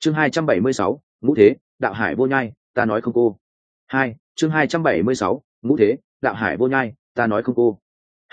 chương 276, ngũ thế đạo hải vô nhai ta nói không cô. Chương 276, ngũ thế đạo hải vô nhai ta nói không cô.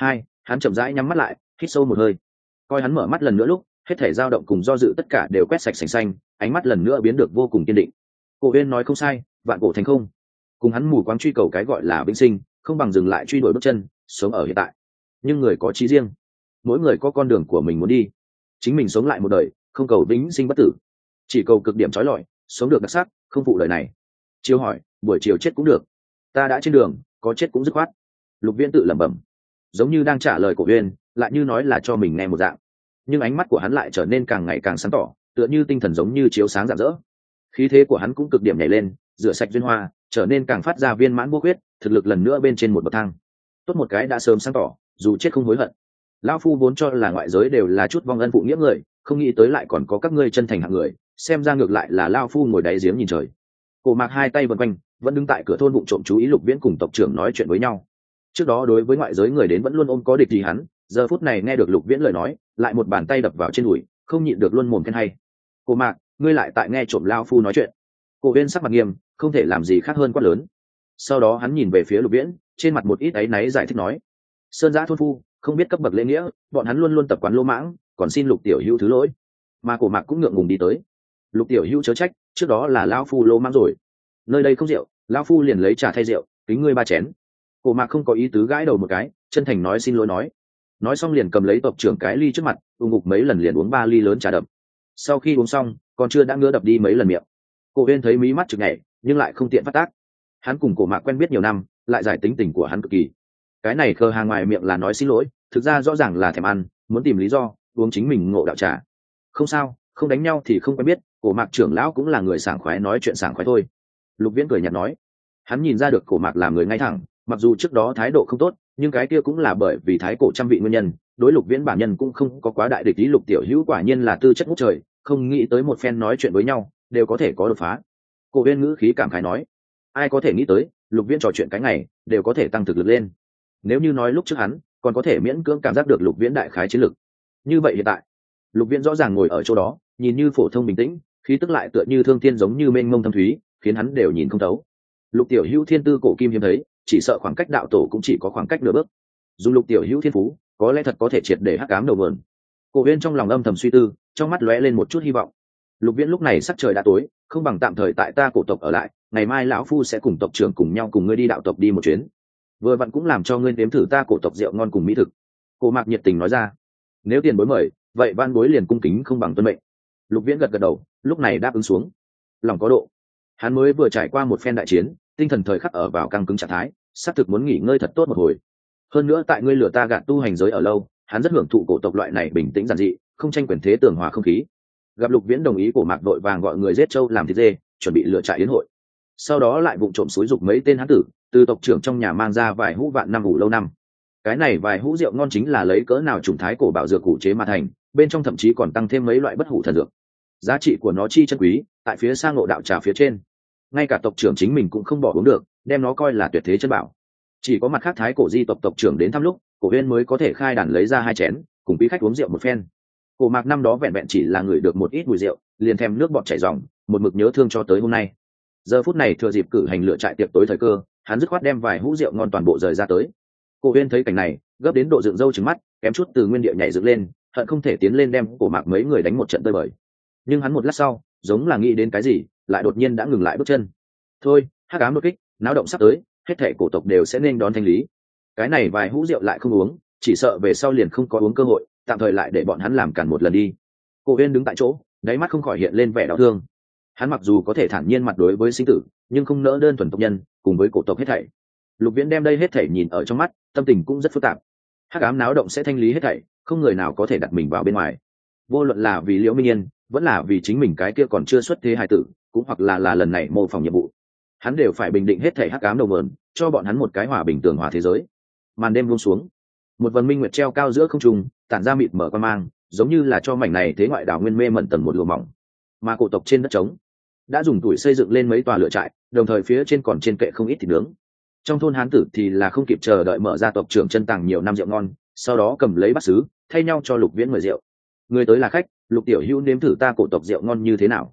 Hắn chậm rãi nhắm mắt lại, hít sâu một hơi. Coi hắn mở mắt lần nữa lúc, hết thể dao động cùng do dự tất cả đều quét sạch sành xanh, ánh mắt lần nữa biến được vô cùng kiên định. Cổ Uyên nói không sai, vạn cổ thành không. Cùng hắn mù quáng truy cầu cái gọi là vĩnh sinh, không bằng dừng lại truy đuổi bước chân, sống ở hiện tại. Nhưng người có chí riêng, mỗi người có con đường của mình muốn đi. Chính mình sống lại một đời, không cầu vĩnh sinh bất tử, chỉ cầu cực điểm trói lọi, sống được đặc sắc, không phụ đời này. Chiều hỏi, buổi chiều chết cũng được, ta đã trên đường, có chết cũng dứt khoát. Lục Viễn tự lẩm bẩm, giống như đang trả lời Cổ Uyên, lại như nói là cho mình nghe một dạng. Nhưng ánh mắt của hắn lại trở nên càng ngày càng sáng tỏ, tựa như tinh thần giống như chiếu sáng rạng rỡ. Khí thế của hắn cũng cực điểm nhảy lên, rửa sạch duyên hoa, trở nên càng phát ra viên mãn vô khuyết, thực lực lần nữa bên trên một bậc thang. Tốt một cái đã sớm sáng tỏ, dù chết không hối hận. Lão phu vốn cho là ngoại giới đều là chút vong ân phụ nghĩa người, không nghĩ tới lại còn có các ngươi chân thành hạng người, xem ra ngược lại là lão phu ngồi đáy giếng nhìn trời. Cổ Mạc hai tay vần quanh, vẫn đứng tại cửa thôn vụng trộm chú ý Lục Viễn cùng tộc trưởng nói chuyện với nhau. Trước đó đối với ngoại giới người đến vẫn luôn ôm có địch gì hắn, giờ phút này nghe được Lục Viễn lời nói, lại một bàn tay đập vào trên đùi, không nhịn được luôn mồm khen hay. Cổ Mạc, ngươi lại tại nghe trộm lão phu nói chuyện. Cổ Uyên sắc mặt nghiêm, không thể làm gì khác hơn quát lớn. Sau đó hắn nhìn về phía Lục Viễn, trên mặt một ít áy náy giải thích nói: Sơn Giã thôn phu, không biết cấp bậc lễ nghĩa, bọn hắn luôn luôn tập quán lô mãng, còn xin Lục tiểu hữu thứ lỗi. Mà Cổ Mạc cũng ngượng ngùng đi tới. Lục tiểu hữu chớ trách, trước đó là lão phu lô mãng rồi. Nơi đây không rượu, lão phu liền lấy trà thay rượu, kính ngươi 3 chén. Cổ Mạc không có ý tứ gãi đầu một cái, chân thành nói xin lỗi nói xong liền cầm lấy tộc trưởng cái ly trước mặt, ngục mấy lần liền uống 3 ly lớn trà đậm. Sau khi uống xong, còn chưa đã ngứa đập đi mấy lần miệng. Cổ Uyên thấy mí mắt chực nhảy, nhưng lại không tiện phát tác. Hắn cùng Cổ Mạc quen biết nhiều năm, lại giải tính tình của hắn cực kỳ. Cái này khờ hàng ngoài miệng là nói xin lỗi, thực ra rõ ràng là thèm ăn, muốn tìm lý do uống chính mình ngộ đạo trà. Không sao, không đánh nhau thì không quen biết, Cổ Mạc trưởng lão cũng là người sảng khoái nói chuyện sảng khoái thôi. Lục Viễn cười nhạt nói. Hắn nhìn ra được Cổ Mạc làm người ngay thẳng, mặc dù trước đó thái độ không tốt, nhưng cái kia cũng là bởi vì thái cổ trăm vị nguyên nhân, đối Lục Viễn bản nhân cũng không có quá đại địch ý. Lục tiểu hữu quả nhiên là tư chất ngút trời, không nghĩ tới một phen nói chuyện với nhau đều có thể có đột phá. Cổ Uyên ngữ khí cảm khái nói, ai có thể nghĩ tới Lục Viễn trò chuyện cái ngày đều có thể tăng thực lực lên. Nếu như nói lúc trước hắn còn có thể miễn cưỡng cảm giác được Lục Viễn đại khái chiến lực, như vậy hiện tại Lục Viễn rõ ràng ngồi ở chỗ đó, nhìn như phổ thông bình tĩnh, khí tức lại tựa như thương thiên giống như mênh mông thâm thúy, khiến hắn đều nhìn không thấu. Lục tiểu hữu thiên tư cổ kim hiếm thấy, chỉ sợ khoảng cách đạo tổ cũng chỉ có khoảng cách nửa bước. Dùng Lục tiểu hữu thiên phú, có lẽ thật có thể triệt để hắc ám đầu nguồn. Cổ Uyên trong lòng âm thầm suy tư, trong mắt lóe lên một chút hy vọng. Lục Viễn lúc này sắc trời đã tối, không bằng tạm thời tại ta cổ tộc ở lại, ngày mai lão phu sẽ cùng tộc trưởng cùng nhau cùng ngươi đi đạo tộc đi một chuyến. Vừa vặn cũng làm cho ngươi nếm thử ta cổ tộc rượu ngon cùng mỹ thực. Cổ Mạc nhiệt tình nói ra. Nếu tiền bối mời, vậy van bối liền cung kính không bằng tuân mệnh. Lục Viễn gật gật đầu, lúc này đáp ứng xuống. Lòng có độ. Hắn mới vừa trải qua một phen đại chiến, tinh thần thời khắc ở vào căng cứng trạng thái, xác thực muốn nghỉ ngơi thật tốt một hồi. Hơn nữa tại ngươi lừa ta gạt tu hành giới ở lâu, hắn rất hưởng thụ cổ tộc loại này bình tĩnh giản dị, không tranh quyền thế tường hòa không khí. Gặp Lục Viễn đồng ý, Cổ Mạc vội vàng gọi người giết trâu làm thịt dê, chuẩn bị lựa trại yến hội. Sau đó lại vụng trộm xúi giục mấy tên hán tử từ tộc trưởng trong nhà mang ra vài hũ vạn năm ủ lâu năm. Cái này vài hũ rượu ngon chính là lấy cỡ nào trùng thái cổ bảo dược cụ chế mà thành, bên trong thậm chí còn tăng thêm mấy loại bất hủ thần dược. Giá trị của nó chi chân quý, tại phía sang ngộ đạo trà phía trên, ngay cả tộc trưởng chính mình cũng không bỏ uống được, đem nó coi là tuyệt thế chân bảo. Chỉ có mặt khác thái cổ di tộc tộc trưởng đến thăm lúc, Cổ Uyên mới có thể khai đàn lấy ra 2 chén, cùng quý khách uống rượu một phen. Cổ Mạc năm đó vẹn vẹn chỉ là người được một ít mùi rượu, liền thèm nước bọt chảy ròng, một mực nhớ thương cho tới hôm nay. Giờ phút này thừa dịp cử hành lựa trại tiệc tối thời cơ, hắn dứt khoát đem vài hũ rượu ngon toàn bộ rời ra tới. Cổ Uyên thấy cảnh này, gấp đến độ dựng râu trừng mắt, kém chút từ nguyên địa nhảy dựng lên, hận không thể tiến lên đem Cổ Mạc mấy người đánh một trận tơi bời. Nhưng hắn một lát sau, giống là nghĩ đến cái gì, lại đột nhiên đã ngừng lại bước chân. Thôi, hắc ám đột kích, náo động sắp tới, hết thảy cổ tộc đều sẽ nên đón thanh lý. Cái này vài hũ rượu lại không uống, chỉ sợ về sau liền không có uống cơ hội, tạm thời lại để bọn hắn làm cản một lần đi. Cổ Uyên đứng tại chỗ, đáy mắt không khỏi hiện lên vẻ đau thương. Hắn mặc dù có thể thản nhiên mặt đối với sinh tử, nhưng không nỡ đơn thuần tộc nhân cùng với cổ tộc hết thảy. Lục Viễn đem đây hết thảy nhìn ở trong mắt, tâm tình cũng rất phức tạp. Hắc ám náo động sẽ thanh lý hết thảy, không người nào có thể đặt mình vào bên ngoài. Vô luận là vì Liễu Minh Yên, vẫn là vì chính mình cái kia còn chưa xuất thế hài tử, cũng hoặc là lần này mô phỏng nhiệm vụ, hắn đều phải bình định hết thảy hắc ám đầu nguồn, cho bọn hắn một cái hòa bình tường hòa thế giới. Màn đêm buông xuống, một vầng minh nguyệt treo cao giữa không trung, tản ra mịt mở quang mang, giống như là cho mảnh này thế ngoại đảo nguyên mê mẩn tầng một lụa mỏng. Mà cổ tộc trên đất trống đã dùng tuổi xây dựng lên mấy tòa lửa trại, đồng thời phía trên còn trên kệ không ít thịt nướng. Trong thôn hán tử thì là không kịp chờ đợi mở ra tộc trưởng chân tàng nhiều năm rượu ngon, sau đó cầm lấy bát sứ thay nhau cho Lục Viễn mời rượu. Người tới là khách, Lục tiểu hữu nếm thử ta cổ tộc rượu ngon như thế nào?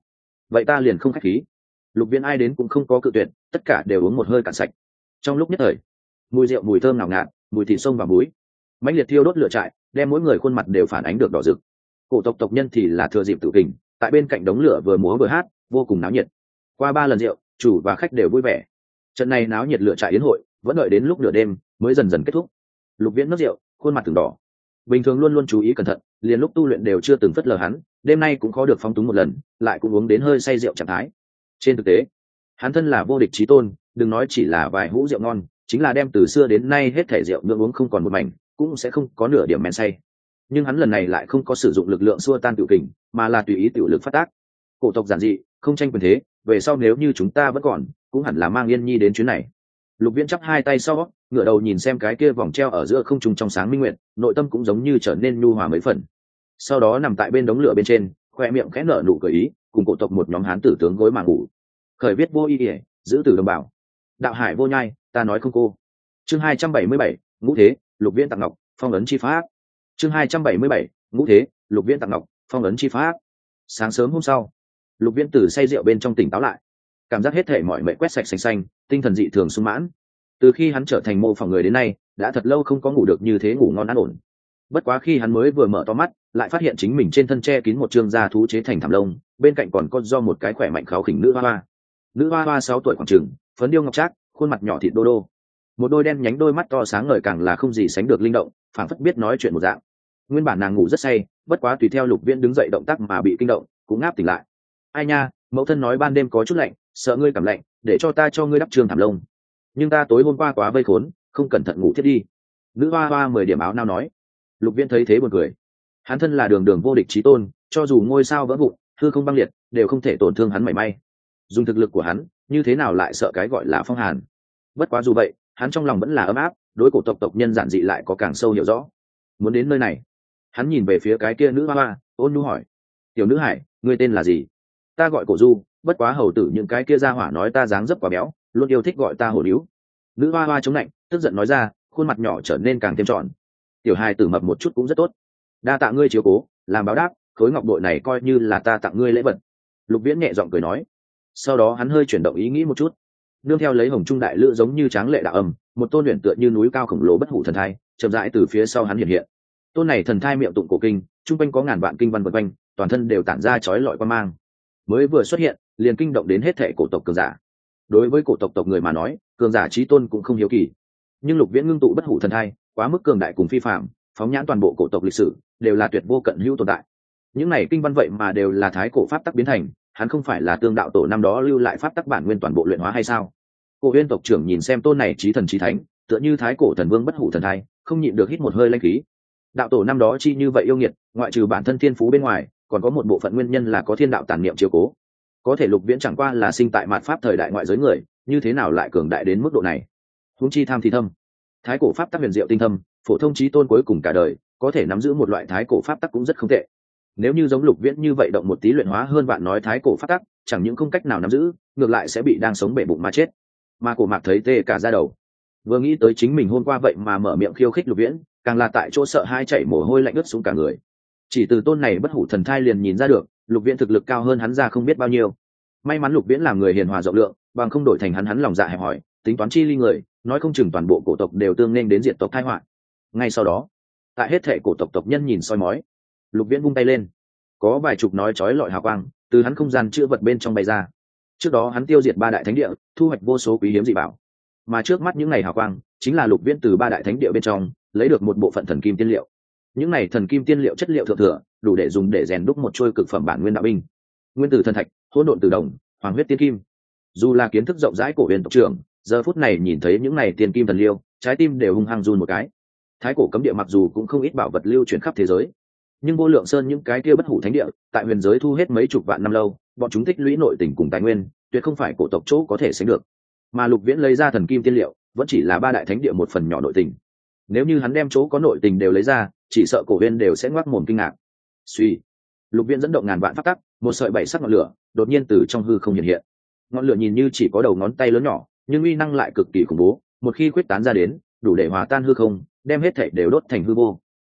vậy ta liền không khách khí. Lục Viễn ai đến cũng không có cự tuyệt, tất cả đều uống một hơi cạn sạch. Trong lúc nhất thời, mùi rượu mùi thơm ngào ngạt, mùi thịt sông và muối, mãnh liệt thiêu đốt lửa trại, đem mỗi người khuôn mặt đều phản ánh được đỏ rực. Cổ tộc tộc nhân thì là thừa dịp tự kình, tại bên cạnh đống lửa vừa múa vừa hát, vô cùng náo nhiệt. Qua 3 lần rượu, chủ và khách đều vui vẻ. Trận này náo nhiệt lửa trại yến hội, vẫn đợi đến lúc nửa đêm mới dần dần kết thúc. Lục Viễn nốc rượu, khuôn mặt từng đỏ. Bình thường luôn luôn chú ý cẩn thận, liền lúc tu luyện đều chưa từng phất lờ hắn, đêm nay cũng khó được phóng túng một lần, lại cũng uống đến hơi say rượu trạng thái. Trên thực tế, hắn thân là vô địch chí tôn, đừng nói chỉ là vài hũ rượu ngon, chính là đem từ xưa đến nay hết thể rượu nước uống không còn một mảnh, cũng sẽ không có nửa điểm men say. Nhưng hắn lần này lại không có sử dụng lực lượng xua tan tiểu kình, mà là tùy ý tiểu lực phát tác. Cổ tộc giản dị, không tranh quyền thế, về sau nếu như chúng ta vẫn còn, cũng hẳn là mang Yên Nhi đến chuyến này. Lục Viễn chắp hai tay sau, ngửa đầu nhìn xem cái kia vòng treo ở giữa không trung trong sáng minh nguyệt, nội tâm cũng giống như trở nên nhu hòa mấy phần. Sau đó nằm tại bên đống lửa bên trên, khoe miệng khẽ nở nụ cười ý, cùng cổ tộc một nhóm hán tử tướng gối mà ngủ. Khởi viết vô ý ỉa, giữ tử đồng bào. Đạo hải vô nhai, ta nói không cô. Chương 277, ngũ thế, Lục Viễn tặng ngọc, phong ấn chi pháp. Chương 277, ngũ thế, Lục Viễn tặng ngọc, phong ấn chi pháp. Sáng sớm hôm sau, Lục Viễn từ say rượu bên trong tỉnh táo lại, cảm giác hết thể mọi mệt quét sạch xanh xanh, tinh thần dị thường sung mãn. Từ khi hắn trở thành mô phỏng người đến nay, đã thật lâu không có ngủ được như thế ngủ ngon an ổn. Bất quá khi hắn mới vừa mở to mắt, lại phát hiện chính mình trên thân che kín một trương da thú chế thành thảm lông, bên cạnh còn có do một cái khỏe mạnh kháo khỉnh nữ hoa hoa. Nữ hoa hoa 6 tuổi khoảng chừng, phấn điêu ngọc trác, khuôn mặt nhỏ thịt đô đô, một đôi đen nhánh đôi mắt to sáng ngời càng là không gì sánh được linh động, phảng phất biết nói chuyện một dạng. Nguyên bản nàng ngủ rất say, bất quá tùy theo Lục Viễn đứng dậy động tác mà bị kinh động, cũng ngáp tỉnh lại. Ai nha, mẫu thân nói ban đêm có chút lạnh, sợ ngươi cảm lạnh, để cho ta cho ngươi đắp trường thảm lông. Nhưng ta tối hôm qua quá vây khốn, không cẩn thận ngủ thiết đi. Nữ hoa hoa 10 điểm áo nao nói. Lục Viễn thấy thế buồn cười. Hắn thân là đường đường vô địch chí tôn, cho dù ngôi sao vỡ vụn, hư không băng liệt, đều không thể tổn thương hắn mảy may. Dùng thực lực của hắn, như thế nào lại sợ cái gọi là phong hàn? Bất quá dù vậy, hắn trong lòng vẫn là ấm áp, đối cổ tộc tộc nhân giản dị lại có càng sâu hiểu rõ. Muốn đến nơi này, hắn nhìn về phía cái kia nữ hoa hoa, ôn nhu hỏi: "Tiểu nữ hải, ngươi tên là gì?" "Ta gọi Cổ Du, bất quá hầu tử những cái kia ra hỏa nói ta dáng dấp quá béo, luôn yêu thích gọi ta hổ điếu." Nữ hoa hoa chống lạnh, tức giận nói ra, khuôn mặt nhỏ trở nên càng thêm tròn. "Tiểu hài tử mập một chút cũng rất tốt, đa tạ ngươi chiếu cố, làm báo đáp, khối ngọc bội này coi như là ta tặng ngươi lễ vật." Lục Viễn nhẹ giọng cười nói. Sau đó hắn hơi chuyển động ý nghĩ một chút, nương theo lấy hồng trung đại lữ giống như tráng lệ đạo âm, một tôn luyện tựa như núi cao khổng lồ bất hủ thần thai chậm rãi từ phía sau hắn hiện hiện. Tôn này thần thai miệng tụng cổ kinh, trung quanh có ngàn vạn kinh văn vần quanh, toàn thân đều tản ra chói lọi quan mang. Mới vừa xuất hiện, liền kinh động đến hết thảy cổ tộc cường giả. Đối với cổ tộc tộc người mà nói, cường giả chí tôn cũng không hiếu kỳ. Nhưng Lục Viễn ngưng tụ bất hủ thần thai, quá mức cường đại cùng phi phàm, phóng nhãn toàn bộ cổ tộc lịch sử, đều là tuyệt vô cận hữu tồn tại. Những này kinh văn vậy mà đều là thái cổ pháp tắc biến thành, hắn không phải là tương đạo tổ năm đó lưu lại pháp tắc bản nguyên toàn bộ luyện hóa hay sao? Cổ Uyên tộc trưởng nhìn xem tôn này chí thần chí thánh, tựa như thái cổ thần vương bất hủ thần thai, không nhịn được hít một hơi lãnh khí. Đạo tổ năm đó chi như vậy yêu nghiệt, ngoại trừ bản thân thiên phú bên ngoài, còn có một bộ phận nguyên nhân là có thiên đạo tản niệm chiếu cố. Có thể Lục Viễn chẳng qua là sinh tại mạt pháp thời đại ngoại giới người, như thế nào lại cường đại đến mức độ này? Huống chi tham thì thâm, thái cổ pháp tắc huyền diệu tinh thâm, phổ thông chí tôn cuối cùng cả đời có thể nắm giữ một loại thái cổ pháp tắc cũng rất không tệ. Nếu như giống Lục Viễn như vậy động một tí luyện hóa hơn vạn nói thái cổ pháp tắc, chẳng những không cách nào nắm giữ, ngược lại sẽ bị đang sống bể bụng mà chết. Mà Cổ Mạc thấy tê cả da đầu, vừa nghĩ tới chính mình hôm qua vậy mà mở miệng khiêu khích Lục Viễn, càng là tại chỗ sợ hai chảy mồ hôi lạnh ướt xuống cả người. Chỉ từ tôn này bất hủ thần thai liền nhìn ra được, Lục Viễn thực lực cao hơn hắn ra không biết bao nhiêu. May mắn Lục Viễn làm người hiền hòa rộng lượng, bằng không đổi thành hắn lòng dạ hẹp hòi, tính toán chi ly người, nói không chừng toàn bộ cổ tộc đều tương nên đến diệt tộc tai họa. Ngay sau đó, tại hết thảy cổ tộc tộc nhân nhìn soi mói, Lục Viễn vung tay lên, có vài chục nói chói lọi hào quang từ hắn không gian chứa vật bên trong bay ra. Trước đó hắn tiêu diệt 3 đại thánh địa, thu hoạch vô số quý hiếm dị bảo, mà trước mắt những ngày hào quang chính là Lục Viễn từ 3 đại thánh địa bên trong lấy được một bộ phận thần kim tiên liệu. Những này thần kim tiên liệu chất liệu thượng thừa, đủ để dùng để rèn đúc một trôi cực phẩm bản nguyên đạo binh. Nguyên tử thần thạch, hỗn độn tử đồng, hoàng huyết tiên kim. Dù là kiến thức rộng rãi cổ huyền tộc trưởng, giờ phút này nhìn thấy những này tiền kim thần liêu, trái tim đều hung hăng run một cái. Thái cổ cấm địa mặc dù cũng không ít bảo vật lưu truyền khắp thế giới, nhưng Vô Lượng Sơn những cái kia bất hủ thánh địa, tại huyền giới thu hết mấy chục vạn năm lâu, bọn chúng tích lũy nội tình cùng tài nguyên, tuyệt không phải cổ tộc chỗ có thể sánh được. Mà Lục Viễn lấy ra thần kim tiên liệu, vẫn chỉ là 3 đại thánh địa một phần nhỏ nội tình. Nếu như hắn đem chỗ có nội tình đều lấy ra, chỉ sợ cổ huyền đều sẽ ngoác mồm kinh ngạc. Suy, Lục Viễn dẫn động ngàn vạn pháp tắc, một sợi bảy sắc ngọn lửa đột nhiên từ trong hư không hiện hiện. Ngọn lửa nhìn như chỉ có đầu ngón tay lớn nhỏ, nhưng uy năng lại cực kỳ khủng bố, một khi quyết tán ra đến, đủ để hòa tan hư không, đem hết thảy đều đốt thành hư vô.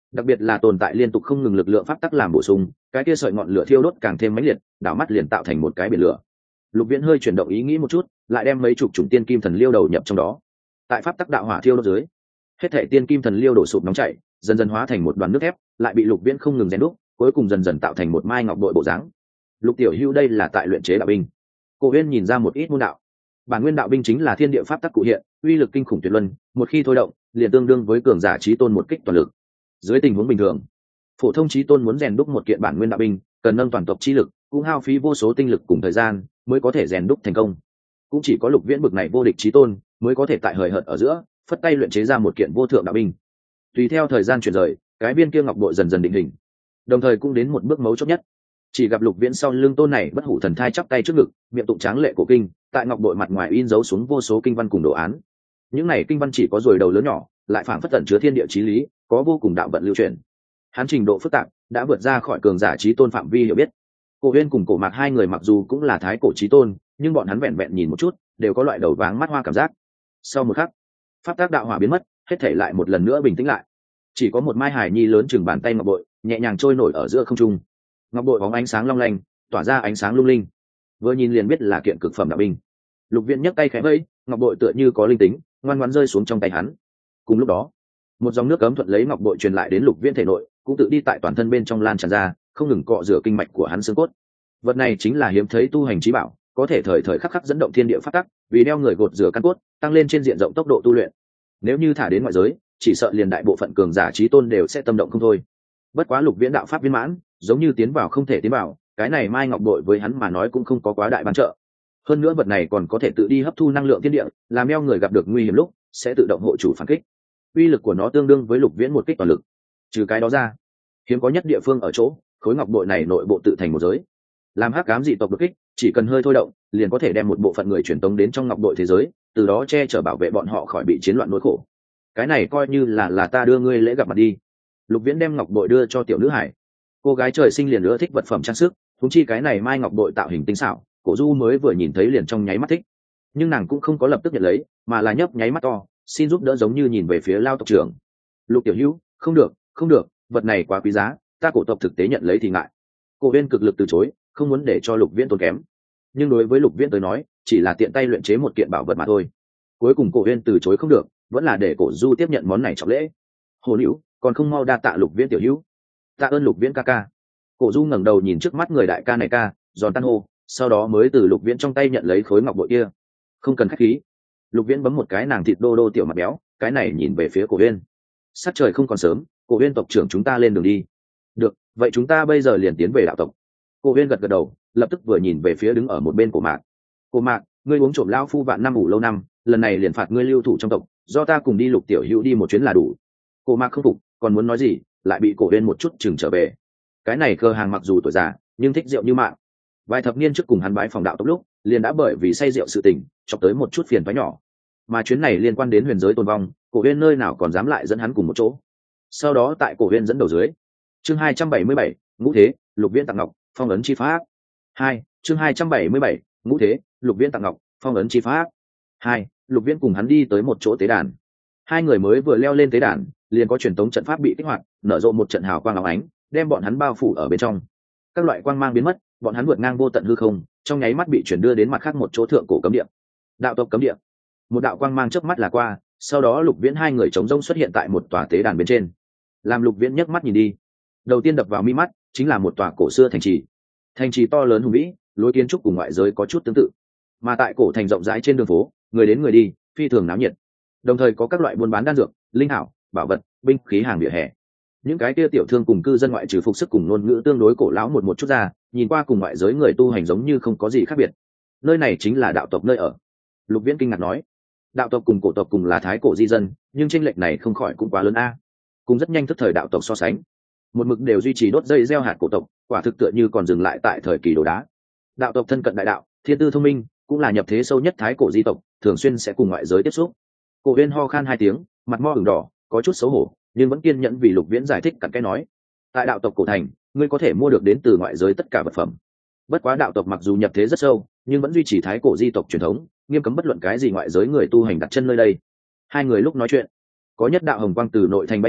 đặc biệt là tồn tại liên tục không ngừng lực lượng pháp tắc làm bổ sung, cái kia sợi ngọn lửa thiêu đốt càng thêm mãnh liệt, đảo mắt liền tạo thành một cái biển lửa. Lục Viễn hơi chuyển động ý nghĩ một chút, lại đem mấy chục chủng tiên kim thần liêu đầu nhập trong đó. Tại pháp tắc đạo hỏa thiêu đốt dưới, hết thảy tiên kim thần liêu đổ sụp nóng chảy, dần dần hóa thành một đoàn nước thép, lại bị Lục Viễn không ngừng rèn đúc, cuối cùng dần dần tạo thành một mai ngọc bội bộ dáng. Lục tiểu hữu đây là tại luyện chế đạo binh. Cổ Uyên nhìn ra một ít môn đạo. Bản nguyên đạo binh chính là thiên địa pháp tắc cụ hiện, uy lực kinh khủng tuyệt luân, một khi thôi động, liền tương đương với cường giả chí tôn một kích toàn lực. Dưới tình huống bình thường, phổ thông chí tôn muốn rèn đúc một kiện bản nguyên đạo binh, cần nâng toàn tộc chi lực, cũng hao phí vô số tinh lực cùng thời gian, mới có thể rèn đúc thành công. Cũng chỉ có Lục Viễn bực này vô địch chí tôn, mới có thể tại hời hợt ở giữa, phất tay luyện chế ra một kiện vô thượng đạo binh. Tùy theo thời gian chuyển rời, cái viên kia ngọc bội dần dần định hình, đồng thời cũng đến một bước mấu chốt nhất. Chỉ gặp Lục Viễn sau lưng tôn này bất hủ thần thai chắp tay trước ngực, miệng tụng tráng lệ cổ kinh, tại ngọc bội mặt ngoài in dấu xuống vô số kinh văn cùng đồ án. Những này kinh văn chỉ có ruồi đầu lớn nhỏ, lại phảng phất tẩn chứa thiên địa chí lý, có vô cùng đạo vận lưu truyền. Hắn trình độ phức tạp đã vượt ra khỏi cường giả chí tôn phạm vi hiểu biết. Cổ Uyên cùng Cổ Mạc hai người mặc dù cũng là thái cổ chí tôn, nhưng bọn hắn vẹn vẹn nhìn một chút, đều có loại đầu váng mắt hoa cảm giác. Sau một khắc, pháp tác đạo hỏa biến mất, hết thể lại một lần nữa bình tĩnh lại. Chỉ có một mai hải nhi lớn chừng bàn tay ngọc bội, nhẹ nhàng trôi nổi ở giữa không trung. Ngọc bội bóng ánh sáng long lanh, tỏa ra ánh sáng lung linh, vừa nhìn liền biết là kiện cực phẩm đạo binh. Lục Viễn nhấc tay khẽ vẫy, ngọc bội tựa như có linh tính, ngoan ngoãn rơi xuống trong tay hắn. Cùng lúc đó, một dòng nước cấm thuận lấy ngọc bội truyền lại đến Lục Viễn thể nội, cũng tự đi tại toàn thân bên trong lan tràn ra, không ngừng cọ rửa kinh mạch của hắn xương cốt. Vật này chính là hiếm thấy tu hành chí bảo, có thể thời thời khắc khắc dẫn động thiên địa pháp tắc, vì đeo người gột rửa căn cốt, tăng lên trên diện rộng tốc độ tu luyện. Nếu như thả đến ngoại giới, chỉ sợ liền đại bộ phận cường giả chí tôn đều sẽ tâm động không thôi. Bất quá Lục Viễn đạo pháp viên mãn, giống như tiến vào không thể tiến vào, cái này mai ngọc bội với hắn mà nói cũng không có quá đại ban trợ. Hơn nữa vật này còn có thể tự đi hấp thu năng lượng thiên địa, làm eo người gặp được nguy hiểm lúc sẽ tự động hộ chủ phản kích. Uy lực của nó tương đương với Lục Viễn một kích toàn lực. Trừ cái đó ra, hiếm có nhất địa phương ở chỗ, khối ngọc bội này nội bộ tự thành một giới. Làm hắc ám dị tộc đột kích, chỉ cần hơi thôi động, liền có thể đem một bộ phận người truyền tống đến trong ngọc bội thế giới, từ đó che chở bảo vệ bọn họ khỏi bị chiến loạn nỗi khổ. Cái này coi như là ta đưa ngươi lễ gặp mặt đi. Lục Viễn đem ngọc bội đưa cho tiểu nữ hải. Cô gái trời sinh liền ưa thích vật phẩm trang sức, thúng chi cái này mai ngọc bội tạo hình tinh xảo, Cổ Du mới vừa nhìn thấy liền trong nháy mắt thích. Nhưng nàng cũng không có lập tức nhận lấy, mà là nhấp nháy mắt to, xin giúp đỡ giống như nhìn về phía Lao tộc trưởng. Lục tiểu hữu, không được, không được, vật này quá quý giá, ta cổ tộc thực tế nhận lấy thì ngại. Cổ Uyên cực lực từ chối, không muốn để cho Lục Viễn tốn kém. Nhưng đối với Lục Viễn tới nói, chỉ là tiện tay luyện chế một kiện bảo vật mà thôi. Cuối cùng Cổ Uyên từ chối không được, vẫn là để Cổ Du tiếp nhận món này trọng lễ. Hồ Hữu, còn không mau đa tạ Lục Viễn tiểu hữu. Tạ ơn Lục Viễn ca ca. Cổ Du ngẩng đầu nhìn trước mắt người đại ca này ca, giòn tan hô, sau đó mới từ Lục Viễn trong tay nhận lấy khối ngọc bội kia. Không cần khách khí. Lục Viễn bấm một cái nàng thịt đô đô tiểu mặt béo, cái này nhìn về phía Cổ Uyên. Sắc trời không còn sớm, Cổ Uyên tộc trưởng chúng ta lên đường đi. Được, vậy chúng ta bây giờ liền tiến về đạo tộc. Cổ Uyên gật gật đầu, lập tức vừa nhìn về phía đứng ở một bên Cổ Mạc. Cổ Mạc, ngươi uống trộm lão phu vạn năm ủ lâu năm, lần này liền phạt ngươi lưu thủ trong tộc, do ta cùng đi Lục tiểu hữu đi một chuyến là đủ. Cổ Mạc không phục, còn muốn nói gì, lại bị Cổ Uyên một chút chừng trở về. Cái này cơ hàng mặc dù tuổi già, nhưng thích rượu như mạng. Vài thập niên trước cùng hắn bái phòng đạo tộc lúc, liền đã bởi vì say rượu sự tình, chọc tới một chút phiền toái nhỏ. Mà chuyến này liên quan đến huyền giới tồn vong, Cổ Uyên nơi nào còn dám lại dẫn hắn cùng một chỗ. Sau đó tại Cổ Uyên dẫn đầu dưới, chương 277, ngũ thế, Lục Viễn tặng ngọc, phong ấn chi pháp. 2, chương 277, ngũ thế, Lục Viễn tặng ngọc, phong ấn chi pháp. 2, Lục Viễn cùng hắn đi tới một chỗ tế đàn. Hai người mới vừa leo lên tế đàn, liền có truyền tống trận pháp bị kích hoạt, nở rộ một trận hào quang óng ánh, đem bọn hắn bao phủ ở bên trong. Các loại quang mang biến mất, bọn hắn vượt ngang vô tận hư không, trong nháy mắt bị chuyển đưa đến mặt khác một chỗ thượng cổ cấm địa. Đạo tộc cấm địa. Một đạo quang mang chớp mắt là qua, sau đó Lục Viễn hai người trống rỗng xuất hiện tại một tòa tế đàn bên trên. Làm Lục Viễn nhấc mắt nhìn đi, đầu tiên đập vào mi mắt chính là một tòa cổ xưa thành trì. Thành trì to lớn hùng vĩ, lối kiến trúc cùng ngoại giới có chút tương tự. Mà tại cổ thành rộng rãi trên đường phố, người đến người đi, phi thường náo nhiệt. Đồng thời có các loại buôn bán đan dược, linh thảo, bảo vật, binh khí hàng vỉa hè. Những cái kia tiểu thương cùng cư dân ngoại trừ phục sức cùng ngôn ngữ tương đối cổ lão một chút ra, nhìn qua cùng ngoại giới người tu hành giống như không có gì khác biệt. Nơi này chính là đạo tộc nơi ở. Lục Viễn kinh ngạc nói, đạo tộc cùng cổ tộc cùng là thái cổ di dân, nhưng chênh lệch này không khỏi cũng quá lớn a. Cùng rất nhanh thức thời đạo tộc so sánh, một mực đều duy trì đốt dây gieo hạt cổ tộc, quả thực tựa như còn dừng lại tại thời kỳ đồ đá. Đạo tộc thân cận đại đạo, thiên tư thông minh, cũng là nhập thế sâu nhất thái cổ di tộc, thường xuyên sẽ cùng ngoại giới tiếp xúc. Cổ Uyên ho khan hai tiếng, mặt mo ửng đỏ, có chút xấu hổ, nhưng vẫn kiên nhẫn vì Lục Viễn giải thích cặn kẽ nói, tại đạo tộc cổ thành, ngươi có thể mua được đến từ ngoại giới tất cả vật phẩm. Bất quá đạo tộc mặc dù nhập thế rất sâu, nhưng vẫn duy trì thái cổ di tộc truyền thống, nghiêm cấm bất luận cái gì ngoại giới người tu hành đặt chân nơi đây. Hai người lúc nói chuyện, có nhất đạo hồng quang từ nội thành bay ra,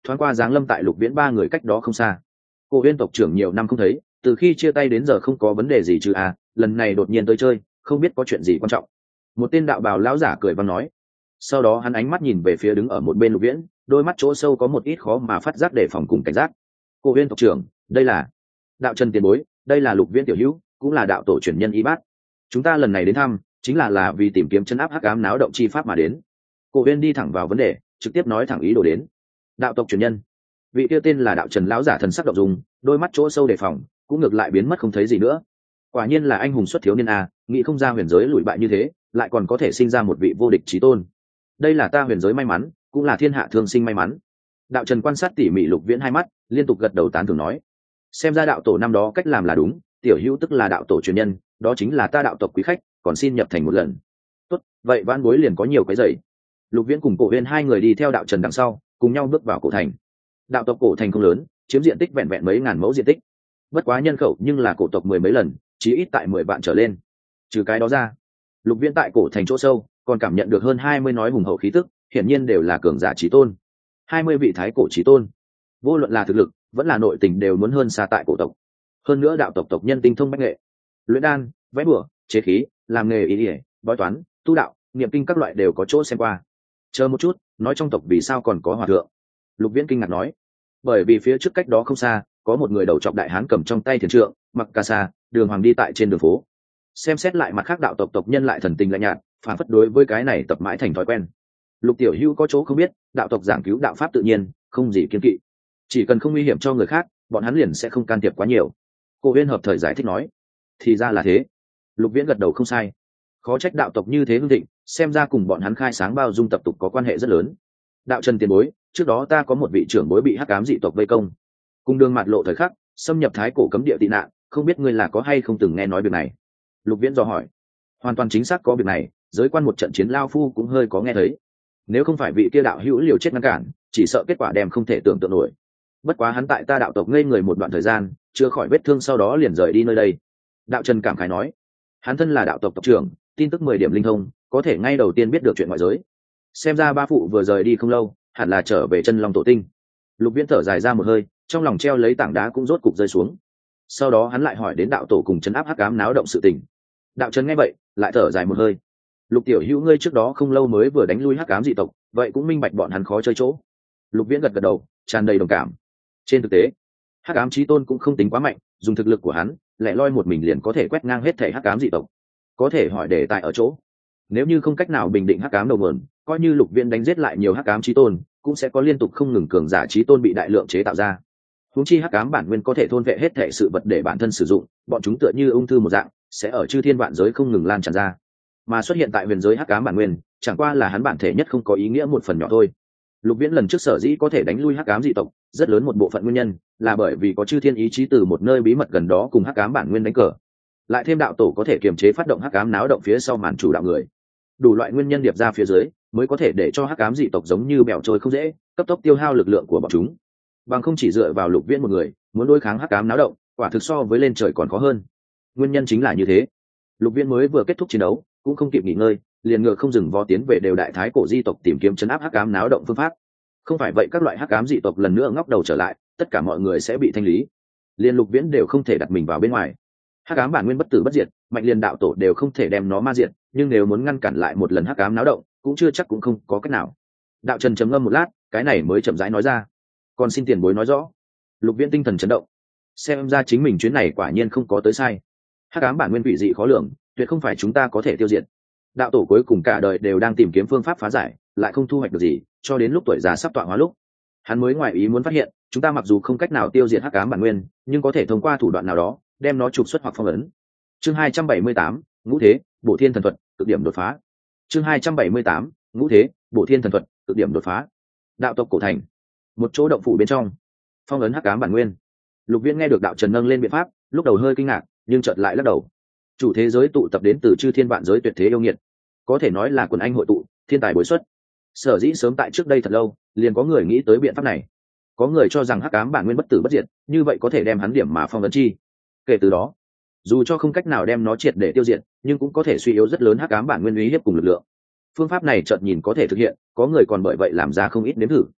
thoáng qua giáng lâm tại Lục Viễn ba người cách đó không xa. Cổ Uyên tộc trưởng nhiều năm không thấy, từ khi chia tay đến giờ không có vấn đề gì chứ à, lần này đột nhiên tới chơi, không biết có chuyện gì quan trọng. Một tên đạo bào lão giả cười vang nói. Sau đó hắn ánh mắt nhìn về phía đứng ở một bên Lục Viễn, đôi mắt chỗ sâu có một ít khó mà phát giác để phòng cùng cảnh giác. Cổ Uyên tộc trưởng, đây là Đạo Trần tiền bối, đây là Lục Viễn tiểu hữu, cũng là đạo tổ truyền nhân Y Bát. Chúng ta lần này đến thăm, chính là vì tìm kiếm chân áp hắc ám náo động chi pháp mà đến. Cổ Uyên đi thẳng vào vấn đề, trực tiếp nói thẳng ý đồ đến. Đạo tộc truyền nhân. Vị tiêu tên là Đạo Trần lão giả thần sắc động dung, đôi mắt chỗ sâu đề phòng, cũng ngược lại biến mất không thấy gì nữa. Quả nhiên là anh hùng xuất thiếu niên a, nghĩ không ra huyền giới lùi bại như thế, lại còn có thể sinh ra một vị vô địch chí tôn. Đây là ta huyền giới may mắn, cũng là thiên hạ thương sinh may mắn. Đạo Trần quan sát tỉ mỉ Lục Viễn hai mắt, liên tục gật đầu tán thưởng nói: xem ra đạo tổ năm đó cách làm là đúng, tiểu hữu tức là đạo tổ truyền nhân, đó chính là ta đạo tộc quý khách, còn xin nhập thành một lần. Tốt, vậy vãn bối liền có nhiều cái giày. Lục Viễn cùng Cổ Uyên hai người đi theo Đạo Trần đằng sau, cùng nhau bước vào cổ thành. Đạo tộc cổ thành không lớn, chiếm diện tích vẹn vẹn mấy ngàn mẫu diện tích, bất quá nhân khẩu nhưng là cổ tộc mười mấy lần, chí ít tại 10 vạn trở lên. Trừ cái đó ra, Lục Viễn tại cổ thành chỗ sâu còn cảm nhận được hơn 20 nói hùng hậu khí tức, hiển nhiên đều là cường giả chí tôn. 20 vị thái cổ chí tôn, vô luận là thực lực vẫn là nội tình đều muốn hơn xa tại cổ tộc. Hơn nữa đạo tộc tộc nhân tinh thông bách nghệ, luyện đan, vẽ bùa, chế khí, làm nghề y y, bói toán, tu đạo, niệm kinh các loại đều có chỗ xem qua. Chờ một chút, nói trong tộc vì sao còn có hòa thượng? Lục Viễn kinh ngạc nói. Bởi vì phía trước cách đó không xa có một người đầu trọc đại hán cầm trong tay thiền trượng, mặc cà sa, đường hoàng đi tại trên đường phố. Xem xét lại mặt khác đạo tộc tộc nhân lại thần tình lạnh nhạt, phản phất đối với cái này tập mãi thành thói quen. Lục tiểu hữu có chỗ không biết, đạo tộc giảng cứu đạo pháp tự nhiên, không gì kiên kỵ, chỉ cần không nguy hiểm cho người khác, bọn hắn liền sẽ không can thiệp quá nhiều. Cô Uyên hợp thời giải thích nói. Thì ra là thế. Lục Viễn gật đầu không sai. Khó trách đạo tộc như thế hưng thịnh, xem ra cùng bọn hắn khai sáng bao dung tập tục có quan hệ rất lớn. Đạo Trần tiền bối, trước đó ta có một vị trưởng bối bị hắc ám dị tộc vây công, cùng đường mạt lộ thời khắc xâm nhập thái cổ cấm địa tị nạn, không biết ngươi là có hay không từng nghe nói việc này? Lục Viễn dò hỏi. Hoàn toàn chính xác có việc này, giới quan một trận chiến lao phu cũng hơi có nghe thấy. Nếu không phải vị kia đạo hữu liều chết ngăn cản, chỉ sợ kết quả đem không thể tưởng tượng nổi. Bất quá hắn tại ta đạo tộc ngây người một đoạn thời gian, chưa khỏi vết thương, sau đó liền rời đi nơi đây. Đạo Trần cảm khái nói. Hắn thân là đạo tộc tộc trưởng, tin tức 10 điểm linh thông, có thể ngay đầu tiên biết được chuyện ngoại giới. Xem ra ba phụ vừa rời đi không lâu, hẳn là trở về chân long tổ tinh. Lục Viễn thở dài ra một hơi, trong lòng treo lấy tảng đá cũng rốt cục rơi xuống. Sau đó hắn lại hỏi đến đạo tổ cùng trấn áp hắc ám náo động sự tình. Đạo Trần nghe vậy lại thở dài một hơi. Lục tiểu hữu ngươi trước đó không lâu mới vừa đánh lui hắc ám dị tộc, vậy cũng minh bạch bọn hắn khó chơi chỗ. Lục Viễn gật gật đầu, tràn đầy đồng cảm. Trên thực tế, hắc ám chí tôn cũng không tính quá mạnh, dùng thực lực của hắn lẻ loi một mình liền có thể quét ngang hết thể hắc ám dị tộc. Có thể hỏi đề tại ở chỗ, nếu như không cách nào bình định hắc ám đầu nguồn, coi như Lục Viễn đánh giết lại nhiều hắc ám chí tôn, cũng sẽ có liên tục không ngừng cường giả chí tôn bị đại lượng chế tạo ra. Huống chi hắc ám bản nguyên có thể thôn vệ hết thể sự vật để bản thân sử dụng, bọn chúng tựa như ung thư một dạng, sẽ ở chư thiên vạn giới không ngừng lan tràn ra. Mà xuất hiện tại huyền giới hắc ám bản nguyên, chẳng qua là hắn bản thể nhất không có ý nghĩa một phần nhỏ thôi. Lục Viễn lần trước sở dĩ có thể đánh lui hắc ám dị tộc, rất lớn một bộ phận nguyên nhân là bởi vì có chư thiên ý chí từ một nơi bí mật gần đó cùng hắc ám bản nguyên đánh cờ, lại thêm đạo tổ có thể kiềm chế phát động hắc ám náo động phía sau màn chủ đạo người, đủ loại nguyên nhân điệp ra phía dưới mới có thể để cho hắc ám dị tộc giống như bèo trôi không dễ, cấp tốc tiêu hao lực lượng của bọn chúng. Bằng không chỉ dựa vào Lục Viễn một người, muốn đối kháng hắc ám náo động, quả thực so với lên trời còn khó hơn. Nguyên nhân chính là như thế, Lục Viễn mới vừa kết thúc chiến đấu, cũng không kịp nghỉ ngơi, liền ngựa không dừng vó tiến về đều đại thái cổ di tộc tìm kiếm trấn áp hắc ám náo động phương pháp. Không phải vậy các loại hắc ám dị tộc lần nữa ngóc đầu trở lại, tất cả mọi người sẽ bị thanh lý. Liên Lục Viễn đều không thể đặt mình vào bên ngoài. Hắc ám bản nguyên bất tử bất diệt, mạnh liền đạo tổ đều không thể đem nó ma diệt, nhưng nếu muốn ngăn cản lại một lần hắc ám náo động, cũng chưa chắc cũng không có cách nào. Đạo Trần trầm ngâm một lát, cái này mới chậm rãi nói ra. Còn xin tiền bối nói rõ. Lục Viễn tinh thần chấn động. Xem ra chính mình chuyến này quả nhiên không có tới sai. Hắc ám bản nguyên quỷ dị khó lường, tuyệt không phải chúng ta có thể tiêu diệt. Đạo tổ cuối cùng cả đời đều đang tìm kiếm phương pháp phá giải, lại không thu hoạch được gì, cho đến lúc tuổi già sắp tọa hóa lúc, hắn mới ngoài ý muốn phát hiện, chúng ta mặc dù không cách nào tiêu diệt hắc ám bản nguyên, nhưng có thể thông qua thủ đoạn nào đó đem nó trục xuất hoặc phong ấn. Chương 278, Ngũ Thế, Bổ Thiên Thần Thuật, cực điểm đột phá. Chương 278, Ngũ Thế, Bổ Thiên Thần Thuật, cực điểm đột phá. Đạo tộc cổ thành, một chỗ động phủ bên trong, phong ấn hắc ám bản nguyên. Lục Viễn nghe được đạo Trần nâng lên biện pháp, lúc đầu hơi kinh ngạc, nhưng chợt lại lắc đầu. Chủ thế giới tụ tập đến từ chư thiên vạn giới tuyệt thế yêu nghiệt, có thể nói là quần anh hội tụ, thiên tài bồi xuất. Sở dĩ sớm tại trước đây thật lâu, liền có người nghĩ tới biện pháp này. Có người cho rằng hắc ám bản nguyên bất tử bất diệt, như vậy có thể đem hắn điểm mà phong ấn chi. Kể từ đó, dù cho không cách nào đem nó triệt để tiêu diệt, nhưng cũng có thể suy yếu rất lớn hắc ám bản nguyên uy hiếp cùng lực lượng. Phương pháp này chợt nhìn có thể thực hiện, có người còn bởi vậy làm ra không ít nếm thử.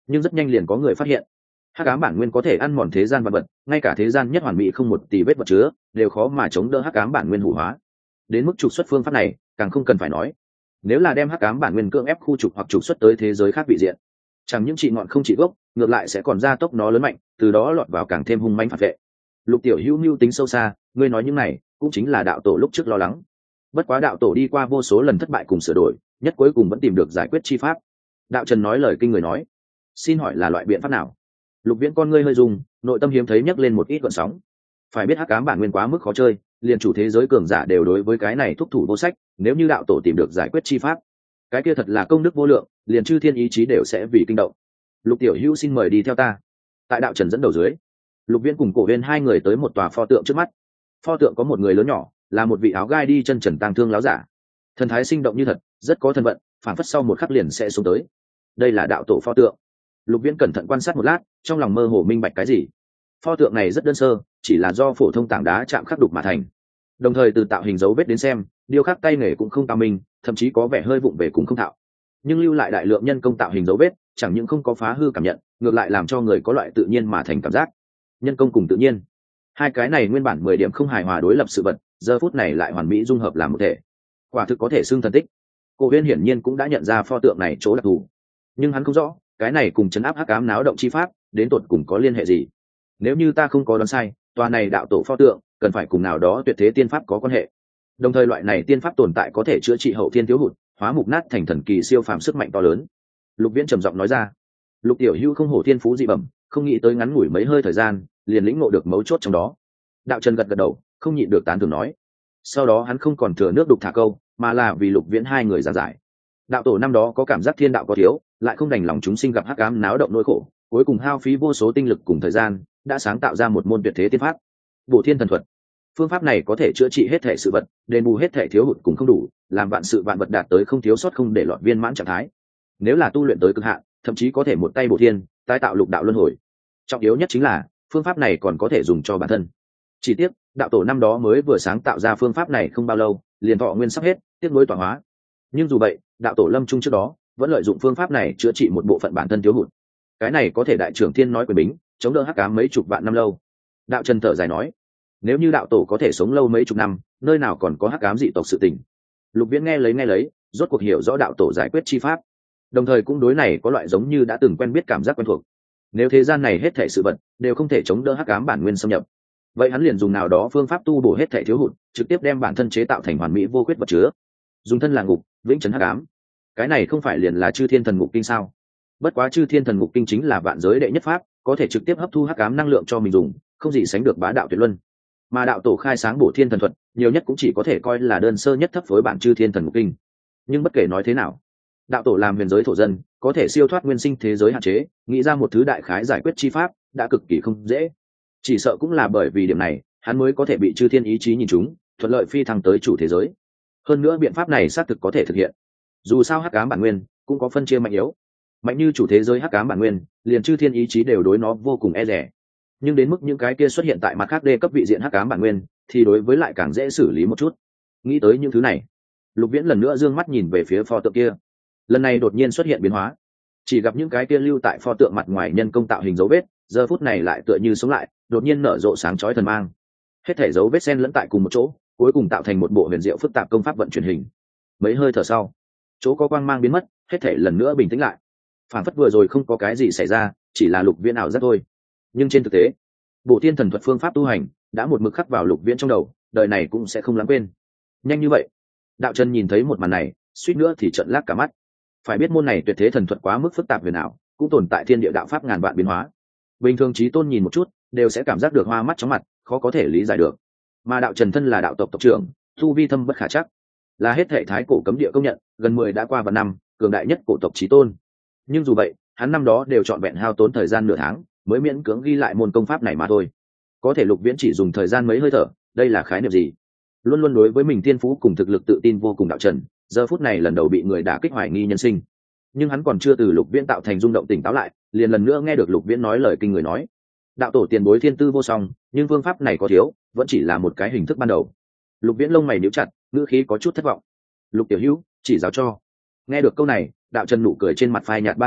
nhưng rất nhanh liền có người phát hiện hắc ám bản nguyên có thể ăn mòn thế gian vật vật, ngay cả thế gian nhất hoàn mỹ không một tì vết vật chứa đều khó mà chống đỡ hắc ám bản nguyên hủ hóa. Đến mức trục xuất phương pháp này càng không cần phải nói, nếu là đem hắc ám bản nguyên cưỡng ép khu trục hoặc trục xuất tới thế giới khác vị diện, chẳng những trị ngọn không trị gốc, ngược lại sẽ còn gia tốc nó lớn mạnh, từ đó lọt vào càng thêm hung mãnh phản vệ. Lục Tiểu Hữu mưu tính sâu xa, ngươi nói những này cũng chính là đạo tổ lúc trước lo lắng. Bất quá đạo tổ đi qua vô số lần thất bại cùng sửa đổi, nhất cuối cùng vẫn tìm được giải quyết chi pháp. Đạo Trần nói lời kinh người nói, xin hỏi là loại biện pháp nào? Lục Viễn con ngươi hơi rung, nội tâm hiếm thấy nhấc lên một ít gợn sóng. Phải biết hắc ám bản nguyên quá mức khó chơi, liền chủ thế giới cường giả đều đối với cái này thúc thủ vô sách, nếu như đạo tổ tìm được giải quyết chi pháp, cái kia thật là công đức vô lượng, liền chư thiên ý chí đều sẽ vì kinh động. Lục Tiểu Hữu xin mời đi theo ta. Tại đạo Trần dẫn đầu dưới, Lục Viễn cùng Cổ Huyên hai người tới một tòa pho tượng trước mắt. Pho tượng có một người lớn nhỏ, là một vị áo gai đi chân trần tang thương láo giả, thần thái sinh động như thật, rất có thân vận, phản phất sau một khắc liền sẽ xuống tới. Đây là đạo tổ pho tượng. Lục Viễn cẩn thận quan sát một lát, trong lòng mơ hồ minh bạch cái gì. Pho tượng này rất đơn sơ, chỉ là do phổ thông tảng đá chạm khắc đục mà thành. Đồng thời từ tạo hình dấu vết đến xem, điêu khắc tay nghề cũng không cao minh, thậm chí có vẻ hơi vụng về cùng không thạo. Nhưng lưu lại đại lượng nhân công tạo hình dấu vết, chẳng những không có phá hư cảm nhận, ngược lại làm cho người có loại tự nhiên mà thành cảm giác. Nhân công cùng tự nhiên, hai cái này nguyên bản 10 điểm không hài hòa đối lập sự vật, giờ phút này lại hoàn mỹ dung hợp làm một thể. Quả thực có thể xưng thần tích. Cổ Huyên hiển nhiên cũng đã nhận ra pho tượng này chỗ đặc thù, nhưng hắn không rõ cái này cùng chấn áp hắc ám náo động chi pháp đến tột cùng có liên hệ gì. Nếu như ta không có đoán sai, tòa này đạo tổ pho tượng cần phải cùng nào đó tuyệt thế tiên pháp có quan hệ. Đồng thời loại này tiên pháp tồn tại có thể chữa trị hậu thiên thiếu hụt, hóa mục nát thành thần kỳ siêu phàm sức mạnh to lớn. Lục Viễn trầm giọng nói ra. Lục Tiểu Hữu không hổ thiên phú dị bẩm, không nghĩ tới ngắn ngủi mấy hơi thời gian liền lĩnh ngộ được mấu chốt trong đó. Đạo Trần gật gật đầu, không nhịn được tán thưởng nói. Sau đó hắn không còn thừa nước đục thả câu, mà là vì Lục Viễn hai người giảng giải. Đạo tổ năm đó có cảm giác thiên đạo có thiếu, lại không đành lòng chúng sinh gặp hắc ám náo động nỗi khổ, cuối cùng hao phí vô số tinh lực cùng thời gian, đã sáng tạo ra một môn tuyệt thế tiên pháp, Bổ Thiên Thần Thuật. Phương pháp này có thể chữa trị hết thể sự vật, đền bù hết thể thiếu hụt cùng không đủ, làm vạn sự vạn vật đạt tới không thiếu sót không để lọt viên mãn trạng thái. Nếu là tu luyện tới cực hạn, thậm chí có thể một tay bổ thiên, tái tạo lục đạo luân hồi. Trọng yếu nhất chính là phương pháp này còn có thể dùng cho bản thân. Chỉ tiếc đạo tổ năm đó mới vừa sáng tạo ra phương pháp này không bao lâu, liền thọ nguyên sắp hết, tiếc nuối tọa hóa. Nhưng dù vậy, đạo tổ lâm trung trước đó vẫn lợi dụng phương pháp này chữa trị một bộ phận bản thân thiếu hụt. Cái này có thể đại trưởng thiên nói quyền bính, chống đỡ hắc ám mấy chục vạn năm lâu. Đạo Trần thở dài nói, nếu như đạo tổ có thể sống lâu mấy chục năm, nơi nào còn có hắc ám dị tộc sự tình. Lục Viễn nghe lấy, rốt cuộc hiểu rõ đạo tổ giải quyết chi pháp, đồng thời cũng đối này có loại giống như đã từng quen biết cảm giác quen thuộc. Nếu thế gian này hết thảy sự vật đều không thể chống đỡ hắc ám bản nguyên xâm nhập, vậy hắn liền dùng nào đó phương pháp tu bổ hết thảy thiếu hụt, trực tiếp đem bản thân chế tạo thành hoàn mỹ vô khuyết vật chứa, dùng thân là ngục vĩnh trấn hắc ám. Cái này không phải liền là Chư Thiên Thần Ngục Kinh sao? Bất quá Chư Thiên Thần Ngục Kinh chính là vạn giới đệ nhất pháp, có thể trực tiếp hấp thu hắc ám năng lượng cho mình dùng, không gì sánh được bá đạo tuyệt luân. Mà đạo tổ khai sáng Bổ Thiên Thần Thuật, nhiều nhất cũng chỉ có thể coi là đơn sơ nhất thấp với bản Chư Thiên Thần Ngục Kinh. Nhưng bất kể nói thế nào, đạo tổ làm huyền giới thổ dân, có thể siêu thoát nguyên sinh thế giới hạn chế, nghĩ ra một thứ đại khái giải quyết chi pháp, đã cực kỳ không dễ. Chỉ sợ cũng là bởi vì điểm này, hắn mới có thể bị Chư Thiên ý chí nhìn trúng, thuận lợi phi thăng tới chủ thế giới. Hơn nữa biện pháp này xác thực có thể thực hiện. Dù sao hắc ám bản nguyên cũng có phân chia mạnh yếu, mạnh như chủ thế giới hắc ám bản nguyên, liền Chư Thiên ý chí đều đối nó vô cùng e dè. Nhưng đến mức những cái kia xuất hiện tại mặt khác đê cấp vị diện hắc ám bản nguyên, thì đối với lại càng dễ xử lý một chút. Nghĩ tới những thứ này, Lục Viễn lần nữa dương mắt nhìn về phía pho tượng kia. Lần này đột nhiên xuất hiện biến hóa, chỉ gặp những cái kia lưu tại pho tượng mặt ngoài nhân công tạo hình dấu vết, giờ phút này lại tựa như sống lại, đột nhiên nở rộ sáng chói thần mang. Hết thể dấu vết xen lẫn tại cùng một chỗ, cuối cùng tạo thành một bộ huyền diệu phức tạp công pháp vận chuyển hình. Mấy hơi thở sau, chỗ có quang mang biến mất, hết thể lần nữa bình tĩnh lại. Phản phất vừa rồi không có cái gì xảy ra, chỉ là Lục Viễn ảo giác thôi. Nhưng trên thực tế, Bổ Thiên Thần Thuật phương pháp tu hành đã một mực khắc vào Lục Viễn trong đầu, đời này cũng sẽ không lãng quên. Nhanh như vậy, Đạo Trần nhìn thấy một màn này, suýt nữa thì trợn lác cả mắt. Phải biết môn này tuyệt thế thần thuật quá mức phức tạp huyền ảo, cũng tồn tại thiên địa đạo pháp ngàn vạn biến hóa. Bình thường chí tôn nhìn một chút, đều sẽ cảm giác được hoa mắt chóng mặt, khó có thể lý giải được. Mà Đạo Trần thân là đạo tộc tộc trưởng, tu vi thâm bất khả trắc, là hết hệ thái cổ cấm địa công nhận, gần 10 đã qua vạn năm, cường đại nhất cổ tộc chí tôn. Nhưng dù vậy, hắn năm đó đều chọn vẹn hao tốn thời gian nửa tháng, mới miễn cưỡng ghi lại môn công pháp này mà thôi. Có thể Lục Viễn chỉ dùng thời gian mấy hơi thở, đây là khái niệm gì? Luôn luôn đối với mình thiên phú cùng thực lực tự tin vô cùng Đạo Trần, giờ phút này lần đầu bị người đả kích hoài nghi nhân sinh. Nhưng hắn còn chưa từ Lục Viễn tạo thành rung động tỉnh táo lại, liền lần nữa nghe được Lục Viễn nói lời kinh người nói: đạo tổ tiền bối thiên tư vô song, nhưng phương pháp này có thiếu, vẫn chỉ là một cái hình thức ban đầu. Lục Viễn lông mày nhíu chặt, ngữ khí có chút thất vọng. Lục tiểu hữu, chỉ giáo cho. Nghe được câu này, Đạo Trần nụ cười trên mặt phai nhạt 3 điểm,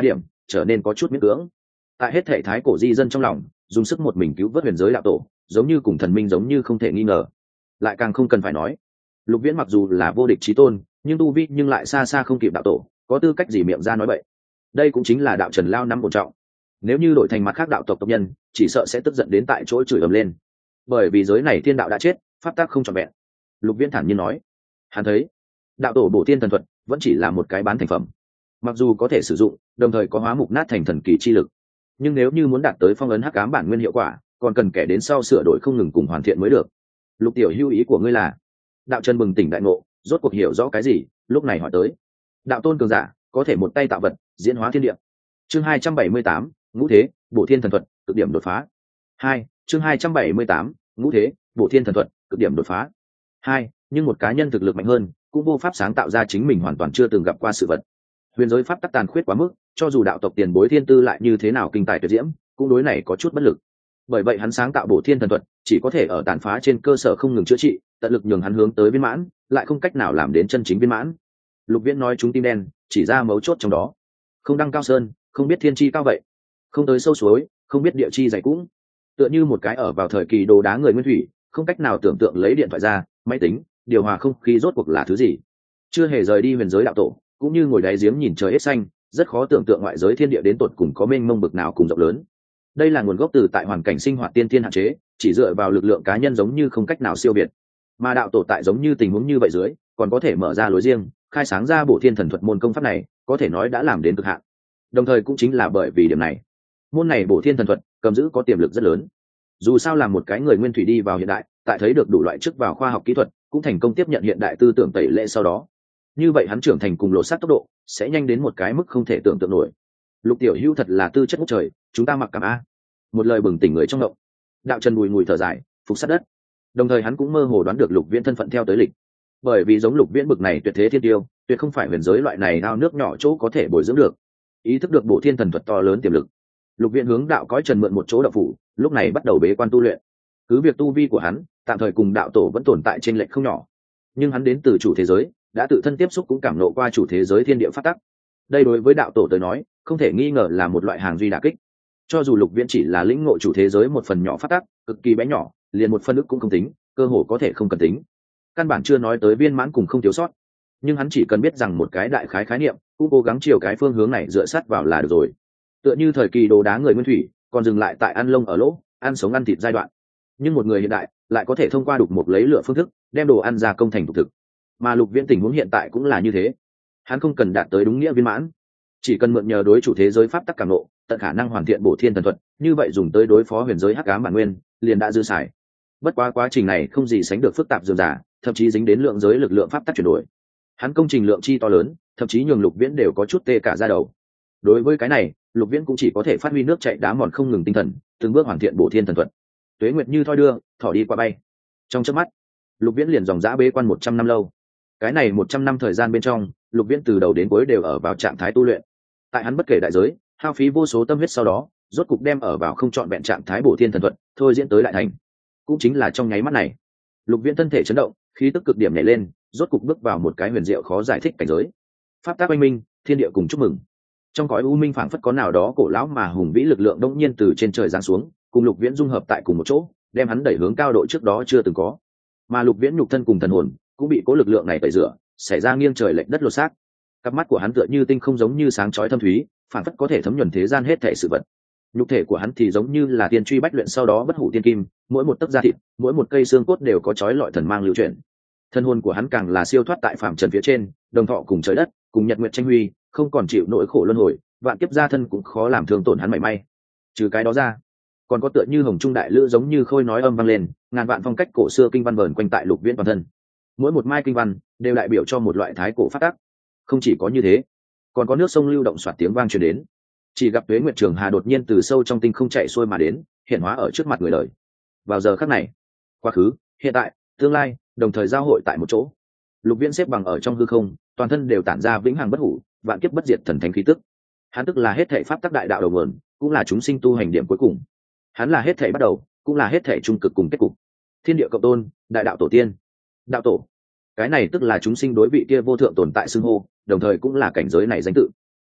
trở nên có chút miễn cưỡng. Tại hết thể thái cổ di dân trong lòng, dùng sức một mình cứu vớt huyền giới đạo tổ, giống như cùng thần minh giống như không thể nghi ngờ. Lại càng không cần phải nói, Lục Viễn mặc dù là vô địch chí tôn, nhưng tu vi nhưng lại xa xa không kịp đạo tổ, có tư cách gì miệng ra nói bậy. Đây cũng chính là đạo Trần Lao năm bổn trọng. Nếu như đổi thành mặt khác đạo tộc tộc nhân, chỉ sợ sẽ tức giận đến tại chỗ chửi ầm lên. Bởi vì giới này thiên đạo đã chết, pháp tắc không trọn vẹn. Lục Viễn thản nhiên nói, hắn thấy đạo tổ bổ thiên thần thuật vẫn chỉ là một cái bán thành phẩm, mặc dù có thể sử dụng, đồng thời có hóa mục nát thành thần kỳ chi lực, nhưng nếu như muốn đạt tới phong ấn hắc ám bản nguyên hiệu quả, còn cần kẻ đến sau sửa đổi không ngừng cùng hoàn thiện mới được. Lục tiểu hữu, ý của ngươi là? Đạo Trần bừng tỉnh đại ngộ, rốt cuộc hiểu rõ cái gì, lúc này hỏi tới. Đạo tôn cường giả có thể một tay tạo vật, diễn hóa thiên địa. Chương 278, ngũ thế bổ thiên thần thuật, cực điểm đột phá. Chương 278, ngũ thế bổ thiên thần thuật, cực điểm đột phá. Nhưng một cá nhân thực lực mạnh hơn, cũng vô pháp sáng tạo ra chính mình hoàn toàn chưa từng gặp qua sự vật. Huyền giới pháp tắc tàn khuyết quá mức, cho dù đạo tộc tiền bối thiên tư lại như thế nào kinh tài tuyệt diễm, cũng đối này có chút bất lực. Bởi vậy hắn sáng tạo bổ thiên thần thuật, chỉ có thể ở tàn phá trên cơ sở không ngừng chữa trị, tận lực nhường hắn hướng tới viên mãn, lại không cách nào làm đến chân chính viên mãn. Lục Viễn nói chúng tim đen, chỉ ra mấu chốt trong đó. Không đăng cao sơn, không biết thiên chi cao vậy, không tới sâu suối, không biết địa chi dày cũng. Tựa như một cái ở vào thời kỳ đồ đá người nguyên thủy, không cách nào tưởng tượng lấy điện thoại ra, máy tính, điều hòa không khí rốt cuộc là thứ gì. Chưa hề rời đi huyền giới đạo tổ, cũng như ngồi đáy giếng nhìn trời hết xanh, rất khó tưởng tượng ngoại giới thiên địa đến tột cùng có mênh mông bực nào cùng rộng lớn. Đây là nguồn gốc từ tại hoàn cảnh sinh hoạt tiên thiên hạn chế, chỉ dựa vào lực lượng cá nhân giống như không cách nào siêu việt. Mà đạo tổ tại giống như tình huống như vậy dưới, còn có thể mở ra lối riêng, khai sáng ra bổ thiên thần thuật môn công pháp này, có thể nói đã làm đến cực hạn. Đồng thời cũng chính là bởi vì điểm này, môn này bổ thiên thần thuật cầm giữ có tiềm lực rất lớn. Dù sao là một cái người nguyên thủy đi vào hiện đại, tại thấy được đủ loại chức vào khoa học kỹ thuật, cũng thành công tiếp nhận hiện đại tư tưởng tẩy lệ sau đó, như vậy hắn trưởng thành cùng lộ sát tốc độ sẽ nhanh đến một cái mức không thể tưởng tượng nổi. Lục tiểu hữu thật là tư chất ngút trời, chúng ta mặc cảm a. Một lời bừng tỉnh người trong động. Đạo Trần bùi ngùi thở dài, phục sát đất. Đồng thời hắn cũng mơ hồ đoán được Lục Viễn thân phận theo tới lịch, bởi vì giống Lục Viễn bực này tuyệt thế thiên tiêu, tuyệt không phải huyền giới loại này ao nước nhỏ chỗ có thể bồi dưỡng được. Ý thức được bổ thiên thần thuật to lớn tiềm lực, Lục Viễn hướng đạo cõi trần mượn một chỗ đạo phủ, lúc này bắt đầu bế quan tu luyện. Cứ việc tu vi của hắn tạm thời cùng đạo tổ vẫn tồn tại trên lệch không nhỏ, nhưng hắn đến từ chủ thế giới, đã tự thân tiếp xúc cũng cảm nộ qua chủ thế giới thiên địa phát tắc. Đây đối với đạo tổ tới nói, không thể nghi ngờ là một loại hàng duy đả kích. Cho dù Lục Viễn chỉ là lĩnh ngộ chủ thế giới một phần nhỏ phát tắc, cực kỳ bé nhỏ, liền một phân ức cũng không tính, cơ hồ có thể không cần tính. Căn bản chưa nói tới viên mãn cùng không thiếu sót, nhưng hắn chỉ cần biết rằng một cái đại khái khái niệm, cũng cố gắng chiều cái phương hướng này dựa sát vào là được rồi. Tựa như thời kỳ đồ đá người nguyên thủy, còn dừng lại tại ăn lông ở lỗ, ăn sống ăn thịt giai đoạn. Nhưng một người hiện đại lại có thể thông qua đục một lấy lửa phương thức, đem đồ ăn ra công thành thực thực. Mà Lục Viễn tình huống hiện tại cũng là như thế. Hắn không cần đạt tới đúng nghĩa viên mãn, chỉ cần mượn nhờ đối chủ thế giới pháp tắc cảm nộ, tận khả năng hoàn thiện bổ thiên thần thuật, như vậy dùng tới đối phó huyền giới hắc ám bản nguyên, liền đã dư xài. Bất quá quá trình này không gì sánh được phức tạp dườm rà, thậm chí dính đến lượng giới lực lượng pháp tắc chuyển đổi. Hắn công trình lượng chi to lớn, thậm chí nhường Lục Viễn đều có chút tê cả da đầu. Đối với cái này, Lục Viễn cũng chỉ có thể phát huy nước chảy đá mòn không ngừng tinh thần, từng bước hoàn thiện bổ thiên thần thuật. Tuế nguyệt như thoi đưa, thỏ đi qua bay. Trong chớp mắt, Lục Viễn liền dòng dã bế quan 100 năm lâu. Cái này 100 năm thời gian bên trong, Lục Viễn từ đầu đến cuối đều ở vào trạng thái tu luyện. Tại hắn bất kể đại giới, hao phí vô số tâm huyết sau đó, rốt cục đem ở vào không chọn vẹn trạng thái bổ thiên thần thuật, thôi diễn tới đại thành. Cũng chính là trong nháy mắt này, Lục Viễn thân thể chấn động, khí tức cực điểm nhảy lên, rốt cục bước vào một cái huyền diệu khó giải thích cảnh giới. Pháp tác oanh minh, thiên địa cùng chúc mừng. Trong cõi u minh phảng phất có nào đó cổ lão mà hùng vĩ lực lượng đông nhiên từ trên trời giáng xuống, cùng Lục Viễn dung hợp tại cùng một chỗ, đem hắn đẩy hướng cao độ trước đó chưa từng có. Mà Lục Viễn nhục thân cùng thần hồn cũng bị cố lực lượng này tẩy rửa, xảy ra nghiêng trời lệch đất lột xác. Cặp mắt của hắn tựa như tinh không giống như sáng chói thâm thúy, phảng phất có thể thấm nhuần thế gian hết thảy sự vật. Nhục thể của hắn thì giống như là tiên truy bách luyện sau đó bất hủ tiên kim, mỗi một tấc da thịt, mỗi một cây xương cốt đều có chói lọi thần mang lưu chuyển. Thân hồn của hắn càng là siêu thoát tại phàm trần phía trên, đồng thọ cùng trời đất, cùng nhật nguyệt tranh huy, không còn chịu nỗi khổ luân hồi, vạn kiếp gia thân cũng khó làm thương tổn hắn mảy may. Trừ cái đó ra, còn có tựa như hồng trung đại lữ giống như khôi nói âm vang lên, ngàn vạn phong cách cổ xưa kinh văn vờn quanh tại Lục Viễn toàn thân. Mỗi một mai kinh văn đều đại biểu cho một loại thái cổ phát tác. Không chỉ có như thế, còn có nước sông lưu động xoạt tiếng vang truyền đến. Chỉ gặp Tuế Nguyệt Trường Hà đột nhiên từ sâu trong tinh không chạy xuôi mà đến, hiện hóa ở trước mặt người đời. Vào giờ khắc này, quá khứ, hiện tại, tương lai đồng thời giao hội tại một chỗ. Lục Viễn xếp bằng ở trong hư không, toàn thân đều tản ra vĩnh hằng bất hủ, vạn kiếp bất diệt thần thánh khí tức. Hắn tức là hết thảy pháp tắc đại đạo đầu nguồn, cũng là chúng sinh tu hành điểm cuối cùng. Hắn là hết thảy bắt đầu, cũng là hết thảy trung cực cùng kết cục. Thiên địa cộng tôn, đại đạo tổ tiên. Đạo tổ, cái này tức là chúng sinh đối vị kia vô thượng tồn tại xưng hô, đồng thời cũng là cảnh giới này danh tự.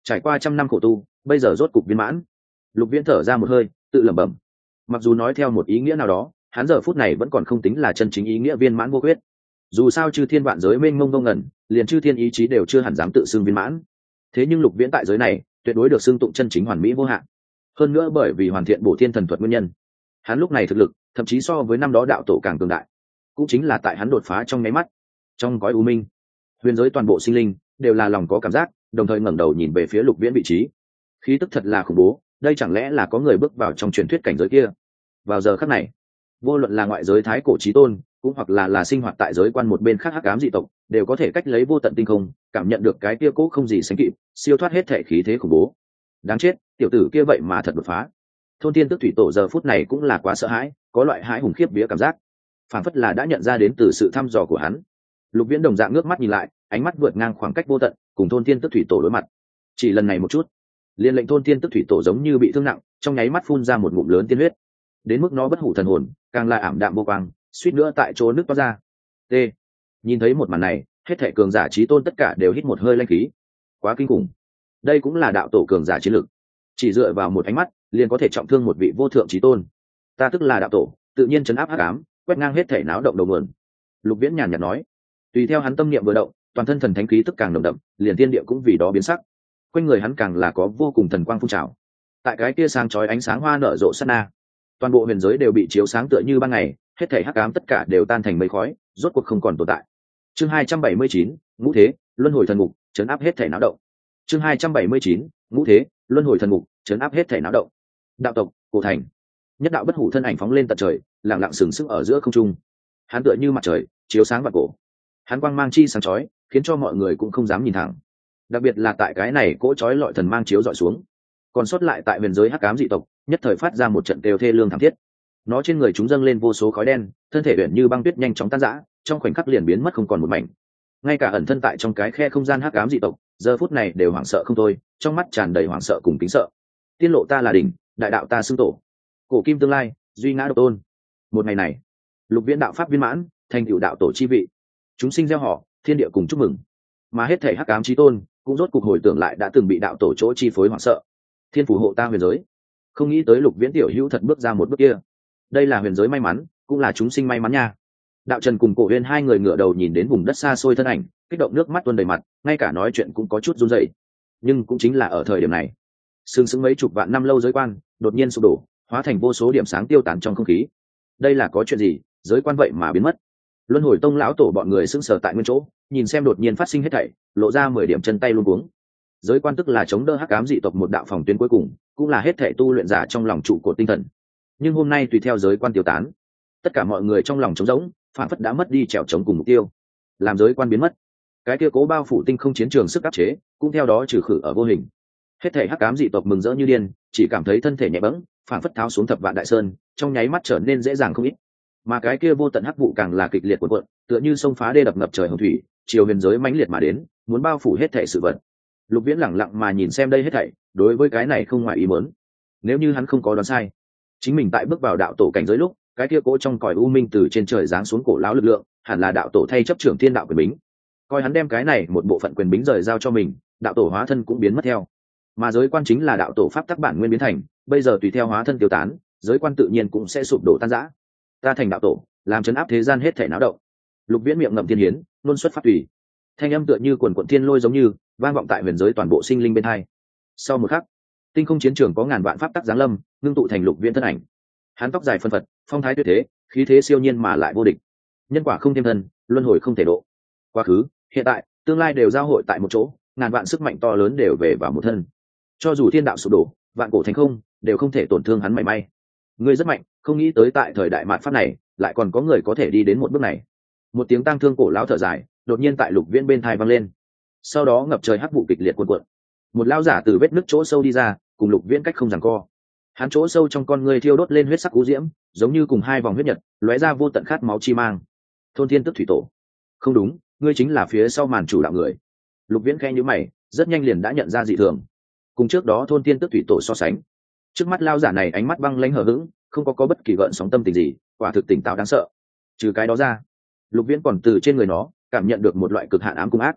trải qua trăm năm khổ tu bây giờ rốt cục viên mãn. Lục Viễn thở ra một hơi tự lẩm bẩm. Mặc dù nói theo một ý nghĩa nào đó hắn giờ phút này vẫn còn không tính là chân chính ý nghĩa viên mãn vô khuyết. Dù sao chư thiên vạn giới mênh mông vô ngẩn, liền chư thiên ý chí đều chưa hẳn dám tự xưng viên mãn. Thế nhưng Lục Viễn tại giới này tuyệt đối được xưng tụng chân chính hoàn mỹ vô hạn. Hơn nữa bởi vì hoàn thiện bổ thiên thần thuật nguyên nhân, hắn lúc này thực lực thậm chí so với năm đó đạo tổ càng cường đại. Cũng chính là tại hắn đột phá trong nháy mắt, trong gói u minh, huyền giới toàn bộ sinh linh đều là lòng có cảm giác, đồng thời ngẩng đầu nhìn về phía Lục Viễn vị trí. Khí tức thật là khủng bố, đây chẳng lẽ là có người bước vào trong truyền thuyết cảnh giới kia. Vào giờ khắc này, vô luận là ngoại giới thái cổ chí tôn cũng hoặc là sinh hoạt tại giới quan một bên khác hắc ám dị tộc, đều có thể cách lấy vô tận tinh không cảm nhận được cái kia cố không gì sánh kịp siêu thoát hết thể khí thế khủng bố. Đáng chết, tiểu tử kia vậy mà thật đột phá. Thôn Thiên Tức Thủy Tổ giờ phút này cũng là quá sợ hãi, có loại hãi hùng khiếp vía cảm giác, phản phất là đã nhận ra đến từ sự thăm dò của hắn. Lục Viễn đồng dạng ngước mắt nhìn lại, ánh mắt vượt ngang khoảng cách vô tận, cùng Thôn Thiên Tức Thủy Tổ đối mặt. Chỉ lần này một chút, liền lệnh Thôn Thiên Tức Thủy Tổ giống như bị thương nặng, trong nháy mắt phun ra một ngụm lớn tiên huyết, đến mức nó bất hủ thần hồn càng là ảm đạm vô quang, suýt nữa tại chỗ nứt toát ra. T. Nhìn thấy một màn này, hết thảy cường giả chí tôn tất cả đều hít một hơi lãnh khí. Quá kinh khủng. Đây cũng là đạo tổ cường giả chiến lực. Chỉ dựa vào một ánh mắt, liền có thể trọng thương một vị vô thượng chí tôn. Ta tức là đạo tổ, tự nhiên trấn áp hắc ám, quét ngang hết thảy náo động đầu nguồn. Lục Viễn nhàn nhạt nói. Tùy theo hắn tâm niệm vừa động, toàn thân thần thánh khí tức càng nồng đậm, liền thiên địa cũng vì đó biến sắc. Quanh người hắn càng là có vô cùng thần quang phun trào. Tại cái kia sáng chói ánh sáng hoa nở rộ sát na, toàn bộ huyền giới đều bị chiếu sáng tựa như ban ngày, hết thảy hắc ám tất cả đều tan thành mây khói, rốt cuộc không còn tồn tại. Chương 279, Ngũ Thế, Luân Hồi Thần Ngục, trấn áp hết thảy náo động. Chương 279, Ngũ Thế, Luân Hồi Thần Ngục, trấn áp hết thảy náo động. Đạo tộc, cổ thành. Nhất đạo bất hủ thân ảnh phóng lên tận trời, lặng lặng sừng sững ở giữa không trung. Hắn tựa như mặt trời, chiếu sáng vạn cổ. Hắn quang mang chi sáng chói, khiến cho mọi người cũng không dám nhìn thẳng. Đặc biệt là tại cái này cỗ chói lọi thần mang chiếu dọi xuống, còn sót lại tại huyền giới hắc ám dị tộc, nhất thời phát ra một trận kêu thê lương thảm thiết. Nó trên người chúng dâng lên vô số khói đen, thân thể uyển như băng tuyết nhanh chóng tan rã, trong khoảnh khắc liền biến mất không còn một mảnh. Ngay cả ẩn thân tại trong cái khe không gian hắc ám dị tộc, giờ phút này đều hoảng sợ không thôi, trong mắt tràn đầy hoảng sợ cùng kính sợ. Tiên lộ ta là đỉnh, đại đạo ta xưng tổ, cổ kim tương lai, duy ngã độc tôn. Một ngày này, Lục Viễn đạo pháp viên mãn, thành tựu đạo tổ chi vị, chúng sinh gieo họ, thiên địa cùng chúc mừng. Mà hết thể hắc ám chí tôn cũng rốt cục hồi tưởng lại đã từng bị đạo tổ chỗ chi phối hoảng sợ. Thiên phù hộ ta huyền giới. Không nghĩ tới Lục Viễn tiểu hữu thật bước ra một bước kia. Đây là huyền giới may mắn, cũng là chúng sinh may mắn nha. Đạo Trần cùng Cổ Huyên hai người ngửa đầu nhìn đến vùng đất xa xôi thân ảnh, kích động nước mắt tuôn đầy mặt, ngay cả nói chuyện cũng có chút run rẩy. Nhưng cũng chính là ở thời điểm này, sừng sững mấy chục vạn năm lâu giới quan đột nhiên sụp đổ, hóa thành vô số điểm sáng tiêu tán trong không khí. Đây là có chuyện gì? Giới quan vậy mà biến mất. Luân Hồi Tông lão tổ bọn người sững sờ tại nguyên chỗ, nhìn xem đột nhiên phát sinh hết thảy, lộ ra 10 điểm chân tay luống cuống. Giới quan tức là chống đỡ hắc ám dị tộc một đạo phòng tuyến cuối cùng, cũng là hết thảy tu luyện giả trong lòng trụ của tinh thần. Nhưng hôm nay tùy theo giới quan tiêu tán, tất cả mọi người trong lòng trống rỗng, phản phất đã mất đi trèo chống cùng mục tiêu. Làm giới quan biến mất, cái kia cố bao phủ tinh không chiến trường sức áp chế cũng theo đó trừ khử ở vô hình. Hết thảy hắc ám dị tộc mừng rỡ như điên, chỉ cảm thấy thân thể nhẹ bẫng, phản phất tháo xuống thập vạn đại sơn, trong nháy mắt trở nên dễ dàng không ít. Mà cái kia vô tận hắc vụ càng là kịch liệt cuộn cuộn, tựa như sông phá đê đập ngập trời hồng thủy, chiều huyền giới mãnh liệt mà đến, muốn bao phủ hết thảy sự vật. Lục Viễn lẳng lặng mà nhìn xem đây hết thảy, đối với cái này không ngoài ý muốn. Nếu như hắn không có đoán sai, chính mình tại bước vào đạo tổ cảnh giới lúc, cái kia cố trong cõi u minh từ trên trời giáng xuống cổ lão lực lượng, hẳn là đạo tổ thay chấp trưởng thiên đạo quyền bính. Coi hắn đem cái này một bộ phận quyền bính rời giao cho mình, đạo tổ hóa thân cũng biến mất theo. Mà giới quan chính là đạo tổ pháp tắc bản nguyên biến thành, bây giờ tùy theo hóa thân tiêu tán, giới quan tự nhiên cũng sẽ sụp đổ tan rã. Ta thành đạo tổ, làm chấn áp thế gian hết thảy náo động. Lục Viễn miệng ngậm thiên hiến, luôn xuất phát tùy. Thanh âm tựa như quần quần thiên lôi giống như vang vọng tại huyền giới toàn bộ sinh linh bên hai. Sau một khắc, tinh không chiến trường có ngàn vạn pháp tắc giáng lâm, ngưng tụ thành Lục Viễn thân ảnh. Hắn tóc dài phân phật, phong thái tuyệt thế, khí thế siêu nhiên mà lại vô địch. Nhân quả không thêm thân, luân hồi không thể độ. Quá khứ, hiện tại, tương lai đều giao hội tại một chỗ, ngàn vạn sức mạnh to lớn đều về vào một thân. Cho dù thiên đạo sụp đổ, vạn cổ thành không, đều không thể tổn thương hắn mảy may. Ngươi rất mạnh, không nghĩ tới tại thời đại mạt pháp này, lại còn có người có thể đi đến một bước này. Một tiếng tang thương cổ lão thở dài, đột nhiên tại Lục Viễn bên tai vang lên. Sau đó ngập trời hắc vụ kịch liệt cuộn cuộn. Một lão giả từ vết nứt chỗ sâu đi ra, cùng Lục Viễn cách không giằng co. Hắn chỗ sâu trong con ngươi thiêu đốt lên huyết sắc u diễm, giống như cùng hai vòng huyết nhật, lóe ra vô tận khát máu chi mang. Thôn Thiên Tức Thủy Tổ. Không đúng, ngươi chính là phía sau màn chủ đạo người. Lục Viễn khẽ nhíu mày, rất nhanh liền đã nhận ra dị thường. Cùng trước đó Thôn Thiên Tức Thủy Tổ so sánh, trước mắt lão giả này ánh mắt băng lãnh hờ hững, không có bất kỳ gợn sóng tâm tình gì, quả thực tỉnh táo đáng sợ. Trừ cái đó ra, Lục Viễn còn từ trên người nó cảm nhận được một loại cực hạn ám cung ác.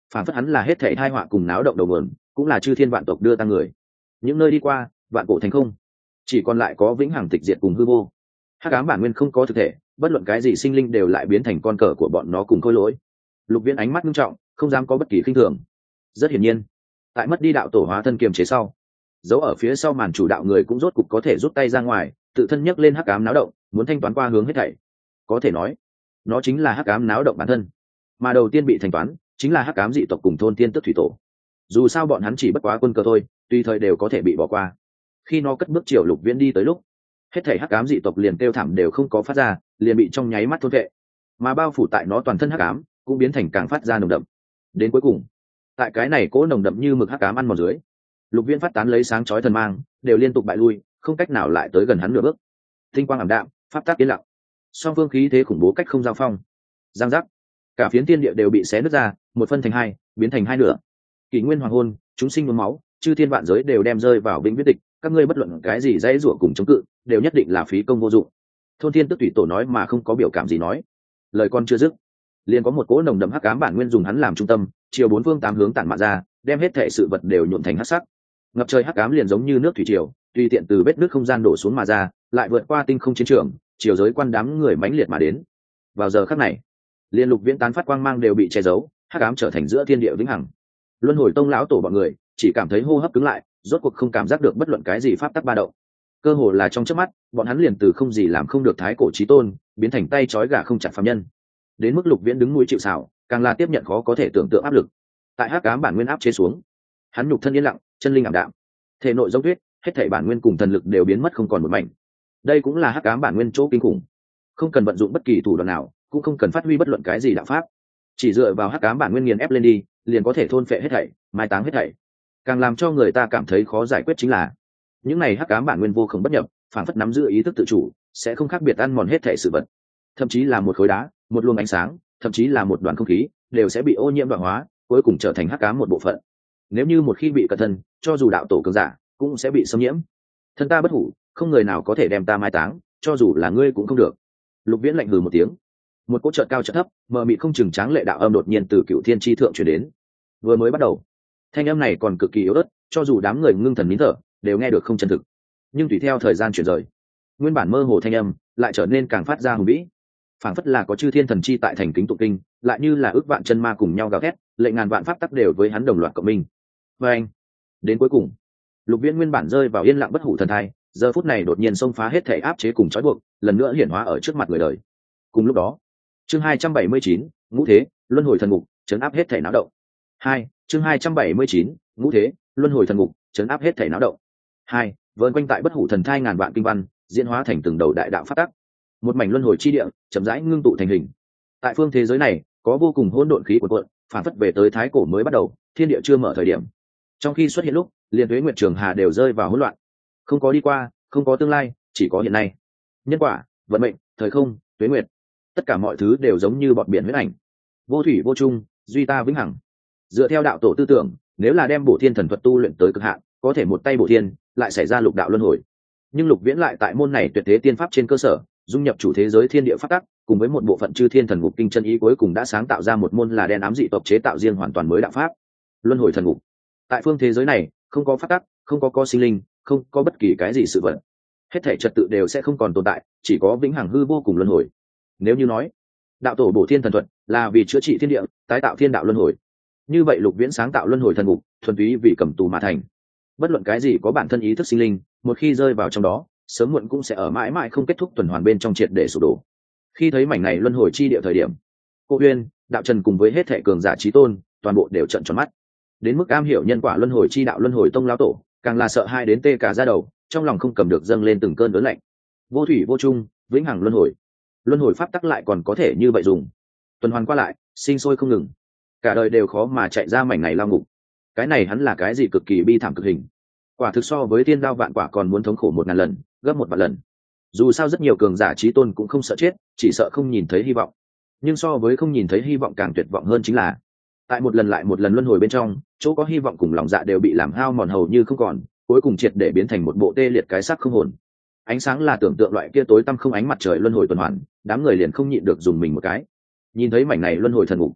phản phất hắn là hết thảy tai họa cùng náo động đầu nguồn, cũng là chư thiên vạn tộc đưa tăng người. Những nơi đi qua, vạn cổ thành không, chỉ còn lại có vĩnh hằng tịch diệt cùng hư vô. Hắc ám bản nguyên không có thực thể, bất luận cái gì sinh linh đều lại biến thành con cờ của bọn nó cùng khôi lỗi. Lục Viễn ánh mắt nghiêm trọng, không dám có bất kỳ khinh thường. Rất hiển nhiên, tại mất đi đạo tổ hóa thân kiềm chế sau, giấu ở phía sau màn chủ đạo người cũng rốt cục có thể rút tay ra ngoài, tự thân nhấc lên hắc ám náo động, muốn thanh toán qua hướng hết thảy. Có thể nói, nó chính là hắc ám náo động bản thân. Mà đầu tiên bị thanh toán, chính là hắc ám dị tộc cùng thôn tiên tức thủy tổ. Dù sao bọn hắn chỉ bất quá quân cờ thôi, tùy thời đều có thể bị bỏ qua. Khi nó cất bước chiều Lục Viễn đi tới lúc, hết thảy hắc ám dị tộc liền kêu thảm đều không có phát ra, liền bị trong nháy mắt thôn vệ. Mà bao phủ tại nó toàn thân hắc ám cũng biến thành càng phát ra nồng đậm. Đến cuối cùng, tại cái này cố nồng đậm như mực hắc ám ăn mòn dưới, Lục Viễn phát tán lấy sáng chói thần mang, đều liên tục bại lui, không cách nào lại tới gần hắn nửa bước. Tinh quang ảm đạm, pháp tắc yên lặng, song phương khí thế khủng bố cách không giao phong. Giang giác, cả phiến thiên địa đều bị xé nứt ra, một phân thành hai, biến thành hai nửa. Kỷ nguyên hoàng hôn, chúng sinh nhuốm máu, chư thiên vạn giới đều đem rơi vào vĩnh viễn tịch, các ngươi bất luận cái gì dãy rủa cùng chống cự, đều nhất định là phí công vô dụng. Thôn thiên tức thủy tổ nói mà không có biểu cảm gì nói. Lời con chưa dứt, liền có một cỗ nồng đậm hắc ám bản nguyên dùng hắn làm trung tâm, chiều bốn phương tám hướng tản mạn ra, đem hết thảy sự vật đều nhuộm thành hắc sắc. Ngập trời hắc ám liền giống như nước thủy triều, tùy tiện từ vết nước không gian đổ xuống mà ra, lại vượt qua tinh không chiến trường, chiều giới quan đám người mãnh liệt mà đến. Vào giờ khắc này, liên Lục Viễn tán phát quang mang đều bị che giấu, hắc ám trở thành giữa thiên địa vĩnh hằng. Luân hồi tông lão tổ bọn người chỉ cảm thấy hô hấp cứng lại, rốt cuộc không cảm giác được bất luận cái gì pháp tắc ba động. Cơ hồ là trong chớp mắt, bọn hắn liền từ không gì làm không được thái cổ chí tôn, biến thành tay trói gà không chặt phàm nhân. Đến mức Lục Viễn đứng núi chịu sào, càng là tiếp nhận khó có thể tưởng tượng áp lực. Tại hắc ám bản nguyên áp chế xuống, hắn nhục thân yên lặng, chân linh ảm đạm, thể nội giống tuyết, hết thảy bản nguyên cùng thần lực đều biến mất không còn một mảnh. Đây cũng là hắc ám bản nguyên chỗ kinh khủng, không cần vận dụng bất kỳ thủ đoạn nào, cũng không cần phát huy bất luận cái gì đạo pháp, chỉ dựa vào hắc ám bản nguyên nghiền ép lên đi, liền có thể thôn phệ hết thảy, mai táng hết thảy. Càng làm cho người ta cảm thấy khó giải quyết chính là, những này hắc ám bản nguyên vô cùng bất nhập, phản phất nắm giữ ý thức tự chủ, sẽ không khác biệt ăn mòn hết thảy sự vật. Thậm chí là một khối đá, một luồng ánh sáng, thậm chí là một đoạn không khí, đều sẽ bị ô nhiễm đoạn hóa, cuối cùng trở thành hắc ám một bộ phận. Nếu như một khi bị cẩn thân, cho dù đạo tổ cường giả cũng sẽ bị xâm nhiễm. Thân ta bất hủ, không người nào có thể đem ta mai táng, cho dù là ngươi cũng không được. Lục Viễn lạnh hừ một tiếng, một cỗ chợt cao chợt thấp, mờ mịt không chừng tráng lệ đạo âm đột nhiên từ cựu thiên chi thượng truyền đến. Vừa mới bắt đầu, thanh âm này còn cực kỳ yếu ớt, cho dù đám người ngưng thần nín thở, đều nghe được không chân thực. Nhưng tùy theo thời gian chuyển rời, nguyên bản mơ hồ thanh âm lại trở nên càng phát ra hùng vĩ, phảng phất là có chư thiên thần chi tại thành kính tụng kinh, lại như là ước vạn chân ma cùng nhau gào thét, lệnh ngàn vạn pháp tắc đều với hắn đồng loạt cộng minh. Và anh, đến cuối cùng, Lục Viễn nguyên bản rơi vào yên lặng bất hủ thần thai, giờ phút này đột nhiên xông phá hết thể áp chế cùng trói buộc, lần nữa hiển hóa ở trước mặt người đời. Cùng lúc đó, chương 279, ngũ thế, luân hồi thần ngục, trấn áp hết thể náo động. Chương 279, ngũ thế, luân hồi thần ngục, trấn áp hết thể náo động. Vờn quanh tại bất hủ thần thai ngàn vạn kinh văn, diễn hóa thành từng đầu đại đạo pháp tắc. Một mảnh luân hồi chi địa, chậm rãi ngưng tụ thành hình. Tại phương thế giới này, có vô cùng hỗn độn khí cuộn cuộn, phản phất về tới thái cổ mới bắt đầu, thiên địa chưa mở thời điểm. Trong khi xuất hiện lúc, liền Tuế Nguyệt Trường Hà đều rơi vào hỗn loạn. Không có đi qua, không có tương lai, chỉ có hiện nay. Nhân quả, vận mệnh, thời không, Tuế Nguyệt, tất cả mọi thứ đều giống như bọt biển huyết ảnh, vô thủy vô chung, duy ta vĩnh hằng. Dựa theo đạo tổ tư tưởng, nếu là đem bổ thiên thần thuật tu luyện tới cực hạn, có thể một tay bổ thiên, lại xảy ra lục đạo luân hồi. Nhưng Lục Viễn lại tại môn này tuyệt thế tiên pháp trên cơ sở, dung nhập chủ thế giới thiên địa pháp tắc, cùng với một bộ phận chư thiên thần ngục kinh chân ý, cuối cùng đã sáng tạo ra một môn là đen ám dị tộc chế tạo riêng hoàn toàn mới đạo pháp, luân hồi thần ngục. Tại phương thế giới này, không có pháp tắc, không có sinh linh, không có bất kỳ cái gì sự vật, hết thảy trật tự đều sẽ không còn tồn tại, chỉ có vĩnh hằng hư vô cùng luân hồi. Nếu như nói đạo tổ bổ thiên thần thuật là vì chữa trị thiên địa, tái tạo thiên đạo luân hồi, như vậy Lục Viễn sáng tạo luân hồi thần ngục thuần túy vì cầm tù mà thành. Bất luận cái gì có bản thân ý thức sinh linh, một khi rơi vào trong đó, sớm muộn cũng sẽ ở mãi mãi không kết thúc tuần hoàn bên trong triệt để sụp đổ. Khi thấy mảnh này luân hồi chi địa thời điểm, Cô Uyên, Đạo Trần cùng với hết thảy cường giả chí tôn, toàn bộ đều trợn tròn mắt. Đến mức am hiểu nhân quả luân hồi chi đạo luân hồi tông lão tổ, càng là sợ hai đến tê cả da đầu, trong lòng không cầm được dâng lên từng cơn đớn lạnh. Vô thủy vô chung, vĩnh hằng luân hồi pháp tắc lại còn có thể như vậy dùng, tuần hoàn qua lại, sinh sôi không ngừng, cả đời đều khó mà chạy ra mảnh này lao ngục. Cái này hắn là cái gì cực kỳ bi thảm cực hình, quả thực so với thiên đao vạn quả còn muốn thống khổ 1000 lần, gấp 1 vạn lần. Dù sao rất nhiều cường giả chí tôn cũng không sợ chết, chỉ sợ không nhìn thấy hy vọng. Nhưng so với không nhìn thấy hy vọng càng tuyệt vọng hơn chính là, tại một lần lại một lần luân hồi bên trong, chỗ có hy vọng cùng lòng dạ đều bị làm hao mòn hầu như không còn, cuối cùng triệt để biến thành một bộ tê liệt cái xác không hồn. Ánh sáng là tưởng tượng loại kia tối tăm không ánh mặt trời luân hồi tuần hoàn, đám người liền không nhịn được dùng mình một cái. Nhìn thấy mảnh này luân hồi thần ngục,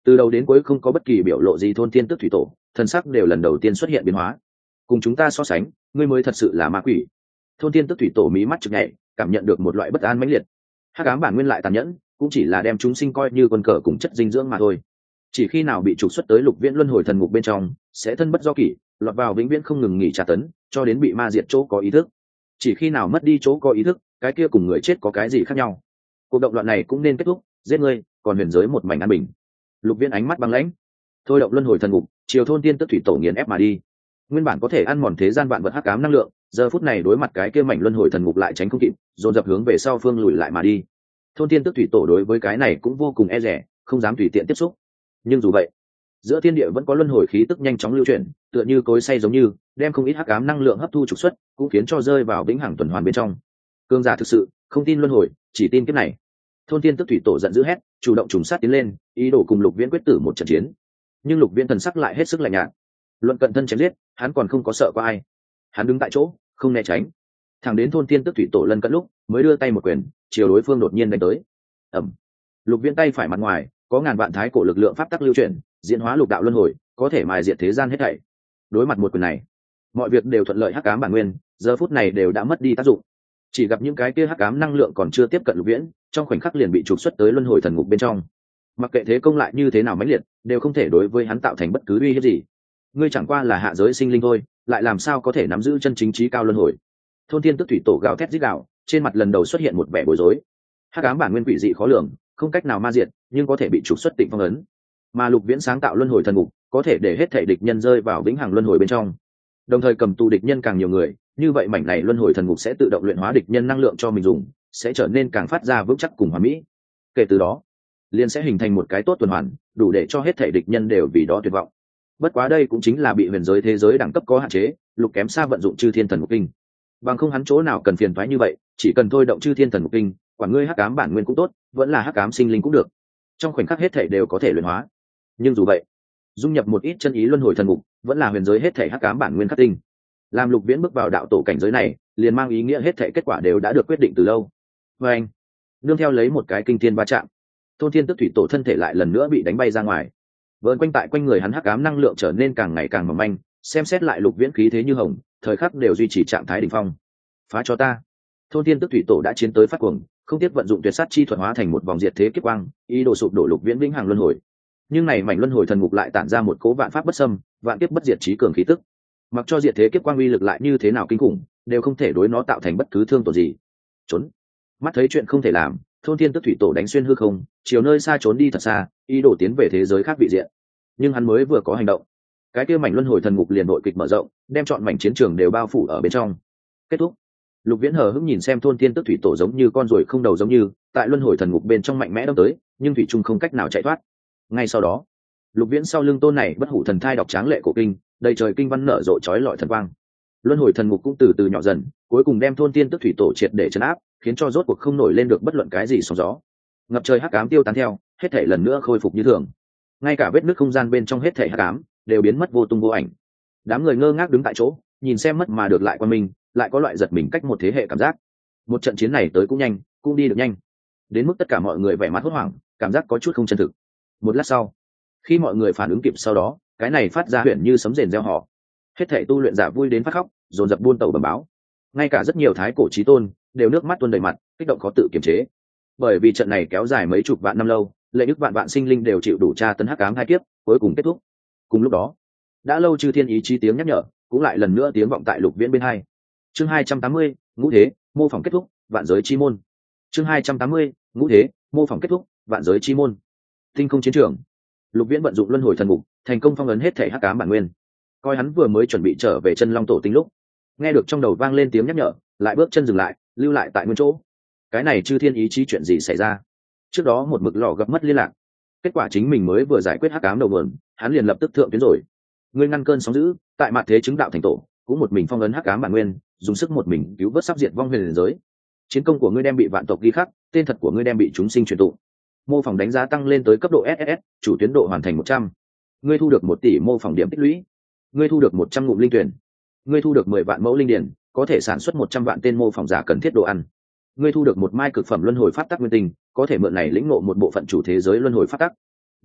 từ đầu đến cuối không có bất kỳ biểu lộ gì thôn thiên tức thủy tổ thần sắc đều lần đầu tiên xuất hiện biến hóa. Cùng chúng ta so sánh, ngươi mới thật sự là ma quỷ. Thôn thiên tức thủy tổ mí mắt chực nhảy, cảm nhận được một loại bất an mãnh liệt. Hắc ám bản nguyên lại tàn nhẫn, cũng chỉ là đem chúng sinh coi như con cờ cùng chất dinh dưỡng mà thôi. Chỉ khi nào bị trục xuất tới lục viễn luân hồi thần ngục bên trong, sẽ thân bất do kỷ, lọt vào vĩnh viễn không ngừng nghỉ tra tấn, cho đến bị ma diệt chỗ có ý thức. Chỉ khi nào mất đi chỗ có ý thức, cái kia cùng người chết có cái gì khác nhau? Cuộc động loạn này cũng nên kết thúc, giết ngươi, còn huyền giới một mảnh an bình. Lục viễn ánh mắt băng lãnh, thôi động luân hồi thần ngục, chiều thôn tiên tức thủy tổ nghiền ép mà đi. Nguyên bản có thể ăn mòn thế gian vạn vật hắc ám năng lượng, giờ phút này đối mặt cái kia mảnh luân hồi thần ngục lại tránh không kịp, dồn dập hướng về sau phương lùi lại mà đi. Thôn tiên tức thủy tổ đối với cái này cũng vô cùng e dè, không dám tùy tiện tiếp xúc. Nhưng dù vậy, giữa thiên địa vẫn có luân hồi khí tức nhanh chóng lưu chuyển, tựa như cối xay giống như đem không ít hắc ám năng lượng hấp thu trục xuất, cũng khiến cho rơi vào vĩnh hằng tuần hoàn bên trong. Cương giả thực sự không tin luân hồi, chỉ tin kiếp này. Thôn tiên tức thủy tổ giận dữ hét, chủ động trùng sát tiến lên, ý đồ cùng lục viễn quyết tử một trận chiến. Nhưng lục viễn thần sắc lại hết sức lạnh nhạt. Luận cận thân chém giết, hắn còn không có sợ qua ai. Hắn đứng tại chỗ, không né tránh. Thẳng đến thôn tiên tức thủy tổ lân cận lúc, mới đưa tay một quyền, chiều đối phương đột nhiên đánh tới. Ầm. Lục viễn tay phải mặt ngoài có ngàn vạn thái cổ lực lượng pháp tắc lưu chuyển, diễn hóa lục đạo luân hồi, có thể mài diệt thế gian hết thảy. Đối mặt một quyền này, mọi việc đều thuận lợi. Hắc ám bản nguyên giờ phút này đều đã mất đi tác dụng, chỉ gặp những cái kia hắc ám năng lượng còn chưa tiếp cận lục viễn, trong khoảnh khắc liền bị trục xuất tới luân hồi thần ngục bên trong. Mặc kệ thế công lại như thế nào mãnh liệt, đều không thể đối với hắn tạo thành bất cứ uy hiếp gì. Ngươi chẳng qua là hạ giới sinh linh thôi, lại làm sao có thể nắm giữ chân chính trí cao luân hồi? Thôn thiên tức thủy tổ gào thét rít gào, trên mặt lần đầu xuất hiện một vẻ bối rối. Hắc ám bản nguyên quỷ dị khó lường, không cách nào ma diệt, nhưng có thể bị trục xuất tịnh phong ấn. Mà lục viễn sáng tạo luân hồi thần ngục, có thể để hết thảy địch nhân rơi vào vĩnh hằng luân hồi bên trong, đồng thời cầm tù địch nhân càng nhiều người, như vậy mảnh này luân hồi thần ngục sẽ tự động luyện hóa địch nhân năng lượng cho mình dùng, sẽ trở nên càng phát ra vững chắc cùng hoàn mỹ. Kể từ đó, liền sẽ hình thành một cái tốt tuần hoàn, đủ để cho hết thảy địch nhân đều vì đó tuyệt vọng. Bất quá đây cũng chính là bị huyền giới thế giới đẳng cấp có hạn chế, lục kém xa vận dụng chư thiên thần ngục kinh. Bằng không hắn chỗ nào cần phiền toái như vậy, chỉ cần thôi động chư thiên thần ngục kinh, quản ngươi hắc ám bản nguyên cũng tốt, vẫn là hắc ám sinh linh cũng được, trong khoảnh khắc hết thảy đều có thể luyện hóa. Nhưng dù vậy, dung nhập một ít chân ý luân hồi thần ngục, vẫn là huyền giới hết thảy hắc ám bản nguyên khắc tinh. Làm lục viễn bước vào đạo tổ cảnh giới này, liền mang ý nghĩa hết thảy kết quả đều đã được quyết định từ lâu. Và anh, nương theo lấy một cái kinh thiên va chạm, thôn thiên tức thủy tổ thân thể lại lần nữa bị đánh bay ra ngoài. Vợn quanh tại quanh người hắn hắc ám năng lượng trở nên càng ngày càng mỏng manh, xem xét lại lục viễn khí thế như hồng, thời khắc đều duy trì trạng thái đỉnh phong. Phá cho ta! Thôn thiên tức thủy tổ đã chiến tới phát cuồng, không tiếc vận dụng tuyệt sát chi thuật hóa thành một vòng diệt thế kiếp quang, ý đồ sụp đổ lục viễn vĩnh hằng luân hồi. Nhưng này mảnh luân hồi thần ngục lại tản ra một cố vạn pháp bất xâm, vạn kiếp bất diệt trí cường khí tức. Mặc cho diệt thế kiếp quang uy lực lại như thế nào kinh khủng, đều không thể đối nó tạo thành bất cứ thương tổn gì. Trốn! Mắt thấy chuyện không thể làm, thôn thiên tức thủy tổ đánh xuyên hư không, chiều nơi xa trốn đi thật xa, ý đồ tiến về thế giới khác vị diện. Nhưng hắn mới vừa có hành động, cái kia mảnh luân hồi thần ngục liền nội kịch mở rộng, đem chọn mảnh chiến trường đều bao phủ ở bên trong. Kết thúc. Lục viễn hờ hững nhìn xem thôn thiên tức thủy tổ giống như con ruồi không đầu giống như tại luân hồi thần ngục bên trong mạnh mẽ đâm tới, nhưng thủy trung không cách nào chạy thoát. Ngay sau đó, lục viễn sau lưng tôn này bất hủ thần thai đọc tráng lệ cổ kinh, đầy trời kinh văn nở rộ chói lọi thần quang. Luân hồi thần ngục cũng từ từ nhỏ dần, cuối cùng đem thôn thiên tức thủy tổ triệt để trấn áp, khiến cho rốt cuộc không nổi lên được bất luận cái gì sóng gió. Ngập trời hắc ám tiêu tán theo, hết thảy lần nữa khôi phục như thường. Ngay cả vết nứt không gian bên trong hết thảy hắc ám đều biến mất vô tung vô ảnh. Đám người ngơ ngác đứng tại chỗ, nhìn xem mất mà được lại qua mình, lại có loại giật mình cách một thế hệ cảm giác. Một trận chiến này tới cũng nhanh, cũng đi được nhanh, đến mức tất cả mọi người vẻ mặt hốt hoảng, cảm giác có chút không chân thực. Một lát sau, khi mọi người phản ứng kịp sau đó, cái này phát ra huyền như sấm rền reo hò. Hết thảy tu luyện giả vui đến phát khóc, dồn dập buôn tàu bẩm báo. Ngay cả rất nhiều thái cổ chí tôn đều nước mắt tuôn đầy mặt, kích động khó tự kiềm chế. Bởi vì trận này kéo dài mấy chục vạn năm lâu, lệ đức vạn vạn sinh linh đều chịu đủ tra tấn hắc ám hai kiếp, cuối cùng kết thúc. Cùng lúc đó, đã lâu chư thiên ý chí tiếng nhắc nhở cũng lại lần nữa tiếng vọng tại lục viễn bên hai. Chương 280, ngũ thế mô phỏng kết thúc, vạn giới chi môn. Chương 280, ngũ thế mô phỏng kết thúc, vạn giới chi môn. Tinh không chiến trường, lục viễn vận dụng luân hồi thần ngục, thành công phong ấn hết thể hắc ám bản nguyên. Coi hắn vừa mới chuẩn bị trở về chân long tổ tinh lúc, nghe được trong đầu vang lên tiếng nhắc nhở, lại bước chân dừng lại, lưu lại tại nguyên chỗ. Cái này chư thiên ý chí chuyện gì xảy ra? Trước đó một mực lò gặp mất liên lạc, kết quả chính mình mới vừa giải quyết hắc ám đầu nguồn, hắn liền lập tức thượng tuyến rồi. Ngươi ngăn cơn sóng dữ, tại mặt thế chứng đạo thành tổ, cũng một mình phong ấn hắc ám bản nguyên, dùng sức một mình cứu vớt sắp diệt vong huyền giới. Chiến công của ngươi đem bị vạn tộc ghi khắc, tên thật của ngươi đem bị chúng sinh truyền tụng. Mô phỏng đánh giá tăng lên tới cấp độ SSS, chủ tuyến độ hoàn thành 100. Ngươi thu được 1 tỷ mô phỏng điểm tích lũy. Ngươi thu được 100 ngụm linh tuyển. Ngươi thu được 10 vạn mẫu linh điển, có thể sản xuất 100 vạn tên mô phỏng giả cần thiết đồ ăn. Ngươi thu được 1 mai cực phẩm luân hồi pháp tắc nguyên tinh, có thể mượn này lĩnh ngộ một bộ phận chủ thế giới luân hồi pháp tắc.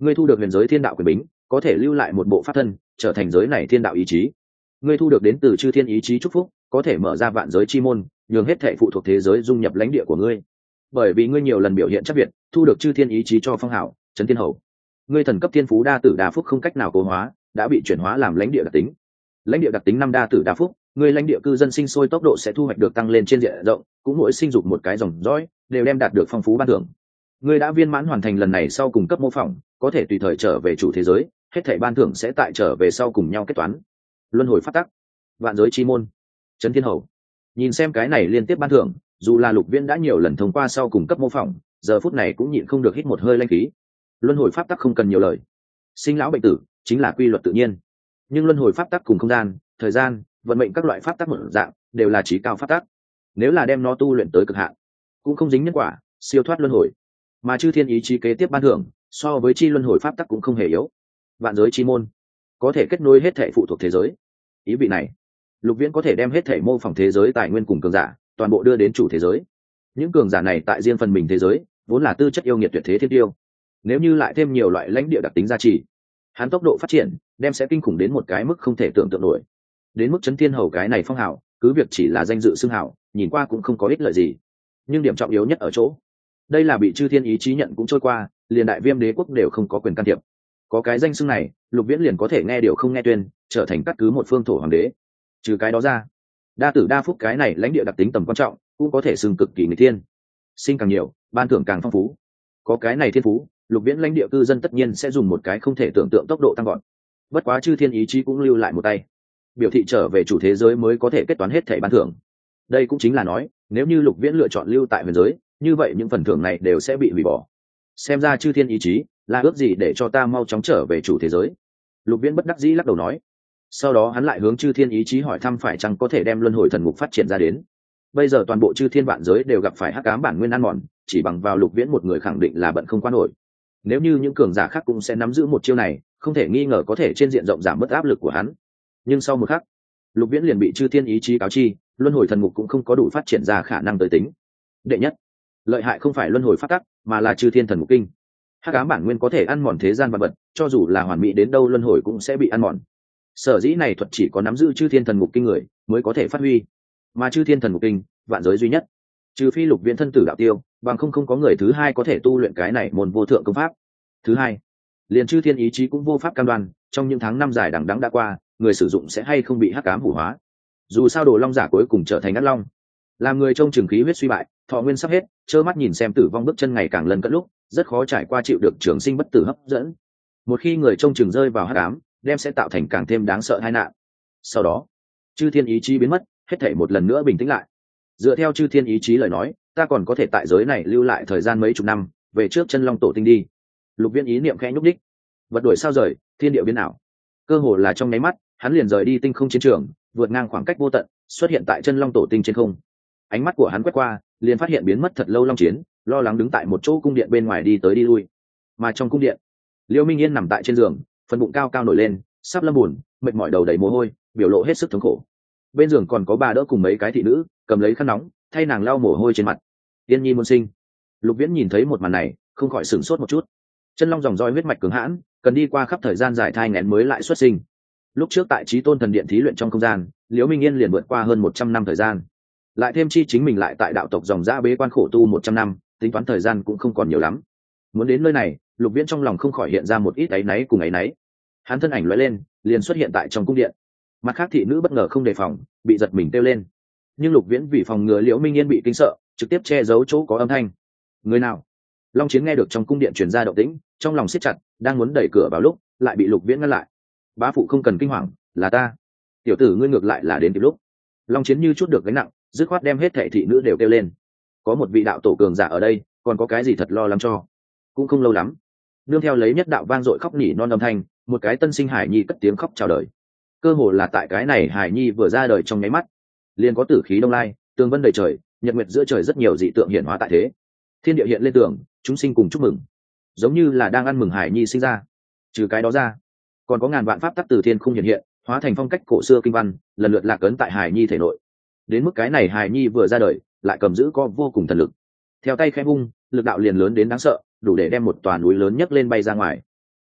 Ngươi thu được huyền giới thiên đạo quyền bính, có thể lưu lại một bộ pháp thân, trở thành giới này thiên đạo ý chí. Ngươi thu được đến từ chư thiên ý chí chúc phúc, có thể mở ra vạn giới chi môn, nhường hết thảy phụ thuộc thế giới dung nhập lãnh địa của ngươi. Bởi vì ngươi nhiều lần biểu hiện chắc việt, thu được chư thiên ý chí cho phong hảo trấn thiên hầu. Ngươi thần cấp thiên phú đa tử đa phúc không cách nào cố hóa, đã bị chuyển hóa làm lãnh địa đặc tính. Lãnh địa đặc tính 5 đa tử đa phúc, ngươi lãnh địa cư dân sinh sôi tốc độ sẽ thu hoạch được tăng lên trên diện rộng, cũng mỗi sinh dục một cái dòng dõi đều đem đạt được phong phú ban thưởng. Ngươi đã viên mãn hoàn thành lần này sau cùng cấp mô phỏng, có thể tùy thời trở về chủ thế giới, hết thảy ban thưởng sẽ tại trở về sau cùng nhau kết toán. Luân hồi phát tắc, vạn giới chi môn, trấn thiên hầu. Nhìn xem cái này liên tiếp ban thưởng, dù là Lục Viễn đã nhiều lần thông qua sau cùng cấp mô phỏng, giờ phút này cũng nhịn không được hít một hơi lanh khí. Luân hồi pháp tắc không cần nhiều lời, sinh lão bệnh tử chính là quy luật tự nhiên, nhưng luân hồi pháp tắc cùng không gian, thời gian, vận mệnh các loại pháp tắc một dạng đều là chí cao pháp tắc. Nếu là đem nó tu luyện tới cực hạn, cũng không dính nhân quả, siêu thoát luân hồi. Mà chư thiên ý chí kế tiếp ban thưởng, so với chi luân hồi pháp tắc cũng không hề yếu. Vạn giới chi môn, có thể kết nối hết thảy phụ thuộc thế giới. Ý vị này, Lục Viễn có thể đem hết thảy mô phỏng thế giới tài nguyên cùng cường giả, toàn bộ đưa đến chủ thế giới. Những cường giả này tại riêng phần mình thế giới, vốn là tư chất yêu nghiệt tuyệt thế thiên tiêu. Nếu như lại thêm nhiều loại lãnh địa đặc tính gia trì, hắn tốc độ phát triển đem sẽ kinh khủng đến một cái mức không thể tưởng tượng nổi. Đến mức chấn thiên hầu cái này phong hào, cứ việc chỉ là danh dự xưng hào, nhìn qua cũng không có ích lợi gì. Nhưng điểm trọng yếu nhất ở chỗ, đây là bị chư thiên ý chí nhận cũng trôi qua, liền đại viêm đế quốc đều không có quyền can thiệp. Có cái danh xưng này, Lục Viễn liền có thể nghe điều không nghe tuyên, trở thành cắt cứ một phương thổ hoàng đế. Trừ cái đó ra, đa tử đa phúc cái này lãnh địa đặc tính tầm quan trọng, cũng có thể xưng cực kỳ người thiên. Sinh càng nhiều, ban thưởng càng phong phú. Có cái này thiên phú, Lục Viễn lãnh địa cư dân tất nhiên sẽ dùng một cái không thể tưởng tượng tốc độ tăng gọn. Bất quá chư thiên ý chí cũng lưu lại một tay, biểu thị trở về chủ thế giới mới có thể kết toán hết thảy ban thưởng. Đây cũng chính là nói, nếu như Lục Viễn lựa chọn lưu tại huyền giới, như vậy những phần thưởng này đều sẽ bị hủy bỏ. Xem ra chư thiên ý chí là ước gì để cho ta mau chóng trở về chủ thế giới. Lục Viễn bất đắc dĩ lắc đầu nói. Sau đó hắn lại hướng chư thiên ý chí hỏi thăm phải chăng có thể đem luân hồi thần ngục phát triển ra đến. Bây giờ toàn bộ chư thiên vạn giới đều gặp phải hắc ám bản nguyên ăn mòn, chỉ bằng vào Lục Viễn một người khẳng định là bận không qua nổi. Nếu như những cường giả khác cũng sẽ nắm giữ một chiêu này, không thể nghi ngờ có thể trên diện rộng giảm bớt áp lực của hắn. Nhưng sau một khắc, Lục Viễn liền bị chư thiên ý chí cáo chi, luân hồi thần ngục cũng không có đủ phát triển ra khả năng tới tính. Đệ nhất, lợi hại không phải luân hồi phát tắc, mà là chư thiên thần ngục kinh. Hắc ám bản nguyên có thể ăn mòn thế gian vật vật, cho dù là hoàn mỹ đến đâu luân hồi cũng sẽ bị ăn mòn. Sở dĩ này thuật chỉ có nắm giữ chư thiên thần ngục kinh người mới có thể phát huy, mà chư thiên thần ngục kinh, vạn giới duy nhất. Trừ phi Lục Viễn thân tử đạo tiêu, bằng không có người thứ hai có thể tu luyện cái này môn vô thượng công pháp. Thứ hai, liền chư thiên ý chí cũng vô pháp cam đoan, trong những tháng năm dài đằng đẵng đã qua, người sử dụng sẽ hay không bị hắc ám hủ hóa. Dù sao Đồ Long giả cuối cùng trở thành Ác Long, làm người trông chừng khí huyết suy bại, thọ nguyên sắp hết, trơ mắt nhìn xem tử vong bước chân ngày càng lần cận lúc, rất khó trải qua chịu được trường sinh bất tử hấp dẫn. Một khi người trông chừng rơi vào hắc ám, đem sẽ tạo thành càng thêm đáng sợ tai nạn. Sau đó, chư thiên ý chí biến mất, hết thảy một lần nữa bình tĩnh lại. Dựa theo chư thiên ý chí lời nói, ta còn có thể tại giới này lưu lại thời gian mấy chục năm, về trước chân long tổ tinh đi. Lục Viễn ý niệm khẽ nhúc đích, vật đổi sao rời, thiên địa biến ảo. Cơ hồ là trong nháy mắt, hắn liền rời đi tinh không chiến trường, vượt ngang khoảng cách vô tận, xuất hiện tại chân long tổ tinh trên không. Ánh mắt của hắn quét qua, liền phát hiện biến mất thật lâu long chiến, lo lắng đứng tại một chỗ cung điện bên ngoài đi tới đi lui. Mà trong cung điện, Liêu Minh Yên nằm tại trên giường, phần bụng cao cao nổi lên, sắp lâm buồn, mệt mỏi đầu đầy mồ hôi, biểu lộ hết sức thống khổ. Bên giường còn có bà đỡ cùng mấy cái thị nữ, cầm lấy khăn nóng, thay nàng lau mồ hôi trên mặt. Tiên nhi muốn sinh. Lục Viễn nhìn thấy một màn này, không khỏi sửng sốt một chút. Chân long dòng roi huyết mạch cứng hãn, cần đi qua khắp thời gian dài thai nghén mới lại xuất sinh. Lúc trước tại Chí Tôn Thần Điện thí luyện trong không gian, Liễu Minh Yên liền vượt qua hơn 100 năm thời gian. Lại thêm chi chính mình lại tại đạo tộc dòng dã bế quan khổ tu 100 năm, tính toán thời gian cũng không còn nhiều lắm. Muốn đến nơi này, Lục Viễn trong lòng không khỏi hiện ra một ít áy náy cùng áy náy. Hắn thân ảnh lóe lên, liền xuất hiện tại trong cung điện. Mặt khác thị nữ bất ngờ không đề phòng, bị giật mình kêu lên. Nhưng Lục Viễn vì phòng ngừa Liễu Minh Yên bị kinh sợ, trực tiếp che giấu chỗ có âm thanh. Người nào? Long Chiến nghe được trong cung điện truyền ra động tĩnh, trong lòng siết chặt, đang muốn đẩy cửa vào lúc, lại bị Lục Viễn ngăn lại. Bá phụ không cần kinh hoàng, là ta. Tiểu tử ngươi ngược lại là đến kịp lúc. Long Chiến như chút được gánh nặng, dứt khoát đem hết thảy thị nữ đều kêu lên. Có một vị đạo tổ cường giả ở đây, còn có cái gì thật lo lắng cho. Cũng không lâu lắm, nương theo lấy nhất đạo vang dội khóc nỉ non âm thanh, một cái tân sinh hải nhi cất tiếng khóc chào đời. Cơ hồ là tại cái này hải nhi vừa ra đời trong nháy mắt, liền có tử khí đông lai, tường vân đầy trời, nhật nguyệt giữa trời rất nhiều dị tượng hiện hóa tại thế. Thiên địa hiện lên tường, chúng sinh cùng chúc mừng, giống như là đang ăn mừng hải nhi sinh ra. Trừ cái đó ra, còn có ngàn vạn pháp tắc từ thiên không hiện hiện, hóa thành phong cách cổ xưa kinh văn, lần lượt lạc ấn tại hải nhi thể nội. Đến mức cái này hải nhi vừa ra đời, lại cầm giữ có vô cùng thần lực. Theo tay khẽ vung, lực đạo liền lớn đến đáng sợ, đủ để đem một tòa núi lớn nhấc lên bay ra ngoài.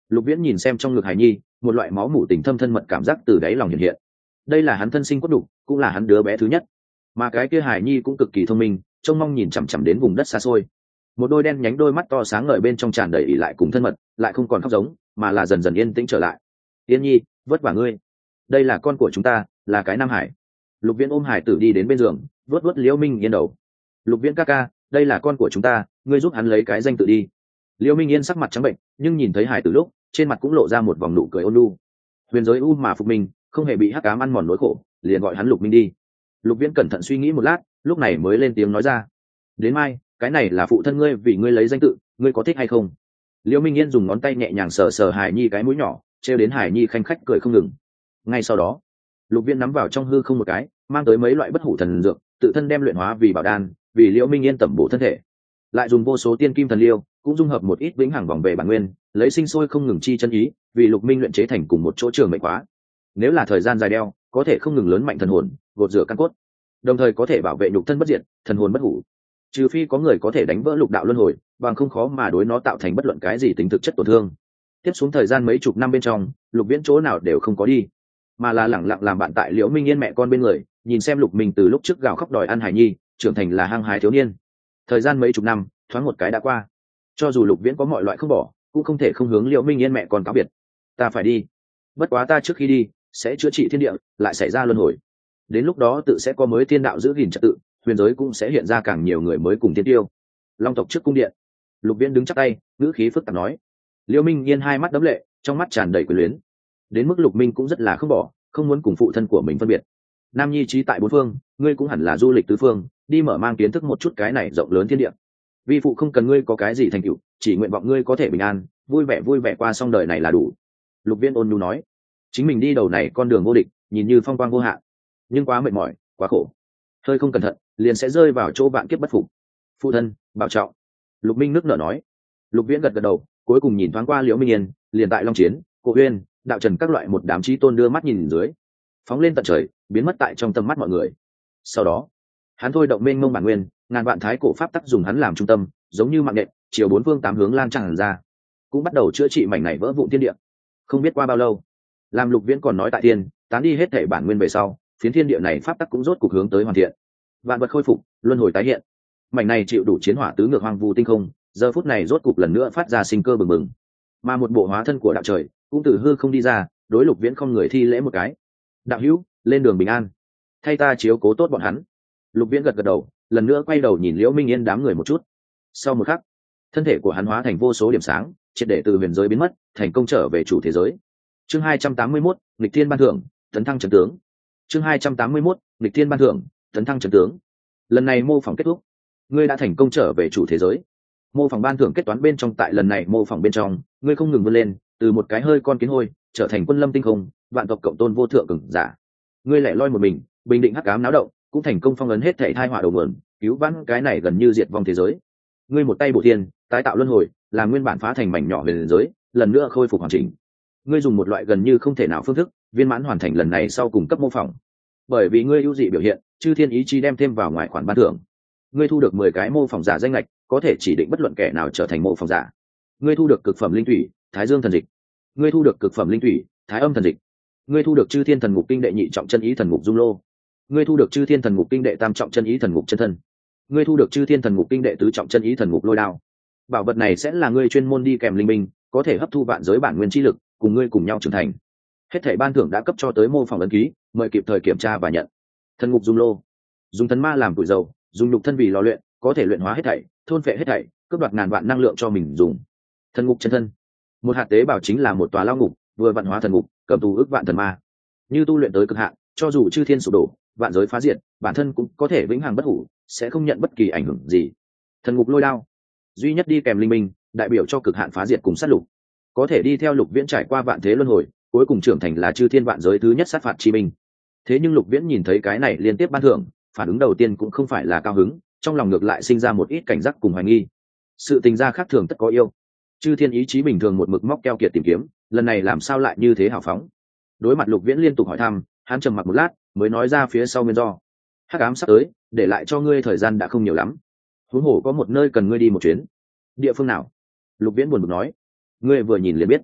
Lục Viễn nhìn xem trong ngực Hải Nhi, một loại máu mủ tình thâm thân mật cảm giác từ đáy lòng hiện hiện. Đây là hắn thân sinh cốt đục, cũng là hắn đứa bé thứ nhất. Mà cái kia Hải Nhi cũng cực kỳ thông minh, trông mong nhìn chằm chằm đến vùng đất xa xôi. Một đôi đen nhánh đôi mắt to sáng ngời bên trong tràn đầy ỉ lại cùng thân mật, lại không còn khóc giống, mà là dần dần yên tĩnh trở lại. Yên Nhi, vất vả ngươi. Đây là con của chúng ta, là cái Nam Hải. Lục Viễn ôm Hải tử đi đến bên giường, vuốt vuốt Liễu Minh Yên đầu. Lục Viễn ca ca, đây là con của chúng ta, ngươi giúp hắn lấy cái danh tự đi. Liễu Minh Yên sắc mặt trắng bệnh, nhưng nhìn thấy Hải tử lúc, trên mặt cũng lộ ra một vòng nụ cười ôn nhu. Huyền giới u mà phục mình, không hề bị hắc ám ăn mòn nỗi khổ, liền gọi hắn Lục Minh đi. Lục Viễn cẩn thận suy nghĩ một lát, lúc này mới lên tiếng nói ra. Đến mai, cái này là phụ thân ngươi vì ngươi lấy danh tự, ngươi có thích hay không? Liễu Minh Yên dùng ngón tay nhẹ nhàng sờ sờ Hải Nhi cái mũi nhỏ, trêu đến Hải Nhi khanh khách cười không ngừng. Ngay sau đó, Lục Viễn nắm vào trong hư không một cái, mang tới mấy loại bất hủ thần dược, tự thân đem luyện hóa vì bảo đan, vì Liễu Minh Yên tẩm bổ thân thể. Lại dùng vô số tiên kim thần liêu, cũng dung hợp một ít vĩnh hằng vòng về bản nguyên, lấy sinh sôi không ngừng chi chân ý, vì Lục Minh luyện chế thành cùng một chỗ trường mệnh khóa. Nếu là thời gian dài đeo, có thể không ngừng lớn mạnh thần hồn, gột rửa căn cốt, đồng thời có thể bảo vệ nhục thân bất diệt, thần hồn bất hủ. Trừ phi có người có thể đánh vỡ lục đạo luân hồi, bằng không khó mà đối nó tạo thành bất luận cái gì tính thực chất tổn thương. Tiếp xuống thời gian mấy chục năm bên trong, Lục Viễn chỗ nào đều không có đi, mà là lẳng lặng làm bạn tại Liễu Minh Yên mẹ con bên người, nhìn xem Lục Minh từ lúc trước gào khóc đòi ăn Hải Nhi, trưởng thành là hăng hái thiếu niên. Thời gian mấy chục năm, thoáng một cái đã qua. Cho dù Lục Viễn có mọi loại không bỏ, cũng không thể không hướng Liễu Minh Yên mẹ con cáo biệt. Ta phải đi. Bất quá ta trước khi đi, sẽ chữa trị thiên địa, lại xảy ra luân hồi. Đến lúc đó tự sẽ có mới thiên đạo giữ gìn trật tự, huyền giới cũng sẽ hiện ra càng nhiều người mới cùng tiên tiêu. Long tộc trước cung điện, Lục Viễn đứng chắp tay, ngữ khí phức tạp nói. Liễu Minh Yên hai mắt đẫm lệ, trong mắt tràn đầy quyền luyến. Đến mức Lục Minh cũng rất là không bỏ, không muốn cùng phụ thân của mình phân biệt. Nam nhi trí tại bốn phương, ngươi cũng hẳn là du lịch tứ phương, đi mở mang kiến thức một chút cái này rộng lớn thiên địa. Vi phụ không cần ngươi có cái gì thành tựu, chỉ nguyện vọng ngươi có thể bình an, vui vẻ qua xong đời này là đủ. Lục Viễn ôn nhu nói. Chính mình đi đầu này con đường vô địch, nhìn như phong quang vô hạn, nhưng quá mệt mỏi, quá khổ, hơi không cẩn thận liền sẽ rơi vào chỗ vạn kiếp bất phục. Phụ thân bảo trọng. Lục Minh nước nở nói. Lục Viễn gật gật đầu, cuối cùng nhìn thoáng qua Liễu Minh Yên, liền tại Long Chiến, Cổ Uyên, Đạo Trần các loại một đám chí tôn đưa mắt nhìn dưới, phóng lên tận trời, biến mất tại trong tầm mắt mọi người. Sau đó, hắn thôi động mênh mông bản nguyên, ngàn vạn thái cổ pháp tắc dùng hắn làm trung tâm, giống như mạng nhện, chiều bốn phương tám hướng lan tràn ra, cũng bắt đầu chữa trị mảnh này vỡ vụn thiên địa. Không biết qua bao lâu, làm Lục Viễn còn nói tại tiên, tán đi hết thể bản nguyên về sau, phiến thiên địa này pháp tắc cũng rốt cục hướng tới hoàn thiện, vạn vật khôi phục, luân hồi tái hiện. Mảnh này chịu đủ chiến hỏa tứ ngược hoang vu tinh không, giờ phút này rốt cục lần nữa phát ra sinh cơ bừng bừng. Mà một bộ hóa thân của đạo trời cũng từ hư không đi ra, đối Lục Viễn không người thi lễ một cái. Đạo hữu, lên đường bình an, thay ta chiếu cố tốt bọn hắn. Lục Viễn gật gật đầu, lần nữa quay đầu nhìn Liễu Minh Yên đám người một chút. Sau một khắc, thân thể của hắn hóa thành vô số điểm sáng, triệt để từ huyền giới biến mất, thành công trở về chủ thế giới. Chương 281, nghịch thiên ban thưởng, tấn thăng trấn tướng. Chương 281, nghịch thiên ban thưởng, tấn thăng trấn tướng. Lần này mô phỏng kết thúc, ngươi đã thành công trở về chủ thế giới. Mô phỏng ban thưởng kết toán bên trong, tại lần này mô phỏng bên trong, ngươi không ngừng vươn lên, từ một cái hơi con kiến hôi trở thành quân lâm tinh không, vạn tộc cộng tôn vô thượng cường giả. Ngươi lẻ loi một mình, bình định hắc ám náo động, cũng thành công phong ấn hết thảy tai họa đầu nguồn, cứu vãn cái này gần như diệt vong thế giới. Ngươi một tay bổ thiên, tái tạo luân hồi, làm nguyên bản phá thành mảnh nhỏ về huyền giới, lần nữa khôi phục hoàn chỉnh. Ngươi dùng một loại gần như không thể nào phương thức, viên mãn hoàn thành lần này sau cùng cấp mô phỏng. Bởi vì ngươi ưu dị biểu hiện, chư thiên ý chí đem thêm vào ngoài khoản ban thưởng. Ngươi thu được 10 cái mô phỏng giả danh lệch, có thể chỉ định bất luận kẻ nào trở thành mô phỏng giả. Ngươi thu được cực phẩm linh thủy, Thái Dương thần dịch. Ngươi thu được cực phẩm linh thủy, Thái Âm thần dịch. Ngươi thu được chư thiên thần ngục kinh đệ nhị trọng chân ý thần ngục dung lô. Ngươi thu được chư thiên thần ngục kinh đệ tam trọng chân ý thần ngục chân thân. Ngươi thu được chư thiên thần ngục kinh đệ tứ trọng chân ý thần ngục lôi đao. Bảo vật này sẽ là ngươi chuyên môn đi kèm linh minh, có thể hấp thu vạn giới bản nguyên chi lực, cùng ngươi cùng nhau trưởng thành. Hết thảy ban thưởng đã cấp cho tới mô phỏng ấn ký, mời kịp thời kiểm tra và nhận. Thần ngục dung lô, dùng thần ma làm củi dầu, dùng nhục thân vì lò luyện, có thể luyện hóa hết thảy, thôn phệ hết thảy, cướp đoạt ngàn vạn năng lượng cho mình dùng. Thần ngục chân thân, một hạt tế bảo chính là một tòa lao ngục, vừa vạn hóa thần ngục, cầm tù ức vạn thần ma. Như tu luyện tới cực hạn, cho dù chư thiên sụp đổ, vạn giới phá diệt, bản thân cũng có thể vĩnh hằng bất hủ, sẽ không nhận bất kỳ ảnh hưởng gì. Thần ngục lôi đao, duy nhất đi kèm linh minh, đại biểu cho cực hạn phá diệt cùng sát lục, có thể đi theo Lục Viễn trải qua vạn thế luân hồi, cuối cùng trưởng thành là chư thiên vạn giới thứ nhất sát phạt chi binh. Thế nhưng Lục Viễn nhìn thấy cái này liên tiếp ban thưởng, phản ứng đầu tiên cũng không phải là cao hứng, trong lòng ngược lại sinh ra một ít cảnh giác cùng hoài nghi. Sự tình gia khác thường tất có yêu, chư thiên ý chí bình thường một mực móc keo kiệt tìm kiếm, lần này làm sao lại như thế hào phóng? Đối mặt Lục Viễn liên tục hỏi thăm, hắn trầm mặc một lát, mới nói ra phía sau nguyên do. Hắc ám sắp tới, để lại cho ngươi thời gian đã không nhiều lắm. Huống hồ có một nơi cần ngươi đi một chuyến. Địa phương nào? Lục Viễn buồn bực nói. Ngươi vừa nhìn liền biết.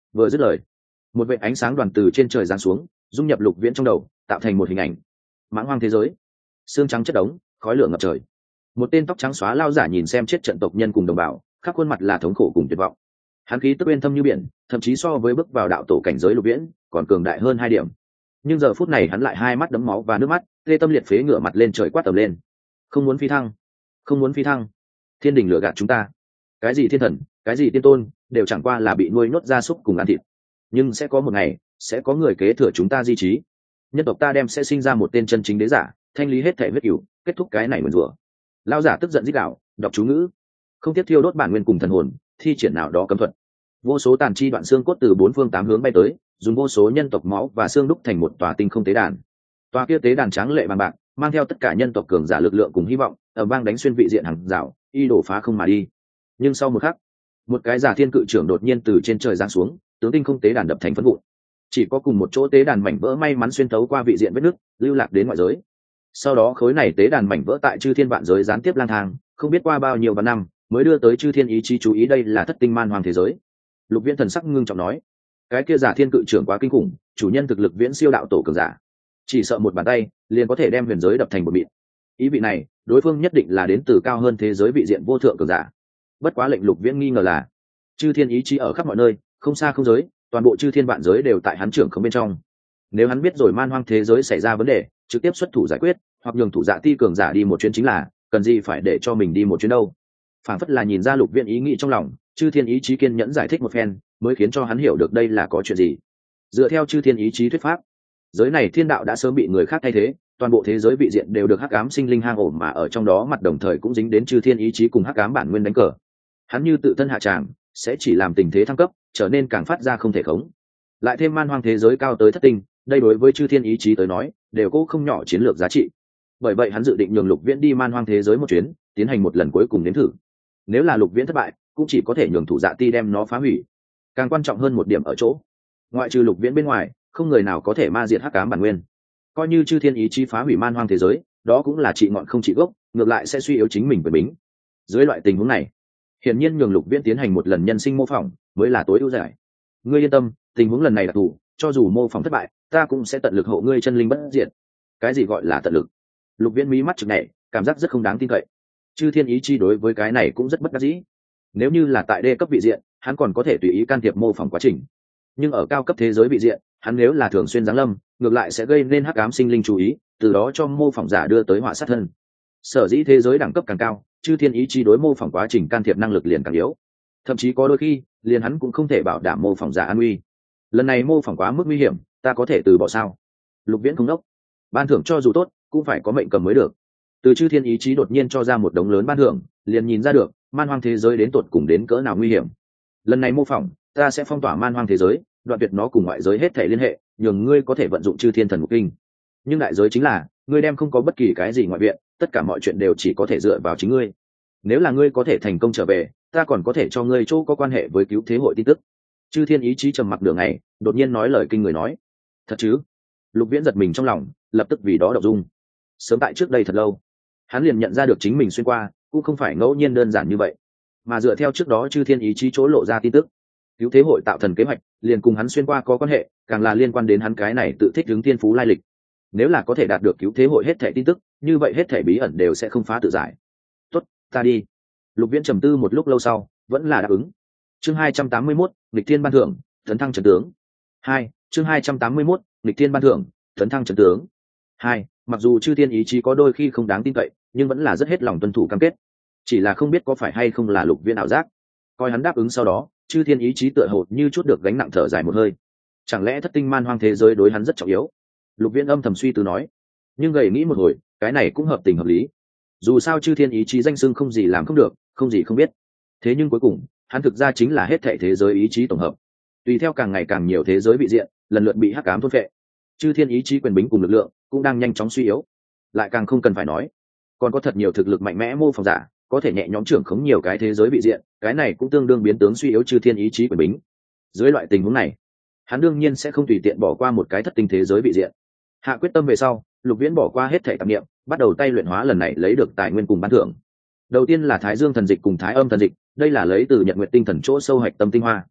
Vừa dứt lời, một vệt ánh sáng đoàn từ trên trời giáng xuống, dung nhập Lục Viễn trong đầu, tạo thành một hình ảnh. Mãng hoang thế giới, xương trắng chất đống, khói lửa ngập trời. Một tên tóc trắng xóa lao giả nhìn xem chết trận tộc nhân cùng đồng bào, khắp khuôn mặt là thống khổ cùng tuyệt vọng. Hắn khí tức uyên thâm như biển, thậm chí so với bước vào đạo tổ cảnh giới Lục Viễn còn cường đại hơn 2 điểm. Nhưng giờ phút này hắn lại hai mắt đẫm máu và nước mắt, tê tâm liệt phế ngửa mặt lên trời quát tầm lên: không muốn phi thăng, không muốn phi thăng! Thiên đình lừa gạt chúng ta, cái gì thiên thần, cái gì tiên tôn, đều chẳng qua là bị nuôi nhốt gia súc cùng ăn thịt. Nhưng sẽ có một ngày, sẽ có người kế thừa chúng ta di trí. Nhân tộc ta đem sẽ sinh ra một tên chân chính đế giả, thanh lý hết thể huyết cửu, kết thúc cái này nguyền rủa. Lao giả tức giận rít gào, đọc chú ngữ, không tiếp thiêu đốt bản nguyên cùng thần hồn, thi triển nào đó cấm thuật. Vô số tàn chi đoạn xương cốt từ 4 phương 8 hướng bay tới, dùng vô số nhân tộc máu và xương đúc thành một tòa tinh không tế đàn. Tòa kia tế đàn tráng lệ bằng bạc, mang theo tất cả nhân tộc cường giả lực lượng cùng hy vọng, ở bang đánh xuyên vị diện hàng rào, y đổ phá không mà đi. Nhưng sau một khắc, một cái giả thiên cự trưởng đột nhiên từ trên trời giáng xuống, tướng tinh không tế đàn đập thành phấn vụn. Chỉ có cùng một chỗ tế đàn mảnh vỡ may mắn xuyên thấu qua vị diện vết nứt, lưu lạc đến ngoại giới. Sau đó khối này tế đàn mảnh vỡ tại chư thiên vạn giới gián tiếp lang thang, không biết qua bao nhiêu vạn năm mới đưa tới chư thiên ý chí chú ý đây là thất tinh man hoàng thế giới. Lục Viễn thần sắc ngưng trọng nói: cái kia giả thiên cự trưởng quá kinh khủng, chủ nhân thực lực viễn siêu đạo tổ cường giả, chỉ sợ một bàn tay liền có thể đem huyền giới đập thành một mịn. Ý vị này, đối phương nhất định là đến từ cao hơn thế giới vị diện vô thượng cường giả. Bất quá lệnh Lục Viễn nghi ngờ là, chư thiên ý chí ở khắp mọi nơi, không xa không giới, toàn bộ chư thiên vạn giới đều tại hắn trưởng không bên trong. Nếu hắn biết rồi man hoang thế giới xảy ra vấn đề, trực tiếp xuất thủ giải quyết, hoặc nhường thủ dạ ti cường giả đi một chuyến chính là, cần gì phải để cho mình đi một chuyến đâu. Phảng phất là nhìn ra Lục Viễn ý nghĩ trong lòng, chư thiên ý chí kiên nhẫn giải thích một phen, mới khiến cho hắn hiểu được đây là có chuyện gì. Dựa theo chư thiên ý chí thuyết pháp, giới này thiên đạo đã sớm bị người khác thay thế, toàn bộ thế giới vị diện đều được hắc ám sinh linh hang ổ mà ở trong đó, mặt đồng thời cũng dính đến chư thiên ý chí cùng hắc ám bản nguyên đánh cờ. Hắn như tự thân hạ tràng, sẽ chỉ làm tình thế thăng cấp, trở nên càng phát ra không thể khống. Lại thêm man hoang thế giới cao tới thất tinh, đây đối với chư thiên ý chí tới nói, đều có không nhỏ chiến lược giá trị. Bởi vậy hắn dự định nhường Lục Viễn đi man hoang thế giới một chuyến, tiến hành một lần cuối cùng nếm thử. Nếu là Lục Viễn thất bại, cũng chỉ có thể nhường thủ dạ ti đem nó phá hủy. Càng quan trọng hơn một điểm ở chỗ, ngoại trừ Lục Viễn bên ngoài, không người nào có thể ma diệt hắc ám bản nguyên. Coi như chư thiên ý chí phá hủy man hoang thế giới, đó cũng là trị ngọn không trị gốc, ngược lại sẽ suy yếu chính mình với bính. Dưới loại tình huống này, hiển nhiên nhường Lục Viễn tiến hành một lần nhân sinh mô phỏng mới là tối ưu giải. Ngươi yên tâm, tình huống lần này là thủ, cho dù mô phỏng thất bại, ta cũng sẽ tận lực hộ ngươi chân linh bất diệt. Cái gì gọi là tận lực? Lục Viễn mí mắt chực nhảy, cảm giác rất không đáng tin cậy. Chư thiên ý chí đối với cái này cũng rất bất đắc dĩ. Nếu như là tại đê cấp vị diện, hắn còn có thể tùy ý can thiệp mô phỏng quá trình. Nhưng ở cao cấp thế giới vị diện, hắn nếu là thường xuyên giáng lâm, ngược lại sẽ gây nên hắc ám sinh linh chú ý, từ đó cho mô phỏng giả đưa tới họa sát thân. Sở dĩ thế giới đẳng cấp càng cao, chư thiên ý chí đối mô phỏng quá trình can thiệp năng lực liền càng yếu. Thậm chí có đôi khi, liền hắn cũng không thể bảo đảm mô phỏng giả an nguy. Lần này mô phỏng quá mức nguy hiểm, ta có thể từ bỏ sao? Lục Viễn không đốc. Ban thưởng cho dù tốt, cũng phải có mệnh cầm mới được. Từ chư thiên ý chí đột nhiên cho ra một đống lớn ban thưởng, liền nhìn ra được man hoang thế giới đến tột cùng đến cỡ nào nguy hiểm. Lần này mô phỏng, ta sẽ phong tỏa man hoang thế giới, đoạn tuyệt nó cùng ngoại giới hết thể liên hệ, nhường ngươi có thể vận dụng chư thiên thần ngục kinh. Nhưng đại giới chính là, ngươi đem không có bất kỳ cái gì ngoại viện, tất cả mọi chuyện đều chỉ có thể dựa vào chính ngươi. Nếu là ngươi có thể thành công trở về, ta còn có thể cho ngươi chỗ có quan hệ với cứu thế hội tin tức. Chư thiên ý chí trầm mặc đường này, đột nhiên nói lời kinh người nói: thật chứ? Lục Viễn giật mình trong lòng, lập tức vì đó động dung. Sớm tại trước đây thật lâu, hắn liền nhận ra được chính mình xuyên qua cũng không phải ngẫu nhiên đơn giản như vậy, mà dựa theo trước đó chư thiên ý chí chỗ lộ ra tin tức, cứu thế hội tạo thần kế hoạch liền cùng hắn xuyên qua có quan hệ, càng là liên quan đến hắn cái này tự thích ứng thiên phú lai lịch. Nếu là có thể đạt được cứu thế hội hết thảy tin tức, như vậy hết thảy bí ẩn đều sẽ không phá tự giải. Tốt, ta đi. Lục Viễn trầm tư một lúc lâu sau, vẫn là đáp ứng. Chương 281, nghịch thiên ban thưởng, tấn thăng trấn tướng. 2, chương 281, nghịch thiên ban thưởng, tấn thăng trấn tướng. 2, mặc dù chư thiên ý chí có đôi khi không đáng tin cậy, nhưng vẫn là rất hết lòng tuân thủ cam kết. Chỉ là không biết có phải hay không là Lục Viễn ảo giác. Coi hắn đáp ứng sau đó, chư thiên ý chí tựa hồ như chút được gánh nặng, thở dài một hơi. Chẳng lẽ thất tinh man hoang thế giới đối hắn rất trọng yếu? Lục Viễn âm thầm suy tư nói. Nhưng gầy nghĩ một hồi, cái này cũng hợp tình hợp lý. Dù sao chư thiên ý chí danh xưng không gì làm không được, không gì không biết. Thế nhưng cuối cùng, hắn thực ra chính là hết thảy thế giới ý chí tổng hợp. Tùy theo càng ngày càng nhiều thế giới bị diện, lần lượt bị hắc ám thôn phệ. Chư thiên ý chí quyền bính cùng lực lượng cũng đang nhanh chóng suy yếu. Lại càng không cần phải nói, còn có thật nhiều thực lực mạnh mẽ mô phỏng giả, có thể nhẹ nhõm trưởng khống nhiều cái thế giới bị diện, cái này cũng tương đương biến tướng suy yếu chư thiên ý chí quyền bính. Dưới loại tình huống này, hắn đương nhiên sẽ không tùy tiện bỏ qua một cái thất tinh thế giới bị diện. Hạ quyết tâm về sau, Lục Viễn bỏ qua hết thể tạp niệm, bắt đầu tay luyện hóa lần này lấy được tài nguyên cùng ban thưởng. Đầu tiên là Thái Dương thần dịch cùng Thái Âm thần dịch, đây là lấy từ Nhật Nguyệt tinh thần chỗ sâu hạch tâm tinh hoa.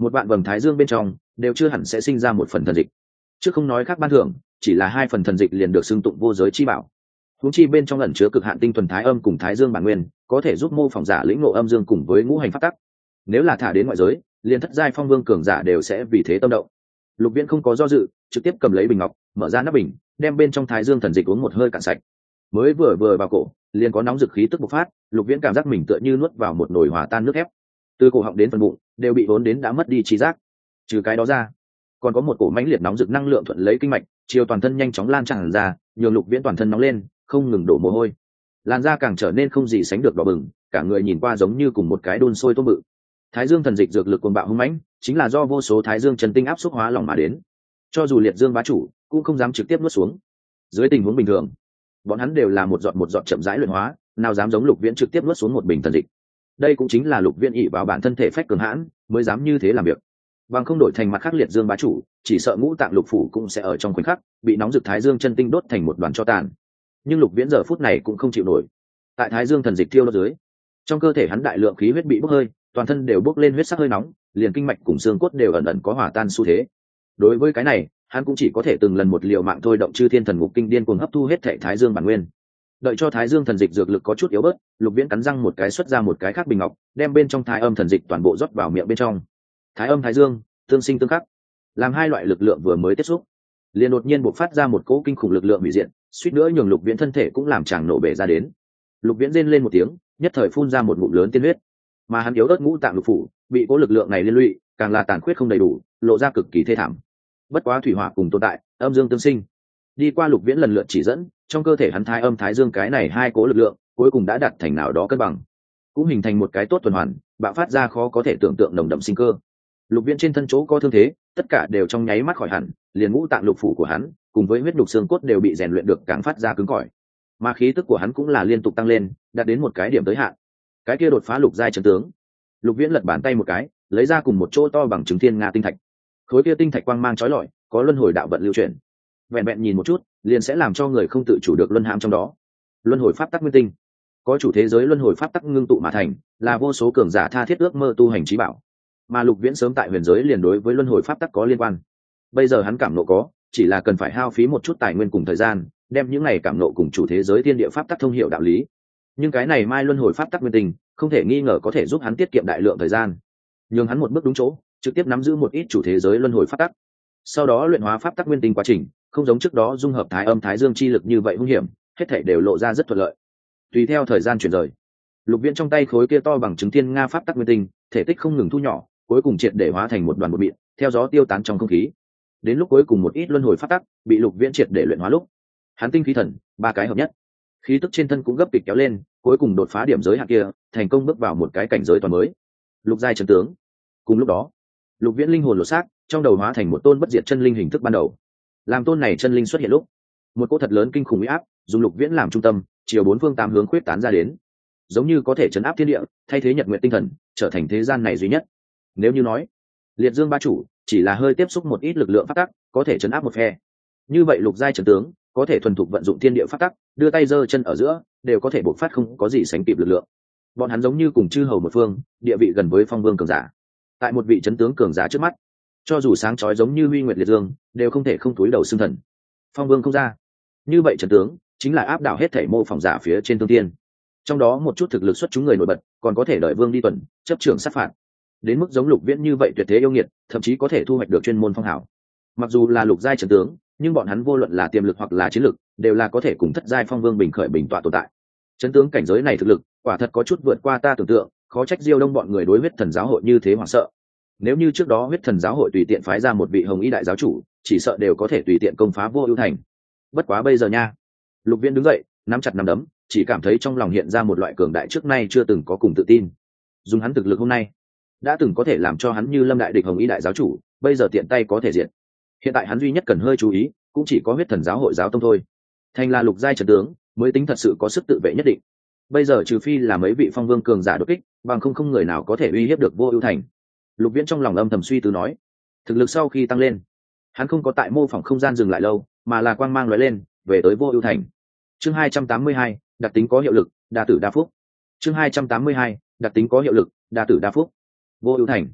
một vạn vầng thái dương bên trong đều chưa hẳn sẽ sinh ra một phần thần dịch, chứ không nói khác ban thưởng, chỉ là 2 phần thần dịch liền được xưng tụng vô giới chi bảo. Huống chi bên trong ẩn chứa cực hạn tinh thuần thái âm cùng thái dương bản nguyên, có thể giúp mô phỏng giả lĩnh ngộ âm dương cùng với ngũ hành pháp tắc. Nếu là thả đến ngoại giới, liền thất giai phong vương cường giả đều sẽ vì thế tâm động. Lục Viễn không có do dự, trực tiếp cầm lấy bình ngọc, mở ra nắp bình, đem bên trong thái dương thần dịch uống một hơi cạn sạch. Mới vừa vào cổ, liền có nóng dực khí tức bộc phát, Lục Viễn cảm giác mình tựa như nuốt vào một nồi hòa tan nước ép. Từ cổ họng đến phần bụng, đều bị vốn đến đã mất đi trí giác. Trừ cái đó ra, còn có một cổ mãnh liệt nóng rực năng lượng thuận lấy kinh mạch, chiều toàn thân nhanh chóng lan tràn ra, nhường Lục Viễn toàn thân nóng lên, không ngừng đổ mồ hôi. Làn da càng trở nên không gì sánh được đỏ bừng, cả người nhìn qua giống như cùng một cái đun sôi tôm bự. Thái dương thần dịch dược lực cuồng bạo hung mãnh, chính là do vô số thái dương chân tinh áp xúc hóa lỏng mà đến. Cho dù liệt dương bá chủ cũng không dám trực tiếp nuốt xuống. Dưới tình huống bình thường, bọn hắn đều là một giọt chậm rãi luyện hóa, nào dám giống Lục Viễn trực tiếp nuốt xuống một bình thần dịch. Đây cũng chính là Lục Viễn ỷ vào bản thân thể phách cường hãn mới dám như thế làm việc. Bằng không đổi thành mặt khác liệt dương bá chủ, chỉ sợ ngũ tạng lục phủ cũng sẽ ở trong khoảnh khắc bị nóng rực thái dương chân tinh đốt thành một đoàn tro tàn. Nhưng Lục Viễn giờ phút này cũng không chịu nổi. Tại thái dương thần dịch thiêu đốt dưới, trong cơ thể hắn đại lượng khí huyết bị bốc hơi, toàn thân đều bốc lên huyết sắc hơi nóng, liền kinh mạch cùng xương cốt đều ẩn ẩn có hỏa tan xu thế. Đối với cái này, hắn cũng chỉ có thể từng lần một liều mạng thôi động chư thiên thần ngục kinh điên cuồng hấp thu hết thể thái dương bản nguyên. Đợi cho thái dương thần dịch dược lực có chút yếu bớt, Lục Viễn cắn răng một cái xuất ra một cái khác bình ngọc, đem bên trong thái âm thần dịch toàn bộ rót vào miệng bên trong. Thái âm thái dương tương sinh tương khắc, làm hai loại lực lượng vừa mới tiếp xúc, liền đột nhiên bộc phát ra một cỗ kinh khủng lực lượng hủy diệt, suýt nữa nhường Lục Viễn thân thể cũng làm chàng nổ bể ra đến. Lục Viễn rên lên một tiếng, nhất thời phun ra một ngụm lớn tiên huyết, mà hắn yếu ớt ngũ tạng lục phủ bị cỗ lực lượng này liên lụy, càng là tàn khuyết không đầy đủ, lộ ra cực kỳ thê thảm. Bất quá thủy hỏa cùng tồn tại, âm dương tương sinh. Đi qua Lục Viễn lần lượt chỉ dẫn, trong cơ thể hắn thái âm thái dương cái này hai cỗ lực lượng cuối cùng đã đạt thành nào đó cân bằng, cũng hình thành một cái tốt tuần hoàn, bạo phát ra khó có thể tưởng tượng nồng đậm sinh cơ. Lục Viễn trên thân chỗ có thương thế, tất cả đều trong nháy mắt khỏi hẳn, liền ngũ tạng lục phủ của hắn cùng với huyết nhục xương cốt đều bị rèn luyện được càng phát ra cứng cỏi, mà khí tức của hắn cũng là liên tục tăng lên, đạt đến một cái điểm tới hạn. Cái kia đột phá lục giai chân tướng. Lục Viễn lật bàn tay một cái, lấy ra cùng một chỗ to bằng trứng thiên nga tinh thạch. Khối kia tinh thạch quang mang chói lọi, có luân hồi đạo vận lưu chuyển. Vẹn vẹn nhìn một chút, liền sẽ làm cho người không tự chủ được luân hãm trong đó. Luân hồi pháp tắc nguyên tinh, có chủ thế giới luân hồi pháp tắc ngưng tụ mà thành, là vô số cường giả tha thiết ước mơ tu hành chí bảo. Mà Lục Viễn sớm tại huyền giới liền đối với luân hồi pháp tắc có liên quan. Bây giờ hắn cảm nộ có, chỉ là cần phải hao phí một chút tài nguyên cùng thời gian, đem những này cảm nộ cùng chủ thế giới thiên địa pháp tắc thông hiểu đạo lý. Nhưng cái này mai luân hồi pháp tắc nguyên tinh, không thể nghi ngờ có thể giúp hắn tiết kiệm đại lượng thời gian, nhưng hắn một bước đúng chỗ, trực tiếp nắm giữ một ít chủ thế giới luân hồi pháp tắc. Sau đó luyện hóa pháp tắc nguyên tinh quá trình, không giống trước đó dung hợp thái âm thái dương chi lực như vậy hung hiểm, hết thảy đều lộ ra rất thuận lợi. Tùy theo thời gian chuyển rời, Lục Viễn trong tay khối kia to bằng trứng thiên nga pháp tắc nguyên tinh, thể tích không ngừng thu nhỏ, cuối cùng triệt để hóa thành một đoàn bột mịn, theo gió tiêu tán trong không khí. Đến lúc cuối cùng một ít luân hồi pháp tắc bị Lục Viễn triệt để luyện hóa lúc, hắn tinh khí thần ba cái hợp nhất, khí tức trên thân cũng gấp kịch kéo lên, cuối cùng đột phá điểm giới hạn kia, thành công bước vào một cái cảnh giới toàn mới, lục giai chân tướng. Cùng lúc đó, Lục Viễn linh hồn lột xác, trong đầu hóa thành một tôn bất diệt chân linh hình thức ban đầu. Làm tôn này chân linh xuất hiện lúc, một cỗ thật lớn kinh khủng uy áp dùng Lục Viễn làm trung tâm, chiều bốn phương tám hướng khuyết tán ra đến, giống như có thể chấn áp thiên địa, thay thế nhật nguyện tinh thần, trở thành thế gian này duy nhất. Nếu như nói liệt dương ba chủ chỉ là hơi tiếp xúc một ít lực lượng pháp tắc, có thể chấn áp một phe, như vậy lục giai chân tướng có thể thuần thục vận dụng thiên địa pháp tắc, đưa tay giơ chân ở giữa đều có thể bộc phát không có gì sánh kịp lực lượng. Bọn hắn giống như cùng chư hầu một phương, địa vị gần với phong vương cường giả. Tại một vị chấn tướng cường giả trước mắt, cho dù sáng chói giống như huy nguyệt liệt dương, đều không thể không túi đầu xưng thần. Phong vương không ra, như vậy chấn tướng chính là áp đảo hết thể mô phỏng giả phía trên thương tiên. Trong đó một chút thực lực xuất chúng người nổi bật, còn có thể đợi vương đi tuần, chấp trưởng sát phạt. Đến mức giống Lục Viễn như vậy tuyệt thế yêu nghiệt, thậm chí có thể thu hoạch được chuyên môn phong hảo. Mặc dù là lục giai chấn tướng, nhưng bọn hắn vô luận là tiềm lực hoặc là chiến lực, đều là có thể cùng thất giai phong vương bình khởi bình tọa tồn tại. Chấn tướng cảnh giới này thực lực, quả thật có chút vượt qua ta tưởng tượng, khó trách Diêu Đông bọn người đối huyết thần giáo hội như thế hoảng sợ. Nếu như trước đó huyết thần giáo hội tùy tiện phái ra một vị hồng y đại giáo chủ, chỉ sợ đều có thể tùy tiện công phá Vô Ưu thành. Bất quá bây giờ nha. Lục Viễn đứng dậy, nắm chặt nắm đấm, chỉ cảm thấy trong lòng hiện ra một loại cường đại trước nay chưa từng có cùng tự tin. Dùng hắn thực lực hôm nay, đã từng có thể làm cho hắn như lâm đại địch hồng y đại giáo chủ, bây giờ tiện tay có thể diệt. Hiện tại hắn duy nhất cần hơi chú ý, cũng chỉ có huyết thần giáo hội giáo tông thôi. Thành là lục giai trận tướng, mới tính thật sự có sức tự vệ nhất định. Bây giờ trừ phi là mấy vị phong vương cường giả đột kích, bằng không người nào có thể uy hiếp được Vô Ưu thành. Lục Viễn trong lòng âm thầm suy tư nói. Thực lực sau khi tăng lên, hắn không có tại mô phỏng không gian dừng lại lâu, mà là quang mang lóe lên, về tới Vô Ưu thành. Chương 282, đặc tính có hiệu lực, đa tử đa phúc. Chương 282, đặc tính có hiệu lực, đa tử đa phúc. Vô Ưu thành.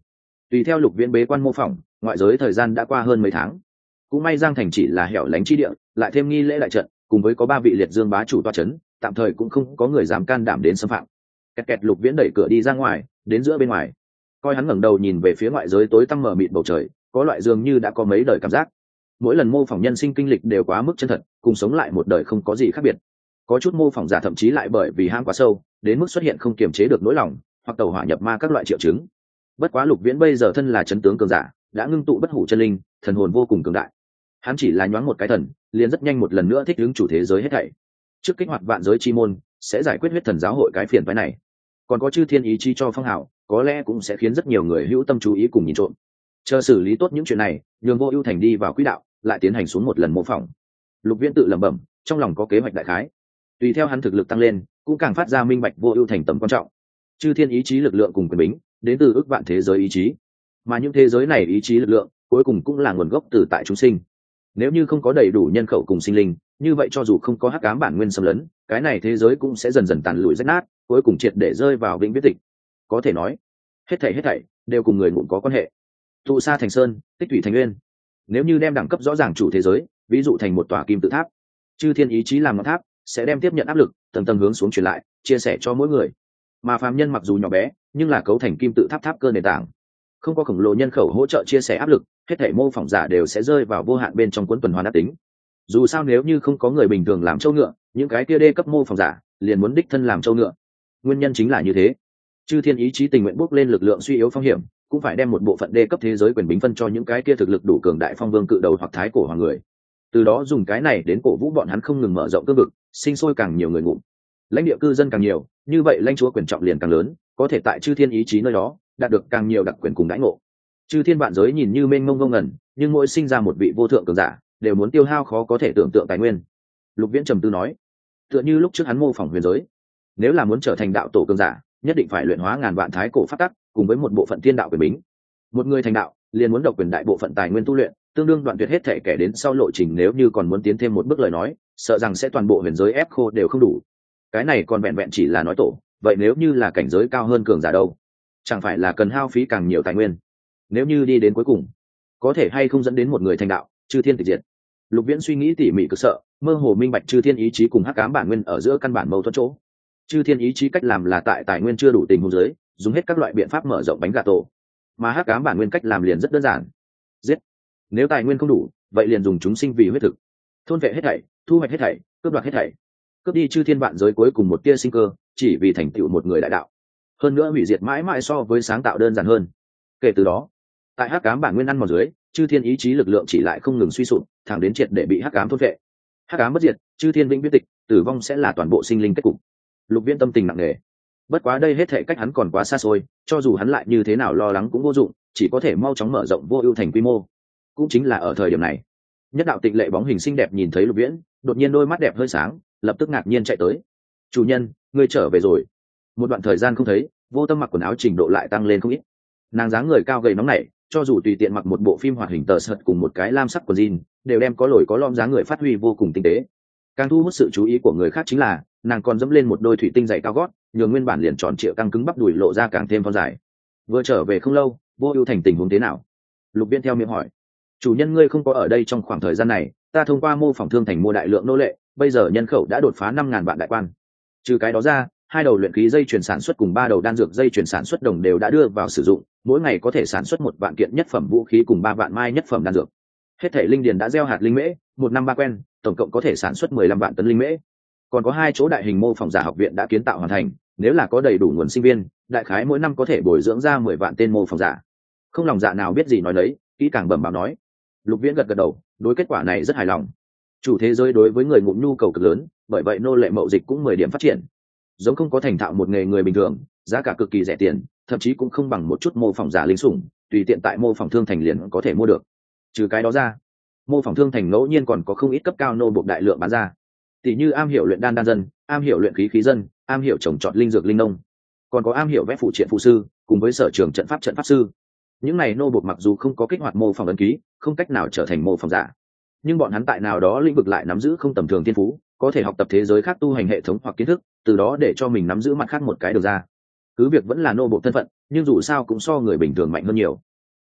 Tùy theo Lục Viễn bế quan mô phỏng, ngoại giới thời gian đã qua hơn mấy tháng. Cũng may Giang Thành chỉ là hẻo lánh chi địa, lại thêm nghi lễ đại trận, cùng với có 3 vị liệt dương bá chủ toa chấn, tạm thời cũng không có người dám can đảm đến xâm phạm. Kẹt kẹt, Lục Viễn đẩy cửa đi ra ngoài, đến giữa bên ngoài. Coi hắn ngẩng đầu nhìn về phía ngoại giới tối tăm mờ mịt bầu trời, có loại dường như đã có mấy đời cảm giác. Mỗi lần mô phỏng nhân sinh kinh lịch đều quá mức chân thật, cùng sống lại một đời không có gì khác biệt. Có chút mô phỏng giả thậm chí lại bởi vì ham quá sâu, đến mức xuất hiện không kiềm chế được nỗi lòng, hoặc tẩu hỏa nhập ma các loại triệu chứng. Bất quá Lục Viễn bây giờ thân là chấn tướng cường giả, đã ngưng tụ bất hủ chân linh, thần hồn vô cùng cường đại. Hắn chỉ là nhoáng một cái thần, liền rất nhanh một lần nữa thích ứng chủ thế giới hết thảy. Trước kích hoạt vạn giới chi môn, sẽ giải quyết huyết thần giáo hội cái phiền phức này. Còn có chư thiên ý chí cho phong hào, có lẽ cũng sẽ khiến rất nhiều người hữu tâm chú ý cùng nhìn trộm. Chờ xử lý tốt những chuyện này, nhường Vô Ưu Thành đi vào quỹ đạo, lại tiến hành xuống một lần mô phỏng. Lục Viễn tự lẩm bẩm, trong lòng có kế hoạch đại khái. Tùy theo hắn thực lực tăng lên, cũng càng phát ra minh bạch Vô Ưu Thành tầm quan trọng. Chư thiên ý chí lực lượng cùng quyền bính, đến từ ức vạn thế giới ý chí. Mà những thế giới này ý chí lực lượng, cuối cùng cũng là nguồn gốc từ tại chúng sinh. Nếu như không có đầy đủ nhân khẩu cùng sinh linh, như vậy cho dù không có hắc ám bản nguyên xâm lấn, cái này thế giới cũng sẽ dần dần tàn lụi rách nát, cuối cùng triệt để rơi vào vĩnh viễn tịch. Có thể nói, hết thảy đều cùng người ngụm có quan hệ. Tụ Sa thành sơn, tích thủy thành nguyên. Nếu như đem đẳng cấp rõ ràng chủ thế giới, ví dụ thành một tòa kim tự tháp, chư thiên ý chí làm ngọn tháp, sẽ đem tiếp nhận áp lực, tầng tầng hướng xuống truyền lại, chia sẻ cho mỗi người. Mà phàm nhân mặc dù nhỏ bé, nhưng là cấu thành kim tự tháp tháp cơ nền tảng. Không có khổng lồ nhân khẩu hỗ trợ chia sẻ áp lực, hết thảy mô phỏng giả đều sẽ rơi vào vô hạn bên trong cuốn tuần hoàn ác tính. Dù sao nếu như không có người bình thường làm châu ngựa, những cái kia đê cấp mô phỏng giả liền muốn đích thân làm châu ngựa. Nguyên nhân chính là như thế. Chư thiên ý chí tình nguyện bước lên lực lượng suy yếu phong hiểm, cũng phải đem một bộ phận đê cấp thế giới quyền bính phân cho những cái kia thực lực đủ cường đại phong vương cự đầu hoặc thái cổ hoàng người. Từ đó dùng cái này đến cổ vũ bọn hắn không ngừng mở rộng cương vực, sinh sôi càng nhiều người ngụm. Lãnh địa cư dân càng nhiều, như vậy lãnh chúa quyền trọng liền càng lớn, có thể tại chư thiên ý chí nơi đó đạt được càng nhiều đặc quyền cùng đãi ngộ. Chư thiên vạn giới nhìn như mênh mông ngông ngẩn, nhưng mỗi sinh ra một vị vô thượng cường giả, đều muốn tiêu hao khó có thể tưởng tượng tài nguyên. Lục Viễn trầm tư nói, tựa như lúc trước hắn mô phỏng huyền giới, nếu là muốn trở thành đạo tổ cường giả, nhất định phải luyện hóa ngàn vạn thái cổ pháp tắc, cùng với một bộ phận thiên đạo quyền bính. Một người thành đạo, liền muốn độc quyền đại bộ phận tài nguyên tu luyện, tương đương đoạn tuyệt hết thể kẻ đến sau lộ trình, nếu như còn muốn tiến thêm một bước lời nói, sợ rằng sẽ toàn bộ huyền giới ép khô đều không đủ. Cái này còn vẹn vẹn chỉ là nói tổ, vậy nếu như là cảnh giới cao hơn cường giả đâu, chẳng phải là cần hao phí càng nhiều tài nguyên. Nếu như đi đến cuối cùng, có thể hay không dẫn đến một người thành đạo, chư thiên tịch diệt. Lục Viễn suy nghĩ tỉ mỉ cực sợ, mơ hồ minh bạch chư thiên ý chí cùng hắc ám bản nguyên ở giữa căn bản mâu thuẫn chỗ. Chư thiên ý chí cách làm là tại tài nguyên chưa đủ tình huống dưới, dùng hết các loại biện pháp mở rộng bánh gà tổ. Mà hắc ám bản nguyên cách làm liền rất đơn giản, giết. Nếu tài nguyên không đủ, vậy liền dùng chúng sinh vì huyết thực, thôn vệ hết thảy, thu hoạch hết thảy, cướp đoạt hết thảy, cướp đi chư thiên vạn giới cuối cùng một tia sinh cơ, chỉ vì thành tựu một người đại đạo. Hơn nữa hủy diệt mãi mãi so với sáng tạo đơn giản hơn. Kể từ đó, tại hắc ám bản nguyên ăn mòn dưới, chư thiên ý chí lực lượng chỉ lại không ngừng suy sụp, thẳng đến triệt để bị hắc ám thôn vệ. Hắc ám bất diệt, chư thiên vĩnh viễn tịch, tử vong sẽ là toàn bộ sinh linh kết cục. Lục Viễn tâm tình nặng nề. Bất quá đây hết thảy cách hắn còn quá xa xôi, cho dù hắn lại như thế nào lo lắng cũng vô dụng, chỉ có thể mau chóng mở rộng Vô Ưu Thành quy mô. Cũng chính là ở thời điểm này, nhất đạo tịnh lệ bóng hình xinh đẹp nhìn thấy Lục Viễn, đột nhiên đôi mắt đẹp hơi sáng, lập tức ngạc nhiên chạy tới. "Chủ nhân, ngươi trở về rồi." Một đoạn thời gian không thấy, Vô Tâm mặc quần áo trình độ lại tăng lên không ít. Nàng dáng người cao gầy nóng nảy, cho dù tùy tiện mặc một bộ phim hoạt hình tờ sợt cùng một cái lam sắc quần jean, đều đem có lồi có lõm dáng người phát huy vô cùng tinh tế. Càng thu hút sự chú ý của người khác chính là, nàng còn dẫm lên một đôi thủy tinh giày cao gót, nhường nguyên bản liền tròn trịa căng cứng bắp đùi lộ ra càng thêm thon dài. Vừa trở về không lâu, Vô Ưu Thành tình huống thế nào? Lục Viễn theo miệng hỏi. "Chủ nhân ngươi không có ở đây trong khoảng thời gian này, ta thông qua mô phỏng thương thành mua đại lượng nô lệ, bây giờ nhân khẩu đã đột phá 5.000 vạn đại quan. Trừ cái đó ra, 2 đầu luyện khí dây chuyển sản xuất cùng 3 đầu đan dược dây chuyển sản xuất đồng đều đã đưa vào sử dụng, mỗi ngày có thể sản xuất 1 vạn kiện nhất phẩm vũ khí cùng 3 vạn mai nhất phẩm đan dược. Hết thảy linh điền đã gieo hạt linh mễ, 1 năm 3 quen, tổng cộng có thể sản xuất 15 vạn tấn linh mễ. Còn có 2 chỗ đại hình mô phỏng giả học viện đã kiến tạo hoàn thành, nếu là có đầy đủ nguồn sinh viên, đại khái mỗi năm có thể bồi dưỡng ra 10 vạn tên mô phỏng giả." Không lòng dạ nào biết gì nói lấy, kỹ càng bẩm báo nói. Lục Viễn gật gật đầu, đối kết quả này rất hài lòng. Chủ thế giới đối với người ngụm nhu cầu cực lớn, bởi vậy nô lệ mậu dịch cũng 10 điểm phát triển. Giống không có thành thạo một nghề người bình thường, giá cả cực kỳ rẻ tiền, thậm chí cũng không bằng một chút mô phỏng giả linh sủng, tùy tiện tại mô phỏng thương thành liền có thể mua được. Trừ cái đó ra, mô phỏng thương thành ngẫu nhiên còn có không ít cấp cao nô buộc đại lượng bán ra, tỷ như am hiểu luyện đan dân, am hiểu luyện khí dân, am hiểu trồng trọt linh dược linh nông, còn có am hiểu vẽ phụ triện phụ sư, cùng với sở trường trận pháp sư. Những này nô buộc mặc dù không có kích hoạt mô phỏng ấn ký, không cách nào trở thành mô phỏng giả, nhưng bọn hắn tại nào đó lĩnh vực lại nắm giữ không tầm thường thiên phú, có thể học tập thế giới khác tu hành hệ thống hoặc kiến thức, từ đó để cho mình nắm giữ mặt khác một cái đường ra. Cứ việc vẫn là nô buộc thân phận, nhưng dù sao cũng so người bình thường mạnh hơn nhiều.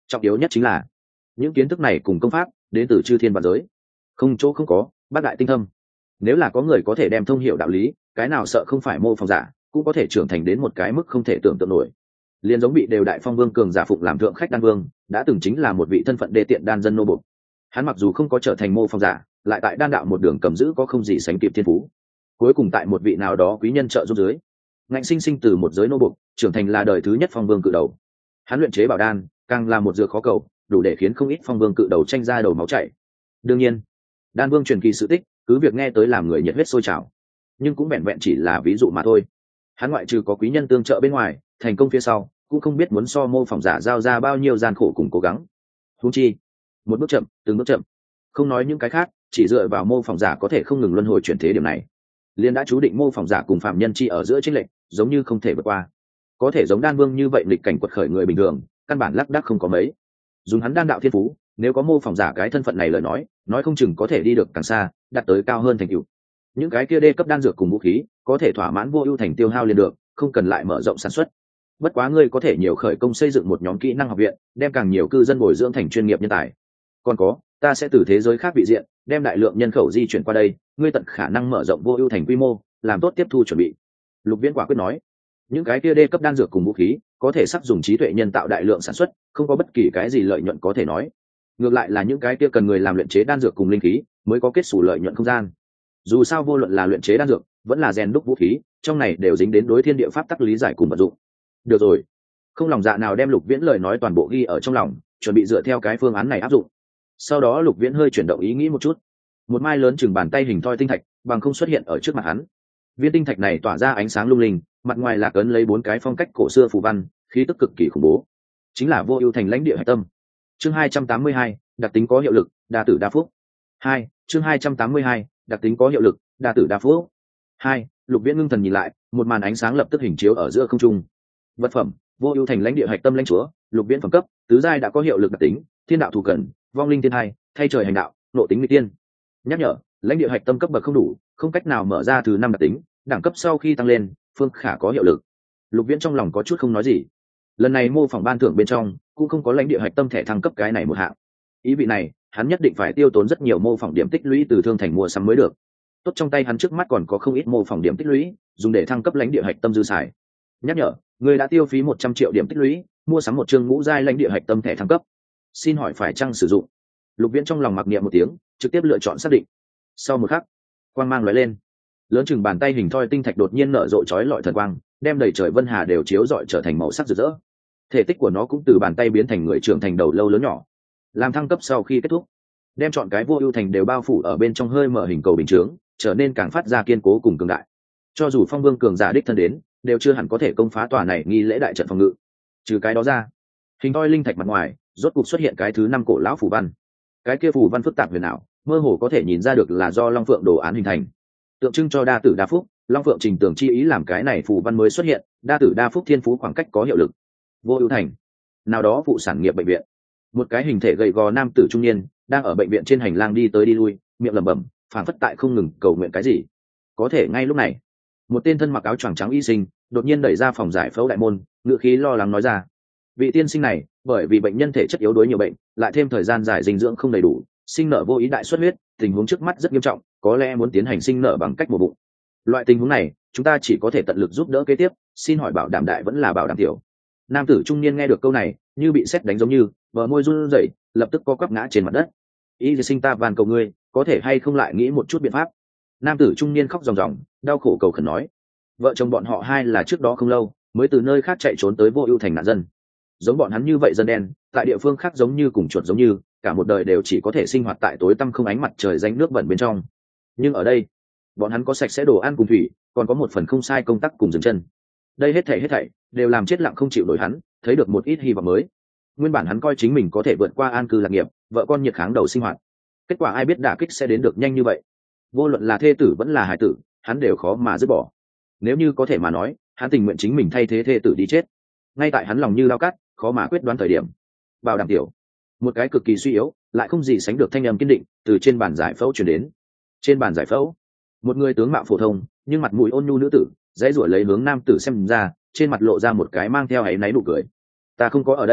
trọng yếu nhất chính là những kiến thức này cùng công pháp đến từ chư thiên vạn giới, không chỗ không có, bác đại tinh thâm. Nếu là có người có thể đem thông hiểu đạo lý, cái nào sợ không phải mô phỏng giả, cũng có thể trưởng thành đến một cái mức không thể tưởng tượng nổi. Liên giống bị đều đại phong vương cường giả phụng làm thượng khách đan vương, đã từng chính là một vị thân phận đê tiện đan dân nô bộc. Hắn mặc dù không có trở thành mô phỏng giả, lại tại đan đạo một đường cầm giữ có không gì sánh kịp thiên phú. Cuối cùng tại một vị nào đó quý nhân trợ giúp dưới, ngạnh sinh sinh từ một giới nô bộc trưởng thành là đời thứ nhất phong vương cự đầu. Hắn luyện chế bảo đan, càng là một dược khó cầu, đủ để khiến không ít phong vương cự đầu tranh ra đầu máu chảy. Đương nhiên, đan vương truyền kỳ sự tích, cứ việc nghe tới làm người nhiệt huyết sôi trào, nhưng cũng vẹn vẹn chỉ là ví dụ mà thôi. Hắn ngoại trừ có quý nhân tương trợ bên ngoài, thành công phía sau cũng không biết muốn so mô phỏng giả giao ra bao nhiêu gian khổ cùng cố gắng. Huống chi, một bước chậm, từng bước chậm, không nói những cái khác, chỉ dựa vào mô phỏng giả có thể không ngừng luân hồi chuyển thế điểm này, liền đã chú định mô phỏng giả cùng phạm nhân chi ở giữa chênh lệch giống như không thể vượt qua. Có thể giống đan vương như vậy nghịch cảnh quật khởi người bình thường, căn bản lác đác không có mấy. Dùng hắn đan đạo thiên phú, nếu có mô phỏng giả cái thân phận này lời nói không chừng có thể đi được càng xa, đạt tới cao hơn thành tựu. Những cái kia đê cấp đan dược cùng vũ khí có thể thỏa mãn vô ưu thành tiêu hao liền được, không cần lại mở rộng sản xuất. Bất quá ngươi có thể nhiều khởi công xây dựng một nhóm kỹ năng học viện, đem càng nhiều cư dân bồi dưỡng thành chuyên nghiệp nhân tài. Còn có, ta sẽ từ thế giới khác vị diện đem đại lượng nhân khẩu di chuyển qua đây, ngươi tận khả năng mở rộng vô ưu thành quy mô, làm tốt tiếp thu chuẩn bị. Lục Viễn quả quyết nói. Những cái kia đê cấp đan dược cùng vũ khí có thể sắp dùng trí tuệ nhân tạo đại lượng sản xuất, không có bất kỳ cái gì lợi nhuận có thể nói. Ngược lại là những cái kia cần người làm luyện chế đan dược cùng linh khí mới có kết xù lợi nhuận không gian. Dù sao vô luận là luyện chế đan dược vẫn là rèn đúc vũ khí, trong này đều dính đến đối thiên địa pháp tắc lý giải cùng vận dụng. Được rồi, không lòng dạ nào đem Lục Viễn lời nói toàn bộ ghi ở trong lòng, chuẩn bị dựa theo cái phương án này áp dụng. Sau đó Lục Viễn hơi chuyển động ý nghĩ một chút, một mai lớn chừng bàn tay hình thoi tinh thạch bằng không xuất hiện ở trước mặt hắn. Viên tinh thạch này tỏa ra ánh sáng lung linh, mặt ngoài là ấn lấy 4 cái phong cách cổ xưa phù văn, khí tức cực kỳ khủng bố, chính là vô ưu thành lãnh địa hải tâm. Chương 282, đặc tính có hiệu lực, đa tử đa phúc. 2, chương 282, đặc tính có hiệu lực, đa tử đa phúc. 2, Lục Viễn ngưng thần nhìn lại, một màn ánh sáng lập tức hình chiếu ở giữa không trung. Vật phẩm, vô ưu thành lãnh địa hạch tâm lãnh chúa, Lục Viễn phẩm cấp, tứ giai đã có hiệu lực đặc tính, thiên đạo thủ cần, vong linh thiên hai, thay trời hành đạo, nộ tính nghịch tiên. Nhắc nhở, lãnh địa hạch tâm cấp bậc không đủ, không cách nào mở ra thứ 5 đặc tính, đẳng cấp sau khi tăng lên, phương khả có hiệu lực. Lục Viễn trong lòng có chút không nói gì. Lần này mô phỏng ban thưởng bên trong cũng không có lãnh địa hạch tâm thẻ thăng cấp cái này một hạng. Ý vị này, hắn nhất định phải tiêu tốn rất nhiều mô phỏng điểm tích lũy từ thương thành mua sắm mới được. Tốt, trong tay hắn trước mắt còn có không ít mô phỏng điểm tích lũy, dùng để thăng cấp lãnh địa hạch tâm dư xài. Nhắc nhở, người đã tiêu phí 100 triệu điểm tích lũy, mua sắm một chương ngũ giai lãnh địa hạch tâm thẻ thăng cấp. Xin hỏi phải chăng sử dụng? Lục Viễn trong lòng mặc niệm một tiếng, trực tiếp lựa chọn xác định. Sau một khắc, quang mang lóe lên, lớn chừng bàn tay hình thoi tinh thạch đột nhiên nở rộ chói lọi thần quang, đem đầy trời vân hà đều chiếu rọi trở thành màu sắc rực rỡ. Thể tích của nó cũng từ bàn tay biến thành người trưởng thành đầu lâu lớn nhỏ. Làm thăng cấp sau khi kết thúc, đem chọn cái vô ưu thành đều bao phủ ở bên trong hơi mở hình cầu bình chướng, trở nên càng phát ra kiên cố cùng cường đại. Cho dù phong vương cường giả đích thân đến, đều chưa hẳn có thể công phá tòa này nghi lễ đại trận phòng ngự. Trừ cái đó ra, hình thoi linh thạch mặt ngoài rốt cục xuất hiện cái thứ 5 cổ lão phù văn. Cái kia phù văn phức tạp huyền ảo, mơ hồ có thể nhìn ra được là do long phượng đồ án hình thành, tượng trưng cho đa tử đa phúc. Long phượng trình tưởng chi ý làm cái này phù văn mới xuất hiện, đa tử đa phúc thiên phú khoảng cách có hiệu lực. Vô ưu thành nào đó phụ sản nghiệp bệnh viện, một cái hình thể gầy gò nam tử trung niên đang ở bệnh viện trên hành lang đi tới đi lui, miệng lẩm bẩm, phảng phất tại không ngừng cầu nguyện cái gì. Có thể ngay lúc này, một tên thân mặc áo choàng trắng y sinh đột nhiên đẩy ra phòng giải phẫu đại môn, ngữ khí lo lắng nói ra: vị tiên sinh này bởi vì bệnh nhân thể chất yếu đuối nhiều bệnh, lại thêm thời gian dài dinh dưỡng không đầy đủ, sinh nở vô ý đại xuất huyết, tình huống trước mắt rất nghiêm trọng, có lẽ muốn tiến hành sinh nở bằng cách mổ bụng. Loại tình huống này chúng ta chỉ có thể tận lực giúp đỡ kế tiếp, xin hỏi bảo đảm đại vẫn là bảo đảm tiểu? Nam tử trung niên nghe được câu này như bị sét đánh giống như, bờ môi run rẩy, lập tức co quắp ngã trên mặt đất. Y sinh ta van cầu ngươi, có thể hay không lại nghĩ một chút biện pháp? Nam tử trung niên khóc ròng ròng, đau khổ cầu khẩn nói. Vợ chồng bọn họ hai là trước đó không lâu mới từ nơi khác chạy trốn tới vô ưu thành nạn dân. Giống bọn hắn như vậy dân đen, tại địa phương khác giống như cùng chuột giống như, cả một đời đều chỉ có thể sinh hoạt tại tối tăm không ánh mặt trời ránh nước bẩn bên trong. Nhưng ở đây, bọn hắn có sạch sẽ đồ ăn cùng thủy, còn có một phần không sai công tác cùng dừng chân. Đây hết thảy đều làm chết lặng không chịu nổi hắn, thấy được một ít hy vọng mới. Nguyên bản hắn coi chính mình có thể vượt qua an cư lạc nghiệp, vợ con nhiệt kháng đầu sinh hoạt. Kết quả ai biết đả kích sẽ đến được nhanh như vậy. Vô luận là thê tử vẫn là hải tử, hắn đều khó mà dứt bỏ. Nếu như có thể mà nói, hắn tình nguyện chính mình thay thế thê tử đi chết. Ngay tại hắn lòng như lao cắt, khó mà quyết đoán thời điểm, bảo đảm tiểu, một cái cực kỳ suy yếu lại không gì sánh được thanh âm kiên định từ trên bàn giải phẫu truyền đến. Trên bàn giải phẫu, một người tướng mạo phổ thông nhưng mặt mũi ôn nhu nữ tử dãy rủa lấy hướng nam tử xem ra, trên mặt lộ ra một cái mang theo áy náy nụ cười. Ta không có ở đây,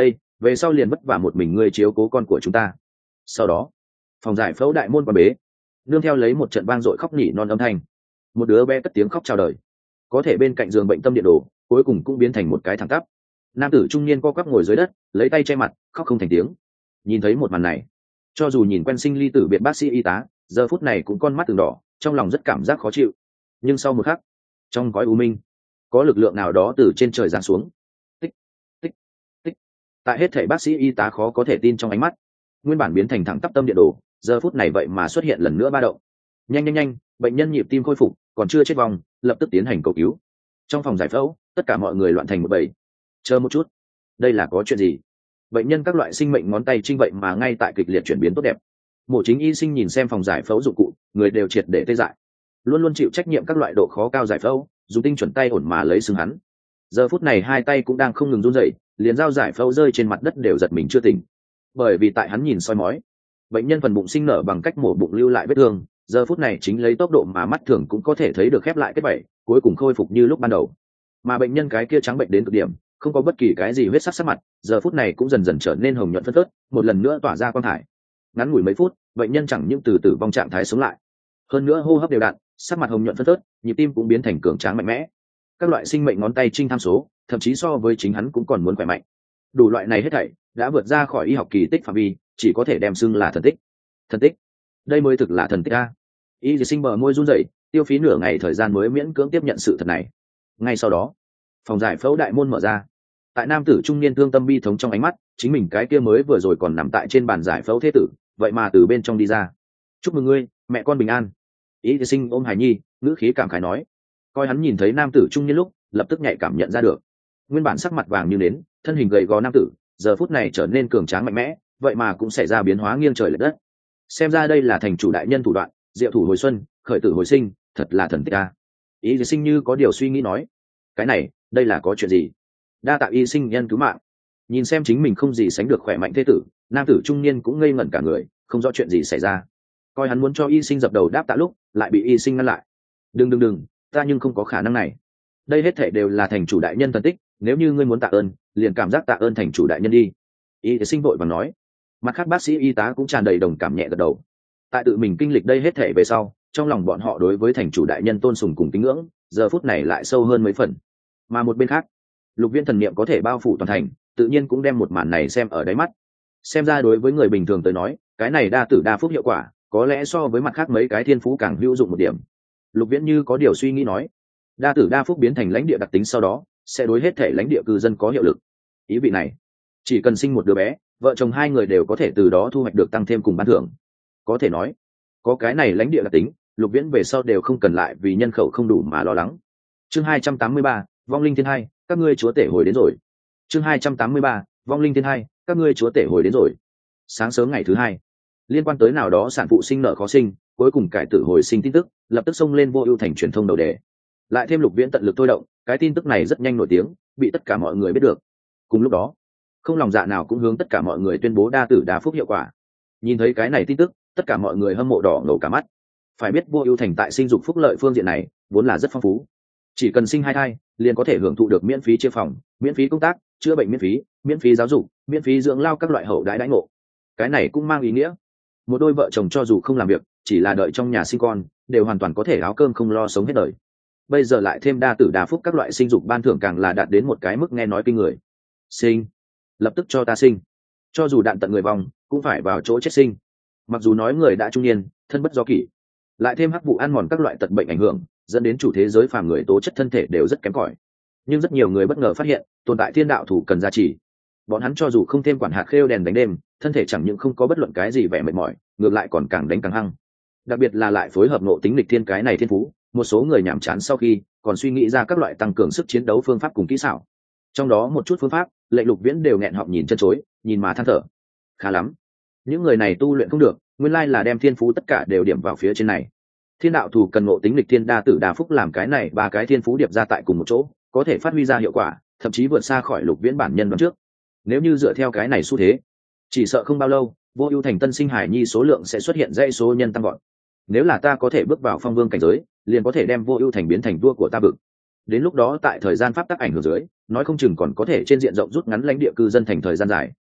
về sau liền vất vả một mình ngươi chiếu cố con của chúng ta. Sau đó phòng giải phẫu đại môn quan bế, nương theo lấy một trận vang dội khóc nỉ non âm thanh, một đứa bé cất tiếng khóc chào đời. Có thể bên cạnh giường bệnh tâm điện đồ cuối cùng cũng biến thành một cái thẳng tắp. Nam tử trung niên co quắp ngồi dưới đất, lấy tay che mặt, khóc không thành tiếng. Nhìn thấy một màn này, cho dù nhìn quen sinh ly tử biệt bác sĩ y tá, giờ phút này cũng con mắt từng đỏ, trong lòng rất cảm giác khó chịu. Nhưng sau một khắc, trong cõi u minh, có lực lượng nào đó từ trên trời giáng xuống. Tích, tích, tích. Tại hết thảy bác sĩ y tá khó có thể tin trong ánh mắt, nguyên bản biến thành thẳng tắp tâm điện đồ, giờ phút này vậy mà xuất hiện lần nữa ba động. Nhanh nhanh nhanh, bệnh nhân nhịp tim khôi phục, còn chưa chết vong, lập tức tiến hành cầu cứu. Trong phòng giải phẫu, tất cả mọi người loạn thành một bầy. Chờ một chút, đây là có chuyện gì? Bệnh nhân các loại sinh mệnh ngón tay trinh vậy mà ngay tại kịch liệt chuyển biến tốt đẹp. Mổ chính y sinh nhìn xem phòng giải phẫu dụng cụ, người đều triệt để tê dại. Luôn luôn chịu trách nhiệm các loại độ khó cao giải phẫu, dùng tinh chuẩn tay ổn mà lấy xương hắn. Giờ phút này hai tay cũng đang không ngừng run rẩy, liền dao giải phẫu rơi trên mặt đất đều giật mình chưa tỉnh. Bởi vì tại hắn nhìn soi mói, bệnh nhân phần bụng sinh nở bằng cách mổ bụng lưu lại vết thương, giờ phút này chính lấy tốc độ mà mắt thường cũng có thể thấy được khép lại kết vảy, cuối cùng khôi phục như lúc ban đầu. Mà bệnh nhân cái kia trắng bệnh đến cực điểm, không có bất kỳ cái gì huyết sắc sắc mặt, giờ phút này cũng dần dần trở nên hồng nhuận phấn phớt, một lần nữa tỏa ra quang thải. Ngắn ngủi mấy phút, bệnh nhân chẳng những từ tử vong trạng thái sống lại, hơn nữa hô hấp đều đặn, sắc mặt hồng nhuận phấn phớt, nhịp tim cũng biến thành cường tráng mạnh mẽ. Các loại sinh mệnh ngón tay trinh tham số, thậm chí so với chính hắn cũng còn muốn khỏe mạnh. Đủ loại này hết thảy đã vượt ra khỏi y học kỳ tích phạm vi, chỉ có thể đem xưng là thần tích. Thần tích, đây mới thực là thần tích a. Y sinh bờ môi run rẩy, tiêu phí nửa ngày thời gian mới miễn cưỡng tiếp nhận sự thật này. Ngay sau đó, phòng giải phẫu đại môn mở ra. Tại nam tử trung niên thương tâm bi thống trong ánh mắt, chính mình cái kia mới vừa rồi còn nằm tại trên bàn giải phẫu thế tử, vậy mà từ bên trong đi ra. Chúc mừng ngươi, mẹ con bình an. Y sinh ôm hài nhi, ngữ khí cảm khái nói. Coi hắn nhìn thấy nam tử trung niên lúc, lập tức nhạy cảm nhận ra được. Nguyên bản sắc mặt vàng như nến, thân hình gầy gò nam tử, giờ phút này trở nên cường tráng mạnh mẽ, vậy mà cũng xảy ra biến hóa nghiêng trời lệch đất. Xem ra đây là thành chủ đại nhân thủ đoạn, diệu thủ hồi xuân, khởi tử hồi sinh, thật là thần tích a. Y sinh như có điều suy nghĩ nói. Cái này, đây là có chuyện gì? Đa tạ y sinh nhân cứu mạng. Nhìn xem chính mình không gì sánh được khỏe mạnh thế tử, nam tử trung niên cũng ngây ngẩn cả người, không rõ chuyện gì xảy ra. Coi hắn muốn cho y sinh dập đầu đáp tạ lúc, lại bị y sinh ngăn lại. Đừng, ta nhưng không có khả năng này. Đây hết thảy đều là thành chủ đại nhân thần tích, nếu như ngươi muốn tạ ơn, liền cảm giác tạ ơn thành chủ đại nhân đi. Y sinh vội vàng nói. Mặt khác bác sĩ y tá cũng tràn đầy đồng cảm nhẹ gật đầu. Tại tự mình kinh lịch đây hết thảy về sau, trong lòng bọn họ đối với thành chủ đại nhân tôn sùng cùng tín ngưỡng, giờ phút này lại sâu hơn mấy phần. Mà một bên khác, lục viên thần niệm có thể bao phủ toàn thành, tự nhiên cũng đem một màn này xem ở đáy mắt. Xem ra đối với người bình thường tới nói, cái này đa tử đa phúc hiệu quả, có lẽ so với mặt khác mấy cái thiên phú càng hữu dụng một điểm. Lục viễn như có điều suy nghĩ nói, đa tử đa phúc biến thành lãnh địa đặc tính sau đó, sẽ đối hết thể lãnh địa cư dân có hiệu lực. Ý vị này, chỉ cần sinh một đứa bé, vợ chồng hai người đều có thể từ đó thu hoạch được tăng thêm cùng ban thưởng. Có thể nói, có cái này lãnh địa đặc tính, lục viễn về sau đều không cần lại vì nhân khẩu không đủ mà lo lắng. Chương 283, vong linh thiên hai, các ngươi chúa tể hồi đến rồi. Chương 283, vong linh thiên hai, các ngươi chúa tể hồi đến rồi. Sáng sớm ngày thứ hai, liên quan tới nào đó sản phụ sinh nợ khó sinh, cuối cùng cải tử hồi sinh tin tức lập tức xông lên Vô Ưu thành truyền thông đầu đề. Lại thêm lục viễn tận lực thôi động, cái tin tức này rất nhanh nổi tiếng, bị tất cả mọi người biết được. Cùng lúc đó, không lòng dạ nào cũng hướng tất cả mọi người tuyên bố đa tử đa phúc hiệu quả. Nhìn thấy cái này tin tức, tất cả mọi người hâm mộ đỏ ngầu cả mắt. Phải biết Vô Ưu thành tại sinh dục phúc lợi phương diện này vốn là rất phong phú, chỉ cần sinh hai thai liền có thể hưởng thụ được miễn phí chia phòng, miễn phí công tác, chữa bệnh miễn phí giáo dục, miễn phí dưỡng lao các loại hậu đãi đãi ngộ. Cái này cũng mang ý nghĩa một đôi vợ chồng cho dù không làm việc, chỉ là đợi trong nhà sinh con, đều hoàn toàn có thể áo cơm không lo sống hết đời. Bây giờ lại thêm đa tử đa phúc các loại sinh dục ban thưởng, càng là đạt đến một cái mức nghe nói kinh người. Sinh, lập tức cho ta sinh, cho dù đạn tận người vong cũng phải vào chỗ chết sinh. Mặc dù nói người đã trung niên, thân bất do kỷ, lại thêm hắc vụ ăn mòn các loại tật bệnh ảnh hưởng, dẫn đến chủ thế giới phàm người tố chất thân thể đều rất kém cỏi, nhưng rất nhiều người bất ngờ phát hiện tồn tại thiên đạo thủ cần gia trì. Bọn hắn cho dù không thêm quản hạt khêu đèn đánh đêm, thân thể chẳng những không có bất luận cái gì vẻ mệt mỏi, ngược lại còn càng đánh càng hăng. Đặc biệt là lại phối hợp ngộ tính lịch thiên cái này thiên phú, một số người nhàm chán sau khi còn suy nghĩ ra các loại tăng cường sức chiến đấu phương pháp cùng kỹ xảo. Trong đó một chút phương pháp, Lệnh Lục Viễn đều nghẹn họng nhìn chân chối, nhìn mà than thở. Khá lắm, những người này tu luyện không được, nguyên lai là đem thiên phú tất cả đều điểm vào phía trên này. Thiên đạo thủ cần ngộ tính lịch thiên đa tử đa phúc làm cái này ba cái thiên phú điệp ra tại cùng một chỗ, có thể phát huy ra hiệu quả, thậm chí vượt xa khỏi Lục Viễn bản nhân đoán trước. Nếu như dựa theo cái này xu thế, chỉ sợ không bao lâu, Vô Ưu thành tân sinh hải nhi số lượng sẽ xuất hiện dãy số nhân tăng vọt. Nếu là ta có thể bước vào phong vương cảnh giới, liền có thể đem Vô Ưu thành biến thành vua của ta vực. Đến lúc đó tại thời gian pháp tắc ảnh hưởng dưới, nói không chừng còn có thể trên diện rộng rút ngắn lãnh địa cư dân thành thời gian dài.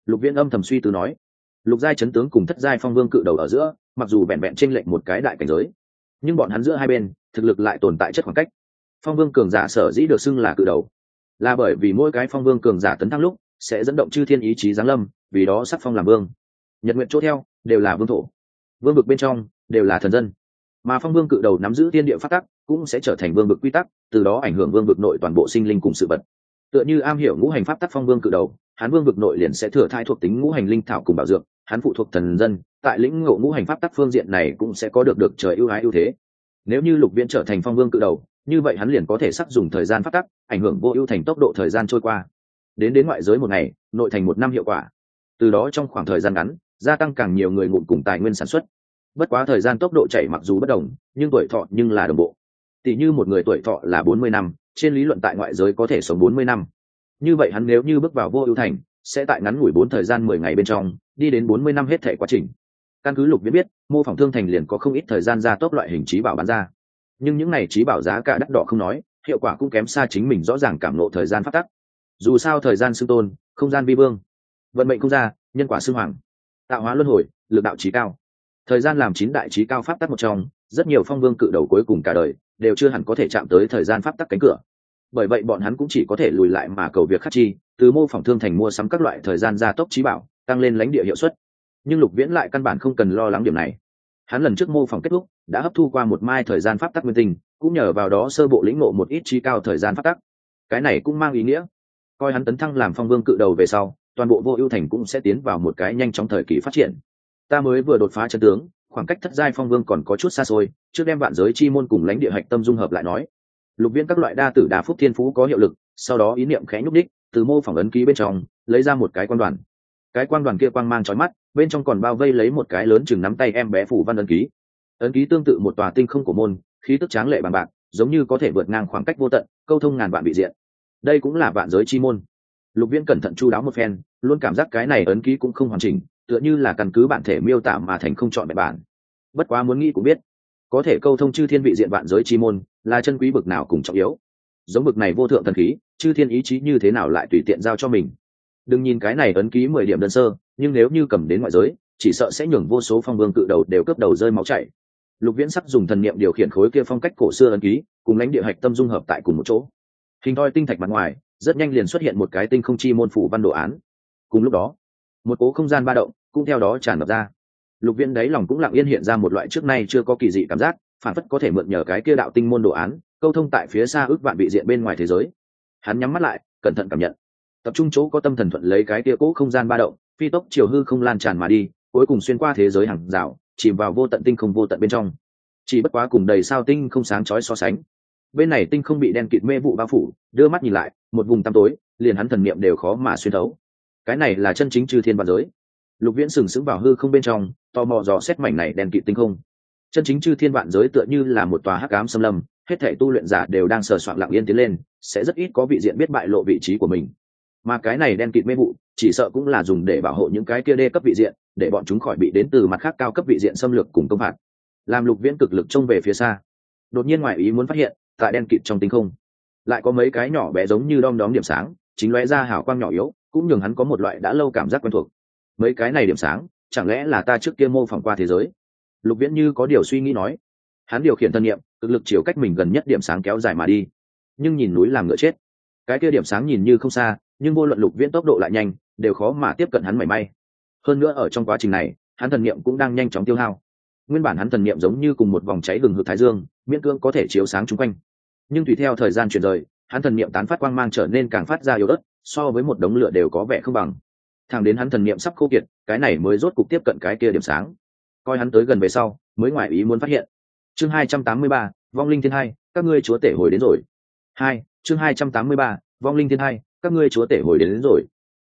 Lục Viễn âm thầm suy tư nói. Lục giai chấn tướng cùng thất giai phong vương cự đầu ở giữa, mặc dù vẹn vẹn chênh lệch một cái đại cảnh giới, nhưng bọn hắn giữa hai bên thực lực lại tồn tại chất khoảng cách. Phong vương cường giả sở dĩ được xưng là cự đầu, là bởi vì mỗi cái phong vương cường giả tấn thăng lúc sẽ dẫn động chư thiên ý chí giáng lâm, vì đó sắc phong làm vương. Nhật nguyện chỗ theo đều là vương thổ, vương vực bên trong đều là thần dân, mà phong vương cự đầu nắm giữ thiên địa pháp tắc cũng sẽ trở thành vương vực quy tắc, từ đó ảnh hưởng vương vực nội toàn bộ sinh linh cùng sự vật. Tựa như am hiểu ngũ hành pháp tắc phong vương cự đầu, hắn vương vực nội liền sẽ thừa thai thuộc tính ngũ hành linh thảo cùng bảo dược, hắn phụ thuộc thần dân, tại lĩnh ngộ ngũ hành pháp tắc phương diện này cũng sẽ có được trời ưu ái ưu thế. Nếu như Lục Viễn trở thành phong vương cự đầu, như vậy hắn liền có thể sắp dùng thời gian pháp tắc ảnh hưởng vô ưu thành tốc độ thời gian trôi qua, đến ngoại giới một ngày, nội thành một năm hiệu quả. Từ đó trong khoảng thời gian ngắn, gia tăng càng nhiều người ngụm cùng tài nguyên sản xuất. Bất quá thời gian tốc độ chạy mặc dù bất đồng, nhưng tuổi thọ nhưng là đồng bộ. Tỷ như một người tuổi thọ là 40 năm, trên lý luận tại ngoại giới có thể sống 40 năm. Như vậy hắn nếu như bước vào vô ưu thành, sẽ tại ngắn ngủi 4 thời gian 10 ngày bên trong, đi đến 40 năm hết thể quá trình. Căn cứ Lục Viễn biết, mô phỏng thương thành liền có không ít thời gian gia tốc loại hình trí bảo bán ra. Nhưng những này trí bảo giá cả đắt đỏ không nói, hiệu quả cũng kém xa chính mình rõ ràng cảm ngộ thời gian pháp tắc. Dù sao thời gian xưng tôn, không gian vi vương, vận mệnh không ra, nhân quả xưng hoàng, tạo hóa luân hồi, lực đạo trí cao. Thời gian làm 9 đại trí cao pháp tắc một trong, rất nhiều phong vương cự đầu cuối cùng cả đời đều chưa hẳn có thể chạm tới thời gian pháp tắc cánh cửa. Bởi vậy bọn hắn cũng chỉ có thể lùi lại mà cầu việc khắc chi, từ mô phỏng thương thành mua sắm các loại thời gian gia tốc trí bảo, tăng lên lãnh địa hiệu suất. Nhưng Lục Viễn lại căn bản không cần lo lắng điểm này. Hắn lần trước mô phỏng kết thúc, đã hấp thu qua một mai thời gian pháp tắc nguyên tinh, cũng nhờ vào đó sơ bộ lĩnh ngộ một ít trí cao thời gian pháp tắc. Cái này cũng mang ý nghĩa, coi hắn tấn thăng làm phong vương cự đầu về sau, toàn bộ vô ưu thành cũng sẽ tiến vào một cái nhanh chóng thời kỳ phát triển. Ta mới vừa đột phá chân tướng, khoảng cách thất giai phong vương còn có chút xa xôi, trước đem vạn giới chi môn cùng lãnh địa hạch tâm dung hợp lại nói. Lục Viễn các loại đa tử đa phúc thiên phú có hiệu lực, sau đó ý niệm khẽ nhúc đích, từ mô phỏng ấn ký bên trong lấy ra một cái quan đoàn. Cái quan đoàn kia quang mang chói mắt, bên trong còn bao vây lấy một cái lớn chừng nắm tay em bé phủ văn ấn ký. Ấn ký tương tự một tòa tinh không của môn, khí tức tráng lệ bằng bạc, giống như có thể vượt ngang khoảng cách vô tận, câu thông ngàn vạn vị diện. Đây cũng là vạn giới chi môn. Lục Viễn cẩn thận chu đáo một phen, luôn cảm giác cái này ấn ký cũng không hoàn chỉnh, tựa như là căn cứ bản thể miêu tả mà thành không chọn vẹn bản. Bất quá muốn nghĩ cũng biết, có thể câu thông chư thiên vị diện vạn giới chi môn, là chân quý bực nào cùng trọng yếu. Giống bực này vô thượng thần khí, chư thiên ý chí như thế nào lại tùy tiện giao cho mình. Đừng nhìn cái này ấn ký 10 điểm đơn sơ, nhưng nếu như cầm đến ngoại giới, chỉ sợ sẽ nhường vô số phong vương cự đầu đều cướp đầu rơi máu chảy. Lục Viễn sắc dùng thần niệm điều khiển khối kia phong cách cổ xưa ấn ký, cùng lãnh địa hạch tâm dung hợp tại cùng một chỗ. Hình thoi tinh thạch mặt ngoài, rất nhanh liền xuất hiện một cái tinh không chi môn phủ văn đồ án. Cùng lúc đó, một cố không gian ba động cũng theo đó tràn ngập ra. Lục Viễn đáy lòng cũng lặng yên hiện ra một loại trước nay chưa có kỳ dị cảm giác, phản phất có thể mượn nhờ cái kia đạo tinh môn đồ án, câu thông tại phía xa ước vạn vị diện bên ngoài thế giới. Hắn nhắm mắt lại, cẩn thận cảm nhận, tập trung chỗ có tâm thần thuận lấy cái kia cố không gian ba động, phi tốc chiều hư không lan tràn mà đi, cuối cùng xuyên qua thế giới hàng rào, chìm vào vô tận tinh không vô tận bên trong. Chỉ bất quá cùng đầy sao tinh không sáng chói so sánh, bên này tinh không bị đen kịt mê vụ bao phủ, đưa mắt nhìn lại, một vùng tăm tối, liền hắn thần niệm đều khó mà xuyên thấu. Cái này là chân chính chư thiên vạn giới. Lục Viễn sừng sững vào hư không bên trong, tò mò dò xét mảnh này đen kịt tinh không. Chân chính chư thiên vạn giới tựa như là một tòa hắc ám xâm lâm, hết thảy tu luyện giả đều đang sờ soạn lặng yên tiến lên, sẽ rất ít có vị diện biết bại lộ vị trí của mình. Mà cái này đen kịt mê vụ, chỉ sợ cũng là dùng để bảo hộ những cái kia đê cấp vị diện, để bọn chúng khỏi bị đến từ mặt khác cao cấp vị diện xâm lược cùng công phạt. Làm Lục Viễn cực lực trông về phía xa, đột nhiên ngoài ý muốn phát hiện, tại đen kịt trong tinh không, lại có mấy cái nhỏ bé giống như đom đóm điểm sáng, chính lóe ra hào quang nhỏ yếu, cũng nhường hắn có một loại đã lâu cảm giác quen thuộc. Mấy cái này điểm sáng, chẳng lẽ là ta trước kia mô phỏng qua thế giới? Lục Viễn như có điều suy nghĩ nói. Hắn điều khiển thân niệm, cực lực chiều cách mình gần nhất điểm sáng kéo dài mà đi. Nhưng nhìn núi làm ngựa chết, cái kia điểm sáng nhìn như không xa, nhưng vô luận Lục Viễn tốc độ lại nhanh, đều khó mà tiếp cận hắn mảy may. Hơn nữa ở trong quá trình này, hắn thần niệm cũng đang nhanh chóng tiêu hao. Nguyên bản hắn thần niệm giống như cùng một vòng cháy hừng hực thái dương, miễn cưỡng có thể chiếu sáng chung quanh. Nhưng tùy theo thời gian chuyển rời, hắn thần niệm tán phát quang mang trở nên càng phát ra yếu ớt, so với một đống lửa đều có vẻ không bằng. Thẳng đến hắn thần niệm sắp khô kiệt, cái này mới rốt cục tiếp cận cái kia điểm sáng. Coi hắn tới gần về sau, mới ngoại ý muốn phát hiện. Chương 283, vong linh thiên hai, các ngươi chúa tể hồi đến rồi. Chương 283, vong linh thiên hai, các ngươi chúa tể hồi đến rồi.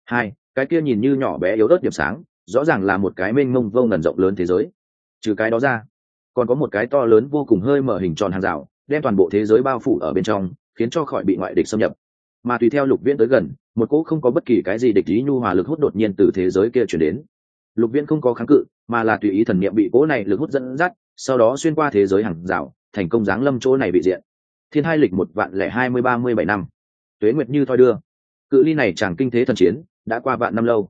Cái kia nhìn như nhỏ bé yếu ớt điểm sáng, rõ ràng là một cái mênh mông vô ngần rộng lớn thế giới. Trừ cái đó ra, còn có một cái to lớn vô cùng hơi mở hình tròn hàng rào, đem toàn bộ thế giới bao phủ ở bên trong, khiến cho khỏi bị ngoại địch xâm nhập. Mà tùy theo Lục Viễn tới gần, một cỗ không có bất kỳ cái gì địch ý nhu hòa lực hút đột nhiên từ thế giới kia chuyển đến. Lục Viễn không có kháng cự, mà là tùy ý thần niệm bị cỗ này lực hút dẫn dắt, sau đó xuyên qua thế giới hàng rào, thành công giáng lâm chỗ này bị diện. Thiên hai lịch 1020-37 năm, tuế nguyệt như thoi đưa. Cự ly này chẳng kinh thế thần chiến, đã qua vạn năm lâu.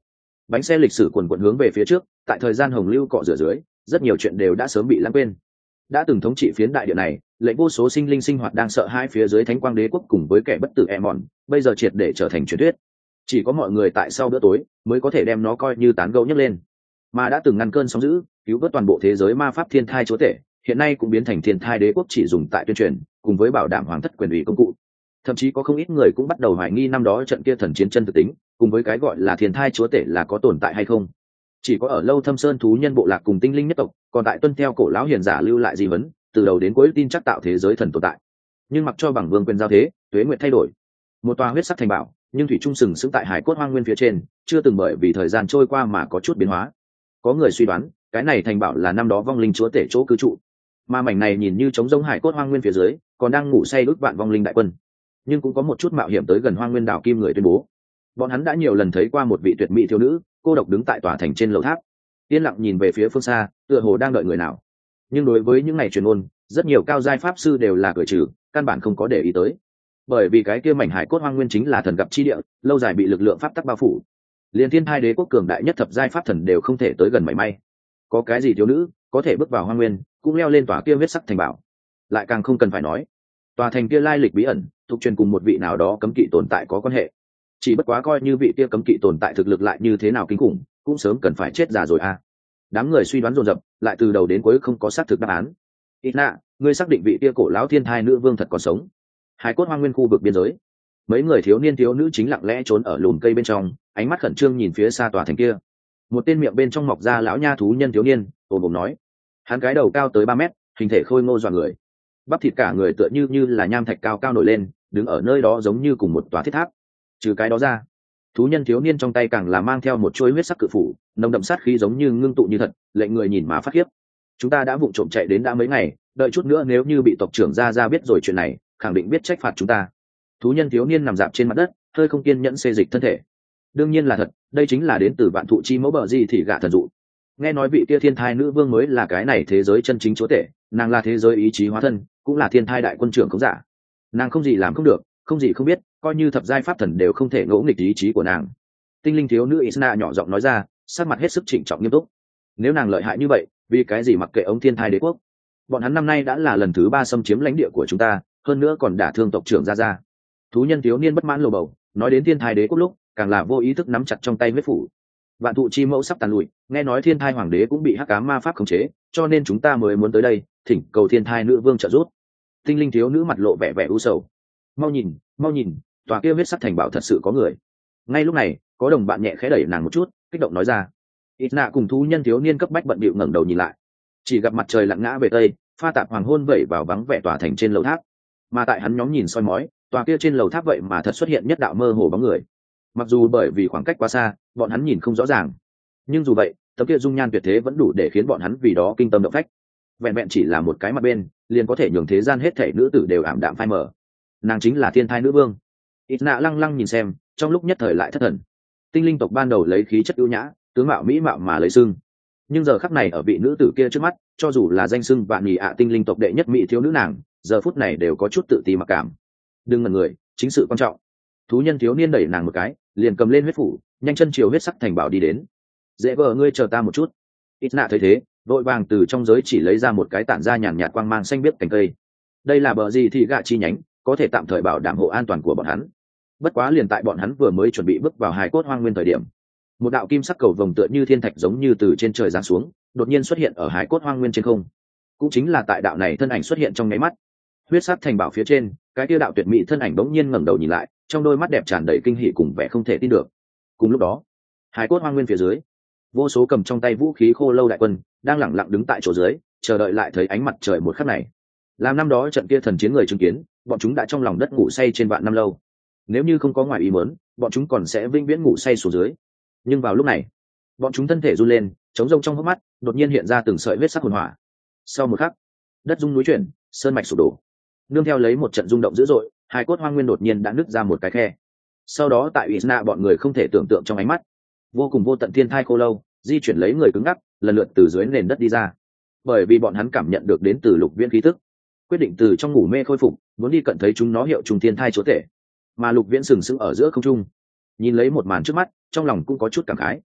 Bánh xe lịch sử quần quận hướng về phía trước, tại thời gian hồng lưu cọ rửa dưới, rất nhiều chuyện đều đã sớm bị lãng quên. Đã từng thống trị phiến đại địa này, lệnh vô số sinh linh sinh hoạt đang sợ hai phía dưới thánh quang đế quốc cùng với kẻ bất tử mòn, bây giờ triệt để trở thành truyền thuyết. Chỉ có mọi người tại sau bữa tối mới có thể đem nó coi như tán gẫu nhấc lên. Mà đã từng ngăn cơn sóng dữ, cứu vớt toàn bộ thế giới ma pháp thiên thai chúa tể, hiện nay cũng biến thành thiên thai đế quốc chỉ dùng tại tuyên truyền, cùng với bảo đảm hoàng thất quyền ủy công cụ. Thậm chí có không ít người cũng bắt đầu hoài nghi năm đó trận kia thần chiến chân thực tính, cùng với cái gọi là thiên thai chúa tể là có tồn tại hay không. Chỉ có ở Lâu Thâm Sơn thú nhân bộ lạc cùng tinh linh nhất tộc, còn tại tuân theo cổ lão hiền giả lưu lại di vấn, từ đầu đến cuối tin chắc tạo thế giới thần tồn tại. Nhưng mặc cho bằng vương quyền giao thế, tuế nguyện thay đổi. Một tòa huyết sắc thành bảo, nhưng thủy trung sừng sững tại hải cốt hoang nguyên phía trên, chưa từng bởi vì thời gian trôi qua mà có chút biến hóa. Có người suy đoán, cái này thành bảo là năm đó vong linh chúa tể chỗ cư trụ, mà mảnh này nhìn như trống rỗng hải cốt hoang nguyên phía dưới, còn đang ngủ say ước vạn vong linh đại quân. Nhưng cũng có một chút mạo hiểm tới gần hoang nguyên đảo kim người tuyên bố, bọn hắn đã nhiều lần thấy qua một vị tuyệt mỹ thiếu nữ cô độc đứng tại tòa thành trên lầu tháp, yên lặng nhìn về phía phương xa, tựa hồ đang đợi người nào. Nhưng đối với những ngày truyền ôn, rất nhiều cao giai pháp sư đều là cười trừ, căn bản không có để ý tới, bởi vì cái kia mảnh hải cốt hoang nguyên chính là thần gặp chi địa, lâu dài bị lực lượng pháp tắc bao phủ, liền thiên thai đế quốc cường đại nhất thập giai pháp thần đều không thể tới gần mảy may. Có cái gì thiếu nữ có thể bước vào hoang nguyên, cũng leo lên tòa kia huyết sắc thành bảo. Lại càng không cần phải nói, tòa thành kia lai lịch bí ẩn, thuộc truyền cùng một vị nào đó cấm kỵ tồn tại có quan hệ. Chỉ bất quá coi như vị kia cấm kỵ tồn tại thực lực lại như thế nào kinh khủng, cũng sớm cần phải chết già rồi à. Đám người suy đoán dồn dập, lại từ đầu đến cuối không có xác thực đáp án. Ít nạ, ngươi xác định vị kia cổ lão thiên thai nữ vương thật còn sống? Hải cốt hoang nguyên khu vực biên giới, mấy người thiếu niên thiếu nữ chính lặng lẽ trốn ở lùm cây bên trong, ánh mắt khẩn trương nhìn phía xa tòa thành kia. Một tên miệng bên trong mọc ra lão nha thú nhân thiếu niên ồm ồm nói, hắn cái đầu cao tới 3 mét, hình thể khôi ngô dọa người, bắp thịt cả người tựa như là nham thạch cao cao nổi lên, đứng ở nơi đó giống như cùng một tòa thiết tháp. Trừ cái đó ra, thú nhân thiếu niên trong tay càng là mang theo một chuôi huyết sắc cự phủ, nồng đậm sát khí giống như ngưng tụ như thật, lệnh người nhìn mà phát khiếp. Chúng ta đã vụng trộm chạy đến đã mấy ngày, đợi chút nữa nếu như bị tộc trưởng ra biết rồi chuyện này, khẳng định biết trách phạt chúng ta. Thú nhân thiếu niên nằm dạp trên mặt đất, hơi không kiên nhẫn xê dịch thân thể. Đương nhiên là thật, đây chính là đến từ vạn thụ chi mẫu bờ gì thì gạ thần dụ. Nghe nói vị kia thiên thai nữ vương mới là cái này thế giới chân chính chúa tể, nàng là thế giới ý chí hóa thân, cũng là thiên thai đại quân trưởng khống giả. Nàng không gì làm không được, không gì không biết, coi như thập giai pháp thần đều không thể ngỗ nghịch ý chí của nàng. Tinh linh thiếu nữ Isna nhỏ giọng nói ra, sắc mặt hết sức trịnh trọng nghiêm túc. Nếu nàng lợi hại như vậy, vì cái gì mặc kệ ông thiên thai đế quốc? Bọn hắn năm nay đã là lần thứ 3 xâm chiếm lãnh địa của chúng ta, hơn nữa còn đả thương tộc trưởng ra. Thú nhân thiếu niên bất mãn lồ bầu, nói đến thiên thai đế quốc lúc, càng là vô ý thức nắm chặt trong tay huyết phủ. Vạn thụ chi mẫu sắp tàn lụi, nghe nói thiên thai hoàng đế cũng bị hắc ám ma pháp khống chế, cho nên chúng ta mới muốn tới đây, thỉnh cầu thiên thai nữ vương trợ giúp. Tinh linh thiếu nữ mặt lộ vẻ vẻ u sầu. Mau nhìn, tòa kia huyết sắc thành bảo thật sự có người. Ngay lúc này, có đồng bạn nhẹ khẽ đẩy nàng một chút, kích động nói ra. Ít nạ cùng thú nhân thiếu niên cấp bách bận bịu ngẩng đầu nhìn lại, chỉ gặp mặt trời lặn ngã về tây, pha tạp hoàng hôn vẩy vào vắng vẻ tòa thành trên lầu tháp. Mà tại hắn nhóm nhìn soi mói, tòa kia trên lầu tháp vậy mà thật xuất hiện nhất đạo mơ hồ bóng người. Mặc dù bởi vì khoảng cách quá xa, bọn hắn nhìn không rõ ràng, nhưng dù vậy, tấm kia dung nhan tuyệt thế vẫn đủ để khiến bọn hắn vì đó kinh tâm động phách. Vẹn vẹn chỉ là một cái mặt bên, liền có thể nhường thế gian hết thảy nữ tử đều ảm đạm phai mờ. Nàng chính là thiên thai nữ vương. Ít nạ lăng lăng nhìn xem, trong lúc nhất thời lại thất thần. Tinh linh tộc ban đầu lấy khí chất ưu nhã, tướng mạo mỹ mạo mà lấy xưng, nhưng giờ khắc này ở vị nữ tử kia trước mắt, cho dù là danh xưng vạn nhì tinh linh tộc đệ nhất mỹ thiếu nữ nàng, giờ phút này đều có chút tự ti mặc cảm. Đừng ngần người, chính sự quan trọng. Thú nhân thiếu niên đẩy nàng một cái, liền cầm lên huyết phủ, nhanh chân chiều huyết sắc thành bảo đi đến. Dễ vợ ngươi chờ ta một chút. Ít nạ thấy thế, vội vàng từ trong giới chỉ lấy ra một cái tản ra nhàn nhạt quang mang xanh biếc cành cây. Đây là bờ gì thì gạ chi nhánh, có thể tạm thời bảo đảm hộ an toàn của bọn hắn. Bất quá liền tại bọn hắn vừa mới chuẩn bị bước vào hài cốt hoang nguyên thời điểm, một đạo kim sắc cầu vồng tựa như thiên thạch giống như từ trên trời giáng xuống, đột nhiên xuất hiện ở hài cốt hoang nguyên trên không. Cũng chính là tại đạo này thân ảnh xuất hiện trong nháy mắt, huyết sắc thành bảo phía trên, cái kia đạo tuyệt mỹ thân ảnh bỗng nhiên ngẩng đầu nhìn lại, trong đôi mắt đẹp tràn đầy kinh hỉ cùng vẻ không thể tin được. Cùng lúc đó, hài cốt hoang nguyên phía dưới, vô số cầm trong tay vũ khí khô lâu đại quân đang lẳng lặng đứng tại chỗ dưới, chờ đợi lại thấy ánh mặt trời một khắc này. Làm năm đó trận kia thần chiến người chứng kiến, bọn chúng đã trong lòng đất ngủ say trên vạn năm lâu. Nếu như không có ngoài ý muốn, bọn chúng còn sẽ vĩnh viễn ngủ say xuống dưới. Nhưng vào lúc này, bọn chúng thân thể run lên, trống rông trong hốc mắt đột nhiên hiện ra từng sợi huyết sắc hồn hỏa. Sau một khắc, đất rung núi chuyển, sơn mạch sụp đổ. Nương theo lấy một trận rung động dữ dội, hài cốt hoang nguyên đột nhiên đã nứt ra một cái khe. Sau đó tại Isna bọn người không thể tưởng tượng trong ánh mắt, vô cùng vô tận thiên thai khô lâu di chuyển lấy người cứng ngắc, lần lượt từ dưới nền đất đi ra. Bởi vì bọn hắn cảm nhận được đến từ lục viễn khí tức, quyết định từ trong ngủ mê khôi phục, muốn đi cận thấy chúng nó hiệu trùng thiên thai chúa tể. Mà lục viễn sừng sững ở giữa không trung, nhìn lấy một màn trước mắt, trong lòng cũng có chút cảm khái.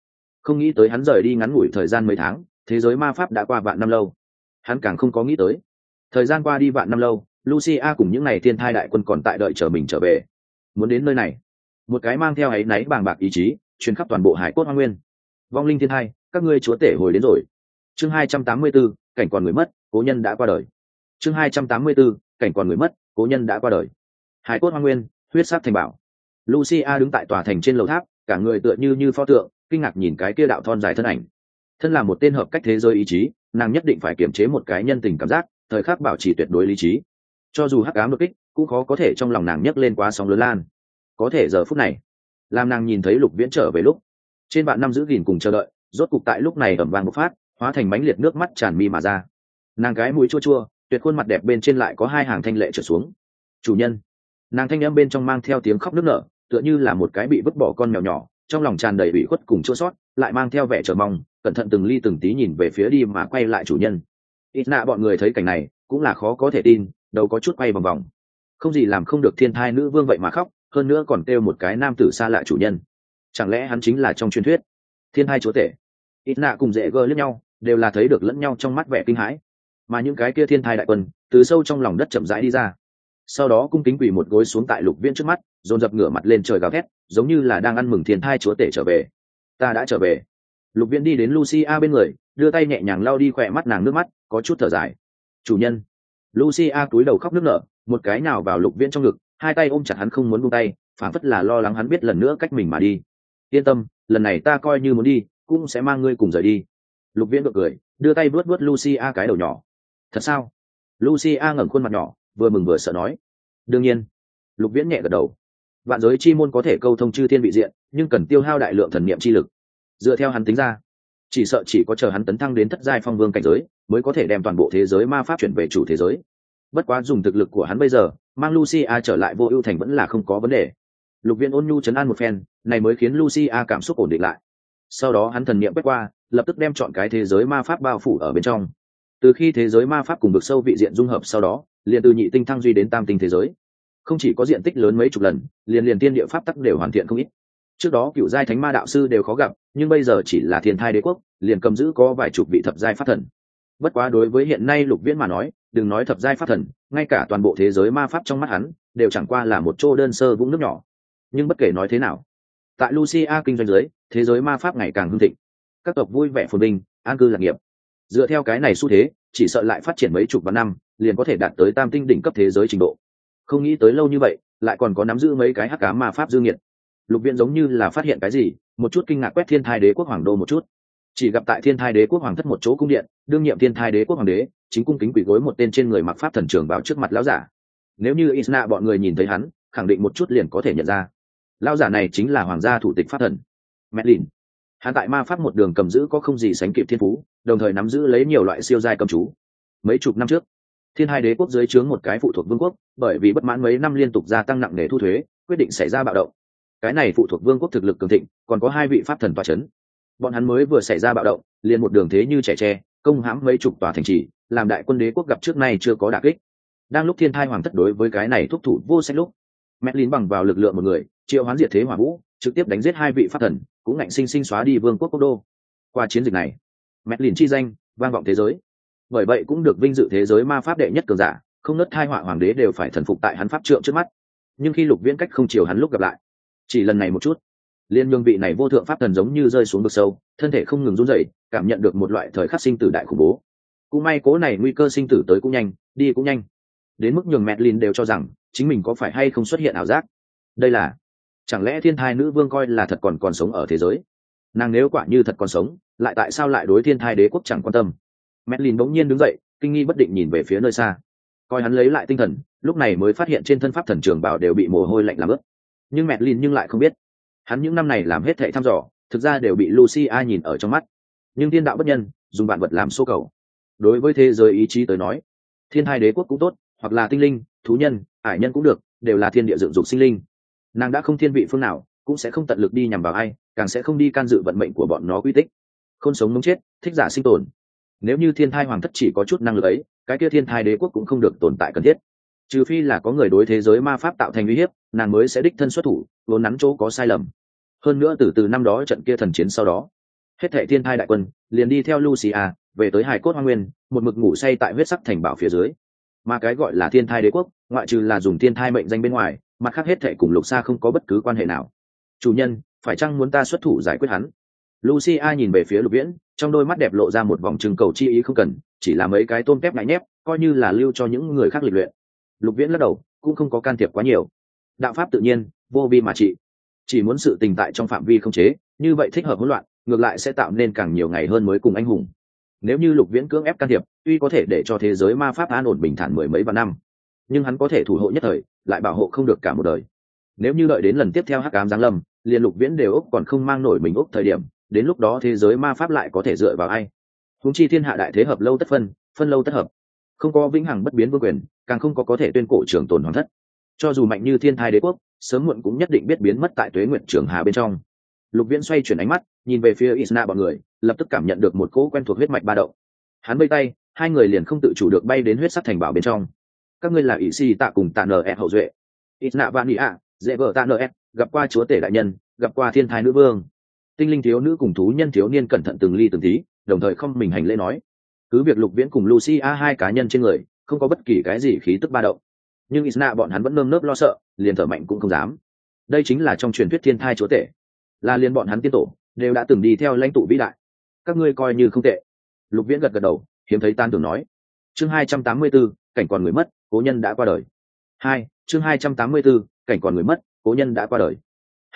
Không nghĩ tới hắn rời đi ngắn ngủi thời gian mấy tháng, thế giới ma pháp đã qua vạn năm lâu. Hắn càng không có nghĩ tới thời gian qua đi vạn năm lâu, Lucia cùng những ngày thiên thai đại quân còn tại đợi chờ mình trở về. Muốn đến nơi này, một cái mang theo áy náy bàng bạc ý chí truyền khắp toàn bộ hải cốt hoa nguyên. Vong linh thiên thai, các ngươi chúa tể hồi đến rồi. Chương 284, cảnh còn người mất, cố nhân đã qua đời. Chương 284, cảnh còn người mất, cố nhân đã qua đời. Hải cốt hoa nguyên, huyết sắc thành bảo. Lucia đứng tại tòa thành trên lầu tháp, cả người tựa như pho tượng, kinh ngạc nhìn cái kia đạo thon dài thân ảnh. Thân là một tên hợp cách thế giới ý chí, nàng nhất định phải kiềm chế một cái nhân tình cảm giác, thời khắc bảo trì tuyệt đối lý trí. Cho dù hắc ám đột kích, cũng khó có thể trong lòng nàng nhấc lên quá sóng lớn lan. Có thể giờ phút này, làm nàng nhìn thấy Lục Viễn trở về lúc, trên vạn năm giữ gìn cùng chờ đợi, rốt cục tại lúc này ầm vang bộc phát, hóa thành mãnh liệt nước mắt tràn mi mà ra. Nàng gái mũi chua chua, tuyệt khuôn mặt đẹp bên trên lại có hai hàng thanh lệ trở xuống. Chủ nhân. Nàng thanh âm bên trong mang theo tiếng khóc nức nở, tựa như là một cái bị vứt bỏ con mèo nhỏ, trong lòng tràn đầy ủy khuất cùng chua xót, lại mang theo vẻ chờ mong, cẩn thận từng ly từng tí nhìn về phía đi mà quay lại chủ nhân. Ít nạ bọn người thấy cảnh này cũng là khó có thể tin, đầu có chút quay vòng vòng. Không gì làm không được thiên thai nữ vương vậy mà khóc, hơn nữa còn kêu một cái nam tử xa lạ chủ nhân. Chẳng lẽ hắn chính là trong truyền thuyết thiên thai chúa tể? Ít nạ cùng dễ gơ lẫn nhau, đều là thấy được lẫn nhau trong mắt vẻ kinh hãi. Mà những cái kia thiên thai đại quân từ sâu trong lòng đất chậm rãi đi ra, sau đó cung kính quỳ một gối xuống tại Lục Viễn trước mắt, dồn dập ngửa mặt lên trời gào thét, giống như là đang ăn mừng thiên thai chúa tể trở về. Ta đã trở về. Lục Viễn đi đến Lucia bên người, đưa tay nhẹ nhàng lau đi khỏe mắt nàng nước mắt, có chút thở dài. Chủ nhân. Lucia cúi đầu khóc nức nở, một cái nào vào Lục Viễn trong ngực, hai tay ôm chặt hắn không muốn buông tay, phảng phất là lo lắng hắn biết lần nữa cách mình mà đi. Yên tâm, lần này ta coi như muốn đi, cũng sẽ mang ngươi cùng rời đi. Lục Viễn gượng cười, đưa tay vuốt vuốt Lucia cái đầu nhỏ. Thật sao? Lucia ngẩng khuôn mặt nhỏ, vừa mừng vừa sợ nói. Đương nhiên. Lục Viễn nhẹ gật đầu. Vạn giới chi môn có thể câu thông chư thiên vị diện, nhưng cần tiêu hao đại lượng thần niệm chi lực. Dựa theo hắn tính ra, chỉ sợ chỉ có chờ hắn tấn thăng đến thất giai phong vương cảnh giới, mới có thể đem toàn bộ thế giới ma pháp chuyển về chủ thế giới. Bất quá dùng thực lực của hắn bây giờ, mang Lucia trở lại vô ưu thành vẫn là không có vấn đề. Lục Viễn ôn nhu trấn an một phen, này mới khiến Lucia cảm xúc ổn định lại. Sau đó hắn thần niệm quét qua, lập tức đem chọn cái thế giới ma pháp bao phủ ở bên trong. Từ khi thế giới ma pháp cùng vực sâu vị diện dung hợp sau đó, liền từ nhị tinh thăng duy đến tam tinh thế giới, không chỉ có diện tích lớn mấy chục lần, liền tiên địa pháp tắc đều hoàn thiện không ít. Trước đó cựu giai thánh ma đạo sư đều khó gặp, nhưng bây giờ chỉ là thiên thai đế quốc, liền cầm giữ có vài chục vị thập giai pháp thần. Bất quá đối với hiện nay Lục Viễn mà nói, đừng nói thập giai pháp thần, ngay cả toàn bộ thế giới ma pháp trong mắt hắn đều chẳng qua là một chỗ đơn sơ vũng nước nhỏ. Nhưng bất kể nói thế nào, tại Lucia kinh doanh dưới, thế giới ma pháp ngày càng hưng thịnh, các tộc vui vẻ phồn vinh, an cư lạc nghiệp. Dựa theo cái này xu thế, chỉ sợ lại phát triển mấy chục vạn năm, liền có thể đạt tới tam tinh đỉnh cấp thế giới trình độ. Không nghĩ tới lâu như vậy, lại còn có nắm giữ mấy cái hắc ám ma pháp dư nghiệt. Lục Viễn giống như là phát hiện cái gì, một chút kinh ngạc quét thiên thai đế quốc hoàng đô một chút. Chỉ gặp tại thiên thai đế quốc hoàng thất một chỗ cung điện, đương nhiệm thiên thai đế quốc hoàng đế chính cung kính quỳ gối một tên trên người mặc pháp thần trưởng vào trước mặt lão giả. Nếu như Isna bọn người nhìn thấy hắn, khẳng định một chút liền có thể nhận ra, lão giả này chính là hoàng gia thủ tịch pháp thần Merlin. Hắn tại ma pháp một đường cầm giữ có không gì sánh kịp thiên phú, đồng thời nắm giữ lấy nhiều loại siêu giai cầm chú. Mấy chục năm trước, thiên hai đế quốc dưới trướng một cái phụ thuộc vương quốc, bởi vì bất mãn mấy năm liên tục gia tăng nặng nề thu thuế, quyết định xảy ra bạo động. Cái này phụ thuộc vương quốc thực lực cường thịnh, còn có hai vị pháp thần tọa chấn. Bọn hắn mới vừa xảy ra bạo động, liền một đường thế như trẻ tre, công hãm mấy chục tòa thành trì, làm đại quân đế quốc gặp trước nay chưa có đả kích. Đang lúc thiên thai hoàng thất đối với cái này thúc thủ vô sách lúc, Merlin bằng vào lực lượng một người, triệu hoán diệt thế hỏa vũ, trực tiếp đánh giết hai vị pháp thần, cũng ngạnh sinh sinh xóa đi vương quốc quốc đô. Qua chiến dịch này, Merlin chi danh vang vọng thế giới, bởi vậy cũng được vinh dự thế giới ma pháp đệ nhất cường giả, không nớt thai họa hoàng đế đều phải thần phục tại hắn pháp trượng trước mắt. Nhưng khi Lục Viễn cách không chiều hắn lúc gặp lại, chỉ lần này một chút, liên nhường vị này vô thượng pháp thần giống như rơi xuống vực sâu, thân thể không ngừng run rẩy, cảm nhận được một loại thời khắc sinh tử đại khủng bố. Cũng may cố này nguy cơ sinh tử tới cũng nhanh, đi cũng nhanh, đến mức nhường Merlin đều cho rằng chính mình có phải hay không xuất hiện ảo giác. Đây là, chẳng lẽ thiên thai nữ vương coi là thật còn sống ở thế giới? Nàng nếu quả như thật còn sống, lại tại sao lại đối thiên thai đế quốc chẳng quan tâm? Merlin bỗng nhiên đứng dậy, kinh nghi bất định nhìn về phía nơi xa. Coi hắn lấy lại tinh thần, lúc này mới phát hiện trên thân pháp thần trường bảo đều bị mồ hôi lạnh làm ướt. Nhưng Merlin lại không biết, hắn những năm này làm hết thảy thăm dò, thực ra đều bị Lucia nhìn ở trong mắt. Nhưng thiên đạo bất nhân, dùng vạn vật làm số cầu. Đối với thế giới ý chí tới nói, thiên thai đế quốc cũng tốt, hoặc là tinh linh, thú nhân, ải nhân cũng được, đều là thiên địa dựng dục sinh linh. Nàng đã không thiên vị phương nào, cũng sẽ không tận lực đi nhằm vào ai, càng sẽ không đi can dự vận mệnh của bọn nó quy tích. Khôn sống mống chết, thích giả sinh tồn. Nếu như thiên thai hoàng thất chỉ có chút năng lực ấy, cái kia thiên thai đế quốc cũng không được tồn tại cần thiết. Trừ phi là có người đối thế giới ma pháp tạo thành uy hiếp, nàng mới sẽ đích thân xuất thủ, vốn nắn chỗ có sai lầm. Hơn nữa từ năm đó trận kia thần chiến sau đó, Hết thệ thiên thai đại quân liền đi theo Lucia về tới hải cốt hoa nguyên, một mực ngủ say tại huyết sắc thành bảo phía dưới. Mà cái gọi là thiên thai đế quốc, ngoại trừ là dùng thiên thai mệnh danh bên ngoài, mặt khác hết thệ cùng Lục Sa không có bất cứ quan hệ nào. Chủ nhân, phải chăng muốn ta xuất thủ giải quyết hắn? Lucia nhìn về phía Lục Viễn, trong đôi mắt đẹp lộ ra một vòng trưng cầu chi ý. Không cần, chỉ là mấy cái tôm tép ngại nhép, coi như là lưu cho những người khác lịch luyện. Lục Viễn lắc đầu, cũng không có can thiệp quá nhiều. Đạo pháp tự nhiên, vô vi mà trị, chỉ muốn sự tình tại trong phạm vi không chế, như vậy thích hợp hỗn loạn, ngược lại sẽ tạo nên càng nhiều ngày hơn mới cùng anh hùng. Nếu như Lục Viễn cưỡng ép can thiệp, tuy có thể để cho thế giới ma pháp an ổn bình thản mười mấy vạn năm, nhưng hắn có thể thủ hộ nhất thời, lại bảo hộ không được cả một đời. Nếu như đợi đến lần tiếp theo hắc ám giáng lâm, liền Lục Viễn đều úc còn không mang nổi mình úc thời điểm, đến lúc đó thế giới ma pháp lại có thể dựa vào ai? Huống chi thiên hạ đại thế hợp lâu tất phân, phân lâu tất hợp, không có vĩnh hằng bất biến vương quyền, càng không có thể tuyên cổ trường tồn hoàng thất. Cho dù mạnh như thiên thai đế quốc, sớm muộn cũng nhất định biết biến mất tại tuế nguyệt trường hà bên trong. Lục Viễn xoay chuyển ánh mắt, nhìn về phía Isna bọn người, lập tức cảm nhận được một cỗ quen thuộc huyết mạch ba động. Hắn vây tay, hai người liền không tự chủ được bay đến huyết sắc thành bảo bên trong. Các ngươi là ỷ si tạ cùng tạ nờ hậu duệ. Isna van Nia, dễ vợ tạ nờ, gặp qua chúa tể đại nhân, gặp qua thiên thai nữ vương. Tinh linh thiếu nữ cùng thú nhân thiếu niên cẩn thận từng ly từng tí, đồng thời không mình hành lễ nói. Cứ việc Lục Viễn cùng Lucia hai cá nhân trên người không có bất kỳ cái gì khí tức ba động, nhưng Isna bọn hắn vẫn nơm nớp lo sợ, liền thở mạnh cũng không dám. Đây chính là trong truyền thuyết thiên thai chúa tể, là liên bọn hắn tiên tổ đều đã từng đi theo lãnh tụ vĩ đại. Các ngươi coi như không tệ. Lục Viễn gật gật đầu, hiếm thấy tan tưởng nói. Chương 284, cảnh còn người mất, cố nhân đã qua đời. Chương 284, cảnh còn người mất, cố nhân đã qua đời.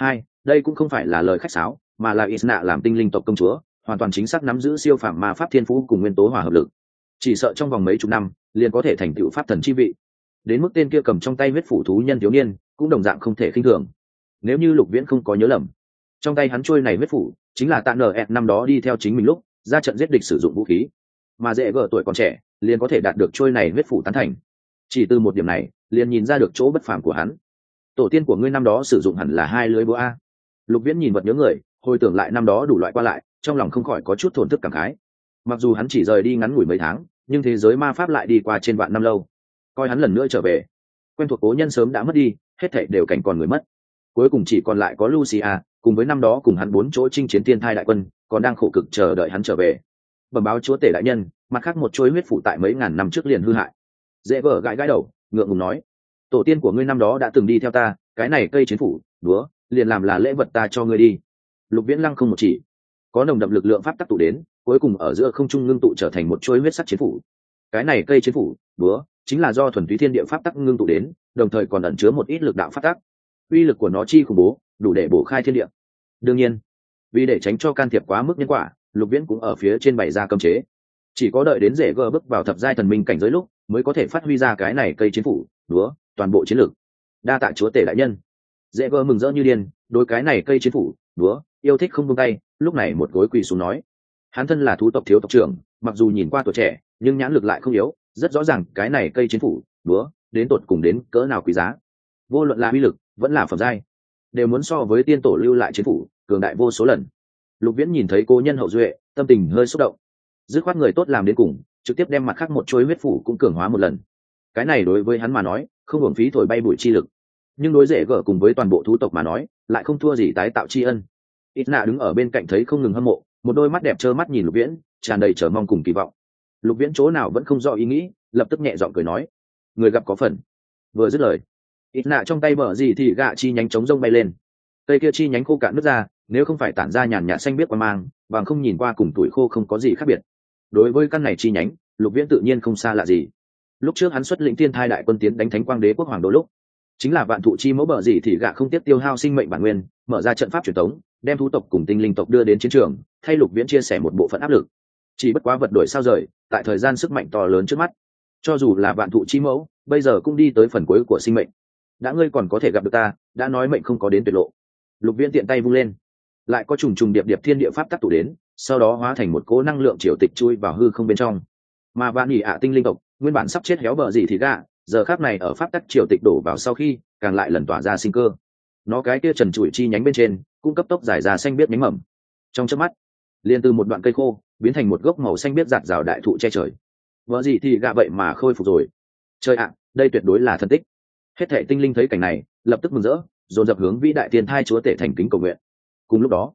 Đây cũng không phải là lời khách sáo, mà là Isna làm tinh linh tộc công chúa, hoàn toàn chính xác nắm giữ siêu phàm ma pháp thiên phú cùng nguyên tố hòa hợp lực. Chỉ sợ trong vòng mấy chục năm, liền có thể thành tựu pháp thần chi vị. Đến mức tên kia cầm trong tay huyết phủ thú nhân thiếu niên, cũng đồng dạng không thể khinh thường. Nếu như Lục Viễn không có nhớ lầm, trong tay hắn trôi này huyết phủ chính là tạ nở năm đó đi theo chính mình lúc ra trận giết địch sử dụng vũ khí, mà dễ gở tuổi còn trẻ liền có thể đạt được trôi này huyết phủ tán thành. Chỉ từ một điểm này liền nhìn ra được chỗ bất phàm của hắn. Tổ tiên của ngươi năm đó sử dụng hẳn là hai lưới búa a. Lục Viễn nhìn vật nhớ người, hồi tưởng lại năm đó đủ loại qua lại, trong lòng không khỏi có chút thổn thức cảm khái. Mặc dù hắn chỉ rời đi ngắn ngủi mấy tháng, nhưng thế giới ma pháp lại đi qua trên vạn năm lâu. Coi hắn lần nữa trở về, quen thuộc cố nhân sớm đã mất đi, hết thảy đều cảnh còn người mất. Cuối cùng chỉ còn lại có Lucia, cùng với năm đó cùng hắn 4 chỗ chinh chiến thiên thai đại quân, còn đang khổ cực chờ đợi hắn trở về. Bẩm báo chúa tể đại nhân, mặt khác một chuôi huyết phủ tại mấy ngàn năm trước liền hư hại. Dễ vợ gãi gãi đầu, ngượng ngùng nói: tổ tiên của ngươi năm đó đã từng đi theo ta, cái này cây chiến phủ, đúa, liền làm là lễ vật ta cho ngươi đi. Lục Viễn lăng không một chỉ, có nồng đậm lực lượng pháp tắc tụ đến, cuối cùng ở giữa không trung ngưng tụ trở thành một chuôi huyết sắc chiến phủ. Cái này cây chiến phủ, đúa, chính là do thuần túy thiên địa pháp tắc ngưng tụ đến, đồng thời còn ẩn chứa một ít lực đạo pháp tắc. Uy lực của nó chi khủng bố, đủ để bổ khai thiên địa. Đương nhiên, vì để tránh cho can thiệp quá mức nhân quả, Lục Viễn cũng ở phía trên bày ra cấm chế. Chỉ có đợi đến rễ gờ bước vào thập giai thần minh cảnh giới lúc, mới có thể phát huy ra cái này cây chiến phủ, đúa, toàn bộ chiến lực. Đa tạ chúa tể đại nhân. Rễ gờ mừng rỡ như điên, đối cái này cây chiến phủ, đúa, yêu thích không buông tay, lúc này một gối quỳ xuống nói: hắn thân là thú tộc thiếu tộc trưởng, mặc dù nhìn qua tuổi trẻ, nhưng nhãn lực lại không yếu, rất rõ ràng cái này cây chiến phủ, đúa, đến tột cùng đến cỡ nào quý giá. Vô luận là uy lực, vẫn là phẩm giai, đều muốn so với tiên tổ lưu lại chiến phủ cường đại vô số lần. Lục Viễn nhìn thấy cô nhân hậu duệ, tâm tình hơi xúc động, dứt khoát người tốt làm đến cùng, trực tiếp đem mặt khác một chuôi huyết phủ cũng cường hóa một lần. Cái này đối với hắn mà nói không hưởng phí thổi bay bụi chi lực, nhưng đối dễ gở cùng với toàn bộ thú tộc mà nói lại không thua gì tái tạo tri ân. Ít nạ đứng ở bên cạnh thấy không ngừng hâm mộ, một đôi mắt đẹp trơ mắt nhìn Lục Viễn, tràn đầy chờ mong cùng kỳ vọng. Lục Viễn chỗ nào vẫn không rõ ý nghĩ, lập tức nhẹ giọng cười nói: người gặp có phần. Vừa dứt lời, ít nạ trong tay bờ gì thì gạ chi nhánh chống rông bay lên. Cây kia chi nhánh khô cạn nứt ra, nếu không phải tản ra nhàn nhạt xanh biếc qua mang, bằng không nhìn qua cùng tuổi khô không có gì khác biệt. Đối với căn này chi nhánh, Lục Viễn tự nhiên không xa lạ gì. Lúc trước hắn xuất lĩnh thiên thai đại quân tiến đánh Thánh Quang Đế quốc hoàng đô lúc, chính là vạn thụ chi mẫu bờ gì thì gạ không tiếp tiêu hao sinh mệnh bản nguyên, mở ra trận pháp truyền thống, đem thú tộc cùng tinh linh tộc đưa đến chiến trường, thay Lục Viễn chia sẻ một bộ phận áp lực. Chỉ bất quá vật đổi sao rời, tại thời gian sức mạnh to lớn trước mắt, cho dù là vạn thụ chi mẫu, bây giờ cũng đi tới phần cuối của sinh mệnh. Đã ngươi còn có thể gặp được ta, đã nói mệnh không có đến tuyệt lộ. Lục Viễn tiện tay vung lên, lại có trùng trùng điệp điệp thiên địa pháp tác tụ đến, sau đó hóa thành một cỗ năng lượng triều tịch chui vào hư không bên trong. Mà vạn nhị ạ tinh linh tộc nguyên bản sắp chết héo bờ gì thì gạ, giờ khắc này ở pháp tắc triều tịch đổ vào sau khi, càng lại lần tỏa ra sinh cơ. Nó cái kia trần trụi chi nhánh bên trên, cũng cấp tốc giải ra xanh biếc nhánh mầm. Trong chớp mắt, liền từ một đoạn cây khô biến thành một gốc màu xanh biếc rạt rào đại thụ che trời. Vợ gì thì gạ vậy mà khôi phục rồi. Trời ạ, đây tuyệt đối là thần tích. Hết thảy tinh linh thấy cảnh này, lập tức mừng rỡ, dồn dập hướng vĩ đại tiền thai chúa tể thành kính cầu nguyện. Cùng lúc đó,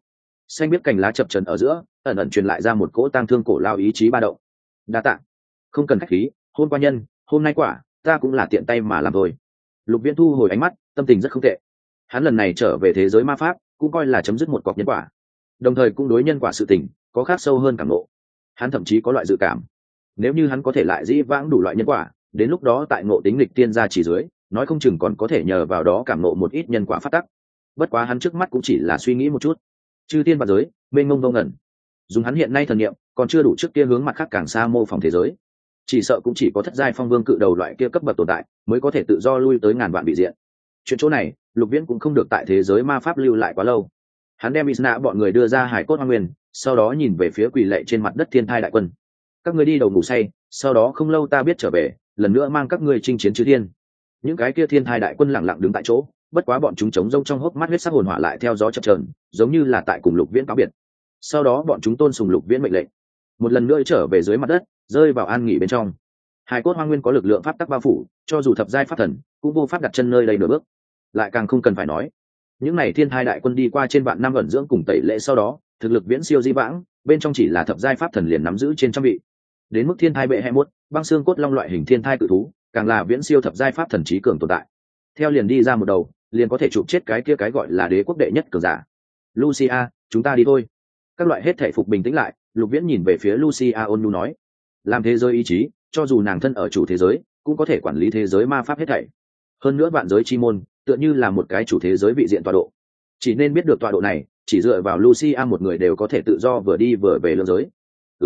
xanh biết cành lá chập trần ở giữa ẩn ẩn truyền lại ra một cỗ tang thương cổ lao ý chí ba động. Đa tạ, không cần khách khí, hôm qua nhân, hôm nay quả, ta cũng là tiện tay mà làm thôi. Lục Viễn thu hồi ánh mắt, tâm tình rất không tệ. Hắn lần này trở về thế giới ma pháp cũng coi là chấm dứt một cọc nhân quả, đồng thời cũng đối nhân quả sự tình có khác sâu hơn cảm ngộ. Hắn thậm chí có loại dự cảm, nếu như hắn có thể lại dĩ vãng đủ loại nhân quả, đến lúc đó tại ngộ tính lịch tiên gia chỉ dưới, nói không chừng còn có thể nhờ vào đó cảm ngộ một ít nhân quả phát tắc. Bất quá hắn trước mắt cũng chỉ là suy nghĩ một chút. Chư tiên và giới mênh mông vô ngẩn, dùng hắn hiện nay thần niệm còn chưa đủ trước kia hướng mặt khác càng xa mô phỏng thế giới, chỉ sợ cũng chỉ có thất giai phong vương cự đầu loại kia cấp bậc tồn tại mới có thể tự do lui tới ngàn vạn vị diện. Chuyện chỗ này Lục Viễn cũng không được tại thế giới ma pháp lưu lại quá lâu. Hắn đem Isna bọn người đưa ra hải cốt hoang nguyên, sau đó nhìn về phía quỳ lệ trên mặt đất thiên thai đại quân. Các ngươi đi đầu ngủ say, sau đó không lâu ta biết trở về, lần nữa mang các ngươi chinh chiến chư thiên. Những cái kia thiên thai đại quân lặng lặng đứng tại chỗ, bất quá bọn chúng trống rông trong hốc mắt huyết sắc hồn hỏa lại theo gió chập chờn, giống như là tại cùng Lục Viễn cáo biệt. Sau đó bọn chúng tôn sùng Lục Viễn mệnh lệnh, một lần nữa trở về dưới mặt đất, rơi vào an nghỉ bên trong. Hải cốt hoang nguyên có lực lượng pháp tắc bao phủ, cho dù thập giai pháp thần cũng vô pháp đặt chân nơi đây nửa bước. Lại càng không cần phải nói, những này thiên thai đại quân đi qua trên vạn năm ẩn dưỡng cùng tẩy lễ sau đó, thực lực viễn siêu di vãng, bên trong chỉ là thập giai pháp thần liền nắm giữ trên trăm vị. Đến mức thiên thai bệ hệ mốt, băng xương cốt long loại hình thiên thai cự thú, càng là viễn siêu thập giai pháp thần trí cường tồn tại. Theo liền đi ra một đầu, liền có thể chụp chết cái kia cái gọi là đế quốc đệ nhất cường giả. Lucia, chúng ta đi thôi. Các loại hết thể phục bình tĩnh lại, Lục Viễn nhìn về phía Lucia ôn nhu nói, làm thế giới ý chí, cho dù nàng thân ở chủ thế giới, cũng có thể quản lý thế giới ma pháp hết thảy. Hơn nữa vạn giới chi môn, tựa như là một cái chủ thế giới vị diện tọa độ. Chỉ nên biết được tọa độ này, chỉ dựa vào Lucia một người đều có thể tự do vừa đi vừa về lưỡng giới.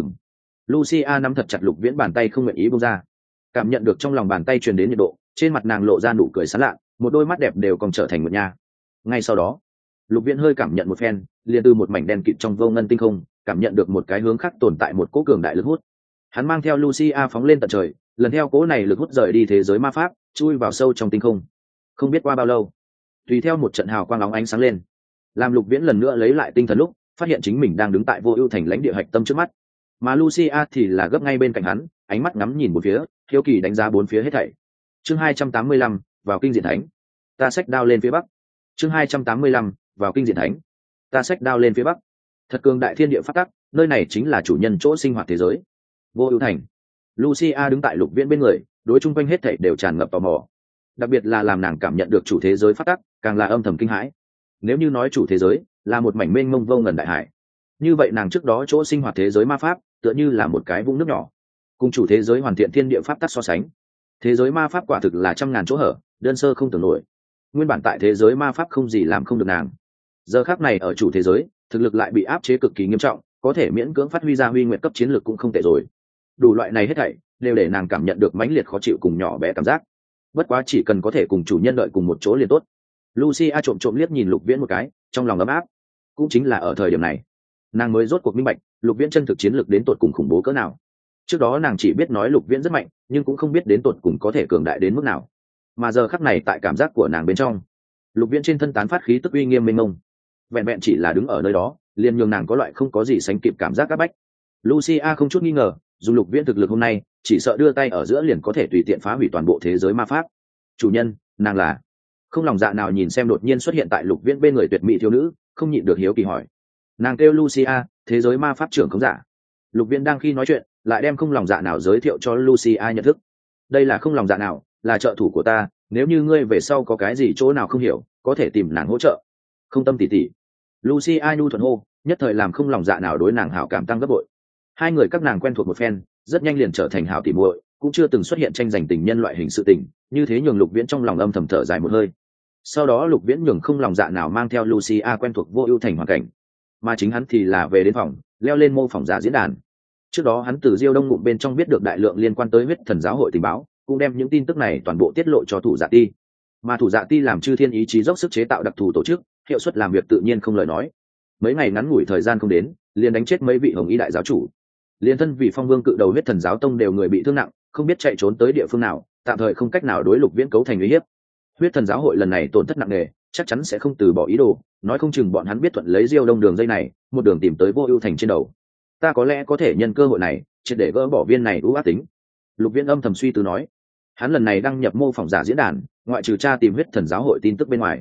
Lucia nắm thật chặt Lục Viễn bàn tay không nguyện ý buông ra. Cảm nhận được trong lòng bàn tay truyền đến nhiệt độ, trên mặt nàng lộ ra nụ cười sán lạ, một đôi mắt đẹp đều còn trở thành một nhà. Ngay sau đó, Lục Viễn hơi cảm nhận một phen, liền từ một mảnh đen kịt trong vô ngân tinh không, cảm nhận được một cái hướng khác tồn tại một cỗ cường đại lực hút. Hắn mang theo Lucia phóng lên tận trời, lần theo cỗ này lực hút rời đi thế giới ma pháp, chui vào sâu trong tinh không. Không biết qua bao lâu, tùy theo một trận hào quang óng ánh sáng lên, làm Lục Viễn lần nữa lấy lại tinh thần lúc, phát hiện chính mình đang đứng tại Vô Ưu thành lãnh địa hạch tâm trước mắt, mà Lucia thì là gấp ngay bên cạnh hắn, ánh mắt ngắm nhìn bốn phía, hiếu kỳ đánh giá bốn phía hết thảy. Chương 285, vào kinh diện thánh. Ta xách đao lên phía bắc. Chương 285, vào kinh diện thánh. Ta xách đao lên phía bắc. Thật cường đại thiên địa pháp tắc, nơi này chính là chủ nhân chỗ sinh hoạt thế giới. Vô Ưu thành. Lucia đứng tại Lục Viễn bên người, đối chung quanh hết thảy đều tràn ngập tò mò. Đặc biệt là làm nàng cảm nhận được chủ thế giới pháp tắc, càng là âm thầm kinh hãi. Nếu như nói chủ thế giới là một mảnh mênh mông vô ngần đại hải, như vậy nàng trước đó chỗ sinh hoạt thế giới ma pháp tựa như là một cái vũng nước nhỏ, cùng chủ thế giới hoàn thiện thiên địa pháp tắc so sánh, thế giới ma pháp quả thực là trăm ngàn chỗ hở, đơn sơ không tưởng nổi. Nguyên bản tại thế giới ma pháp không gì làm không được nàng, giờ khắc này ở chủ thế giới thực lực lại bị áp chế cực kỳ nghiêm trọng, có thể miễn cưỡng phát huy ra huy nguyện cấp chiến lược cũng không tệ rồi. Đủ loại này hết thảy đều để nàng cảm nhận được mãnh liệt khó chịu cùng nhỏ bé cảm giác. Bất quá chỉ cần có thể cùng chủ nhân đợi cùng một chỗ liền tốt. Lucia trộm trộm liếc nhìn Lục Viễn một cái, trong lòng ấm áp. Cũng chính là ở thời điểm này, nàng mới rốt cuộc minh bạch Lục Viễn chân thực chiến lược đến tột cùng khủng bố cỡ nào. Trước đó nàng chỉ biết nói Lục Viễn rất mạnh, nhưng cũng không biết đến tột cùng có thể cường đại đến mức nào. Mà giờ khắc này tại cảm giác của nàng bên trong, Lục Viễn trên thân tán phát khí tức uy nghiêm mênh mông, vẹn vẹn chỉ là đứng ở nơi đó, liền nhường nàng có loại không có gì sánh kịp cảm giác áp bách. Lucia không chút nghi ngờ, dùng Lục Viễn thực lực hôm nay, chỉ sợ đưa tay ở giữa liền có thể tùy tiện phá hủy toàn bộ thế giới ma pháp. Chủ nhân, nàng là? Không lòng dạ nào nhìn xem đột nhiên xuất hiện tại Lục Viễn bên người tuyệt mỹ thiếu nữ, không nhịn được hiếu kỳ hỏi. Nàng kêu Lucia, thế giới ma pháp trưởng không giả. Lục Viễn đang khi nói chuyện, lại đem không lòng dạ nào giới thiệu cho Lucia nhận thức. Đây là không lòng dạ nào, là trợ thủ của ta, nếu như ngươi về sau có cái gì chỗ nào không hiểu, có thể tìm nàng hỗ trợ. Không tâm tỉ tỉ. Lucia nhu thuận hô, nhất thời làm không lòng dạ nào đối nàng hảo cảm tăng gấp bội. Hai người các nàng quen thuộc một phen, rất nhanh liền trở thành hảo tỉ muội, cũng chưa từng xuất hiện tranh giành tình nhân loại hình sự tình, như thế nhường Lục Viễn trong lòng âm thầm thở dài một hơi. Sau đó Lục Viễn nhường không lòng dạ nào mang theo Lucia quen thuộc Vô Ưu thành hoàn cảnh, mà chính hắn thì là về đến phòng, leo lên mô phỏng giả diễn đàn. Trước đó hắn từ Diêu Đông Ngụm bên trong biết được đại lượng liên quan tới Huyết Thần giáo hội tình báo, cũng đem những tin tức này toàn bộ tiết lộ cho Thủ Dạ Ti. Mà Thủ Dạ Ti làm chư thiên ý chí dốc sức chế tạo đặc thù tổ chức, hiệu suất làm việc tự nhiên không lời nói. Mấy ngày ngắn ngủi thời gian không đến, liền đánh chết mấy vị Hồng Y đại giáo chủ. Liên thân vì Phong Vương cự đầu Huyết Thần giáo tông đều người bị thương nặng, không biết chạy trốn tới địa phương nào, tạm thời không cách nào đối Lục Viễn cấu thành uy hiếp. Huyết Thần giáo hội lần này tổn thất nặng nề, chắc chắn sẽ không từ bỏ ý đồ, nói không chừng bọn hắn biết thuận lấy Diêu Đông đường dây này, một đường tìm tới Vô Ưu thành trên đầu. Ta có lẽ có thể nhân cơ hội này, triệt để gỡ bỏ viên này ưu ác tính. Lục Viễn âm thầm suy tư nói. Hắn lần này đăng nhập mô phỏng giả diễn đàn, ngoại trừ tra tìm Huyết Thần giáo hội tin tức bên ngoài,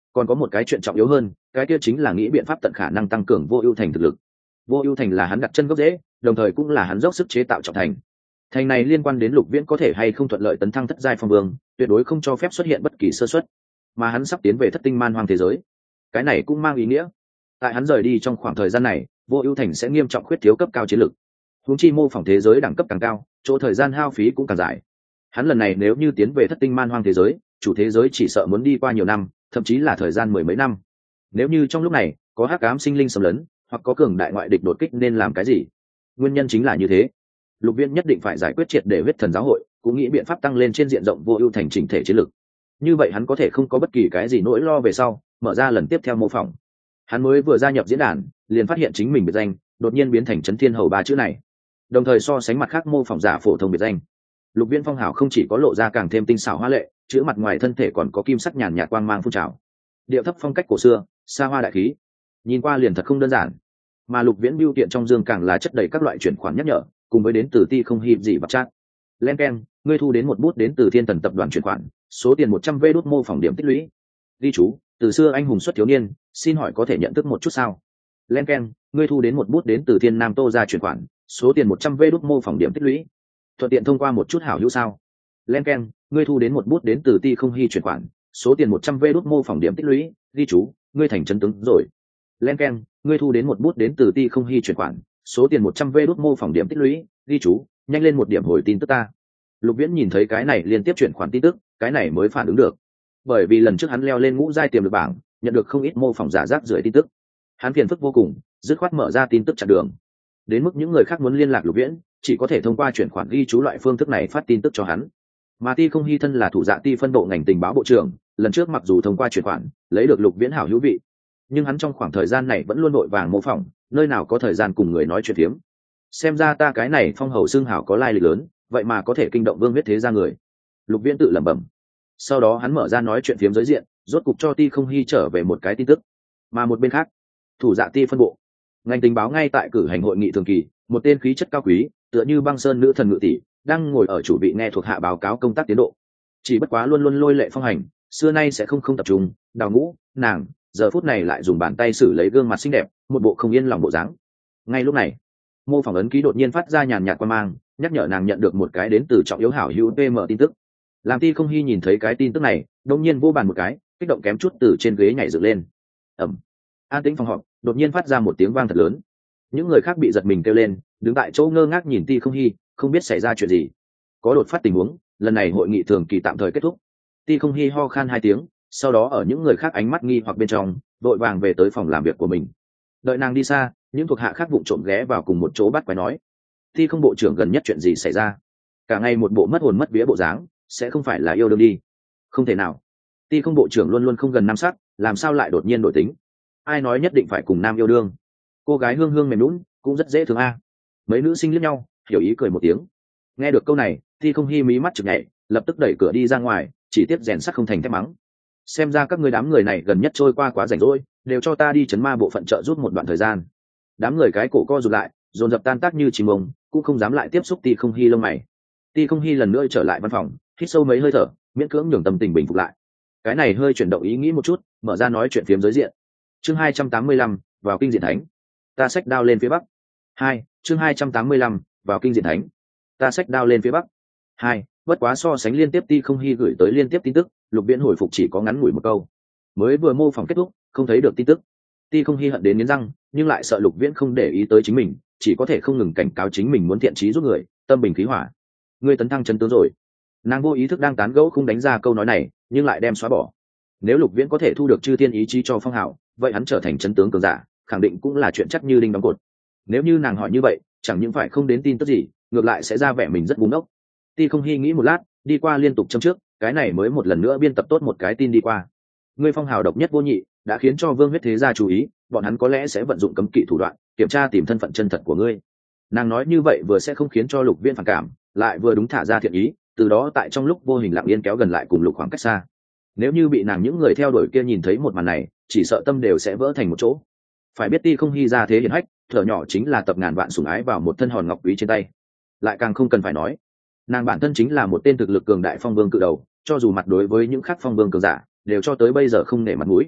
còn có một cái chuyện trọng yếu hơn, cái kia chính là nghĩ biện pháp tận khả năng tăng cường Vô Ưu Thành thực lực. Vô Ưu Thành là hắn đặt chân gốc rễ, đồng thời cũng là hắn dốc sức chế tạo trọng thành. Thành này liên quan đến Lục Viễn có thể hay không thuận lợi tấn thăng thất giai phong vương, tuyệt đối không cho phép xuất hiện bất kỳ sơ suất. Mà hắn sắp tiến về Thất Tinh Man Hoang thế giới, cái này cũng mang ý nghĩa, tại hắn rời đi trong khoảng thời gian này, Vô Ưu Thành sẽ nghiêm trọng khuyết thiếu cấp cao chiến lực. Huống chi mô phỏng thế giới đẳng cấp càng cao, chỗ thời gian hao phí cũng càng dài. Hắn lần này nếu như tiến về Thất Tinh Man Hoang thế giới, chủ thế giới chỉ sợ muốn đi qua nhiều năm, thậm chí là thời gian mười mấy năm. Nếu như trong lúc này có hắc ám sinh linh xâm lấn, hoặc có cường đại ngoại địch đột kích nên làm cái gì? Nguyên nhân chính là như thế. Lục Viễn nhất định phải giải quyết triệt để huyết thần giáo hội, cũng nghĩ biện pháp tăng lên trên diện rộng Vô Ưu Thành chỉnh thể chiến lực. Như vậy hắn có thể không có bất kỳ cái gì nỗi lo về sau, mở ra lần tiếp theo mô phỏng. Hắn mới vừa gia nhập diễn đàn, liền phát hiện chính mình biệt danh đột nhiên biến thành Chấn Thiên Hầu ba chữ này. Đồng thời so sánh mặt khác mô phỏng giả phổ thông biệt danh, Lục Viễn phong hào không chỉ có lộ ra càng thêm tinh xảo hoa lệ, chữ mặt ngoài thân thể còn có kim sắc nhàn nhạt quang mang phun trào. Điệu thấp phong cách cổ xưa, xa hoa đại khí, nhìn qua liền thật không đơn giản. Mà Lục Viễn bưu kiện trong dương càng là chất đầy các loại chuyển khoản nhắc nhở, cùng với đến từ Ti không hiệp gì vật chắc. Len keng, ngươi thu đến một bút đến từ Thiên Thần tập đoàn chuyển khoản, số tiền 100 vé đút mô phỏng điểm tích lũy. Ghi chú, từ xưa anh hùng xuất thiếu niên, xin hỏi có thể nhận thức một chút sao? Len keng, ngươi thu đến một bút đến từ Thiên Nam Tô gia chuyển khoản, số tiền 100 vé đút mô phỏng điểm tích lũy. Thuận tiện thông qua một chút hảo hữu sao? Len keng, ngươi thu đến một bút đến từ Ti không hy chuyển khoản, số tiền 100 vé đút mô phỏng điểm tích lũy. Ghi chú, ngươi thành chân tướng rồi. Len keng, ngươi thu đến một bút đến từ Ti không hy chuyển khoản, số tiền 100 vé đút mô phỏng điểm tích lũy. Ghi chú, nhanh lên một điểm hồi tin tức ta. Lục Viễn nhìn thấy cái này liên tiếp chuyển khoản tin tức, cái này mới phản ứng được. Bởi vì lần trước hắn leo lên ngũ giai tiềm lực bảng, nhận được không ít mô phỏng giả rác rưởi tin tức. Hắn phiền phức vô cùng, dứt khoát mở ra tin tức chặn đường. Đến mức những người khác muốn liên lạc Lục Viễn, chỉ có thể thông qua chuyển khoản ghi chú loại phương thức này phát tin tức cho hắn. Mà Ti không hy thân là thủ dạ Ti phân bộ ngành tình báo bộ trưởng, lần trước mặc dù thông qua chuyển khoản lấy được Lục Viễn hảo hữu vị, nhưng hắn trong khoảng thời gian này vẫn luôn vội vàng mô phỏng, nơi nào có thời gian cùng người nói chuyện phiếm. Xem ra ta cái này phong hầu xương hảo có lai lịch lớn, vậy mà có thể kinh động vương huyết thế gia người. Lục Viễn tự lẩm bẩm. Sau đó hắn mở ra nói chuyện phiếm giới diện, rốt cục cho Ti không hy trở về một cái tin tức. Mà một bên khác, thủ dạ Ti phân bộ ngành tình báo ngay tại cử hành hội nghị thường kỳ, một tên khí chất cao quý tựa như băng sơn nữ thần ngự tỷ đang ngồi ở chủ vị nghe thuộc hạ báo cáo công tác tiến độ. Chỉ bất quá luôn luôn lôi lệ phong hành, xưa nay sẽ không tập trung, đào ngũ nàng giờ phút này lại dùng bàn tay xử lấy gương mặt xinh đẹp, một bộ không yên lòng bộ dáng. Ngay lúc này, mô phỏng ấn ký đột nhiên phát ra nhàn nhạt quang mang, nhắc nhở nàng nhận được một cái đến từ trọng yếu hảo hữu PM tin tức. Làm Ti không hy nhìn thấy cái tin tức này, đột nhiên vô bàn một cái, kích động kém chút từ trên ghế nhảy dựng lên. Ầm. An tĩnh phòng họp đột nhiên phát ra một tiếng vang thật lớn. Những người khác bị giật mình kêu lên, đứng tại chỗ ngơ ngác nhìn Ti không hy, không biết xảy ra chuyện gì. Có đột phát tình huống, lần này hội nghị thường kỳ tạm thời kết thúc. Ti không hy ho khan hai tiếng, sau đó ở những người khác ánh mắt nghi hoặc bên trong, vội vàng về tới phòng làm việc của mình. Đợi nàng đi xa, những thuộc hạ khác vụng trộm ghé vào cùng một chỗ bắt quái nói: Ti không bộ trưởng gần nhất chuyện gì xảy ra? Cả ngày một bộ mất hồn mất vía bộ dáng, sẽ không phải là yêu đương đi? Không thể nào. Ti không bộ trưởng luôn luôn không gần nam sắc, làm sao lại đột nhiên đổi tính? Ai nói nhất định phải cùng nam yêu đương? Cô gái hương hương mềm lún, cũng rất dễ thương a. Mấy nữ sinh liếc nhau, hiểu ý cười một tiếng. Nghe được câu này, Ti không hi mí mắt chực nhảy, lập tức đẩy cửa đi ra ngoài, chỉ tiếp rèn sắt không thành thép mắng. Xem ra các ngươi đám người này gần nhất trôi qua quá rảnh rỗi, đều cho ta đi chấn ma bộ phận trợ giúp một đoạn thời gian. Đám người cái cổ co rụt lại, dồn dập tan tác như chim ông, cũng không dám lại tiếp xúc Ti không hi lông mày. Ti không hi lần nữa trở lại văn phòng, hít sâu mấy hơi thở, miễn cưỡng nhường tâm tình bình phục lại. Cái này hơi chuyển động ý nghĩ một chút, mở ra nói chuyện phiếm giới diện. Chương 285, vào kinh diện thánh. Ta xách đao lên phía bắc. 2, chương 285, vào kinh diện thánh. Ta xách đao lên phía bắc. 2, bất quá so sánh liên tiếp Ti không hy gửi tới liên tiếp tin tức, Lục Viễn hồi phục chỉ có ngắn ngủi một câu. Mới vừa mô phỏng kết thúc, không thấy được tin tức. Ti không hy hận đến nghiến răng, nhưng lại sợ Lục Viễn không để ý tới chính mình, chỉ có thể không ngừng cảnh cáo chính mình muốn thiện trí giúp người, tâm bình khí hỏa. Ngươi tấn thăng chân tướng rồi. Nàng vô ý thức đang tán gẫu không đánh ra câu nói này, nhưng lại đem xóa bỏ. Nếu Lục Viễn có thể thu được chư thiên ý chí cho phong hào, vậy hắn trở thành chân tướng cường giả, khẳng định cũng là chuyện chắc như đinh đóng cột. Nếu như nàng hỏi như vậy, chẳng những phải không đến tin tức gì, ngược lại sẽ ra vẻ mình rất ngu ngốc. Ti không hy nghĩ một lát, đi qua liên tục châm trước, cái này mới một lần nữa biên tập tốt một cái tin đi qua. Ngươi phong hào độc nhất vô nhị, đã khiến cho vương huyết thế gia chú ý, bọn hắn có lẽ sẽ vận dụng cấm kỵ thủ đoạn, kiểm tra tìm thân phận chân thật của ngươi. Nàng nói như vậy vừa sẽ không khiến cho Lục Viễn phản cảm, lại vừa đúng thả ra thiện ý, từ đó tại trong lúc vô hình lặng yên kéo gần lại cùng Lục khoảng cách xa. Nếu như bị nàng những người theo đuổi kia nhìn thấy một màn này, chỉ sợ tâm đều sẽ vỡ thành một chỗ. Phải biết Ti không hy ra thế hiển hách, thở nhỏ chính là tập ngàn vạn sủng ái vào một thân hòn ngọc quý trên tay. Lại càng không cần phải nói, nàng bản thân chính là một tên thực lực cường đại phong vương cự đầu, cho dù mặt đối với những khác phong vương cường giả, đều cho tới bây giờ không nể mặt mũi,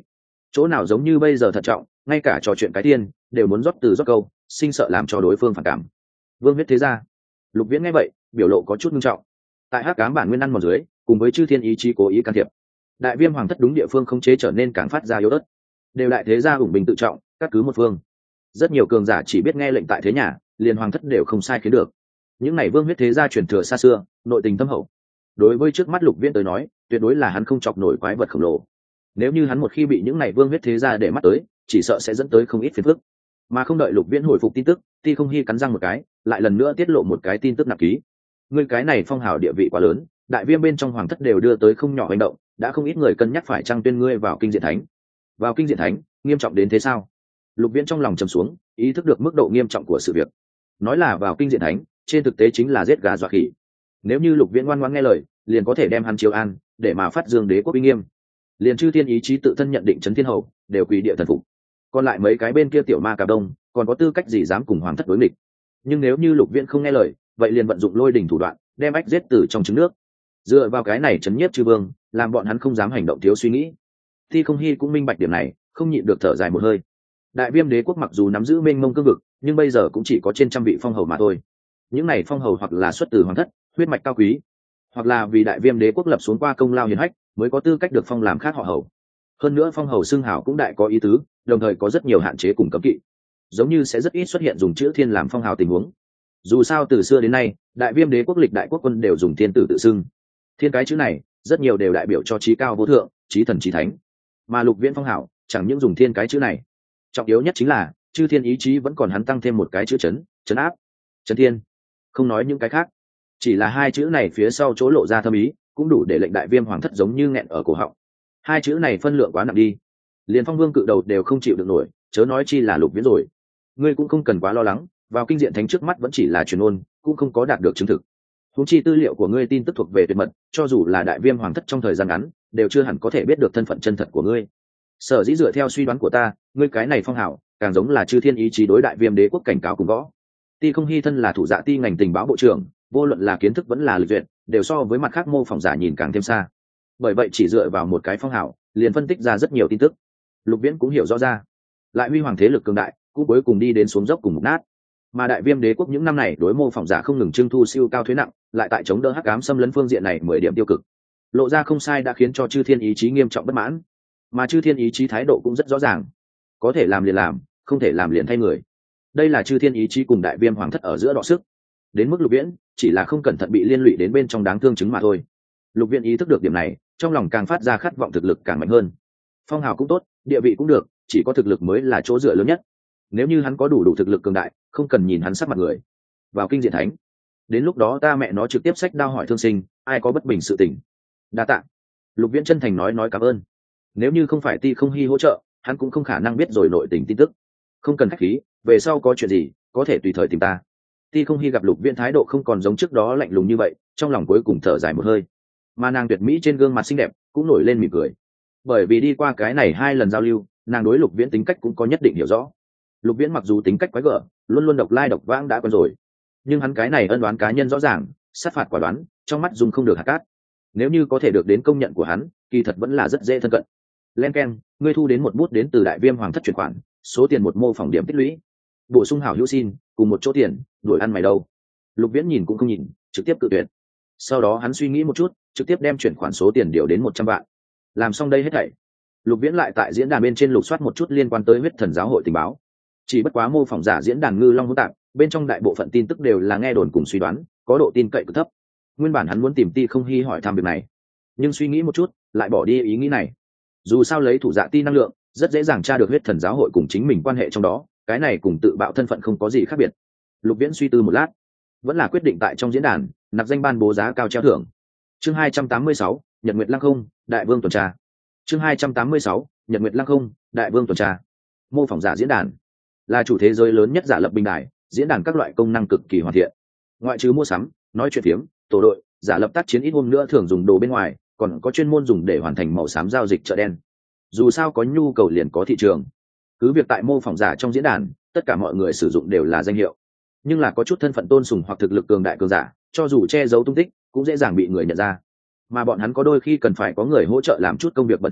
chỗ nào giống như bây giờ thận trọng, ngay cả trò chuyện cái tiên đều muốn rót từ rót câu, sinh sợ làm cho đối phương phản cảm. Vương huyết thế gia. Lục Viễn nghe vậy biểu lộ có chút nghiêm trọng. Tại hắc ám bản nguyên ăn một dưới, cùng với chư thiên ý chí cố ý can thiệp, đại viêm hoàng thất đúng địa phương không chế trở nên càng phát ra yếu ớt, đều đại thế gia ủng bình tự trọng, cắt cứ một phương. Rất nhiều cường giả chỉ biết nghe lệnh tại thế nhà, liền hoàng thất đều không sai khiến được. Những này vương huyết thế gia truyền thừa xa xưa, nội tình thâm hậu. Đối với trước mắt Lục Viễn tới nói, tuyệt đối là hắn không chọc nổi quái vật khổng lồ. Nếu như hắn một khi bị những này vương huyết thế gia để mắt tới, chỉ sợ sẽ dẫn tới không ít phiền phức. Mà không đợi Lục Viễn hồi phục tin tức, Ti Không Hi cắn răng một cái, lại lần nữa tiết lộ một cái tin tức nặng ký. Ngươi cái này phong hào địa vị quá lớn, đại viêm bên trong hoàng thất đều đưa tới không nhỏ hành động, đã không ít người cân nhắc phải trang tuyên ngươi vào kinh diện thánh. Vào kinh diện thánh, nghiêm trọng đến thế sao? Lục Viễn trong lòng trầm xuống, ý thức được mức độ nghiêm trọng của sự việc. Nói là vào kinh diện thánh, trên thực tế chính là giết gà dọa khỉ. Nếu như Lục Viễn ngoan ngoãn nghe lời, liền có thể đem hắn chiếu an, để mà phát dương đế quốc uy nghiêm. Liền chư thiên ý chí tự thân nhận định trấn thiên hầu, đều quỳ địa thần phục. Còn lại mấy cái bên kia tiểu ma cà đông, còn có tư cách gì dám cùng hoàng thất đối nghịch? Nhưng nếu như Lục Viễn không nghe lời, vậy liền vận dụng lôi đỉnh thủ đoạn, đem ách giết từ trong trứng nước. Dựa vào cái này chấn nhiếp chư vương, làm bọn hắn không dám hành động thiếu suy nghĩ. Thi Không Hi cũng minh bạch điểm này, không nhịn được thở dài một hơi. Đại viêm đế quốc mặc dù nắm giữ mênh mông cương vực, nhưng bây giờ cũng chỉ có trên trăm vị phong hầu mà thôi. Những này phong hầu hoặc là xuất từ hoàng thất, huyết mạch cao quý, hoặc là vì đại viêm đế quốc lập xuống qua công lao hiển hách, mới có tư cách được phong làm khác họ hầu. Hơn nữa phong hầu xưng hào cũng đại có ý tứ, đồng thời có rất nhiều hạn chế cùng cấm kỵ, giống như sẽ rất ít xuất hiện dùng chữ thiên làm phong hào tình huống. Dù sao từ xưa đến nay, đại viêm đế quốc lịch đại quốc quân đều dùng thiên tử tự xưng. Thiên cái chữ này rất nhiều đều đại biểu cho trí cao vô thượng, trí thần trí thánh. Mà Lục Viễn phong hào chẳng những dùng thiên cái chữ này, trọng yếu nhất chính là chư thiên ý chí vẫn còn hắn tăng thêm một cái chữ chấn, chấn áp, chấn thiên. Không nói những cái khác, chỉ là hai chữ này phía sau chỗ lộ ra thâm ý, cũng đủ để lệnh đại viêm hoàng thất giống như nghẹn ở cổ họng. Hai chữ này phân lượng quá nặng đi, liền phong vương cự đầu đều không chịu được nổi, chớ nói chi là Lục Viễn rồi. Ngươi cũng không cần quá lo lắng, vào kinh diện thánh trước mắt vẫn chỉ là truyền ôn, cũng không có đạt được chứng thực. Huống chi tư liệu của ngươi tin tức thuộc về tuyệt mật, cho dù là đại viêm hoàng thất trong thời gian ngắn, đều chưa hẳn có thể biết được thân phận chân thật của ngươi. Sở dĩ dựa theo suy đoán của ta, ngươi cái này phong hào càng giống là chư thiên ý chí đối đại viêm đế quốc cảnh cáo cùng gõ. Ti Không Hi thân là thủ dạ ti ngành tình báo bộ trưởng, vô luận là kiến thức vẫn là lịch duyệt, đều so với mặt khác mô phỏng giả nhìn càng thêm xa. Bởi vậy chỉ dựa vào một cái phong hào, liền phân tích ra rất nhiều tin tức. Lục Viễn cũng hiểu rõ ra, lại huy hoàng thế lực cường đại, cũng cuối cùng đi đến xuống dốc cùng mục nát. Mà đại viêm đế quốc những năm này đối mô phỏng giả không ngừng trưng thu siêu cao thuế nặng, lại tại chống đỡ hắc ám xâm lấn phương diện này 10 điểm tiêu cực. Lộ ra không sai đã khiến cho chư thiên ý chí nghiêm trọng bất mãn, mà chư thiên ý chí thái độ cũng rất rõ ràng, có thể làm liền làm, không thể làm liền thay người. Đây là chư thiên ý chí cùng đại viêm hoàng thất ở giữa đọ sức, đến mức Lục Viễn chỉ là không cẩn thận bị liên lụy đến bên trong đáng thương chứng mà thôi. Lục Viễn ý thức được điểm này, trong lòng càng phát ra khát vọng thực lực càng mạnh hơn. Phong hào cũng tốt, địa vị cũng được, chỉ có thực lực mới là chỗ dựa lớn nhất. Nếu như hắn có đủ thực lực cường đại, không cần nhìn hắn sắc mặt người, vào kinh diện thánh, đến lúc đó ta mẹ nó trực tiếp xách đao hỏi thương sinh, ai có bất bình sự tình. Đa tạ. Lục Viễn chân thành nói cảm ơn. Nếu như không phải Ti Không Hi hỗ trợ, hắn cũng không khả năng biết rồi nội tình tin tức. Không cần khách khí, về sau có chuyện gì có thể tùy thời tìm ta. Ti Không Hi gặp Lục Viễn thái độ không còn giống trước đó lạnh lùng như vậy, trong lòng cuối cùng thở dài một hơi. Mà nàng tuyệt mỹ trên gương mặt xinh đẹp cũng nổi lên mỉm cười, bởi vì đi qua cái này 2 lần giao lưu, nàng đối Lục Viễn tính cách cũng có nhất định hiểu rõ. Lục Viễn mặc dù tính cách quái gở, luôn luôn độc lai độc vãng đã quen rồi, nhưng hắn cái này ân đoán cá nhân rõ ràng, sát phạt quả đoán, trong mắt dùng không được hạt cát. Nếu như có thể được đến công nhận của hắn, kỳ thật vẫn là rất dễ thân cận. Len Ken, ngươi thu đến một bút đến từ đại viêm hoàng thất chuyển khoản, số tiền một mô phỏng điểm tích lũy, bổ sung hảo hữu xin, cùng một chỗ tiền, đuổi ăn mày đâu. Lục Viễn nhìn cũng không nhìn, trực tiếp cự tuyệt. Sau đó hắn suy nghĩ một chút, trực tiếp đem chuyển khoản số tiền điều đến 100 vạn. Làm xong đây hết thảy, Lục Viễn lại tại diễn đàn bên trên lục soát một chút liên quan tới huyết thần giáo hội tình báo. Chỉ bất quá mô phỏng giả diễn đàn ngư long hỗn tạp, bên trong đại bộ phận tin tức đều là nghe đồn cùng suy đoán, có độ tin cậy cực thấp. Nguyên bản hắn muốn tìm Ti Không Hi hỏi thăm việc này, nhưng suy nghĩ một chút, lại bỏ đi ý nghĩ này. Dù sao lấy thủ dạ ti năng lượng, rất dễ dàng tra được huyết thần giáo hội cùng chính mình quan hệ trong đó, cái này cùng tự bạo thân phận không có gì khác biệt. Lục Viễn suy tư một lát, vẫn là quyết định tại trong diễn đàn nạp danh ban bố giá cao treo thưởng. Chương 286, Nhật Nguyệt Lăng Không, Đại Vương tuần tra. Chương 286, Nhật Nguyệt Lăng Không, Đại Vương tuần tra. Mô phỏng giả diễn đàn là chủ thế giới lớn nhất giả lập bình đài, diễn đàn các loại công năng cực kỳ hoàn thiện. Ngoại trừ mua sắm, nói chuyện phiếm, tổ đội, giả lập tác chiến ít hôm nữa thường dùng đồ bên ngoài, còn có chuyên môn dùng để hoàn thành màu xám giao dịch chợ đen. Dù sao có nhu cầu liền có thị trường. Cứ việc tại mô phỏng giả trong diễn đàn, tất cả mọi người sử dụng đều là danh hiệu, nhưng là có chút thân phận tôn sùng hoặc thực lực cường đại cường giả, cho dù che giấu tung tích, cũng dễ dàng bị người nhận ra. Mà bọn hắn có đôi khi cần phải có người hỗ trợ làm chút công việc bận rộn,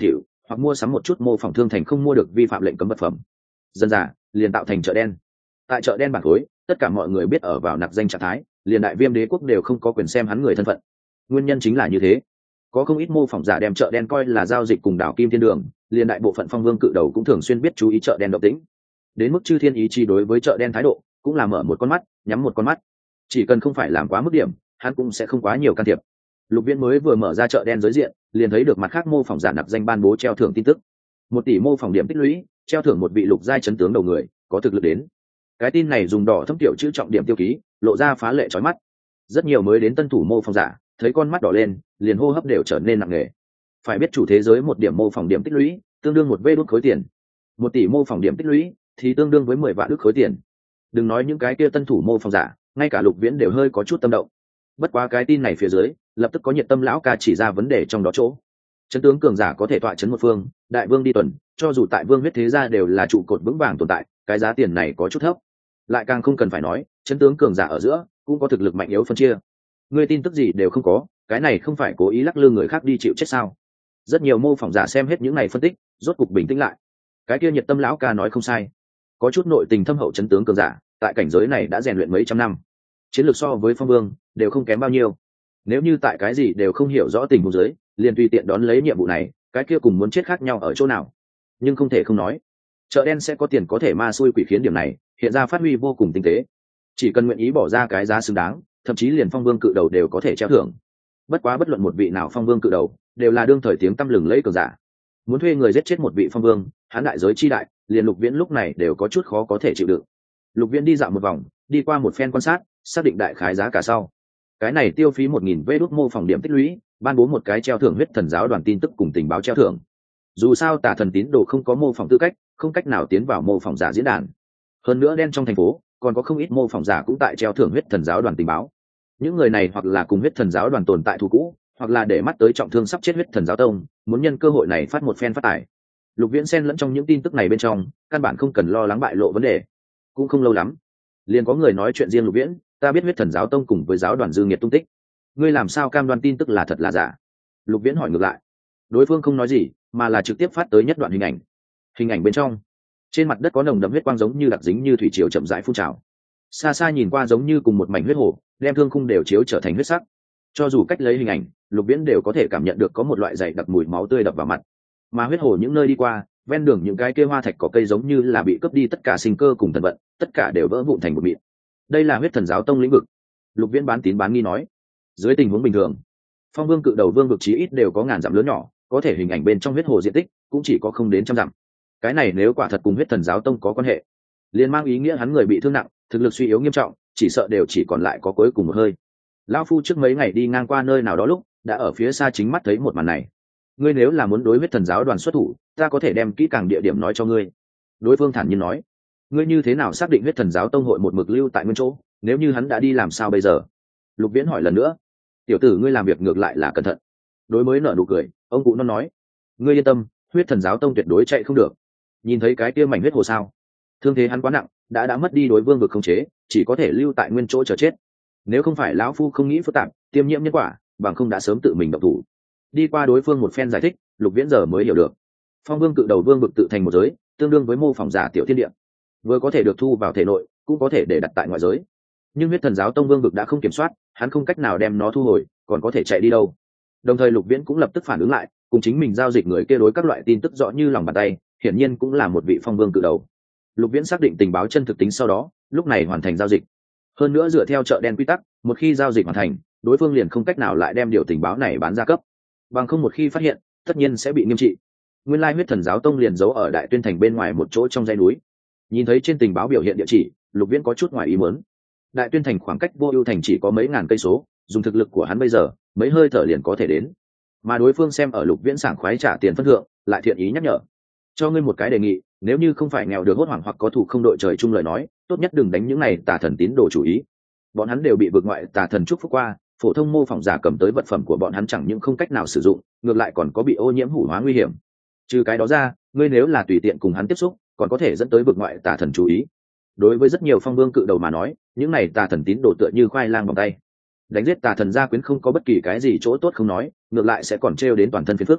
hoặc mua sắm một chút mô phỏng thương thành không mua được vi phạm lệnh cấm vật phẩm. Dân giả liền tạo thành chợ đen. Tại chợ đen bản khối, tất cả mọi người biết ở vào nặc danh trạng thái, liền Đại Viêm đế quốc đều không có quyền xem hắn người thân phận. Nguyên nhân chính là như thế, có không ít mô phỏng giả đem chợ đen coi là giao dịch cùng đảo kim thiên đường, liền đại bộ phận phong vương cự đầu cũng thường xuyên biết chú ý chợ đen động tĩnh. Đến mức chư thiên ý chí đối với chợ đen thái độ cũng là mở một con mắt nhắm một con mắt, chỉ cần không phải làm quá mức điểm, hắn cũng sẽ không quá nhiều can thiệp. Lục Viễn mới vừa mở ra chợ đen giới diện, liền thấy được mặt khác mô phỏng giả nặc danh ban bố treo thưởng tin tức. 1 tỷ mô phỏng điểm tích lũy, treo thưởng một vị lục giai chấn tướng đầu người, có thực lực đến. Cái tin này dùng đỏ thâm tiểu chữ trọng điểm tiêu ký, lộ ra phá lệ chói mắt. Rất nhiều mới đến tân thủ mô phỏng giả, thấy con mắt đỏ lên, liền hô hấp đều trở nên nặng nề. Phải biết chủ thế giới 1 điểm mô phỏng điểm tích lũy, tương đương 1 vê đốt khối tiền. 1 tỷ mô phỏng điểm tích lũy thì tương đương với 10 vạn ức khối tiền. Đừng nói những cái kia tân thủ mô phỏng giả, ngay cả Lục Viễn đều hơi có chút tâm động. Bất quá cái tin này phía dưới, lập tức có nhiệt tâm lão ca chỉ ra vấn đề trong đó chỗ. Chấn tướng cường giả có thể tọa chấn một phương, đại vương đi tuần, cho dù tại vương huyết thế gia đều là trụ cột vững vàng tồn tại, cái giá tiền này có chút thấp. Lại càng không cần phải nói, chấn tướng cường giả ở giữa cũng có thực lực mạnh yếu phân chia. Ngươi tin tức gì đều không có, cái này không phải cố ý lắc lư người khác đi chịu chết sao? Rất nhiều mô phỏng giả xem hết những này phân tích, rốt cục bình tĩnh lại. Cái kia nhiệt tâm lão ca nói không sai, có chút nội tình thâm hậu chấn tướng cường giả, tại cảnh giới này đã rèn luyện mấy trăm năm, chiến lược so với phong vương đều không kém bao nhiêu. Nếu như tại cái gì đều không hiểu rõ tình huống dưới, liền tùy tiện đón lấy nhiệm vụ này, cái kia cùng muốn chết khác nhau ở chỗ nào? Nhưng không thể không nói, chợ đen sẽ có tiền có thể ma xui quỷ khiến điểm này hiện ra phát huy vô cùng tinh tế. Chỉ cần nguyện ý bỏ ra cái giá xứng đáng, thậm chí liền phong vương cự đầu đều có thể treo thưởng. Bất quá bất luận một vị nào phong vương cự đầu đều là đương thời tiếng tăm lừng lẫy cường giả. Muốn thuê người giết chết một vị phong vương, hắn đại giới chi đại, liền Lục Viễn lúc này đều có chút khó có thể chịu đựng. Lục Viễn đi dạo một vòng, đi qua một phen quan sát, xác định đại khái giá cả sau. Cái này tiêu phí 1000 vê đốt mô phỏng điểm tích lũy, ban bố một cái treo thưởng huyết thần giáo đoàn tin tức cùng tình báo treo thưởng. Dù sao Tà Thần tín đồ không có mô phỏng tư cách, không cách nào tiến vào mô phỏng giả diễn đàn. Hơn nữa đen trong thành phố, còn có không ít mô phỏng giả cũng tại treo thưởng huyết thần giáo đoàn tình báo. Những người này hoặc là cùng huyết thần giáo đoàn tồn tại thù cũ, hoặc là để mắt tới trọng thương sắp chết huyết thần giáo tông, muốn nhân cơ hội này phát một phen phát tài. Lục Viễn xen lẫn trong những tin tức này bên trong, căn bản không cần lo lắng bại lộ vấn đề. Cũng không lâu lắm, liền có người nói chuyện riêng Lục Viễn, ta biết huyết thần giáo tông cùng với giáo đoàn dư nghiệt tung tích, ngươi làm sao cam đoan tin tức là thật là giả? Lục Viễn hỏi ngược lại. Đối phương không nói gì, mà là trực tiếp phát tới nhất đoạn hình ảnh. Hình ảnh bên trong, trên mặt đất có nồng đậm huyết quang giống như đặc dính như thủy triều chậm rãi phun trào. Xa xa nhìn qua giống như cùng một mảnh huyết hồ, đem thương khung đều chiếu trở thành huyết sắc. Cho dù cách lấy hình ảnh, Lục Viễn đều có thể cảm nhận được có một loại dày đặc mùi máu tươi đập vào mặt. Mà huyết hồ những nơi đi qua, ven đường những cái kia hoa thạch cỏ cây giống như là bị cướp đi tất cả sinh cơ cùng thần vận, tất cả đều vỡ vụn thành một mịn. Đây là huyết thần giáo tông lĩnh vực. Lục Viễn bán tín bán nghi nói. Dưới tình huống bình thường, phong vương cự đầu vương vực chí ít đều có ngàn dặm lớn nhỏ, có thể hình ảnh bên trong huyết hồ diện tích cũng chỉ có không đến trăm dặm. Cái này nếu quả thật cùng huyết thần giáo tông có quan hệ, liền mang ý nghĩa hắn người bị thương nặng, thực lực suy yếu nghiêm trọng, chỉ sợ đều chỉ còn lại có cuối cùng một hơi. Lão phu trước mấy ngày đi ngang qua nơi nào đó lúc, đã ở phía xa chính mắt thấy một màn này. Ngươi nếu là muốn đối huyết thần giáo đoàn xuất thủ, ta có thể đem kỹ càng địa điểm nói cho ngươi. Đối phương thản nhiên nói. Ngươi như thế nào xác định huyết thần giáo tông hội một mực lưu tại nguyên chỗ, nếu như hắn đã đi làm sao bây giờ? Lục Viễn hỏi lần nữa. Tiểu tử ngươi làm việc ngược lại là cẩn thận. Đối mới nở nụ cười, ông cụ nó nói. Ngươi yên tâm, huyết thần giáo tông tuyệt đối chạy không được. Nhìn thấy cái kia mảnh huyết hồ sao? Thương thế hắn quá nặng, đã mất đi đối vương vực khống chế, chỉ có thể lưu tại nguyên chỗ chờ chết. Nếu không phải lão phu không nghĩ phức tạp, tiêm nhiễm nhân quả, bằng không đã sớm tự mình động thủ. Đi qua đối phương một phen giải thích, Lục Viễn giờ mới hiểu được. Phong vương cự đầu vương vực tự thành một giới, tương đương với mô phỏng giả tiểu thiên địa, vừa có thể được thu vào thể nội, cũng có thể để đặt tại ngoại giới. Nhưng huyết thần giáo tông vương vực đã không kiểm soát, hắn không cách nào đem nó thu hồi, còn có thể chạy đi đâu? Đồng thời Lục Viễn cũng lập tức phản ứng lại, cùng chính mình giao dịch người kia đối các loại tin tức rõ như lòng bàn tay, hiển nhiên cũng là một vị phong vương cự đầu. Lục Viễn xác định tình báo chân thực tính sau đó, lúc này hoàn thành giao dịch. Hơn nữa dựa theo chợ đen quy tắc, một khi giao dịch hoàn thành, đối phương liền không cách nào lại đem điều tình báo này bán ra cấp. Bằng không một khi phát hiện, tất nhiên sẽ bị nghiêm trị. Nguyên lai huyết thần giáo tông liền giấu ở Đại Tuyên thành bên ngoài một chỗ trong dãy núi. Nhìn thấy trên tình báo biểu hiện địa chỉ, Lục Viễn có chút ngoài ý muốn. Đại Tuyên thành khoảng cách Vô Ưu thành chỉ có mấy ngàn cây số, dùng thực lực của hắn bây giờ, mấy hơi thở liền có thể đến. Mà đối phương xem ở Lục Viễn sảng khoái trả tiền phân thượng, lại thiện ý nhắc nhở. Cho ngươi một cái đề nghị, nếu như không phải nghèo được hốt hoảng hoặc có thủ không đội trời chung lời nói, tốt nhất đừng đánh những này tà thần tín đồ chủ ý. Bọn hắn đều bị vực ngoại tà thần chúc phúc qua, phổ thông mô phỏng giả cầm tới vật phẩm của bọn hắn chẳng những không cách nào sử dụng, ngược lại còn có bị ô nhiễm hủ hóa nguy hiểm. Trừ cái đó ra, ngươi nếu là tùy tiện cùng hắn tiếp xúc, còn có thể dẫn tới vực ngoại tà thần chú ý. Đối với rất nhiều phong vương cự đầu mà nói, những này tà thần tín đồ tựa như khoai lang vòng tay. Đánh giết tà thần gia quyến không có bất kỳ cái gì chỗ tốt không nói, ngược lại sẽ còn trêu đến toàn thân phiền phức.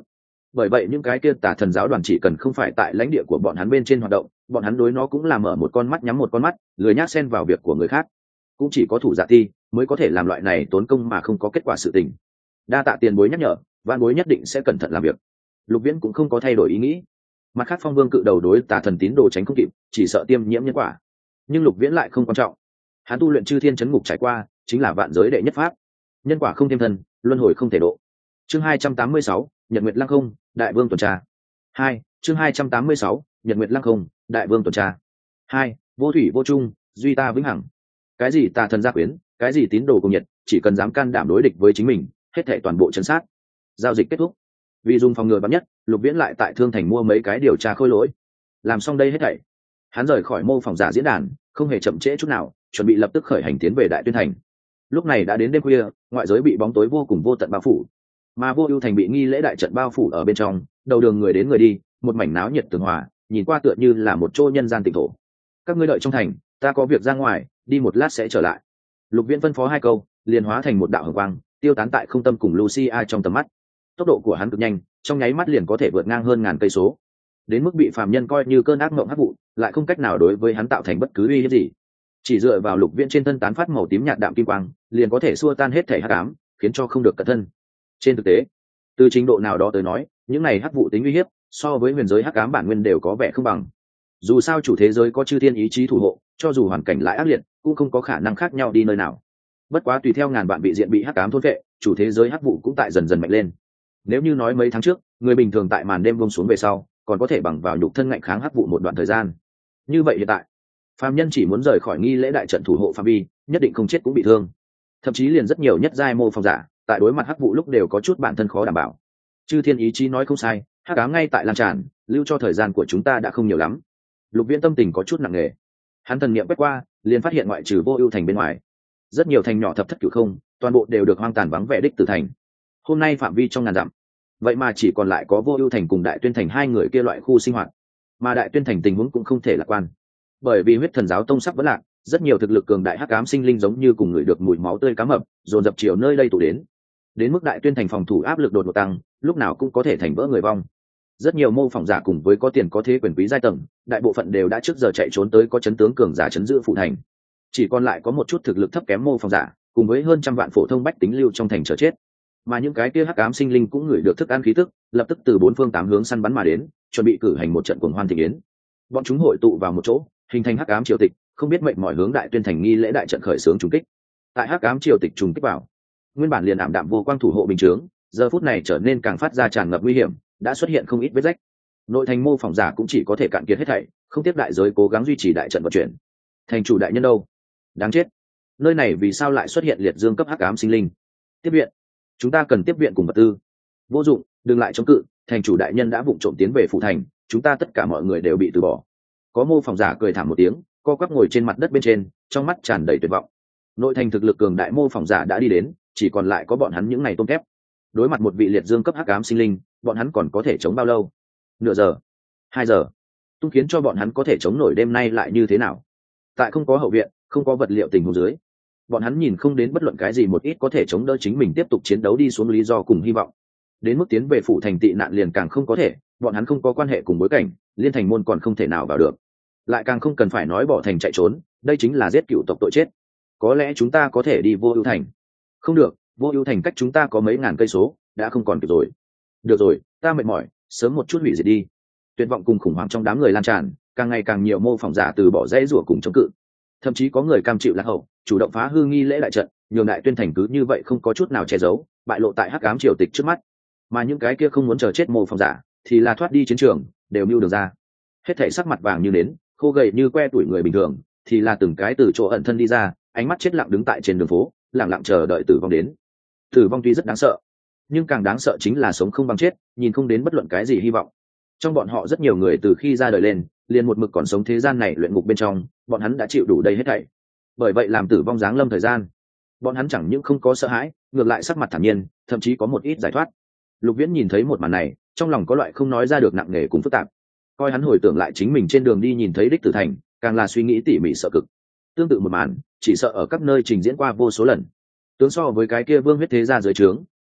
Bởi vậy những cái kia tà thần giáo đoàn chỉ cần không phải tại lãnh địa của bọn hắn bên trên hoạt động, bọn hắn đối nó cũng là mở một con mắt nhắm một con mắt, lười nhác xen vào việc của người khác. Cũng chỉ có thủ dạ ti mới có thể làm loại này tốn công mà không có kết quả sự tình. Đa tạ tiền bối nhắc nhở, vạn bối nhất định sẽ cẩn thận làm việc. Lục Viễn cũng không có thay đổi ý nghĩ. Mặt khác Phong Vương cự đầu đối tà thần tín đồ tránh không kịp, chỉ sợ tiêm nhiễm nhân quả. Nhưng Lục Viễn lại không quan trọng. Hắn tu luyện chư thiên chấn ngục trải qua, chính là vạn giới đệ nhất pháp. Nhân quả không thêm thân, luân hồi không thể độ. Chương 286, Nhật Nguyệt Lăng Không, Đại Vương tuần tra. 2, chương 286, Nhật Nguyệt Lăng Không, Đại Vương tuần tra. 2, vô thủy vô chung, duy ta vĩnh hằng. Cái gì tà thần gia quyến, cái gì tín đồ cùng nhiệt, chỉ cần dám can đảm đối địch với chính mình, hết thảy toàn bộ trấn sát. Giao dịch kết thúc. Vì dùng phòng ngừa bắn nhất, Lục Viễn lại tại Thương Thành mua mấy cái điều tra khôi lỗi. Làm xong đây hết thảy, hắn rời khỏi mô phỏng giả diễn đàn, không hề chậm trễ chút nào, chuẩn bị lập tức khởi hành tiến về Đại Tuyên Thành. Lúc này đã đến đêm khuya, ngoại giới bị bóng tối vô cùng vô tận bao phủ, mà Vô Ưu Thành bị nghi lễ đại trận bao phủ ở bên trong, đầu đường người đến người đi, một mảnh náo nhiệt tường hòa, nhìn qua tựa như là một chỗ nhân gian tịnh thổ. Các ngươi đợi trong thành, ta có việc ra ngoài, đi một lát sẽ trở lại. Lục Viễn phân phó hai câu, liền hóa thành một đạo hồng quang, tiêu tán tại không tâm cùng Lucia trong tầm mắt. Tốc độ của hắn cực nhanh, trong nháy mắt liền có thể vượt ngang hơn ngàn cây số, đến mức bị phàm nhân coi như cơn ác mộng hắc vụ, lại không cách nào đối với hắn tạo thành bất cứ uy hiếp gì. Chỉ dựa vào Lục Viễn trên thân tán phát màu tím nhạt đạm kim quang, liền có thể xua tan hết thể hắc ám, khiến cho không được cẩn thân. Trên thực tế, từ trình độ nào đó tới nói, những này hắc vụ tính uy hiếp, so với huyền giới hắc ám bản nguyên đều có vẻ không bằng. Dù sao chủ thế giới có chư thiên ý chí thủ hộ, cho dù hoàn cảnh lại ác liệt, cũng không có khả năng khác nhau đi nơi nào. Bất quá tùy theo ngàn vạn vị diện bị hắc ám thôn vệ, chủ thế giới hắc vụ cũng tại dần dần mạnh lên. Nếu như nói mấy tháng trước, người bình thường tại màn đêm buông xuống về sau, còn có thể bằng vào nhục thân ngạnh kháng hắc vụ một đoạn thời gian. Như vậy hiện tại, phàm nhân chỉ muốn rời khỏi nghi lễ đại trận thủ hộ phạm vi, nhất định không chết cũng bị thương. Thậm chí liền rất nhiều nhất giai mô phàm giả, tại đối mặt hắc vụ lúc đều có chút bản thân khó đảm bảo. Chư thiên ý chí nói không sai, hắc ám ngay tại lan tràn, lưu cho thời gian của chúng ta đã không nhiều lắm. Lục Viễn tâm tình có chút nặng nề. Hắn thần niệm quét qua, liền phát hiện ngoại trừ Vô Ưu Thành bên ngoài, rất nhiều thành nhỏ thập thất cửu không, toàn bộ đều được hoang tàn vắng vẻ đích tử thành. Hôm nay phạm vi trong ngàn dặm, vậy mà chỉ còn lại có Vô Ưu Thành cùng Đại Tuyên Thành hai người kia loại khu sinh hoạt, mà Đại Tuyên Thành tình huống cũng không thể lạc quan, bởi vì huyết thần giáo tông sắp vỡ lạc, rất nhiều thực lực cường đại hắc ám sinh linh giống như cùng người được mùi máu tươi cá mập, dồn dập chiều nơi đây tụ đến mức Đại Tuyên Thành phòng thủ áp lực đột ngột tăng, lúc nào cũng có thể thành vỡ người vong. Rất nhiều mô phỏng giả cùng với có tiền có thế quyền quý giai tầng, đại bộ phận đều đã trước giờ chạy trốn tới có chấn tướng cường giả chấn giữ phủ thành, chỉ còn lại có một chút thực lực thấp kém mô phỏng giả cùng với hơn trăm vạn phổ thông bách tính lưu trong thành chờ chết. Mà những cái kia hắc ám sinh linh cũng ngửi được thức ăn khí tức, lập tức từ bốn phương tám hướng săn bắn mà đến, chuẩn bị cử hành một trận cuồng hoan thị yến. Bọn chúng hội tụ vào một chỗ, hình thành hắc ám triều tịch, không biết mệnh mọi hướng Đại Tuyên Thành nghi lễ đại trận khởi xướng trùng kích. Tại hắc ám triều tịch trùng kích vào, nguyên bản liền ảm đạm vô quang thủ hộ bình chướng, giờ phút này trở nên càng phát ra tràn ngập nguy hiểm, đã xuất hiện không ít vết rách. Nội thành mô phỏng giả cũng chỉ có thể cạn kiệt hết thảy, không tiếp đại giới cố gắng duy trì đại trận vận chuyển. Thành chủ đại nhân đâu? Đáng chết, nơi này vì sao lại xuất hiện liệt dương cấp hắc ám sinh linh? Tiếp viện, chúng ta cần tiếp viện cùng vật tư. Vô dụng, đừng lại chống cự, thành chủ đại nhân đã vụng trộm tiến về phủ thành, chúng ta tất cả mọi người đều bị từ bỏ. Có mô phỏng giả cười thảm một tiếng, co quắp ngồi trên mặt đất bên trên, trong mắt tràn đầy tuyệt vọng. Nội thành thực lực cường đại mô phỏng giả đã đi đến, chỉ còn lại có bọn hắn những ngày tôm thép. Đối mặt một vị liệt dương cấp hắc ám sinh linh, bọn hắn còn có thể chống bao lâu? Nửa giờ, 2 giờ, tung khiến cho bọn hắn có thể chống nổi đêm nay lại như thế nào? Tại không có hậu viện, không có vật liệu tình huống dưới, bọn hắn nhìn không đến bất luận cái gì một ít có thể chống đỡ chính mình tiếp tục chiến đấu đi xuống lý do cùng hy vọng. Đến mức tiến về phủ thành tị nạn liền càng không có thể, bọn hắn không có quan hệ cùng bối cảnh, liên thành môn còn không thể nào vào được, lại càng không cần phải nói bỏ thành chạy trốn, đây chính là giết cựu tộc tội chết. Có lẽ chúng ta có thể đi Vô Ưu Thành. Không được, Vô Ưu Thành cách chúng ta có mấy ngàn cây số, đã không còn kịp rồi. Được rồi, ta mệt mỏi, sớm một chút hủy diệt đi. Tuyệt vọng cùng khủng hoảng trong đám người lan tràn, càng ngày càng nhiều mô phỏng giả từ bỏ dãy rủa cùng chống cự, thậm chí có người cam chịu lạc hậu, chủ động phá hư nghi lễ đại trận, nhường Đại Tuyên Thành cứ như vậy không có chút nào che giấu, bại lộ tại hắc ám triều tịch trước mắt. Mà những cái kia không muốn chờ chết mô phỏng giả thì là thoát đi chiến trường, đều mưu đường ra. Hết thảy sắc mặt vàng như nến, khô gầy như que tuổi người bình thường, thì là từng cái từ chỗ ẩn thân đi ra, ánh mắt chết lặng đứng tại trên đường phố, lặng lặng chờ đợi tử vong đến. Tử vong tuy rất đáng sợ, nhưng càng đáng sợ chính là sống không bằng chết, nhìn không đến bất luận cái gì hy vọng. Trong bọn họ rất nhiều người từ khi ra đời lên, liền một mực còn sống thế gian này luyện ngục bên trong, bọn hắn đã chịu đủ đây hết thảy. Bởi vậy làm tử vong giáng lâm thời gian, bọn hắn chẳng những không có sợ hãi, ngược lại sắc mặt thản nhiên, thậm chí có một ít giải thoát. Lục Viễn nhìn thấy một màn này, trong lòng có loại không nói ra được nặng nề cùng phức tạp. Coi hắn hồi tưởng lại chính mình trên đường đi nhìn thấy đích tử thành, càng là suy nghĩ tỉ mỉ sợ cực. Tương tự một màn, chỉ sợ ở các nơi trình diễn qua vô số lần. Tướng so với cái kia vương huyết thế gia dưới trướng,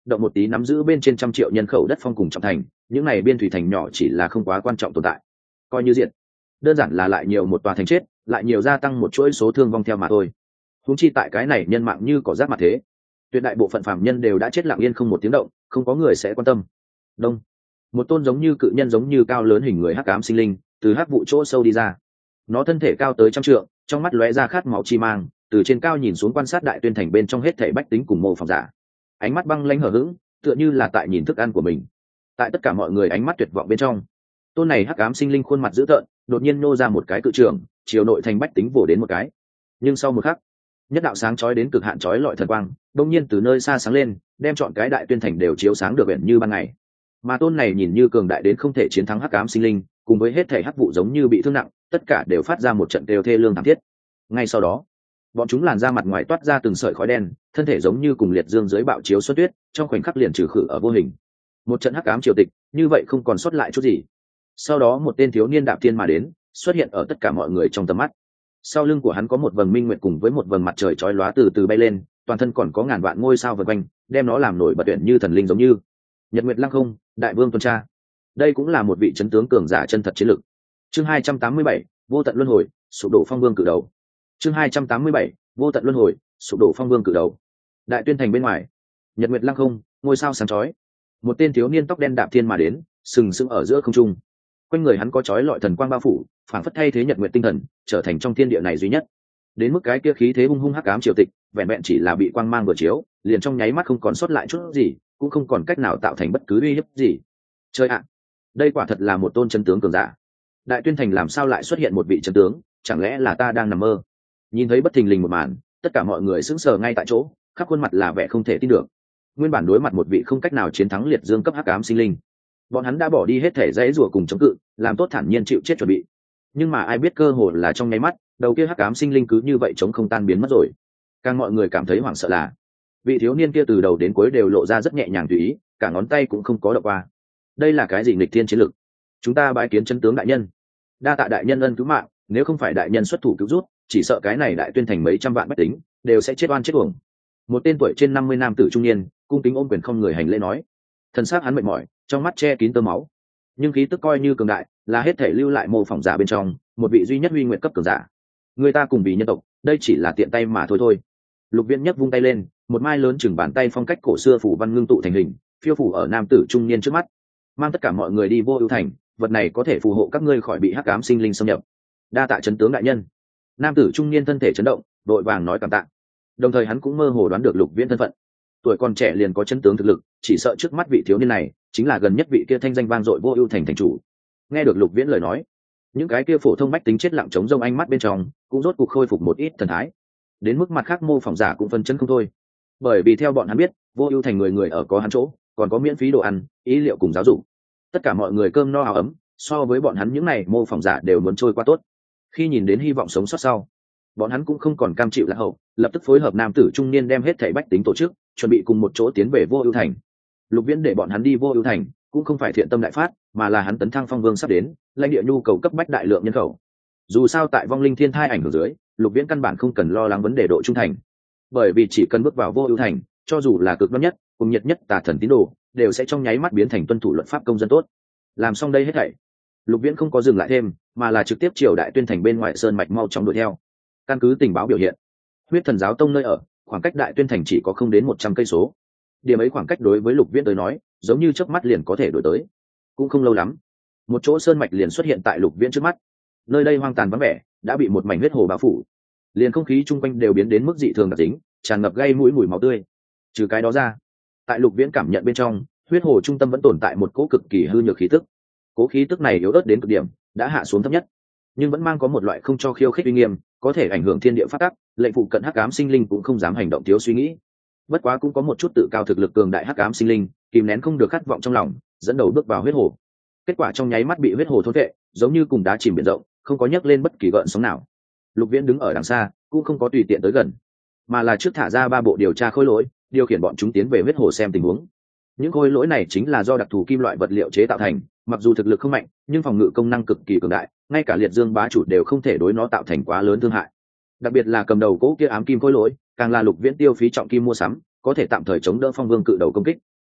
động một tí nắm giữ bên trên 100 triệu nhân khẩu đất phong cùng trọng thành, những này biên thủy thành nhỏ chỉ là không quá quan trọng tồn tại, coi như diện đơn giản là lại nhiều một tòa thành chết, lại nhiều gia tăng một chuỗi số thương vong theo mà thôi. Huống chi tại cái này nhân mạng như cỏ rác mà thế, tuyệt đại bộ phận phàm nhân đều đã chết lặng yên không một tiếng động, không có người sẽ quan tâm. Đông, một tôn giống như cự nhân giống như cao lớn hình người hắc ám sinh linh từ hắc vụ chỗ sâu đi ra. Nó thân thể cao tới 100 trượng, trong mắt lóe ra khát máu chi mang, từ trên cao nhìn xuống quan sát đại tuyên thành bên trong hết thảy bách tính cùng mộ phòng giả. Ánh mắt băng lãnh hờ hững, tựa như là tại nhìn thức ăn của mình. Tại tất cả mọi người ánh mắt tuyệt vọng bên trong, tôn này hắc ám sinh linh khuôn mặt dữ tợn, đột nhiên nô ra một cái cự trường, chiều nội thành bách tính vồ đến một cái. Nhưng sau một khắc, nhất đạo sáng chói đến cực hạn chói lọi thần quang, đông nhiên từ nơi xa sáng lên, đem trọn cái đại tuyên thành đều chiếu sáng được biển như ban ngày. Mà tôn này nhìn như cường đại đến không thể chiến thắng hắc ám sinh linh, cùng với hết thảy hắc vụ giống như bị thương nặng, tất cả đều phát ra một trận kêu thê lương thảm thiết. Ngay sau đó, bọn chúng làn ra mặt ngoài toát ra từng sợi khói đen, thân thể giống như cùng liệt dương dưới bạo chiếu xuất tuyết, trong khoảnh khắc liền trừ khử ở vô hình. Một trận hắc ám triều tịch, như vậy không còn sót lại chút gì. Sau đó một tên thiếu niên đạp thiên mà đến, xuất hiện ở tất cả mọi người trong tầm mắt. Sau lưng của hắn có một vầng minh nguyệt cùng với một vầng mặt trời chói lóa từ từ bay lên, toàn thân còn có ngàn vạn ngôi sao vần quanh, đem nó làm nổi bật tuyển như thần linh giống như. Nhật Nguyệt Lăng Không, Đại Vương tuần tra. Đây cũng là một vị chấn tướng cường giả chân thật chiến lực. Chương 287, vô tận luân hồi, sụp đổ phong vương cử đầu. Chương 287, vô tận luân hồi, sụp đổ phong vương cử đầu. Đại tuyên thành bên ngoài, Nhật Nguyệt Lăng Không, ngôi sao sáng chói. Một tên thiếu niên tóc đen đạp thiên mà đến, sừng sững ở giữa không trung. Quanh người hắn có chói lọi thần quang bao phủ, phảng phất thay thế Nhật Nguyệt tinh thần, trở thành trong thiên địa này duy nhất. Đến mức cái kia khí thế hung hung hắc ám triều tịch, vẹn vẹn chỉ là bị quang mang vừa chiếu, liền trong nháy mắt không còn sót lại chút gì, cũng không còn cách nào tạo thành bất cứ uy hiếp gì. Chơi ạ, đây quả thật là một tôn chân tướng cường giả. Đại tuyên thành làm sao lại xuất hiện một vị chân tướng, chẳng lẽ là ta đang nằm mơ? Nhìn thấy bất thình lình một màn, tất cả mọi người sững sờ ngay tại chỗ, khắp khuôn mặt là vẻ không thể tin được. Nguyên bản đối mặt một vị không cách nào chiến thắng liệt dương cấp hắc ám sinh linh, bọn hắn đã bỏ đi hết thể dãy rủa cùng chống cự, làm tốt thản nhiên chịu chết chuẩn bị. Nhưng mà ai biết cơ hồ là trong nháy mắt, đầu kia hắc ám sinh linh cứ như vậy chống không tan biến mất rồi. Càng mọi người cảm thấy hoảng sợ là vị thiếu niên kia từ đầu đến cuối đều lộ ra rất nhẹ nhàng tùy ý, cả ngón tay cũng không có động qua. Đây là cái gì nghịch thiên chiến lực? Chúng ta bái kiến chân tướng đại nhân. Đa tạ đại nhân ân cứu mạng, nếu không phải đại nhân xuất thủ cứu rút, chỉ sợ cái này đại tuyên thành mấy trăm vạn bách tính đều sẽ chết oan chết uổng. Một tên tuổi trên 50 nam tử trung niên cung kính ôm quyền không người hành lễ nói. Thần sắc hắn mệt mỏi, trong mắt che kín tơ máu, nhưng khí tức coi như cường đại, là hết thể lưu lại mô phỏng giả bên trong một vị duy nhất huy nguyện cấp cường giả. Người ta cùng vì nhân tộc, đây chỉ là tiện tay mà thôi. Lục Viễn nhấc vung tay lên, một mai lớn chừng bàn tay phong cách cổ xưa phủ văn ngưng tụ thành hình, phiêu phủ ở nam tử trung niên trước mắt. Mang tất cả mọi người đi vô ưu thành, vật này có thể phù hộ các ngươi khỏi bị hắc ám sinh linh xâm nhập. Đa tạ chấn tướng đại nhân. Nam tử trung niên thân thể chấn động, đội vàng nói cảm tạ. Đồng thời hắn cũng mơ hồ đoán được Lục Viễn thân phận. Tuổi còn trẻ liền có chấn tướng thực lực, chỉ sợ trước mắt vị thiếu niên này chính là gần nhất vị kia thanh danh vang dội vô ưu thành thành chủ. Nghe được Lục Viễn lời nói, những cái kia phổ thông bách tính chết lặng chống rông ánh mắt bên trong cũng rốt cuộc khôi phục một ít thần thái. Đến mức mặt khác mô phỏng giả cũng phân chân không thôi, bởi vì theo bọn hắn biết, vô ưu thành người người ở có hắn chỗ, còn có miễn phí đồ ăn, ý liệu cùng giáo dục, tất cả mọi người cơm no áo ấm, so với bọn hắn những này mô phỏng giả đều muốn trôi qua tốt. Khi nhìn đến hy vọng sống sót sau, bọn hắn cũng không còn cam chịu lạc hậu, lập tức phối hợp nam tử trung niên đem hết thảy bách tính tổ chức, chuẩn bị cùng một chỗ tiến về vô ưu thành. Lục Viễn để bọn hắn đi vô ưu thành cũng không phải thiện tâm đại phát, mà là hắn tấn thăng phong vương sắp đến, lãnh địa nhu cầu cấp bách đại lượng nhân khẩu. Dù sao tại vong linh thiên thai ảnh hưởng dưới, Lục Viễn căn bản không cần lo lắng vấn đề độ trung thành, bởi vì chỉ cần bước vào vô ưu thành, cho dù là cực đoan nhất cùng nhiệt nhất tà thần tín đồ đều sẽ trong nháy mắt biến thành tuân thủ luật pháp công dân tốt. Làm xong đây hết thảy, Lục Viễn không có dừng lại thêm, mà là trực tiếp chiều đại tuyên thành bên ngoài sơn mạch mau chóng đuổi theo. Căn cứ tình báo biểu hiện, huyết thần giáo tông nơi ở khoảng cách đại tuyên thành chỉ có không đến 100 cây số. Điểm ấy khoảng cách đối với Lục Viễn tới nói giống như chớp mắt liền có thể đuổi tới. Cũng không lâu lắm, một chỗ sơn mạch liền xuất hiện tại Lục Viễn trước mắt. Nơi đây hoang tàn vắng vẻ, đã bị một mảnh huyết hồ bao phủ, liền không khí chung quanh đều biến đến mức dị thường đặc tính, tràn ngập gây mũi mùi máu tươi. Trừ cái đó ra, tại Lục Viễn cảm nhận bên trong, huyết hồ trung tâm vẫn tồn tại một cỗ cực kỳ hư nhược khí tức. Cỗ khí tức này yếu ớt đến cực điểm, đã hạ xuống thấp nhất, nhưng vẫn mang có một loại không cho khiêu khích uy nghiêm, có thể ảnh hưởng thiên địa phát tắc, lệnh phụ cận hắc ám sinh linh cũng không dám hành động thiếu suy nghĩ. Bất quá cũng có một chút tự cao thực lực cường đại hắc ám sinh linh, kìm nén không được khát vọng trong lòng, dẫn đầu bước vào huyết hồ. Kết quả trong nháy mắt bị huyết hồ thôn vệ, giống như cùng đá chìm biển rộng, không có nhấc lên bất kỳ gợn sóng nào. Lục Viễn đứng ở đằng xa, cũng không có tùy tiện tới gần, mà là trước thả ra 3 bộ điều tra khối lỗi, điều khiển bọn chúng tiến về huyết hồ xem tình huống. Những khối lỗi này chính là do đặc thù kim loại vật liệu chế tạo thành, mặc dù thực lực không mạnh, nhưng phòng ngự công năng cực kỳ cường đại, ngay cả liệt dương bá chủ đều không thể đối nó tạo thành quá lớn thương hại. Đặc biệt là cầm đầu cỗ kia ám kim khối lỗi, càng là Lục Viễn tiêu phí trọng kim mua sắm, có thể tạm thời chống đỡ phong vương cự đầu công kích.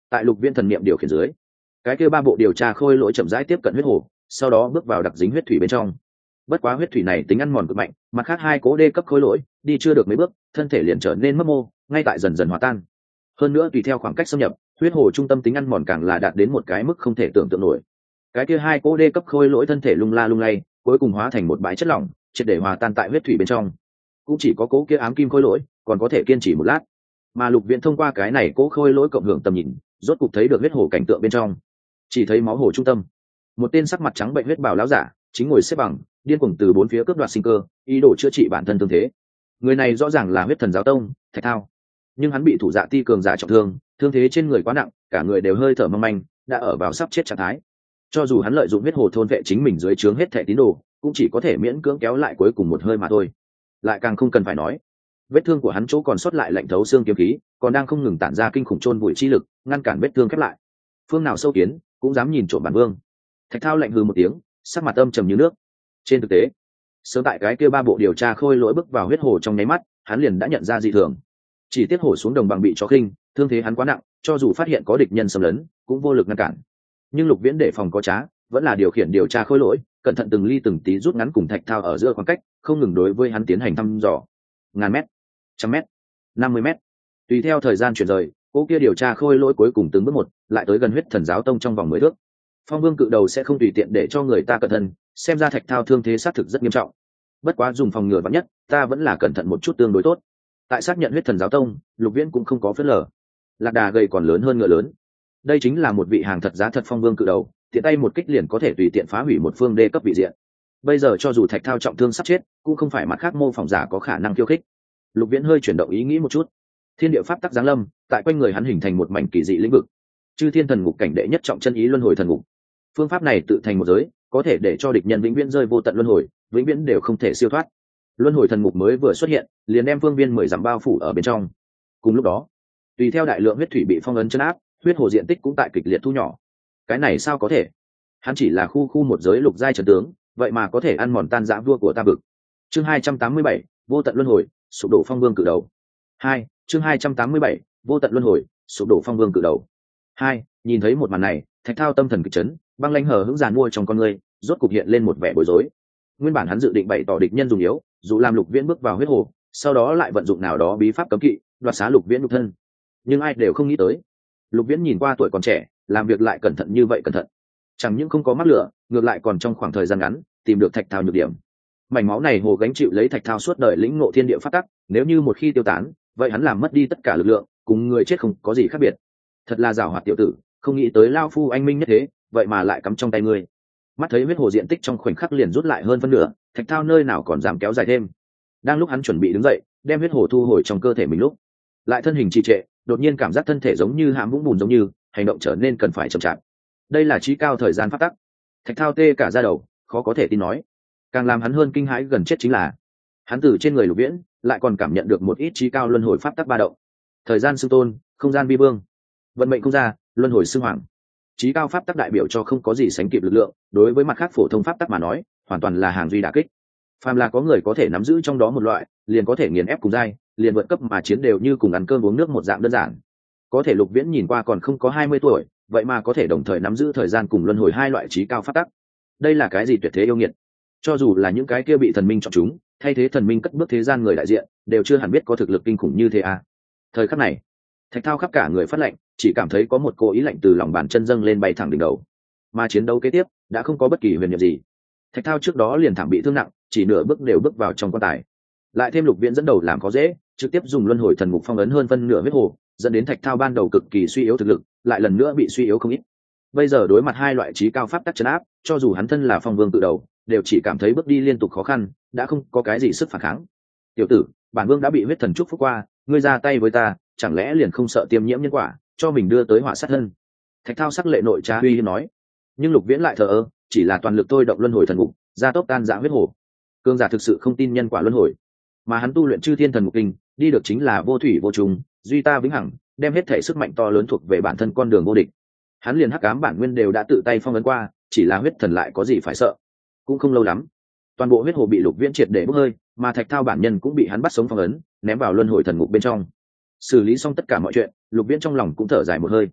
Tại lục viễn thần niệm điều khiển dưới, cái kia ba bộ điều tra khôi lỗi chậm rãi tiếp cận huyết hồ, sau đó bước vào đặc dính huyết thủy bên trong. Bất quá huyết thủy này tính ăn mòn cực mạnh, mặt khác hai cố đê cấp khôi lỗi đi chưa được mấy bước, thân thể liền trở nên mấp mô, ngay tại dần dần hòa tan. Hơn nữa tùy theo khoảng cách xâm nhập, huyết hồ trung tâm tính ăn mòn càng là đạt đến một cái mức không thể tưởng tượng nổi. Cái kia hai cố đê cấp khôi lỗi thân thể lung la lung lay, cuối cùng hóa thành một bãi chất lỏng, triệt để hòa tan tại huyết thủy bên trong. Cũng chỉ có cố kia ám kim khôi lỗi còn có thể kiên trì một lát, mà lục viễn thông qua cái này cố khôi lỗi cộng hưởng tầm nhìn, rốt cục thấy được huyết hồ cảnh tượng bên trong. Chỉ thấy máu hồ trung tâm, một tên sắc mặt trắng bệnh huyết bào lão giả chính ngồi xếp bằng, điên cuồng từ bốn phía cướp đoạt sinh cơ, ý đồ chữa trị bản thân thương thế. Người này rõ ràng là huyết thần giáo tông Thạch Thao, nhưng hắn bị thủ dạ ti cường giả trọng thương, thương thế trên người quá nặng, cả người đều hơi thở mong manh, đã ở vào sắp chết trạng thái. Cho dù hắn lợi dụng huyết hồ thôn vệ chính mình dưới trướng hết thẻ tín đồ, cũng chỉ có thể miễn cưỡng kéo lại cuối cùng một hơi mà thôi. Lại càng không cần phải nói, vết thương của hắn chỗ còn sót lại lạnh thấu xương kiếm khí, còn đang không ngừng tản ra kinh khủng chôn bụi chi lực, ngăn cản vết thương khép lại. Phương nào sâu kiến cũng dám nhìn trộm bản vương. Thạch Thao lạnh hừ một tiếng, sắc mặt âm trầm như nước. Trên thực tế, sớm tại cái kia ba bộ điều tra khôi lỗi bước vào huyết hồ trong nháy mắt, hắn liền đã nhận ra dị thường. Chỉ tiếc hổ xuống đồng bằng bị chó khinh, thương thế hắn quá nặng, cho dù phát hiện có địch nhân xâm lấn, cũng vô lực ngăn cản. Nhưng Lục Viễn để phòng có trá, vẫn là điều khiển điều tra khôi lỗi, cẩn thận từng ly từng tí rút ngắn cùng Thạch Thao ở giữa khoảng cách, không ngừng đối với hắn tiến hành thăm dò. Ngàn mét, trăm mét, 50 mét, tùy theo thời gian chuyển rời, cô kia điều tra khôi lỗi cuối cùng từng bước một, lại tới gần huyết thần giáo tông trong vòng 10 thước. Phong Vương cự đầu sẽ không tùy tiện để cho người ta cẩn thận, xem ra Thạch Thao thương thế xác thực rất nghiêm trọng. Bất quá dùng phòng ngừa vạn nhất, ta vẫn là cẩn thận một chút tương đối tốt. Tại xác nhận huyết thần giáo tông, Lục Viễn cũng không có phớt lờ. Lạc đà gầy còn lớn hơn ngựa lớn. Đây chính là một vị hàng thật giá thật Phong Vương cự đầu, tiện tay một kích liền có thể tùy tiện phá hủy một phương đê cấp vị diện. Bây giờ cho dù Thạch Thao trọng thương sắp chết, cũng không phải mặt khác mô phỏng giả có khả năng khiêu khích. Lục Viễn hơi chuyển động ý nghĩ một chút, thiên địa pháp tắc giáng lâm, tại quanh người hắn hình thành một mảnh kỳ dị lĩnh vực. Chư thiên thần ngục cảnh đệ nhất trọng chân ý luân hồi thần ngục. Phương pháp này tự thành một giới, có thể để cho địch nhân vĩnh viễn rơi vô tận luân hồi, vĩnh viễn đều không thể siêu thoát. Luân hồi thần ngục mới vừa xuất hiện, liền đem phương viên 10 dặm bao phủ ở bên trong. Cùng lúc đó, tùy theo đại lượng huyết thủy bị phong ấn chấn áp, huyết hồ diện tích cũng tại kịch liệt thu nhỏ. Cái này sao có thể? Hắn chỉ là khu một giới lục giai trần tướng, vậy mà có thể ăn mòn tan rã vua của ta vực. Chương 287, vô tận luân hồi, sụp đổ Phong Vương cự đầu. 2, chương 287, vô tận luân hồi, sụp đổ Phong Vương cự đầu. 2, nhìn thấy một màn này, Thạch Thao tâm thần kịch chấn, băng lãnh hờ hững giàn mua trong con người, rốt cục hiện lên một vẻ bối rối. Nguyên bản hắn dự định bày tỏ địch nhân dùng yếu, dù làm Lục Viễn bước vào huyết hồ, sau đó lại vận dụng nào đó bí pháp cấm kỵ, đoạt xá Lục Viễn nhục thân. Nhưng ai đều không nghĩ tới, Lục Viễn nhìn qua tuổi còn trẻ, làm việc lại cẩn thận như vậy cẩn thận. Chẳng những không có mắc lửa, ngược lại còn trong khoảng thời gian ngắn tìm được Thạch Thao nhược điểm. Mảnh máu này hồ gánh chịu lấy Thạch Thao suốt đời lĩnh ngộ thiên địa pháp tắc, nếu như một khi tiêu tán, vậy hắn làm mất đi tất cả lực lượng, cùng người chết không có gì khác biệt. Thật là giàu hoạt tiểu tử, không nghĩ tới lao phu anh minh nhất thế, vậy mà lại cắm trong tay ngươi. Mắt thấy huyết hồ diện tích trong khoảnh khắc liền rút lại hơn phân nửa, Thạch Thao nơi nào còn dám kéo dài thêm. Đang lúc hắn chuẩn bị đứng dậy, đem huyết hồ thu hồi trong cơ thể mình lúc, lại thân hình trì trệ, đột nhiên cảm giác thân thể giống như hãm vũng bùn giống như, hành động trở nên cần phải chậm chạp. Đây là trí cao thời gian pháp tắc. Thạch Thao tê cả da đầu, khó có thể tin nói. Càng làm hắn hơn kinh hãi gần chết chính là, hắn từ trên người Lục Viễn lại còn cảm nhận được một ít trí cao luân hồi pháp tắc ba động. Thời gian xưng tôn, không gian vi vương, vận mệnh không ra, luân hồi xưng hoàng. Trí cao pháp tắc đại biểu cho không có gì sánh kịp lực lượng, đối với mặt khác phổ thông pháp tắc mà nói, hoàn toàn là hàng duy đả kích. Phàm là có người có thể nắm giữ trong đó một loại, liền có thể nghiền ép cùng giai, liền vượt cấp mà chiến đều như cùng ăn cơm uống nước một dạng đơn giản. Có thể Lục Viễn nhìn qua còn không có 20 tuổi, vậy mà có thể đồng thời nắm giữ thời gian cùng luân hồi hai loại trí cao pháp tắc. Đây là cái gì tuyệt thế yêu nghiệt? Cho dù là những cái kia bị thần minh chọn chúng, thay thế thần minh cất bước thế gian người đại diện, đều chưa hẳn biết có thực lực kinh khủng như thế à. Thời khắc này, Thạch Thao khắp cả người phát lạnh, chỉ cảm thấy có một cỗ ý lạnh từ lòng bàn chân dâng lên bay thẳng đỉnh đầu. Mà chiến đấu kế tiếp đã không có bất kỳ huyền nhiệm gì. Thạch Thao trước đó liền thảm bị thương nặng, chỉ nửa bước đều bước vào trong quan tài. Lại thêm Lục Viễn dẫn đầu làm khó dễ, trực tiếp dùng luân hồi thần ngục phong ấn hơn phân nửa huyết hồ, dẫn đến Thạch Thao ban đầu cực kỳ suy yếu thực lực, lại lần nữa bị suy yếu không ít. Bây giờ đối mặt hai loại trí cao pháp tắc trấn áp, cho dù hắn thân là Phong Vương tự đầu, đều chỉ cảm thấy bước đi liên tục khó khăn, đã không có cái gì sức phản kháng. Tiểu tử, bản vương đã bị huyết thần chúc phúc qua, ngươi ra tay với ta, chẳng lẽ liền không sợ tiêm nhiễm nhân quả, cho mình đưa tới họa sát thân? Thạch Thao sắc lệ nội trá uy hiếp nói. Nhưng Lục Viễn lại thờ ơ, chỉ là toàn lực thôi động luân hồi thần ngục, gia tốc tan rã huyết hồ. Cương giả thực sự không tin nhân quả luân hồi, mà hắn tu luyện chư thiên thần ngục kinh, đi được chính là vô thủy vô trùng, duy ta vĩnh hằng, đem hết thể sức mạnh to lớn thuộc về bản thân con đường vô địch. Hắn liền hắc ám bản nguyên đều đã tự tay phong ấn qua, chỉ là huyết thần lại có gì phải sợ? Cũng không lâu lắm, toàn bộ huyết hồ bị Lục Viễn triệt để bốc hơi, mà Thạch Thao bản nhân cũng bị hắn bắt sống phong ấn, ném vào luân hồi thần ngục bên trong. Xử lý xong tất cả mọi chuyện, Lục Viễn trong lòng cũng thở dài một hơi.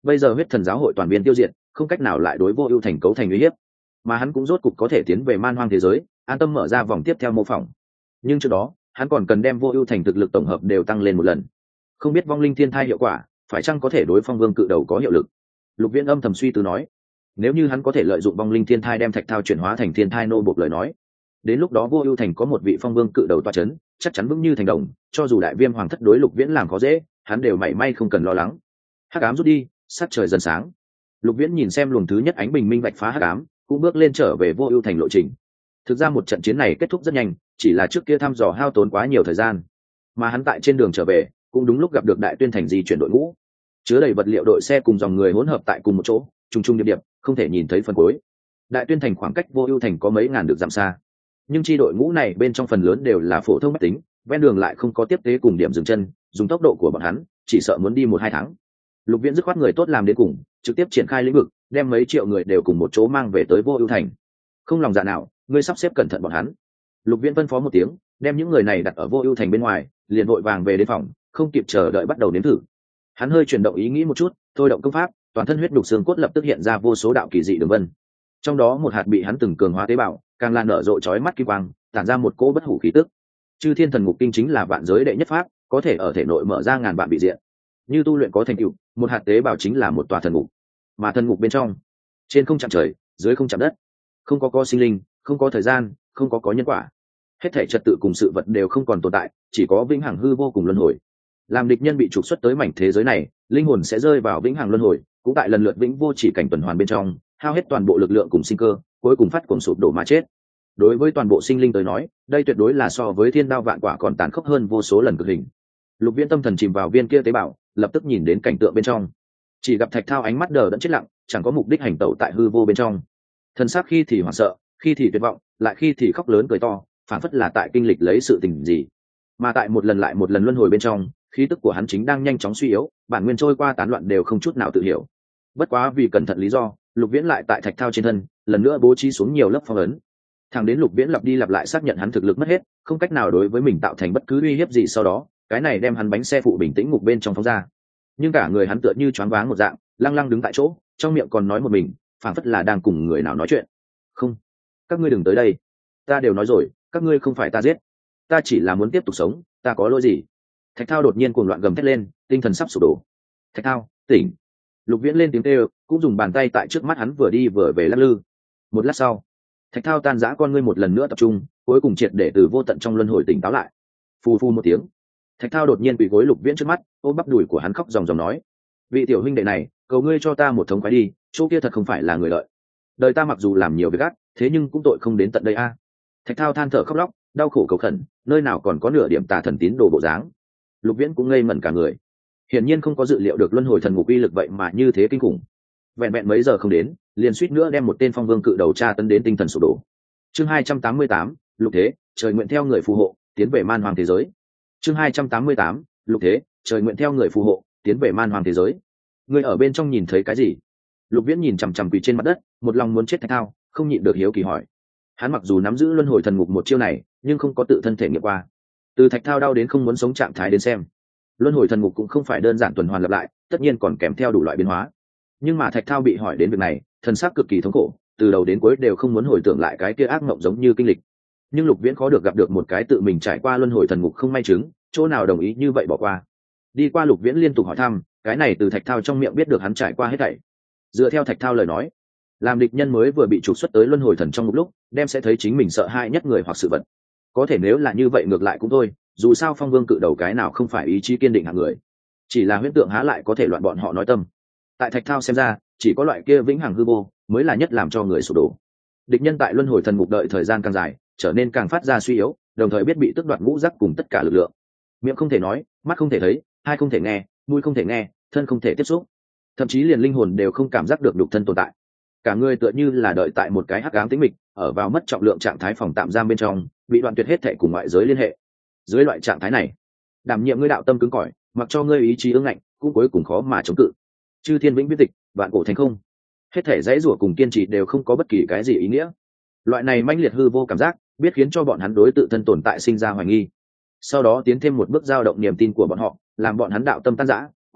bây giờ huyết thần giáo hội toàn viên tiêu diệt, không cách nào lại đối Vô Ưu Thành cấu thành uy hiếp, mà hắn cũng rốt cục có thể tiến về man hoang thế giới, an tâm mở ra vòng tiếp theo mô phỏng. Nhưng trước đó hắn còn cần đem Vô Ưu Thành thực lực tổng hợp đều tăng lên một lần. Không biết vong linh thiên thai hiệu quả phải chăng có thể đối phong vương cự đầu có hiệu lực. Lục Viễn âm thầm suy tư nói, nếu như hắn có thể lợi dụng vong linh thiên thai đem thạch thao chuyển hóa thành thiên thai nô bộc lời nói, đến lúc đó Vô Ưu Thành có một vị phong vương cự đầu toa chấn, chắc chắn vững như thành đồng, cho dù đại viêm hoàng thất đối Lục Viễn làm khó dễ, hắn đều mảy may không cần lo lắng. Hắc ám rút đi, sắc trời dần sáng. Lục Viễn nhìn xem luồng thứ nhất ánh bình minh vạch phá hắc ám, cũng bước lên trở về Vô Ưu Thành lộ trình. Thực ra một trận chiến này kết thúc rất nhanh, chỉ là trước kia thăm dò hao tốn quá nhiều thời gian, mà hắn tại trên đường trở về cũng đúng lúc gặp được Đại Tuyên Thành di chuyển đội ngũ, chứa đầy vật liệu đội xe cùng dòng người hỗn hợp tại cùng một chỗ, trùng trùng điệp điệp, không thể nhìn thấy phần cuối. Đại Tuyên Thành khoảng cách Vô Ưu Thành có mấy ngàn được dặm xa, nhưng chi đội ngũ này bên trong phần lớn đều là phổ thông mách tính, ven đường lại không có tiếp tế cùng điểm dừng chân, dùng tốc độ của bọn hắn chỉ sợ muốn đi 1-2 tháng. Lục Viễn dứt khoát người tốt làm đến cùng, trực tiếp triển khai lĩnh vực, đem mấy triệu người đều cùng một chỗ mang về tới Vô Ưu Thành. Không lòng dạ nào, ngươi sắp xếp cẩn thận bọn hắn. Lục Viễn phân phó một tiếng, đem những người này đặt ở Vô Ưu Thành bên ngoài, liền vội vàng về đến phòng, không kịp chờ đợi bắt đầu nếm thử. Hắn hơi chuyển động ý nghĩ một chút, thôi động công pháp, toàn thân huyết đục xương cốt lập tức hiện ra vô số đạo kỳ dị đường vân. Trong đó một hạt bị hắn từng cường hóa tế bào, càng là nở rộ chói mắt kim quang, tản ra một cỗ bất hủ khí tức. Chư Thiên Thần Ngục Kinh chính là vạn giới đệ nhất pháp, có thể ở thể nội mở ra ngàn vạn vị diện. Như tu luyện có thành tựu, một hạt tế bào chính là một tòa thần ngục. Mà thần ngục bên trong, trên không chạm trời, dưới không chạm đất, không có sinh linh, không có thời gian, không có nhân quả. Hết thảy trật tự cùng sự vật đều không còn tồn tại, chỉ có vĩnh hằng hư vô cùng luân hồi. Làm địch nhân bị trục xuất tới mảnh thế giới này, linh hồn sẽ rơi vào vĩnh hằng luân hồi, cũng tại lần lượt vĩnh vô chỉ cảnh tuần hoàn bên trong, hao hết toàn bộ lực lượng cùng sinh cơ, cuối cùng phát cuồng sụp đổ mà chết. Đối với toàn bộ sinh linh tới nói, đây tuyệt đối là so với thiên đao vạn quả còn tàn khốc hơn vô số lần cực hình. Lục Viễn tâm thần chìm vào viên kia tế bào, lập tức nhìn đến cảnh tượng bên trong, chỉ gặp Thạch Thao ánh mắt đờ đẫn chết lặng, chẳng có mục đích hành tẩu tại hư vô bên trong. Thần sắc khi thì hoảng sợ, khi thì tuyệt vọng, lại khi thì khóc lớn cười to, phản phất là tại kinh lịch lấy sự tình gì. Mà tại một lần lại một lần luân hồi bên trong, khí tức của hắn chính đang nhanh chóng suy yếu, bản nguyên trôi qua tán loạn đều không chút nào tự hiểu. Bất quá vì cẩn thận lý do, Lục Viễn lại tại Thạch Thao trên thân lần nữa bố trí xuống nhiều lớp phong ấn. Thẳng đến Lục Viễn lặp đi lặp lại xác nhận hắn thực lực mất hết, không cách nào đối với mình tạo thành bất cứ uy hiếp gì, sau đó cái này đem hắn bánh xe phụ bình tĩnh ngục bên trong phóng ra. Nhưng cả người hắn tựa như choáng váng một dạng, lăng lăng đứng tại chỗ, trong miệng còn nói một mình, phảng phất là đang cùng người nào nói chuyện. Không, các ngươi đừng tới đây, ta đều nói rồi, các ngươi không phải ta giết, ta chỉ là muốn tiếp tục sống, ta có lỗi gì? Thạch Thao đột nhiên cuồng loạn gầm thét lên, tinh thần sắp sụp đổ. Thạch Thao, tỉnh! Lục Viễn lên tiếng kêu, cũng dùng bàn tay tại trước mắt hắn vừa đi vừa về lắc lư. Một lát sau, Thạch Thao tan rã con ngươi một lần nữa tập trung, cuối cùng triệt để từ vô tận trong luân hồi tỉnh táo lại. Phù phù một tiếng, Thạch Thao đột nhiên quỳ gối Lục Viễn trước mắt, ôm bắp đùi của hắn khóc ròng ròng nói: vị tiểu huynh đệ này, cầu ngươi cho ta một thống khoái đi, chỗ kia thật không phải là người lợi. Đời ta mặc dù làm nhiều việc ác, thế nhưng cũng tội không đến tận đây a. Thạch Thao than thở khóc lóc, đau khổ cầu khẩn, nơi nào còn có nửa điểm tà thần tín đồ bộ dáng. Lục Viễn cũng ngây ngẩn cả người, hiển nhiên không có dự liệu được luân hồi thần ngục uy lực vậy mà như thế kinh khủng. Vẹn vẹn mấy giờ không đến, liền suýt nữa đem một tên phong vương cự đầu tra tấn đến tinh thần sụp đổ. Chương 288, Lục Thế, trời nguyện theo người phù hộ, tiến về man hoàng thế giới. Chương 288, Lục Thế, trời nguyện theo người phù hộ, tiến về man hoàng thế giới. Người ở bên trong nhìn thấy cái gì? Lục Viễn nhìn chằm chằm quỳ trên mặt đất, một lòng muốn chết Thạch Thao, không nhịn được hiếu kỳ hỏi. Hắn mặc dù nắm giữ luân hồi thần ngục một chiêu này, nhưng không có tự thân thể nghiệm qua. Từ Thạch Thao đau đến không muốn sống trạng thái đến xem, luân hồi thần ngục cũng không phải đơn giản tuần hoàn lặp lại, tất nhiên còn kèm theo đủ loại biến hóa. Nhưng mà Thạch Thao bị hỏi đến việc này, thần sắc cực kỳ thống khổ, từ đầu đến cuối đều không muốn hồi tưởng lại cái kia ác mộng giống như kinh lịch. Nhưng Lục Viễn khó được gặp được một cái tự mình trải qua luân hồi thần ngục không may chứng, chỗ nào đồng ý như vậy bỏ qua. Đi qua Lục Viễn liên tục hỏi thăm, cái này từ Thạch Thao trong miệng biết được hắn trải qua hết thảy. Dựa theo Thạch Thao lời nói, làm địch nhân mới vừa bị trục xuất tới luân hồi thần trong một lúc, đem sẽ thấy chính mình sợ hãi nhất người hoặc sự vật. Có thể nếu là như vậy ngược lại cũng thôi, dù sao phong vương cự đầu cái nào không phải ý chí kiên định hạng người, chỉ là huyễn tượng há lại có thể loạn bọn họ nói tâm. Tại Thạch Thao xem ra, chỉ có loại kia vĩnh hằng hư vô mới là nhất làm cho người sụp đổ. Địch nhân tại luân hồi thần ngục đợi thời gian càng dài, trở nên càng phát ra suy yếu, đồng thời biết bị tước đoạt ngũ giác cùng tất cả lực lượng. Miệng không thể nói, mắt không thể thấy, tai không thể nghe, mũi không thể nghe, thân không thể tiếp xúc, thậm chí liền linh hồn đều không cảm giác được nhục thân tồn tại. Cả người tựa như là đợi tại một cái hắc ám tĩnh mịch, ở vào mất trọng lượng trạng thái phòng tạm giam bên trong, bị đoạn tuyệt hết thảy cùng ngoại giới liên hệ. Dưới loại trạng thái này, đảm nhiệm ngươi đạo tâm cứng cỏi, mặc cho ngươi ý chí ương ngạnh, cũng cuối cùng khó mà chống cự. Chư thiên vĩnh viễn tịch, vạn cổ thành không. Hết thảy dãy rủa cùng kiên trì đều không có bất kỳ cái gì ý nghĩa. Loại này mãnh liệt hư vô cảm giác, biết khiến cho bọn hắn đối tự thân tồn tại sinh ra hoài nghi. Sau đó tiến thêm một bước dao động niềm tin của bọn họ, làm bọn hắn đạo tâm tan rã,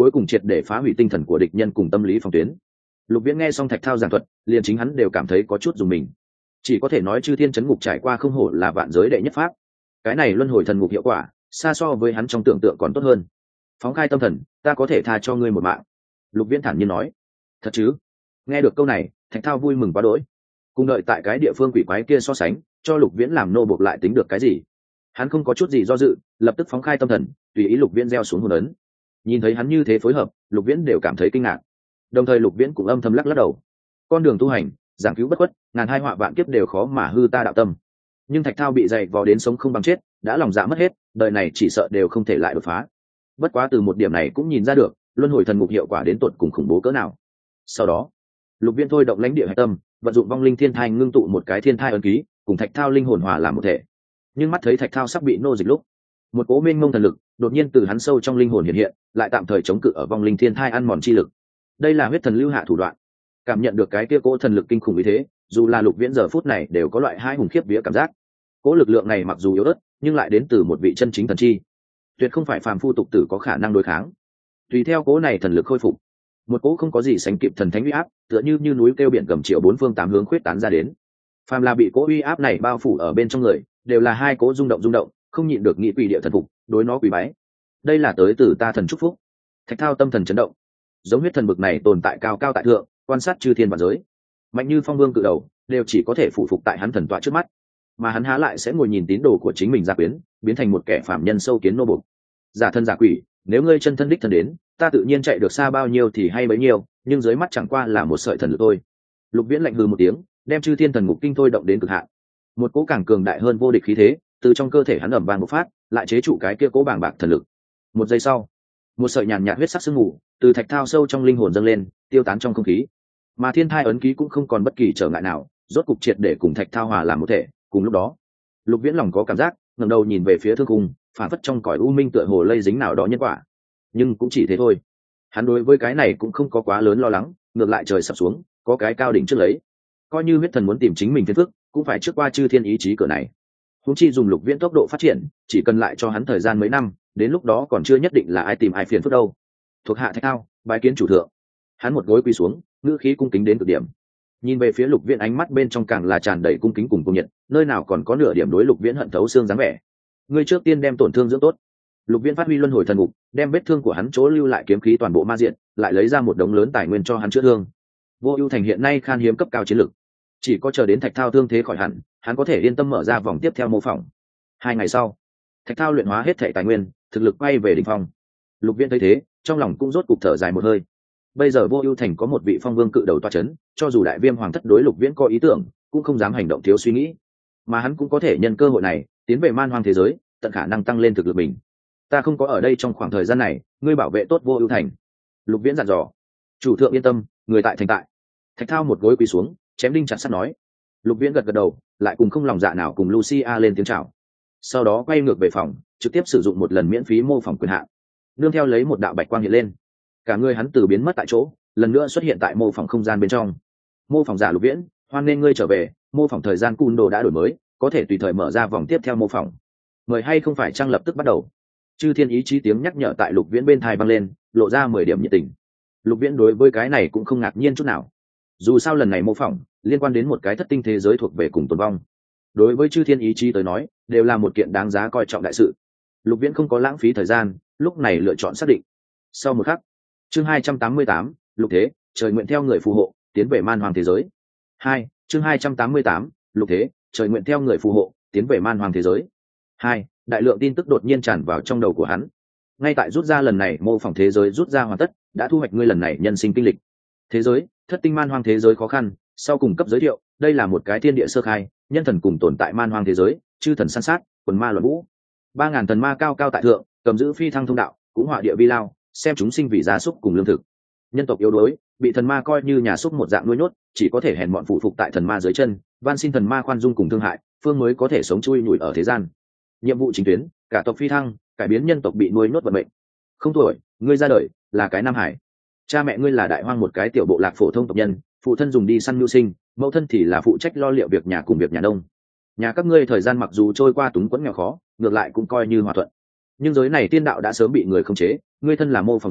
cuối cùng triệt để phá hủy tinh thần của địch nhân cùng tâm lý phòng tuyến. Lục Viễn nghe xong Thạch Thao giảng thuật, liền chính hắn đều cảm thấy có chút dùng mình. Chỉ có thể nói chư thiên chấn ngục trải qua không hổ là vạn giới đệ nhất pháp. Cái này luân hồi thần ngục hiệu quả, xa so với hắn trong tưởng tượng còn tốt hơn. Phóng khai tâm thần, ta có thể tha cho ngươi một mạng. Lục Viễn thản nhiên nói. Thật chứ? Nghe được câu này, Thạch Thao vui mừng quá đỗi. Cùng đợi tại cái địa phương quỷ quái kia so sánh, cho Lục Viễn làm nô buộc lại tính được cái gì? Hắn không có chút gì do dự, lập tức phóng khai tâm thần, tùy ý Lục Viễn gieo xuống hồn ấn. Nhìn thấy hắn như thế phối hợp, Lục Viễn đều cảm thấy kinh ngạc. Đồng thời Lục Viễn cũng âm thầm lắc lắc đầu. Con đường tu hành, giảng cứu bất khuất, ngàn hai họa vạn kiếp đều khó mà hư ta đạo tâm. Nhưng Thạch Thao bị dày vò đến sống không bằng chết, đã lòng dạ mất hết, đời này chỉ sợ đều không thể lại đột phá. Bất quá từ một điểm này cũng nhìn ra được, luân hồi thần ngục hiệu quả đến tột cùng khủng bố cỡ nào. Sau đó, Lục Viễn thôi động lãnh địa hải tâm, vận dụng vong linh thiên thai ngưng tụ một cái thiên thai ấn ký, cùng Thạch Thao linh hồn hòa làm một thể. Nhưng mắt thấy Thạch Thao sắp bị nô dịch lúc, một cỗ mênh mông thần lực đột nhiên từ hắn sâu trong linh hồn hiện hiện, lại tạm thời chống cự ở vong linh thiên thai ăn mòn chi lực. Đây là huyết thần lưu hạ thủ đoạn. Cảm nhận được cái kia cỗ thần lực kinh khủng như thế, dù là Lục Viễn giờ phút này đều có loại hai hùng khiếp vía cảm giác. Cỗ lực lượng này mặc dù yếu ớt, nhưng lại đến từ một vị chân chính thần chi, tuyệt không phải phàm phu tục tử có khả năng đối kháng. Tùy theo cỗ này thần lực khôi phục, một cỗ không có gì sánh kịp thần thánh uy áp, tựa như núi kêu biển gầm triệu bốn phương tám hướng khuyết tán ra đến. Phàm là bị cỗ uy áp này bao phủ ở bên trong người, đều là hai cỗ rung động, không nhịn được nghĩ quỷ địa thần phục, đối nó quỳ bái. Đây là tới từ ta thần chúc phúc. Thạch Thao tâm thần chấn động. Giống huyết thần bực này tồn tại cao cao tại thượng, quan sát chư thiên vạn giới, mạnh như phong vương cự đầu, đều chỉ có thể phụ phục tại hắn thần tọa trước mắt, mà hắn há lại sẽ ngồi nhìn tín đồ của chính mình gia quyến biến thành một kẻ phạm nhân sâu kiến nô bộc. Giả thân giả quỷ, nếu ngươi chân thân đích thân đến, ta tự nhiên chạy được xa bao nhiêu thì hay bấy nhiêu, nhưng dưới mắt chẳng qua là một sợi thần lực thôi. Lục Viễn lạnh hừ một tiếng, đem chư thiên thần ngục kinh thôi động đến cực hạn. Một cỗ càng cường đại hơn vô địch khí thế từ trong cơ thể hắn ầm vang bộc phát, lại chế trụ cái kia cỗ bàng bạc thần lực. Một giây sau, một sợi nhàn nhạt huyết sắc sương mù từ Thạch Thao sâu trong linh hồn dâng lên, tiêu tán trong không khí. Mà thiên thai ấn ký cũng không còn bất kỳ trở ngại nào, rốt cục triệt để cùng Thạch Thao hòa làm một thể. Cùng lúc đó, Lục Viễn lòng có cảm giác, ngẩng đầu nhìn về phía thương cung, phản phất trong cõi u minh tựa hồ lây dính nào đó nhân quả. Nhưng cũng chỉ thế thôi. Hắn đối với cái này cũng không có quá lớn lo lắng, ngược lại trời sập xuống, có cái cao đỉnh trước lấy. Coi như huyết thần muốn tìm chính mình phiền phức, cũng phải trước qua chư thiên ý chí cửa này. Huống chi dùng Lục Viễn tốc độ phát triển, chỉ cần lại cho hắn thời gian mấy năm, đến lúc đó còn chưa nhất định là ai tìm ai phiền phức đâu. Thuộc hạ Thạch Thao, bái kiến chủ thượng. Hắn một gối quỳ xuống, ngữ khí cung kính đến cực điểm. Nhìn về phía Lục Viễn, ánh mắt bên trong càng là tràn đầy cung kính cùng cung nhiệt, nơi nào còn có nửa điểm đối Lục Viễn hận thấu xương dáng vẻ. Ngươi trước tiên đem tổn thương dưỡng tốt. Lục Viễn phát huy luân hồi thần ngục, đem vết thương của hắn chỗ lưu lại kiếm khí toàn bộ ma diện, lại lấy ra một đống lớn tài nguyên cho hắn chữa thương. Vô Ưu Thành hiện nay khan hiếm cấp cao chiến lực, chỉ có chờ đến Thạch Thao thương thế khỏi hẳn, hắn có thể yên tâm mở ra vòng tiếp theo mô phỏng. 2 ngày sau, Thạch Thao luyện hóa hết thảy tài nguyên, thực lực quay về đỉnh phong. Lục Viễn thấy thế, trong lòng cũng rốt cục thở dài một hơi. Bây giờ Vô Ưu Thành có một vị phong vương cự đầu toa chấn, cho dù Đại Viêm Hoàng thất đối Lục Viễn có ý tưởng, cũng không dám hành động thiếu suy nghĩ. Mà hắn cũng có thể nhân cơ hội này, tiến về man hoang thế giới, tận khả năng tăng lên thực lực mình. Ta không có ở đây trong khoảng thời gian này, ngươi bảo vệ tốt Vô Ưu Thành. Lục Viễn dặn dò. Chủ thượng yên tâm, người tại thành tại. Thạch Thao một gối quỳ xuống, chém đinh chặt sắt nói. Lục Viễn gật gật đầu, lại cùng không lòng dạ nào cùng Lucia lên tiếng chào. Sau đó quay ngược về phòng, trực tiếp sử dụng một lần miễn phí mô phỏng quyền hạn. Nương theo lấy một đạo bạch quang hiện lên, cả người hắn từ biến mất tại chỗ, lần nữa xuất hiện tại mô phỏng không gian bên trong. Mô phỏng giả Lục Viễn, hoan nghênh ngươi trở về, mô phỏng thời gian cùn đồ đã đổi mới, có thể tùy thời mở ra vòng tiếp theo mô phỏng. Mời hay không phải trang lập tức bắt đầu. Chư thiên ý chí tiếng nhắc nhở tại Lục Viễn bên tai vang lên, lộ ra 10 điểm nhiệt tình. Lục Viễn đối với cái này cũng không ngạc nhiên chút nào. Dù sao lần này mô phỏng liên quan đến một cái thất tinh thế giới thuộc về cùng tồn vong, đối với chư thiên ý chí tới nói đều là một kiện đáng giá coi trọng đại sự. Lục Viễn không có lãng phí thời gian, lúc này lựa chọn xác định. Sau một khắc, chương 288, Lục Thế, trời nguyện theo người phù hộ, tiến về man hoàng thế giới. 2, chương 288, Lục Thế, trời nguyện theo người phù hộ, tiến về man hoàng thế giới. 2, đại lượng tin tức đột nhiên tràn vào trong đầu của hắn. Ngay tại rút ra lần này mô phỏng thế giới rút ra hoàn tất, đã thu hoạch ngươi lần này nhân sinh kinh lịch. Thế giới, thất tinh man hoang thế giới khó khăn, sau cùng cấp giới thiệu, đây là một cái thiên địa sơ khai, nhân thần cùng tồn tại man hoang thế giới, chư thần săn sát, quần ma luận vũ. 3000 thần ma cao cao tại thượng, cầm giữ phi thăng thông đạo, cũng họa địa vi lao, xem chúng sinh vì gia súc cùng lương thực. Nhân tộc yếu đuối, bị thần ma coi như nhà súc một dạng nuôi nhốt, chỉ có thể hèn mọn phụ phục tại thần ma dưới chân, van xin thần ma khoan dung cùng thương hại, phương mới có thể sống chui nhủi ở thế gian. Nhiệm vụ chính tuyến, cả tộc phi thăng, cải biến nhân tộc bị nuôi nhốt vận mệnh. Không tuổi, ngươi ra đời là cái nam hải. Cha mẹ ngươi là đại hoang một cái tiểu bộ lạc phổ thông tộc nhân, phụ thân dùng đi săn mưu sinh, mẫu thân thì là phụ trách lo liệu việc nhà cùng việc nhà nông. Nhà các ngươi thời gian mặc dù trôi qua túng quẫn nghèo khó, ngược lại cũng coi như hòa thuận. Nhưng giới này tiên đạo đã sớm bị người khống chế, ngươi thân là mô phỏng giả,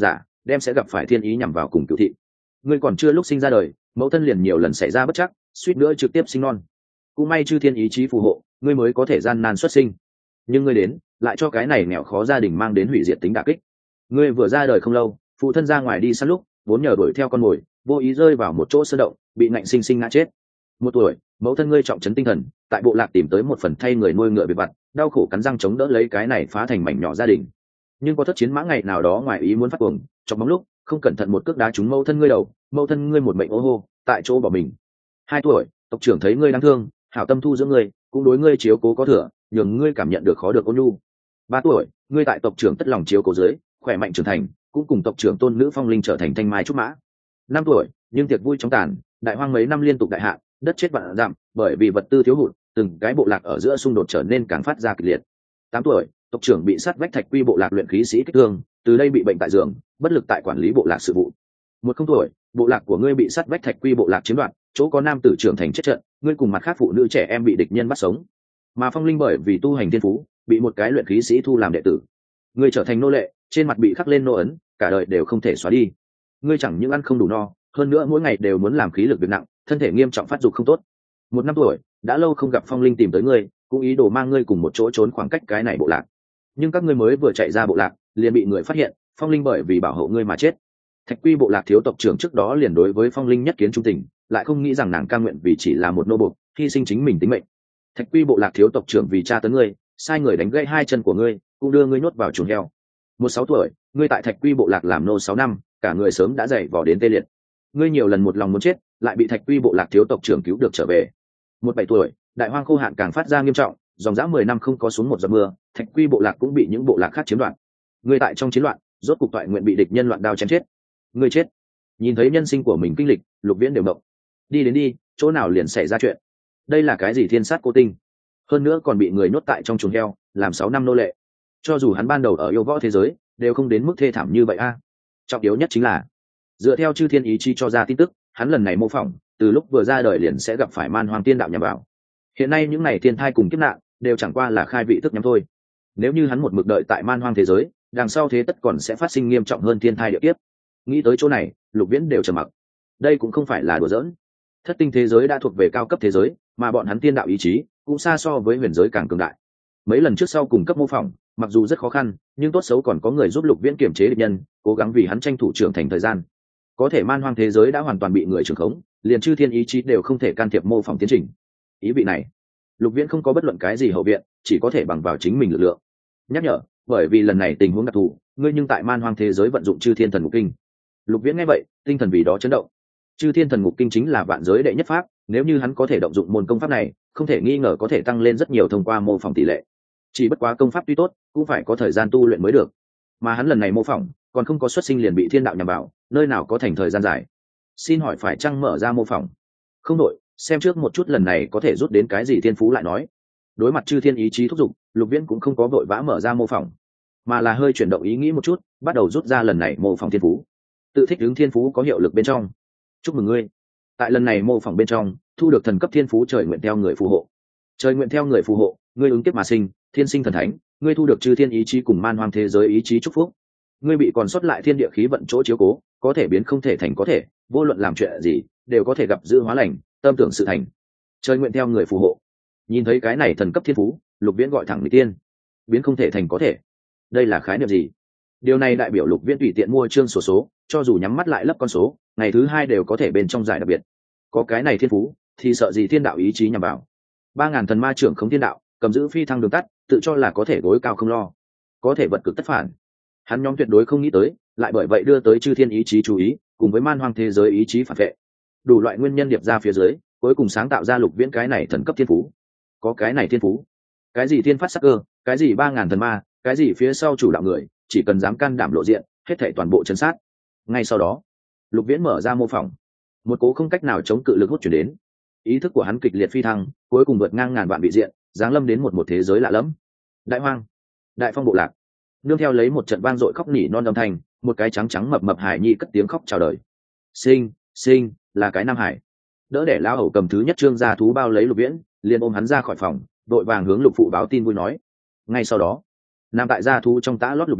đem sẽ gặp phải thiên ý nhằm vào cùng cựu thị. Ngươi còn chưa lúc sinh ra đời, mẫu thân liền nhiều lần xảy ra bất chắc, suýt nữa trực tiếp sinh non. Cũng may chư thiên ý chí phù hộ, ngươi mới có thể gian nan xuất sinh. Nhưng ngươi đến, lại cho cái này nghèo khó gia đình mang đến hủy diệt tính đả kích. Ngươi vừa ra đời không lâu, phụ thân ra ngoài đi săn lúc, vốn nhờ đuổi theo con mồi, vô ý rơi vào một chỗ sơn động, bị ngạnh sinh sinh ngã chết. 1 tuổi, mẫu thân ngươi trọng trấn tinh thần, tại bộ lạc tìm tới một phần thay người nuôi ngựa bị vặt, đau khổ cắn răng chống đỡ lấy cái này phá thành mảnh nhỏ gia đình. Nhưng có thất chiến mã ngày nào đó ngoài ý muốn phát cuồng, trong bóng lúc không cẩn thận một cước đá trúng mẫu thân ngươi đầu, mẫu thân ngươi một mệnh ô hô, tại chỗ bỏ mình. 2 tuổi, tộc trưởng thấy ngươi đáng thương, hảo tâm thu dưỡng ngươi, cũng đối ngươi chiếu cố có thừa, nhường ngươi cảm nhận được khó được ôn nhu. 3 tuổi, ngươi tại tộc trưởng tất lòng chiếu cố dưới, khỏe mạnh trưởng thành, cũng cùng tộc trưởng tôn nữ Phong Linh trở thành thanh mai trúc mã. 5 tuổi, nhưng tiệc vui trong tàn, đại hoang mấy năm liên tục đại hạn, đất chết vạn dặm, bởi vì vật tư thiếu hụt, từng cái bộ lạc ở giữa xung đột trở nên càng phát ra kịch liệt. 8 tuổi, tộc trưởng bị sát vách Thạch Quy bộ lạc luyện khí sĩ kích thương, từ đây bị bệnh tại giường, bất lực tại quản lý bộ lạc sự vụ. 10 tuổi, bộ lạc của ngươi bị sát vách Thạch Quy bộ lạc chiếm đoạt, chỗ có nam tử trưởng thành chết trận, ngươi cùng mặt khác phụ nữ trẻ em bị địch nhân bắt sống. Mà Phong Linh bởi vì tu hành thiên phú, bị một cái luyện khí sĩ thu làm đệ tử. Ngươi trở thành nô lệ, trên mặt bị khắc lên nô ấn, cả đời đều không thể xóa đi. Ngươi chẳng những ăn không đủ no, hơn nữa mỗi ngày đều muốn làm khí lực việc nặng, thân thể nghiêm trọng phát dục không tốt. 1 năm tuổi, đã lâu không gặp Phong Linh tìm tới ngươi, cũng ý đồ mang ngươi cùng một chỗ trốn khoảng cách cái này bộ lạc. Nhưng các ngươi mới vừa chạy ra bộ lạc, liền bị người phát hiện, Phong Linh bởi vì bảo hộ ngươi mà chết. Thạch Quy bộ lạc thiếu tộc trưởng trước đó liền đối với Phong Linh nhất kiến trung tình, lại không nghĩ rằng nàng cam nguyện vì chỉ là một nô bộc, hy sinh chính mình tính mệnh. Thạch Quy bộ lạc thiếu tộc trưởng vì tra tấn ngươi, sai người đánh gãy 2 chân của ngươi, cũng đưa ngươi nhốt vào chuồng heo. 16 tuổi, ngươi tại Thạch Quy bộ lạc làm nô 6 năm, cả người sớm đã dày vò đến tê liệt. Ngươi nhiều lần một lòng muốn chết, lại bị Thạch Quy bộ lạc thiếu tộc trưởng cứu được trở về. 17 tuổi, đại hoang khô hạn càng phát ra nghiêm trọng, dòng dã 10 năm không có xuống một giọt mưa, Thạch Quy bộ lạc cũng bị những bộ lạc khác chiếm đoạt. Ngươi tại trong chiến loạn, rốt cục toại nguyện bị địch nhân loạn đao chém chết. Ngươi chết. Nhìn thấy nhân sinh của mình kinh lịch, Lục Viễn đều mộng. Đi đến đi, chỗ nào liền xảy ra chuyện? Đây là cái gì thiên sát cô tinh? Hơn nữa còn bị người nhốt tại trong chuồng heo, làm 6 năm nô lệ. Cho dù hắn ban đầu ở yêu võ thế giới, đều không đến mức thê thảm như vậy a. Trọng yếu nhất chính là, dựa theo chư thiên ý chi cho ra tin tức, hắn lần này mô phỏng, từ lúc vừa ra đời liền sẽ gặp phải man hoang tiên đạo nhằm vào. Hiện nay những này thiên thai cùng kiếp nạn, đều chẳng qua là khai vị thức nhắm thôi. Nếu như hắn một mực đợi tại man hoang thế giới, đằng sau thế tất còn sẽ phát sinh nghiêm trọng hơn thiên thai địa kiếp. Nghĩ tới chỗ này, Lục Viễn đều trầm mặc. Đây cũng không phải là đùa giỡn. Thất tinh thế giới đã thuộc về cao cấp thế giới, mà bọn hắn tiên đạo ý chí cũng xa so với huyền giới càng cường đại. Mấy lần trước sau cùng cấp mô phỏng, mặc dù rất khó khăn, nhưng tốt xấu còn có người giúp Lục Viễn kiểm chế địch nhân, cố gắng vì hắn tranh thủ trưởng thành thời gian. Có thể man hoang thế giới đã hoàn toàn bị người trưởng khống, liền chư thiên ý chí đều không thể can thiệp mô phỏng tiến trình. Ý vị này, Lục Viễn không có bất luận cái gì hậu viện, chỉ có thể bằng vào chính mình lực lượng. Nhắc nhở, bởi vì lần này tình huống đặc thù, ngươi nhưng tại man hoang thế giới vận dụng chư thiên thần ngục kinh. Lục Viễn nghe vậy, tinh thần vì đó chấn động. Chư thiên thần ngục kinh chính là vạn giới đệ nhất pháp, nếu như hắn có thể động dụng môn công pháp này, không thể nghi ngờ có thể tăng lên rất nhiều thông qua mô phỏng tỷ lệ. Chỉ bất quá công pháp tuy tốt, cũng phải có thời gian tu luyện mới được. Mà hắn lần này mô phỏng, còn không có xuất sinh liền bị thiên đạo nhằm vào, nơi nào có thành thời gian dài. Xin hỏi phải chăng mở ra mô phỏng? Không đổi, xem trước một chút lần này có thể rút đến cái gì thiên phú lại nói. Đối mặt chư thiên ý chí thúc giục, Lục Viễn cũng không có vội vã mở ra mô phỏng, mà là hơi chuyển động ý nghĩ một chút, bắt đầu rút ra lần này mô phỏng thiên phú. Tự thích ứng thiên phú có hiệu lực bên trong. Chúc mừng ngươi, tại lần này mô phỏng bên trong thu được thần cấp thiên phú trời nguyện theo người phù hộ. Trời nguyện theo người phù hộ, ngươi ứng kiếp mà sinh, thiên sinh thần thánh, ngươi thu được chư thiên ý chí cùng man hoang thế giới ý chí chúc phúc. Ngươi bị còn sót lại thiên địa khí vận chỗ chiếu cố, có thể biến không thể thành có thể, vô luận làm chuyện gì đều có thể gặp dự hóa lành, tâm tưởng sự thành. Trời nguyện theo người phù hộ. Nhìn thấy cái này thần cấp thiên phú, Lục Viễn gọi thẳng người tiên. Biến không thể thành có thể, đây là khái niệm gì? Điều này đại biểu Lục Viễn tùy tiện mua chương sổ số, cho dù nhắm mắt lại lấp con số, ngày thứ 2 đều có thể bên trong giải đặc biệt. Có cái này thiên phú, thì sợ gì thiên đạo ý chí nhằm vào. 3000 thần ma trưởng không thiên đạo, cầm giữ phi thăng đường tắt, tự cho là có thể gối cao không lo, có thể vật cực tất phản. Hắn nhóm tuyệt đối không nghĩ tới, lại bởi vậy đưa tới chư thiên ý chí chú ý, cùng với man hoang thế giới ý chí phản vệ. Đủ loại nguyên nhân điệp ra phía dưới, cuối cùng sáng tạo ra Lục Viễn cái này thần cấp thiên phú. Có cái này thiên phú, cái gì thiên phát sắc cơ, cái gì 3000 thần ma, cái gì phía sau chủ đạo người, chỉ cần dám can đảm lộ diện, hết thảy toàn bộ chấn sát. Ngay sau đó, Lục Viễn mở ra mô phỏng, một cố không cách nào chống cự lực hút chuyển đến, ý thức của hắn kịch liệt phi thăng, cuối cùng vượt ngang ngàn vạn vị diện, giáng lâm đến một thế giới lạ lẫm. Đại hoang, đại phong bộ lạc, nương theo lấy một trận vang dội khóc nỉ non âm thanh, một cái trắng trắng mập mập hải nhi cất tiếng khóc chào đời. Sinh, sinh, là cái nam hải. Đỡ để lao hầu cầm thứ nhất trương gia thú bao lấy Lục Viễn, liền ôm hắn ra khỏi phòng, đội vàng hướng Lục phụ báo tin vui nói. Ngay sau đó, nam tại gia thú trong tã lót Lục Viễn,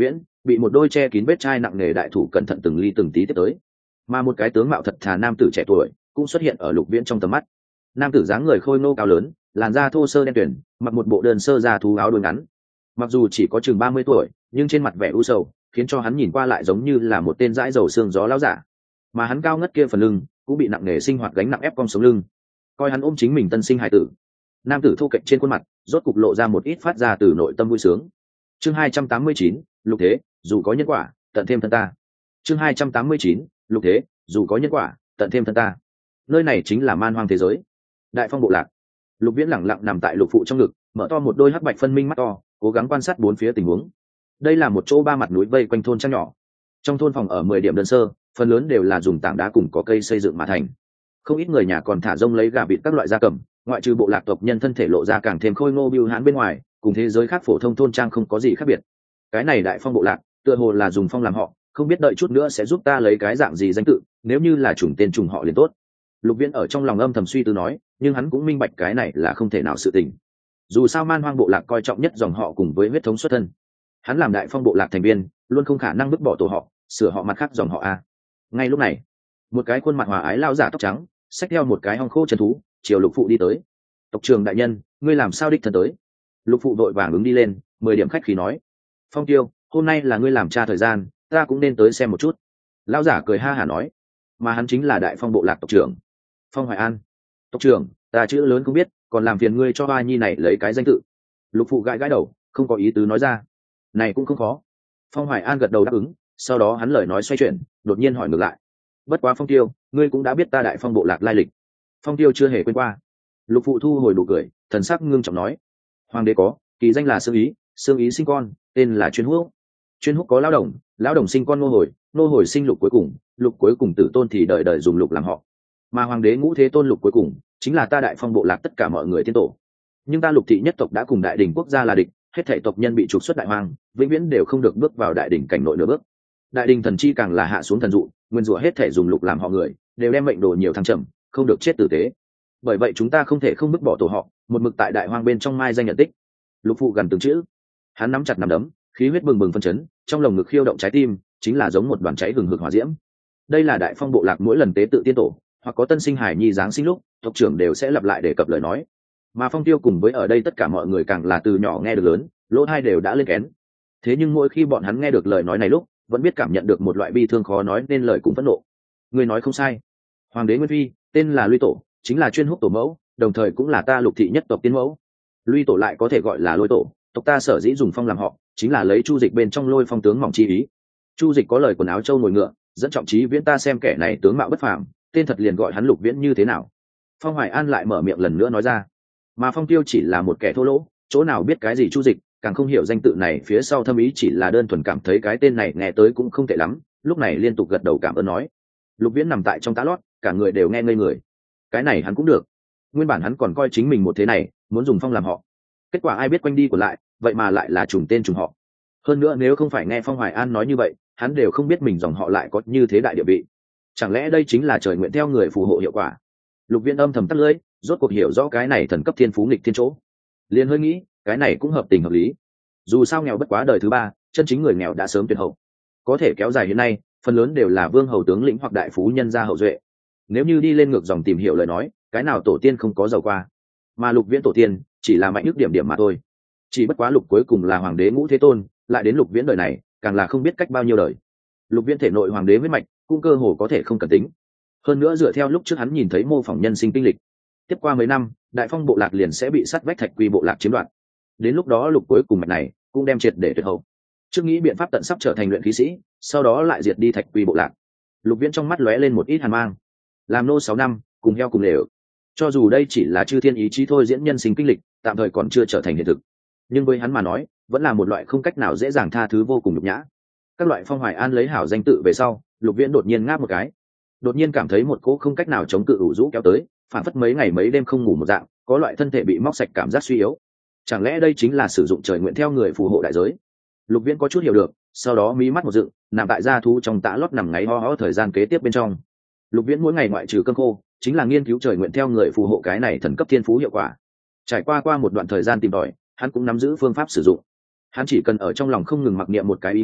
bị một đôi che kín vết chai nặng nề đại thủ cẩn thận từng ly từng tí tiếp tới. Mà một cái tướng mạo thật thà nam tử trẻ tuổi cũng xuất hiện ở Lục Viễn trong tầm mắt. Nam tử dáng người khôi ngô cao lớn, làn da thô sơ đen tuyển, mặc một bộ đơn sơ da thú áo đuôi ngắn. Mặc dù chỉ có chừng 30 tuổi, nhưng trên mặt vẻ u sầu, khiến cho hắn nhìn qua lại giống như là một tên dãi dầu xương gió lão giả. Mà hắn cao ngất kia phần lưng cũng bị nặng nề sinh hoạt gánh nặng ép cong sống lưng. Coi hắn ôm chính mình tân sinh hài tử. Nam tử thu cạnh trên khuôn mặt, rốt cục lộ ra một ít phát ra từ nội tâm vui sướng. Chương 289, Lục Thế, dù có nhân quả, tận thêm thân ta. Chương 289, Lục Thế, dù có nhân quả, tận thêm thân ta. Nơi này chính là man hoang thế giới. Đại Phong bộ lạc. Lục Viễn lẳng lặng nằm tại Lục phụ trong ngực, mở to một đôi hắc bạch phân minh mắt to, cố gắng quan sát bốn phía tình huống. Đây là một chỗ ba mặt núi vây quanh thôn trang nhỏ. Trong thôn phòng ở 10 điểm đơn sơ, phần lớn đều là dùng tảng đá cùng có cây xây dựng mà thành. Không ít người nhà còn thả rông lấy gà vịt các loại gia cầm, ngoại trừ bộ lạc tộc nhân thân thể lộ ra càng thêm khôi ngô bưu hãn bên ngoài, cùng thế giới khác phổ thông thôn trang không có gì khác biệt. Cái này Đại Phong bộ lạc, tựa hồ là dùng phong làm họ, không biết đợi chút nữa sẽ giúp ta lấy cái dạng gì danh tự, nếu như là chủng tên trùng họ liền tốt. Lục Viễn ở trong lòng âm thầm suy tư nói, nhưng hắn cũng minh bạch cái này là không thể nào sự tình. Dù sao man hoang bộ lạc coi trọng nhất dòng họ cùng với huyết thống xuất thân. Hắn làm Đại Phong bộ lạc thành viên, luôn không khả năng vứt bỏ tổ họ, sửa họ mặt khác dòng họ a. Ngay lúc này, một cái khuôn mặt hòa ái lao giả tóc trắng, xách theo một cái hong khô chân thú, chiều Lục phụ đi tới. Tộc trưởng đại nhân, ngươi làm sao đích thân tới? Lục phụ đội vàng ứng đi lên, 10 điểm khách khí nói. Phong Tiêu, hôm nay là ngươi làm cha thời gian, ta cũng nên tới xem một chút. Lão giả cười ha hả nói, mà hắn chính là Đại Phong bộ lạc tộc trưởng Phong Hoài An. Tộc trưởng, ta chữ lớn không biết, còn làm phiền ngươi cho ba nhi này lấy cái danh tự. Lục phụ gãi gãi đầu, không có ý tứ nói ra. Này cũng không khó. Phong Hoài An gật đầu đáp ứng, sau đó hắn lời nói xoay chuyển, đột nhiên hỏi ngược lại. Bất quá Phong Tiêu, ngươi cũng đã biết ta Đại Phong bộ lạc lai lịch. Phong Tiêu chưa hề quên qua. Lục phụ thu hồi nụ cười, thần sắc ngưng trọng nói, hoàng đế có kỳ danh là Sương Ý sinh con tên là Chuyên Húc. Chuyên Húc có lão đồng sinh con nô hồi sinh Lục cuối cùng tử tôn thì đời đời dùng Lục làm họ. Mà hoàng đế Ngũ Thế Tôn Lục cuối cùng chính là ta Đại Phong bộ lạc tất cả mọi người tiên tổ. Nhưng ta Lục thị nhất tộc đã cùng đại đình quốc gia là địch, hết thảy tộc nhân bị trục xuất đại hoang, vĩnh viễn đều không được bước vào đại đình cảnh nội nửa bước. Đại đình thần chi càng là hạ xuống thần dụ, nguyên rủa hết thảy dùng Lục làm họ người, đều đem mệnh đồ nhiều thăng trầm, không được chết tử tế. Bởi vậy chúng ta không thể không bước bỏ tổ họ, một mực tại đại hoang bên trong mai danh nhận tích. Lục phụ gần từng chữ, hắn nắm chặt nắm đấm, khí huyết bừng bừng phân chấn, trong lồng ngực khiêu động trái tim, chính là giống một đoàn cháy hừng hực hỏa diễm. Đây là Đại Phong bộ lạc mỗi lần tế tự tiên tổ, hoặc có tân sinh hải nhi giáng sinh lúc, tộc trưởng đều sẽ lặp lại đề cập lời nói. Mà Phong Tiêu cùng với ở đây tất cả mọi người càng là từ nhỏ nghe được lớn, lỗ tai đều đã lên kén. Thế nhưng mỗi khi bọn hắn nghe được lời nói này lúc, vẫn biết cảm nhận được một loại bi thương khó nói nên lời cùng phẫn nộ. Người nói không sai, hoàng đế Nguyên Phi tên là Luy Tổ, chính là Chuyên Húc tổ mẫu, đồng thời cũng là ta Lục thị nhất tộc tiên mẫu. Luy Tổ lại có thể gọi là Lôi Tổ, tộc ta sở dĩ dùng phong làm họ, chính là lấy Chu Dịch bên trong Lôi Phong tướng mỏng chi ý. Chu Dịch có lời quần áo trâu ngồi ngựa, dẫn trọng trí viễn ta xem kẻ này tướng mạo bất phàm, tên thật liền gọi hắn Lục Viễn như thế nào. Phong Hoài An lại mở miệng lần nữa nói ra, mà Phong Tiêu chỉ là một kẻ thô lỗ, chỗ nào biết cái gì Chu Dịch, càng không hiểu danh tự này phía sau thâm ý, chỉ là đơn thuần cảm thấy cái tên này nghe tới cũng không tệ lắm, lúc này liên tục gật đầu cảm ơn nói. Lục Viễn nằm tại trong tá lót, cả người đều nghe ngây người. Cái này hắn cũng được. Nguyên bản hắn còn coi chính mình một thế này, muốn dùng phong làm họ. Kết quả ai biết quanh đi của lại, vậy mà lại là trùng tên trùng họ. Hơn nữa nếu không phải nghe Phong Hoài An nói như vậy, hắn đều không biết mình dòng họ lại có như thế đại địa vị. Chẳng lẽ đây chính là trời nguyện theo người phù hộ hiệu quả? Lục Viễn âm thầm tắt lưỡi, rốt cuộc hiểu rõ cái này thần cấp thiên phú nghịch thiên chỗ. Liền hơi nghĩ, cái này cũng hợp tình hợp lý. Dù sao nghèo bất quá đời thứ ba, chân chính người nghèo đã sớm tuyệt hậu. Có thể kéo dài hiện nay, phần lớn đều là vương hầu tướng lĩnh hoặc đại phú nhân gia hậu duệ. Nếu như đi lên ngược dòng tìm hiểu lời nói, cái nào tổ tiên không có giàu qua, mà Lục Viễn tổ tiên chỉ là mạnh ước điểm điểm mà thôi. Chỉ bất quá Lục cuối cùng là hoàng đế Ngũ Thế Tôn, lại đến Lục Viễn đời này càng là không biết cách bao nhiêu đời. Lục Viễn thể nội hoàng đế huyết mạch cũng cơ hồ có thể không cần tính. Hơn nữa dựa theo lúc trước hắn nhìn thấy mô phỏng nhân sinh kinh lịch, tiếp qua mấy năm Đại Phong bộ lạc liền sẽ bị sát vách Thạch Quy bộ lạc chiếm đoạt. Đến lúc đó Lục cuối cùng mạch này cũng đem triệt để tuyệt hậu. Trước nghĩ biện pháp tận sắp trở thành luyện khí sĩ, sau đó lại diệt đi Thạch Quy bộ lạc. Lục Viễn trong mắt lóe lên một ít hàn mang. Làm nô 6 năm, cùng heo cùng lều. Cho dù đây chỉ là chư thiên ý chí thôi, diễn nhân sinh kinh lịch tạm thời còn chưa trở thành hiện thực, nhưng với hắn mà nói vẫn là một loại không cách nào dễ dàng tha thứ vô cùng nhục nhã. Các loại Phong Hoài An lấy hảo danh tự về sau, Lục Viễn đột nhiên ngáp một cái, đột nhiên cảm thấy một cỗ không cách nào chống cự ủ rũ kéo tới, phản phất mấy ngày mấy đêm không ngủ một dạng, có loại thân thể bị móc sạch cảm giác suy yếu. Chẳng lẽ đây chính là sử dụng trời nguyện theo người phù hộ đại giới? Lục Viễn có chút hiểu được, sau đó mí mắt một dựng, nằm tại gia thú trong tã lót nằm ngáy ho ho thời gian kế tiếp bên trong. Lục Viễn mỗi ngày ngoại trừ cơm khô, chính là nghiên cứu trời nguyện theo người phù hộ cái này thần cấp thiên phú hiệu quả. Trải qua một đoạn thời gian tìm tòi, hắn cũng nắm giữ phương pháp sử dụng. Hắn chỉ cần ở trong lòng không ngừng mặc niệm một cái ý nghĩ,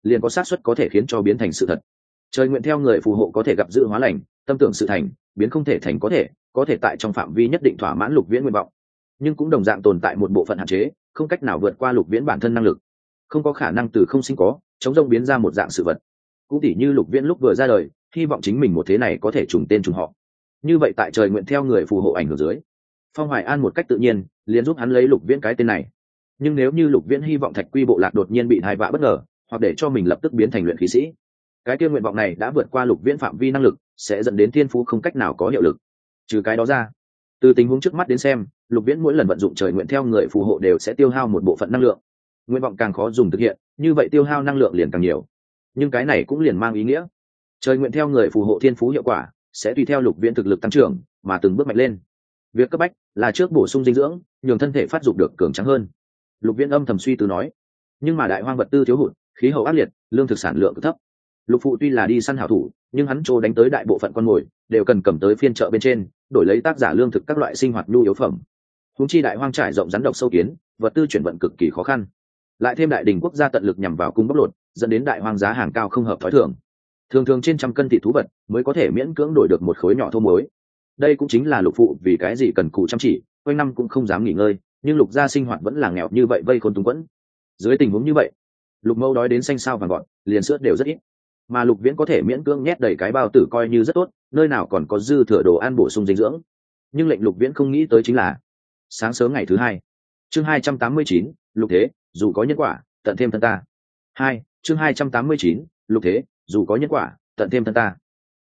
liền có xác suất có thể khiến cho biến thành sự thật. Trời nguyện theo người phù hộ có thể gặp dự hóa lành, tâm tưởng sự thành, biến không thể thành có thể tại trong phạm vi nhất định thỏa mãn Lục Viễn nguyện vọng. Nhưng cũng đồng dạng tồn tại một bộ phận hạn chế, không cách nào vượt qua Lục Viễn bản thân năng lực, không có khả năng từ không sinh có, chống rông biến ra một dạng sự vật. Cũng tỉ như Lục Viễn lúc vừa ra đời, hy vọng chính mình một thế này có thể trùng tên trùng họ. Như vậy tại trời nguyện theo người phù hộ ảnh hưởng dưới, Phong Hoài An một cách tự nhiên liền giúp hắn lấy Lục Viễn cái tên này. Nhưng nếu như Lục Viễn hy vọng Thạch Quy bộ lạc đột nhiên bị tai vạ bất ngờ, hoặc để cho mình lập tức biến thành luyện khí sĩ, cái kia nguyện vọng này đã vượt qua Lục Viễn phạm vi năng lực, sẽ dẫn đến thiên phú không cách nào có hiệu lực. Trừ cái đó ra, từ tình huống trước mắt đến xem, Lục Viễn mỗi lần vận dụng trời nguyện theo người phù hộ đều sẽ tiêu hao một bộ phận năng lượng. Nguyện vọng càng khó dùng thực hiện, như vậy tiêu hao năng lượng liền càng nhiều. Nhưng cái này cũng liền mang ý nghĩa, trời nguyện theo người phù hộ thiên phú hiệu quả sẽ tùy theo Lục Viễn thực lực tăng trưởng mà từng bước mạnh lên. Việc cấp bách là trước bổ sung dinh dưỡng, nhường thân thể phát dục được cường tráng hơn. Lục Viễn âm thầm suy tư nói. Nhưng mà đại hoang vật tư thiếu hụt, khí hậu ác liệt, lương thực sản lượng thấp. Lục phụ tuy là đi săn hảo thủ, nhưng hắn trô đánh tới đại bộ phận con mồi đều cần cầm tới phiên chợ bên trên, đổi lấy tác giả lương thực các loại sinh hoạt nhu yếu phẩm. Húng chi đại hoang trải rộng rắn độc sâu kiến, vật tư chuyển vận cực kỳ khó khăn. Lại thêm đại đình quốc gia tận lực nhằm vào cung bóc lột, dẫn đến đại hoang giá hàng cao không hợp thói thường. Thường thường trên trăm cân thịt thú vật mới có thể miễn cưỡng đổi được một khối nhỏ thô muối. Đây cũng chính là Lục phụ vì cái gì cần cù chăm chỉ, quanh năm cũng không dám nghỉ ngơi, nhưng Lục gia sinh hoạt vẫn là nghèo như vậy vây khốn túng quẫn. Dưới tình huống như vậy, Lục mẫu đói đến xanh sao vàng gọn, liền sữa đều rất ít, mà Lục Viễn có thể miễn cưỡng nhét đầy cái bao tử coi như rất tốt, nơi nào còn có dư thừa đồ ăn bổ sung dinh dưỡng. Nhưng lệnh Lục Viễn không nghĩ tới chính là sáng sớm ngày thứ hai, chương 289, Lục thế, dù có nhân quả, tận thêm thân ta. Chương 289, Lục thế, dù có nhân quả, tận thêm thân ta.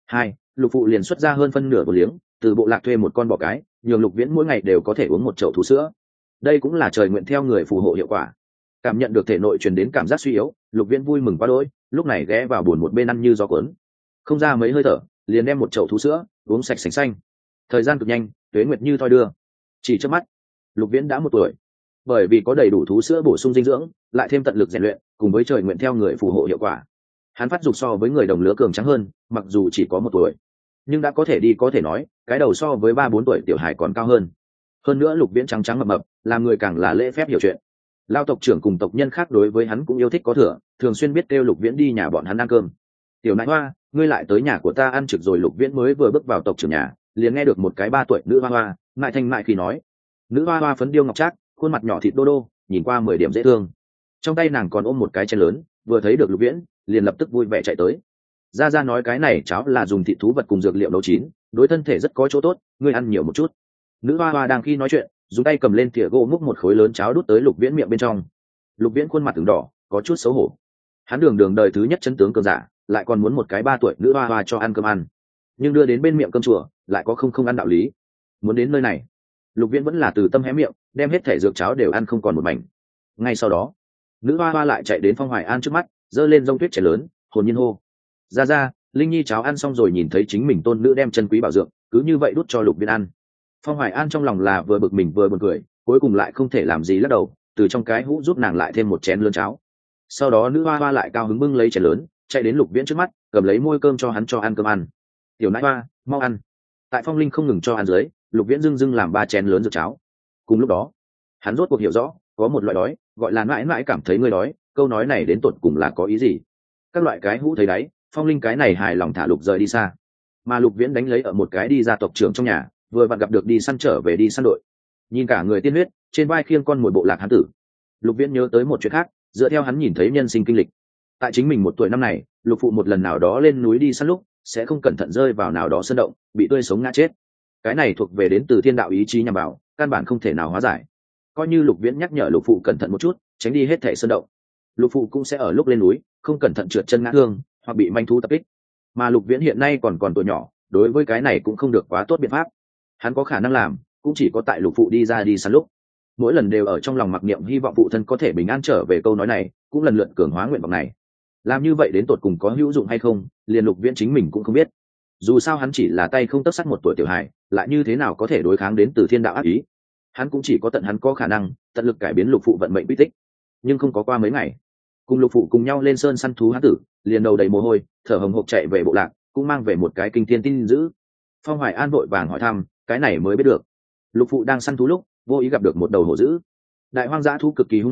Lục phụ liền xuất ra hơn phân nửa bột liếng, từ bộ lạc thuê một con bò cái, nhường Lục Viễn mỗi ngày đều có thể uống một chậu thú sữa. Đây cũng là trời nguyện theo người phù hộ hiệu quả. Cảm nhận được thể nội truyền đến cảm giác suy yếu, Lục Viễn vui mừng quá đỗi, lúc này ghé vào buồn một bên ăn như gió cuốn. Không ra mấy hơi thở, liền đem một chậu thú sữa uống sạch sành xanh. Thời gian cực nhanh, tuế nguyệt như thoi đưa. Chỉ trước mắt, Lục Viễn đã 1 tuổi. Bởi vì có đầy đủ thú sữa bổ sung dinh dưỡng, lại thêm tận lực rèn luyện, cùng với trời nguyện theo người phù hộ hiệu quả, hắn phát dục so với người đồng lứa cường tráng hơn, mặc dù chỉ có 1 tuổi, nhưng đã có thể đi có thể nói, cái đầu so với 3-4 tuổi tiểu hải còn cao hơn. Hơn nữa Lục Viễn trắng trắng mập mập, làm người càng là lễ phép hiểu chuyện. Lao tộc trưởng cùng tộc nhân khác đối với hắn cũng yêu thích có thừa, thường xuyên biết kêu Lục Viễn đi nhà bọn hắn ăn cơm. Tiểu nãi hoa, ngươi lại tới nhà của ta ăn trực rồi. Lục Viễn mới vừa bước vào tộc trưởng nhà, liền nghe được một cái 3 tuổi nữ hoa hoa mại thanh mại khi nói. Nữ hoa hoa phấn điêu ngọc trác, khuôn mặt nhỏ thịt đô đô, nhìn qua 10 điểm dễ thương. Trong tay nàng còn ôm một cái chén lớn, vừa thấy được Lục Viễn liền lập tức vui vẻ chạy tới. Ra nói cái này cháo là dùng thịt thú vật cùng dược liệu nấu chín, đối thân thể rất có chỗ tốt, ngươi ăn nhiều một chút. Nữ hoa hoa đang khi nói chuyện, dùng tay cầm lên thìa gỗ múc một khối lớn cháo đút tới Lục Viễn miệng bên trong. Lục Viễn khuôn mặt ửng đỏ, có chút xấu hổ. Hắn đường đời thứ nhất chân tướng cường giả, lại còn muốn một cái 3 tuổi nữ hoa hoa cho ăn cơm ăn, nhưng đưa đến bên miệng cơm chùa lại có không ăn đạo lý. Muốn đến nơi này, Lục Viễn vẫn là từ tâm hé miệng, đem hết thể dược cháo đều ăn không còn một mảnh. Ngay sau đó, nữ hoa hoa lại chạy đến Phong Hoài An trước mắt, giơ lên rông tuyết chén lớn, hồn nhiên hô: ra, Linh Nhi cháo ăn xong rồi. Nhìn thấy chính mình tôn nữ đem chân quý bảo dưỡng, cứ như vậy đút cho Lục Viễn ăn. Phong Hoài An trong lòng là vừa bực mình vừa buồn cười, cuối cùng lại không thể làm gì lắc đầu, từ trong cái hũ giúp nàng lại thêm một chén lớn cháo. Sau đó nữ hoa hoa lại cao hứng bưng lấy chén lớn, chạy đến Lục Viễn trước mắt, cầm lấy môi cơm cho hắn cho ăn cơm ăn. Tiểu nãi hoa, mau ăn. Tại Phong Linh không ngừng cho ăn dưới, Lục Viễn dưng làm 3 chén lớn dược cháo. Cùng lúc đó, hắn rốt cuộc hiểu rõ, có một loại đói gọi là mãi mãi cảm thấy ngươi đói, câu nói này đến tột cùng là có ý gì. Các loại cái hũ thấy đáy, Phong Linh cái này hài lòng thả Lục rời đi xa, mà Lục Viễn đánh lấy ở một cái đi ra tộc trưởng trong nhà, vừa vặn gặp được đi săn trở về đi săn đội, nhìn cả người tiên huyết, trên vai khiêng con mồi bộ lạc hán tử. Lục Viễn nhớ tới một chuyện khác, dựa theo hắn nhìn thấy nhân sinh kinh lịch, tại chính mình 1 tuổi năm này, Lục phụ một lần nào đó lên núi đi săn lúc sẽ không cẩn thận rơi vào nào đó sơn động, bị tươi sống ngã chết. Cái này thuộc về đến từ thiên đạo ý chí nhằm vào, căn bản không thể nào hóa giải. Coi như Lục Viễn nhắc nhở Lục phụ cẩn thận một chút, tránh đi hết thể sơn động, Lục phụ cũng sẽ ở lúc lên núi không cẩn thận trượt chân ngã thương, hoặc bị manh thú tập kích. Mà Lục Viễn hiện nay còn tuổi nhỏ, đối với cái này cũng không được quá tốt biện pháp. Hắn có khả năng làm cũng chỉ có tại Lục phụ đi ra đi săn lúc, mỗi lần đều ở trong lòng mặc niệm hy vọng phụ thân có thể bình an trở về. Câu nói này cũng lần lượt cường hóa nguyện vọng này. Làm như vậy đến tột cùng có hữu dụng hay không, liền Lục Viễn chính mình cũng không biết. Dù sao hắn chỉ là tay không tấc sắt 1 tuổi tiểu hài, lại như thế nào có thể đối kháng đến từ thiên đạo ác ý. Hắn cũng chỉ có tận hắn có khả năng, tận lực cải biến Lục phụ vận mệnh quy tích. Nhưng không có qua mấy ngày, cùng Lục phụ cùng nhau lên sơn săn thú hán tử liền đầu đầy mồ hôi, thở hồng hộc chạy về bộ lạc, cũng mang về một cái kinh thiên tin dữ. Phong Hoài An vội vàng hỏi thăm, cái này mới biết được, Lục phụ đang săn thú lúc vô ý gặp được một đầu hổ dữ. Đại hoang dã thú cực kỳ hung mãnh,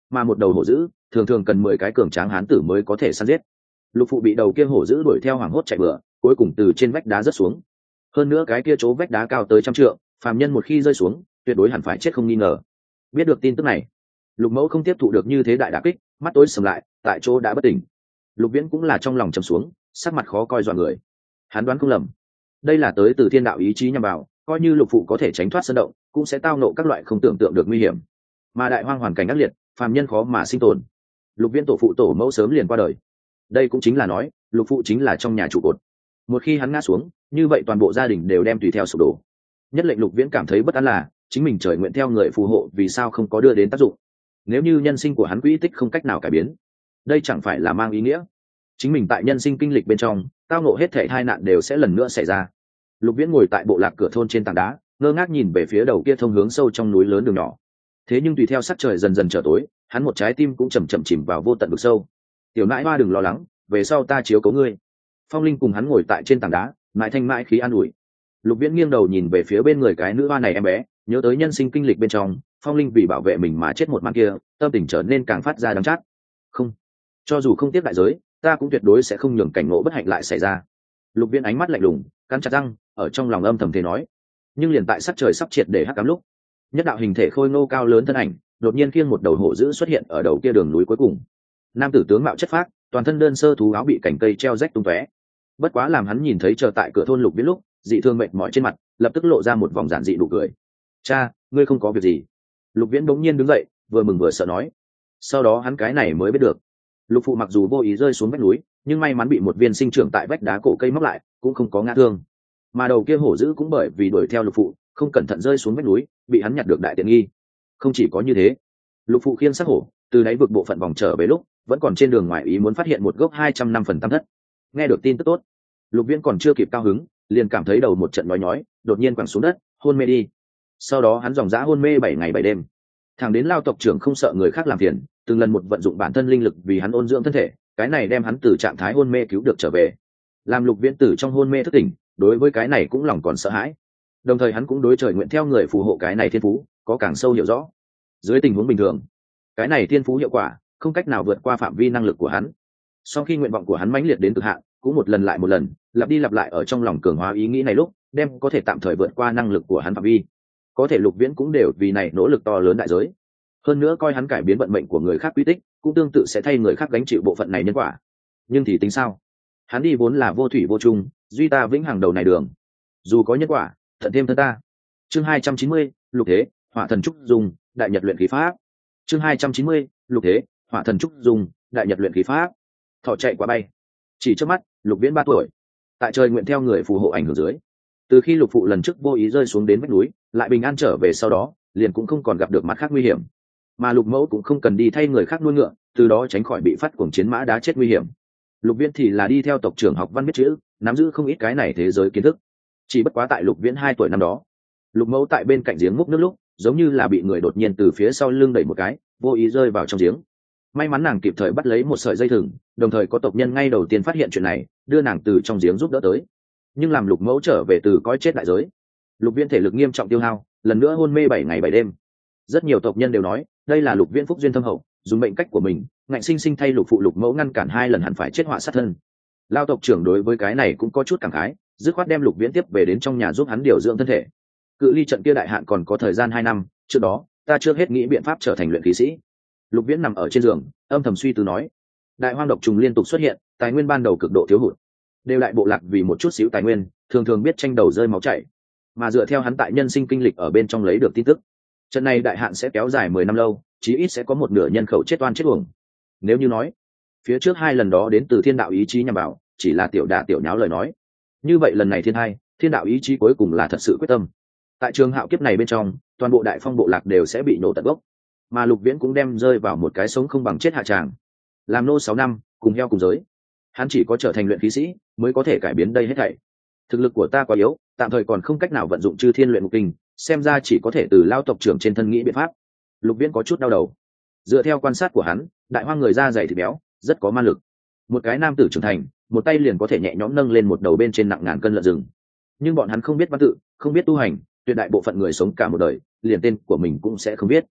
mà một đầu hổ dữ thường thường cần 10 cái cường tráng hán tử mới có thể săn giết. Lục phụ bị đầu kia hổ dữ đuổi theo hoảng hốt chạy bừa, cuối cùng từ trên vách đá rớt xuống. Hơn nữa cái kia chỗ vách đá cao tới 100 trượng, phàm nhân một khi rơi xuống tuyệt đối hẳn phải chết không nghi ngờ. Biết được tin tức này, Lục Mẫu không tiếp thụ được như thế đại đả kích, mắt tối sầm lại, tại chỗ đã bất tỉnh. Lục Viễn cũng là trong lòng trầm xuống, sắc mặt khó coi dọa người. Hắn đoán không lầm, đây là tới từ thiên đạo ý chí nhằm vào, coi như Lục phụ có thể tránh thoát sơn động, cũng sẽ tao nộ các loại không tưởng tượng được nguy hiểm. Mà đại hoang hoàn cảnh ác liệt, phàm nhân khó mà sinh tồn. Lục Viễn tổ phụ tổ mẫu sớm liền qua đời. Đây cũng chính là nói, Lục phụ chính là trong nhà trụ cột. Một khi hắn ngã xuống, như vậy toàn bộ gia đình đều đem tùy theo sụp đổ. Nhất lệnh Lục Viễn cảm thấy bất an là, chính mình trời nguyện theo người phù hộ vì sao không có đưa đến tác dụng. Nếu như nhân sinh của hắn quỹ tích không cách nào cải biến, đây chẳng phải là mang ý nghĩa chính mình tại nhân sinh kinh lịch bên trong tao nộ hết thảy tai nạn đều sẽ lần nữa xảy ra. Lục Viễn ngồi tại bộ lạc cửa thôn trên tảng đá, ngơ ngác nhìn về phía đầu kia thông hướng sâu trong núi lớn đường nhỏ. Thế nhưng tùy theo sắc trời dần dần trở tối, hắn một trái tim cũng chầm chậm chìm vào vô tận vực sâu. Tiểu nãi hoa đừng lo lắng, về sau ta chiếu cố ngươi. Phong Linh cùng hắn ngồi tại trên tảng đá, mãi thanh mãi khí an ủi. Lục Viễn nghiêng đầu nhìn về phía bên người cái nữ hoa này em bé, nhớ tới nhân sinh kinh lịch bên trong Phong Linh vì bảo vệ mình mà chết một màn kia, tâm tình trở nên càng phát ra đắng chát. Không, cho dù không tiếp đại giới, ta cũng tuyệt đối sẽ không nhường cảnh ngộ bất hạnh lại xảy ra. Lục Viễn ánh mắt lạnh lùng, cắn chặt răng, ở trong lòng âm thầm thế nói. Nhưng liền tại sắc trời sắp triệt để hắc ám lúc, nhất đạo hình thể khôi ngô cao lớn thân ảnh đột nhiên khiêng một đầu hổ dữ xuất hiện ở đầu kia đường núi cuối cùng. Nam tử tướng mạo chất phác, toàn thân đơn sơ thú áo bị cành cây treo rách tung tóe. Bất quá làm hắn nhìn thấy chờ tại cửa thôn Lục Viễn lúc, dị thương mệt mỏi trên mặt lập tức lộ ra một vòng giản dị nụ cười. Cha, ngươi không có việc gì? Lục Viễn bỗng nhiên đứng dậy, vừa mừng vừa sợ nói. Sau đó hắn cái này mới biết được, Lục phụ mặc dù vô ý rơi xuống vách núi, nhưng may mắn bị một viên sinh trưởng tại vách đá cổ cây móc lại, cũng không có ngã thương. Mà đầu kia hổ dữ cũng bởi vì đuổi theo Lục phụ, không cẩn thận rơi xuống vách núi, bị hắn nhặt được đại tiện nghi. Không chỉ có như thế, Lục phụ khiêng xác hổ từ đáy vực bộ phận vòng trở về lúc, vẫn còn trên đường ngoài ý muốn phát hiện một gốc 200 năm phần tam thất. Nghe được tin tức tốt, Lục Viễn còn chưa kịp cao hứng, liền cảm thấy đầu một trận nhói nhói, đột nhiên quẳng xuống đất, hôn mê đi. Sau đó hắn dòng dã hôn mê 7 ngày 7 đêm. Thằng đến Lao tộc trưởng không sợ người khác làm phiền, từng lần một vận dụng bản thân linh lực vì hắn ôn dưỡng thân thể, cái này đem hắn từ trạng thái hôn mê cứu được trở về. Làm Lục Viễn tử trong hôn mê thức tỉnh, đối với cái này cũng lòng còn sợ hãi. Đồng thời hắn cũng đối trời nguyện theo người phù hộ cái này thiên phú có càng sâu hiểu rõ. Dưới tình huống bình thường, cái này thiên phú hiệu quả không cách nào vượt qua phạm vi năng lực của hắn. Sau khi nguyện vọng của hắn mãnh liệt đến cực hạn, cũng một lần lại một lần, lặp đi lặp lại ở trong lòng cường hóa ý nghĩ này lúc, đem có thể tạm thời vượt qua năng lực của hắn phạm vi. Có thể Lục Viễn cũng đều vì này nỗ lực to lớn đại giới. Hơn nữa coi hắn cải biến vận mệnh của người khác quy tích, cũng tương tự sẽ thay người khác gánh chịu bộ phận này nhân quả. Nhưng thì tính sao? Hắn đi vốn là vô thủy vô chung, duy ta vĩnh hằng đầu này đường. Dù có nhân quả, thận thêm thân ta. Chương 290, Lục Thế, Hỏa Thần Trúc Dung, Đại Nhật luyện khí pháp. Chương 290, Lục Thế, Hỏa Thần Trúc Dung, Đại Nhật luyện khí pháp. Thọ chạy qua bay. Chỉ trước mắt, Lục Viễn 3 tuổi. Tại trời nguyện theo người phù hộ ảnh hưởng dưới, từ khi Lục phụ lần trước vô ý rơi xuống đến vách núi, lại bình an trở về sau đó, liền cũng không còn gặp được mặt khác nguy hiểm. Mà Lục mẫu cũng không cần đi thay người khác nuôi ngựa, từ đó tránh khỏi bị phát cuồng chiến mã đá chết nguy hiểm. Lục Viễn thì là đi theo tộc trưởng học văn biết chữ, nắm giữ không ít cái này thế giới kiến thức. Chỉ bất quá tại Lục Viễn 2 tuổi năm đó, Lục mẫu tại bên cạnh giếng múc nước lúc, giống như là bị người đột nhiên từ phía sau lưng đẩy một cái, vô ý rơi vào trong giếng. May mắn nàng kịp thời bắt lấy một sợi dây thừng, đồng thời có tộc nhân ngay đầu tiên phát hiện chuyện này, đưa nàng từ trong giếng giúp đỡ tới. Nhưng làm Lục mẫu trở về từ cõi chết đại giới, Lục Viễn thể lực nghiêm trọng tiêu hao, lần nữa hôn mê 7 ngày 7 đêm. Rất nhiều tộc nhân đều nói, đây là Lục Viễn phúc duyên thâm hậu, dùng mệnh cách của mình, ngạnh sinh sinh thay Lục phụ Lục mẫu ngăn cản 2 lần hẳn phải chết họa sát thân. Lao tộc trưởng đối với cái này cũng có chút cảm khái, dứt khoát đem Lục Viễn tiếp về đến trong nhà giúp hắn điều dưỡng thân thể. Cự ly trận kia đại hạn còn có thời gian 2 năm, trước đó, ta chưa hết nghĩ biện pháp trở thành luyện khí sĩ. Lục Viễn nằm ở trên giường, âm thầm suy tư nói. Đại hoang độc trùng liên tục xuất hiện, tài nguyên ban đầu cực độ thiếu hụt. Đều lại bộ lạc vì một chút xíu tài nguyên, thường thường biết tranh đầu rơi máu chảy. Mà dựa theo hắn tại nhân sinh kinh lịch ở bên trong lấy được tin tức, trận này đại hạn sẽ kéo dài 10 năm lâu, chí ít sẽ có một nửa nhân khẩu chết oan chết uổng. Nếu như nói, phía trước 2 lần đó đến từ thiên đạo ý chí nhằm vào, chỉ là tiểu đả tiểu nháo lời nói. Như vậy lần này thiên đạo ý chí cuối cùng là thật sự quyết tâm. Tại trường hạo kiếp này bên trong, toàn bộ đại phong bộ lạc đều sẽ bị nổ tận gốc. Mà Lục Viễn cũng đem rơi vào một cái sống không bằng chết hạ tràng. Làm nô 6 năm, cùng heo cùng giới. Hắn chỉ có trở thành luyện khí sĩ mới có thể cải biến đây hết thảy. Thực lực của ta quá yếu, tạm thời còn không cách nào vận dụng Chư Thiên luyện ngục kinh, xem ra chỉ có thể từ Lao tộc trưởng trên thân nghĩ biện pháp. Lục Viễn có chút đau đầu. Dựa theo quan sát của hắn, đại hoang người da dày thịt béo, rất có ma lực. Một cái nam tử trưởng thành, một tay liền có thể nhẹ nhõm nâng lên một đầu bên trên nặng ngàn cân lợn rừng. Nhưng bọn hắn không biết văn tự, không biết tu hành, tuyệt đại bộ phận người sống cả một đời, liền tên của mình cũng sẽ không biết.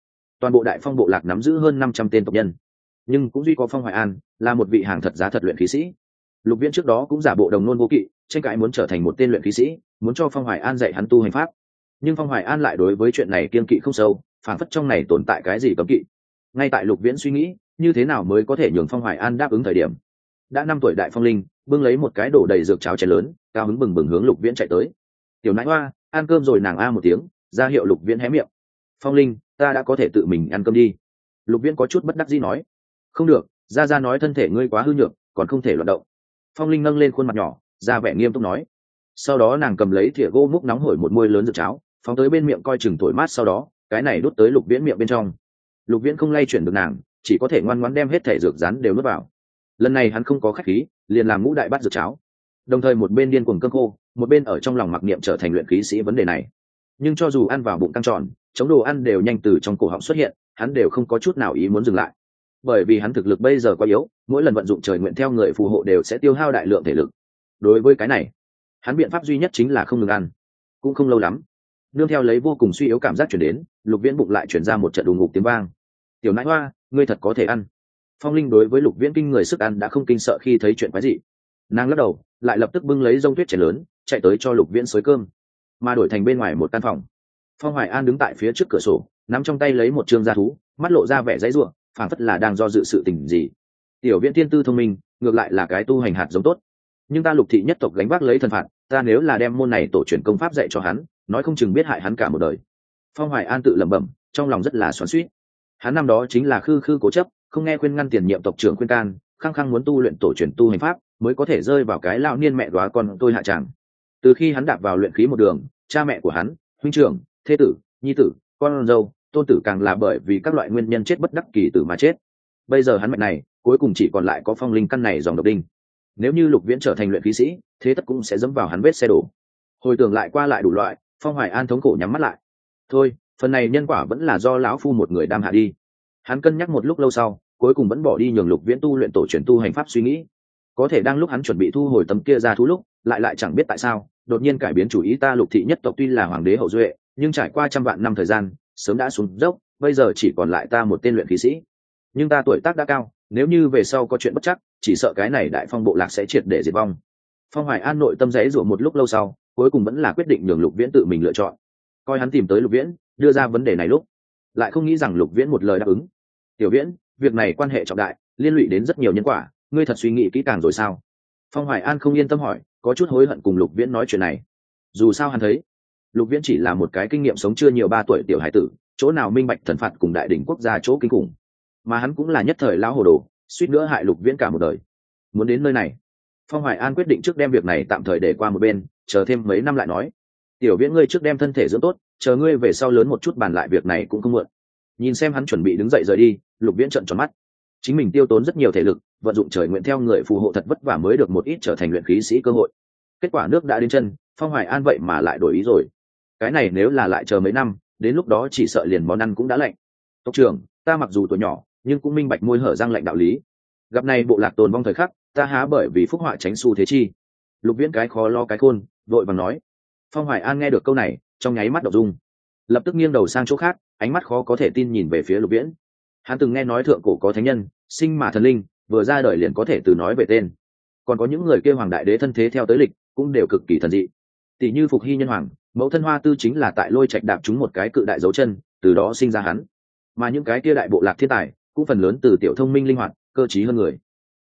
toàn bộ đại phong bộ lạc nắm giữ hơn 500 tên tộc nhân, nhưng cũng duy có Phong Hoài An là một vị hàng thật giá thật luyện khí sĩ. Lục Viễn trước đó cũng giả bộ đồng nôn vô kỵ, tranh cãi muốn trở thành một tên luyện khí sĩ, muốn cho Phong Hoài An dạy hắn tu hành pháp. Nhưng Phong Hoài An lại đối với chuyện này kiêng kỵ không sâu, phản phất trong này tồn tại cái gì cấm kỵ. Ngay tại Lục Viễn suy nghĩ như thế nào mới có thể nhường Phong Hoài An đáp ứng thời điểm, đã 5 tuổi đại phong linh bưng lấy một cái đổ đầy dược cháo chén lớn, cao hứng bừng bừng hướng Lục Viễn chạy tới. Tiểu nãi hoa, ăn cơm rồi, nàng a một tiếng, ra hiệu Lục Viễn hé miệng. Phong linh, ta đã có thể tự mình ăn cơm đi. Lục Viễn có chút bất đắc dĩ nói. Không được, gia nói thân thể ngươi quá hư nhược, còn không thể loạn động. Phong linh nâng lên khuôn mặt nhỏ, ra vẻ nghiêm túc nói. Sau đó nàng cầm lấy thìa gỗ múc nóng hổi một muôi lớn dược cháo, phóng tới bên miệng coi chừng thổi mát, sau đó cái này đút tới Lục Viễn miệng bên trong. Lục Viễn không lay chuyển được nàng, chỉ có thể ngoan ngoãn đem hết thể dược rắn đều nuốt vào. Lần này hắn không có khách khí, liền làm ngũ đại bát dược cháo, đồng thời một bên điên cuồng cơm khô, một bên ở trong lòng mặc niệm trở thành luyện khí sĩ vấn đề này. Nhưng cho dù ăn vào bụng căng tròn, chống đồ ăn đều nhanh từ trong cổ họng xuất hiện, hắn đều không có chút nào ý muốn dừng lại, bởi vì hắn thực lực bây giờ quá yếu, mỗi lần vận dụng trời nguyện theo người phù hộ đều sẽ tiêu hao đại lượng thể lực. Đối với cái này, hắn biện pháp duy nhất chính là không ngừng ăn. Cũng không lâu lắm, nương theo lấy vô cùng suy yếu cảm giác chuyển đến, Lục Viễn bụng lại chuyển ra một trận đùng ngục tiếng vang. Tiểu nãi hoa, ngươi thật có thể ăn. Phong linh đối với Lục Viễn kinh người sức ăn đã không kinh sợ khi thấy chuyện quái dị. Nàng lắc đầu, lại lập tức bưng lấy rông tuyết chén lớn, chạy tới cho Lục Viễn xới cơm. Mà đổi thành bên ngoài một căn phòng, Phong Hoài An đứng tại phía trước cửa sổ, nắm trong tay lấy một trương gia thú, mắt lộ ra vẻ dãy rủa, phảng phất là đang do dự sự tình gì. Tiểu Viễn tiên tư thông minh, ngược lại là cái tu hành hạt giống tốt. Nhưng ta Lục thị nhất tộc gánh vác lấy thần phạt, ta nếu là đem môn này tổ truyền công pháp dạy cho hắn, nói không chừng biết hại hắn cả một đời. Phong Hoài An tự lẩm bẩm, trong lòng rất là xoắn xuýt. Hắn năm đó chính là khư khư cố chấp, không nghe khuyên ngăn tiền nhiệm tộc trưởng khuyên can, khăng khăng muốn tu luyện tổ truyền tu hành pháp, mới có thể rơi vào cái lão niên mẹ đóa con tôi hạ tràng. Từ khi hắn đạp vào luyện khí một đường, cha mẹ của hắn, huynh trưởng, thế tử, nhi tử, con dâu, tôn tử càng là bởi vì các loại nguyên nhân chết bất đắc kỳ tử mà chết. Bây giờ hắn mệnh này, cuối cùng chỉ còn lại có phong linh căn này dòng độc đinh. Nếu như Lục Viễn trở thành luyện khí sĩ, thế tất cũng sẽ dẫm vào hắn vết xe đổ. Hồi tưởng lại qua lại đủ loại, Phong Hoài An thống khổ nhắm mắt lại. Thôi, phần này nhân quả vẫn là do lão phu một người đam hạ đi. Hắn cân nhắc một lúc lâu sau, cuối cùng vẫn bỏ đi nhường Lục Viễn tu luyện tổ truyền tu hành pháp suy nghĩ. Có thể đang lúc hắn chuẩn bị thu hồi tấm kia ra thú lúc, lại chẳng biết tại sao, đột nhiên cải biến chủ ý. Ta Lục thị nhất tộc tuy là hoàng đế hậu duệ, nhưng trải qua trăm vạn năm thời gian, sớm đã xuống dốc, bây giờ chỉ còn lại ta một tên luyện khí sĩ. Nhưng ta tuổi tác đã cao, nếu như về sau có chuyện bất chắc, chỉ sợ cái này đại phong bộ lạc sẽ triệt để diệt vong. Phong Hoài An nội tâm giãy giụa một lúc lâu sau, cuối cùng vẫn là quyết định nhường Lục Viễn tự mình lựa chọn. Coi hắn tìm tới Lục Viễn, đưa ra vấn đề này lúc, lại không nghĩ rằng Lục Viễn một lời đáp ứng. Tiểu Viễn, việc này quan hệ trọng đại, liên lụy đến rất nhiều nhân quả, ngươi thật suy nghĩ kỹ càng rồi sao? Phong Hoài An không yên tâm hỏi, có chút hối hận cùng Lục Viễn nói chuyện này. Dù sao hắn thấy, Lục Viễn chỉ là một cái kinh nghiệm sống chưa nhiều 3 tuổi tiểu hải tử, chỗ nào minh bạch thần phạt cùng đại đỉnh quốc gia chỗ kinh khủng, mà hắn cũng là nhất thời lão hồ đồ, suýt nữa hại Lục Viễn cả một đời. Muốn đến nơi này, Phong Hoài An quyết định trước đem việc này tạm thời để qua một bên, chờ thêm mấy năm lại nói. Tiểu Viễn, ngươi trước đem thân thể dưỡng tốt, chờ ngươi về sau lớn một chút bàn lại việc này cũng không muộn. Nhìn xem hắn chuẩn bị đứng dậy rời đi, Lục Viễn trợn tròn mắt. Chính mình tiêu tốn rất nhiều thể lực, vận dụng trời nguyện theo người phù hộ thật vất vả mới được một ít trở thành luyện khí sĩ cơ hội. Kết quả nước đã đến chân, Phong Hoài An vậy mà lại đổi ý rồi. Cái này nếu là lại chờ mấy năm, đến lúc đó chỉ sợ liền món ăn cũng đã lạnh. Tộc trưởng, ta mặc dù tuổi nhỏ, nhưng cũng minh bạch môi hở răng lạnh đạo lý. Gặp này bộ lạc tồn vong thời khắc, ta há bởi vì phúc họa tránh xu thế chi. Lục Viễn cái khó lo cái khôn, vội vàng nói. Phong Hoài An nghe được câu này, trong nháy mắt động dung, lập tức nghiêng đầu sang chỗ khác, ánh mắt khó có thể tin nhìn về phía Lục Viễn. Hắn từng nghe nói thượng cổ có thánh nhân, sinh mà thần linh, vừa ra đời liền có thể từ nói về tên. Còn có những người kia hoàng đại đế thân thế theo tới lịch, cũng đều cực kỳ thần dị. Tỷ như Phục Hy nhân hoàng, mẫu thân Hoa Tư chính là tại Lôi Trạch đạp trúng một cái cự đại dấu chân, từ đó sinh ra hắn. Mà những cái kia đại bộ lạc thiên tài, cũng phần lớn từ tiểu thông minh linh hoạt, cơ trí hơn người.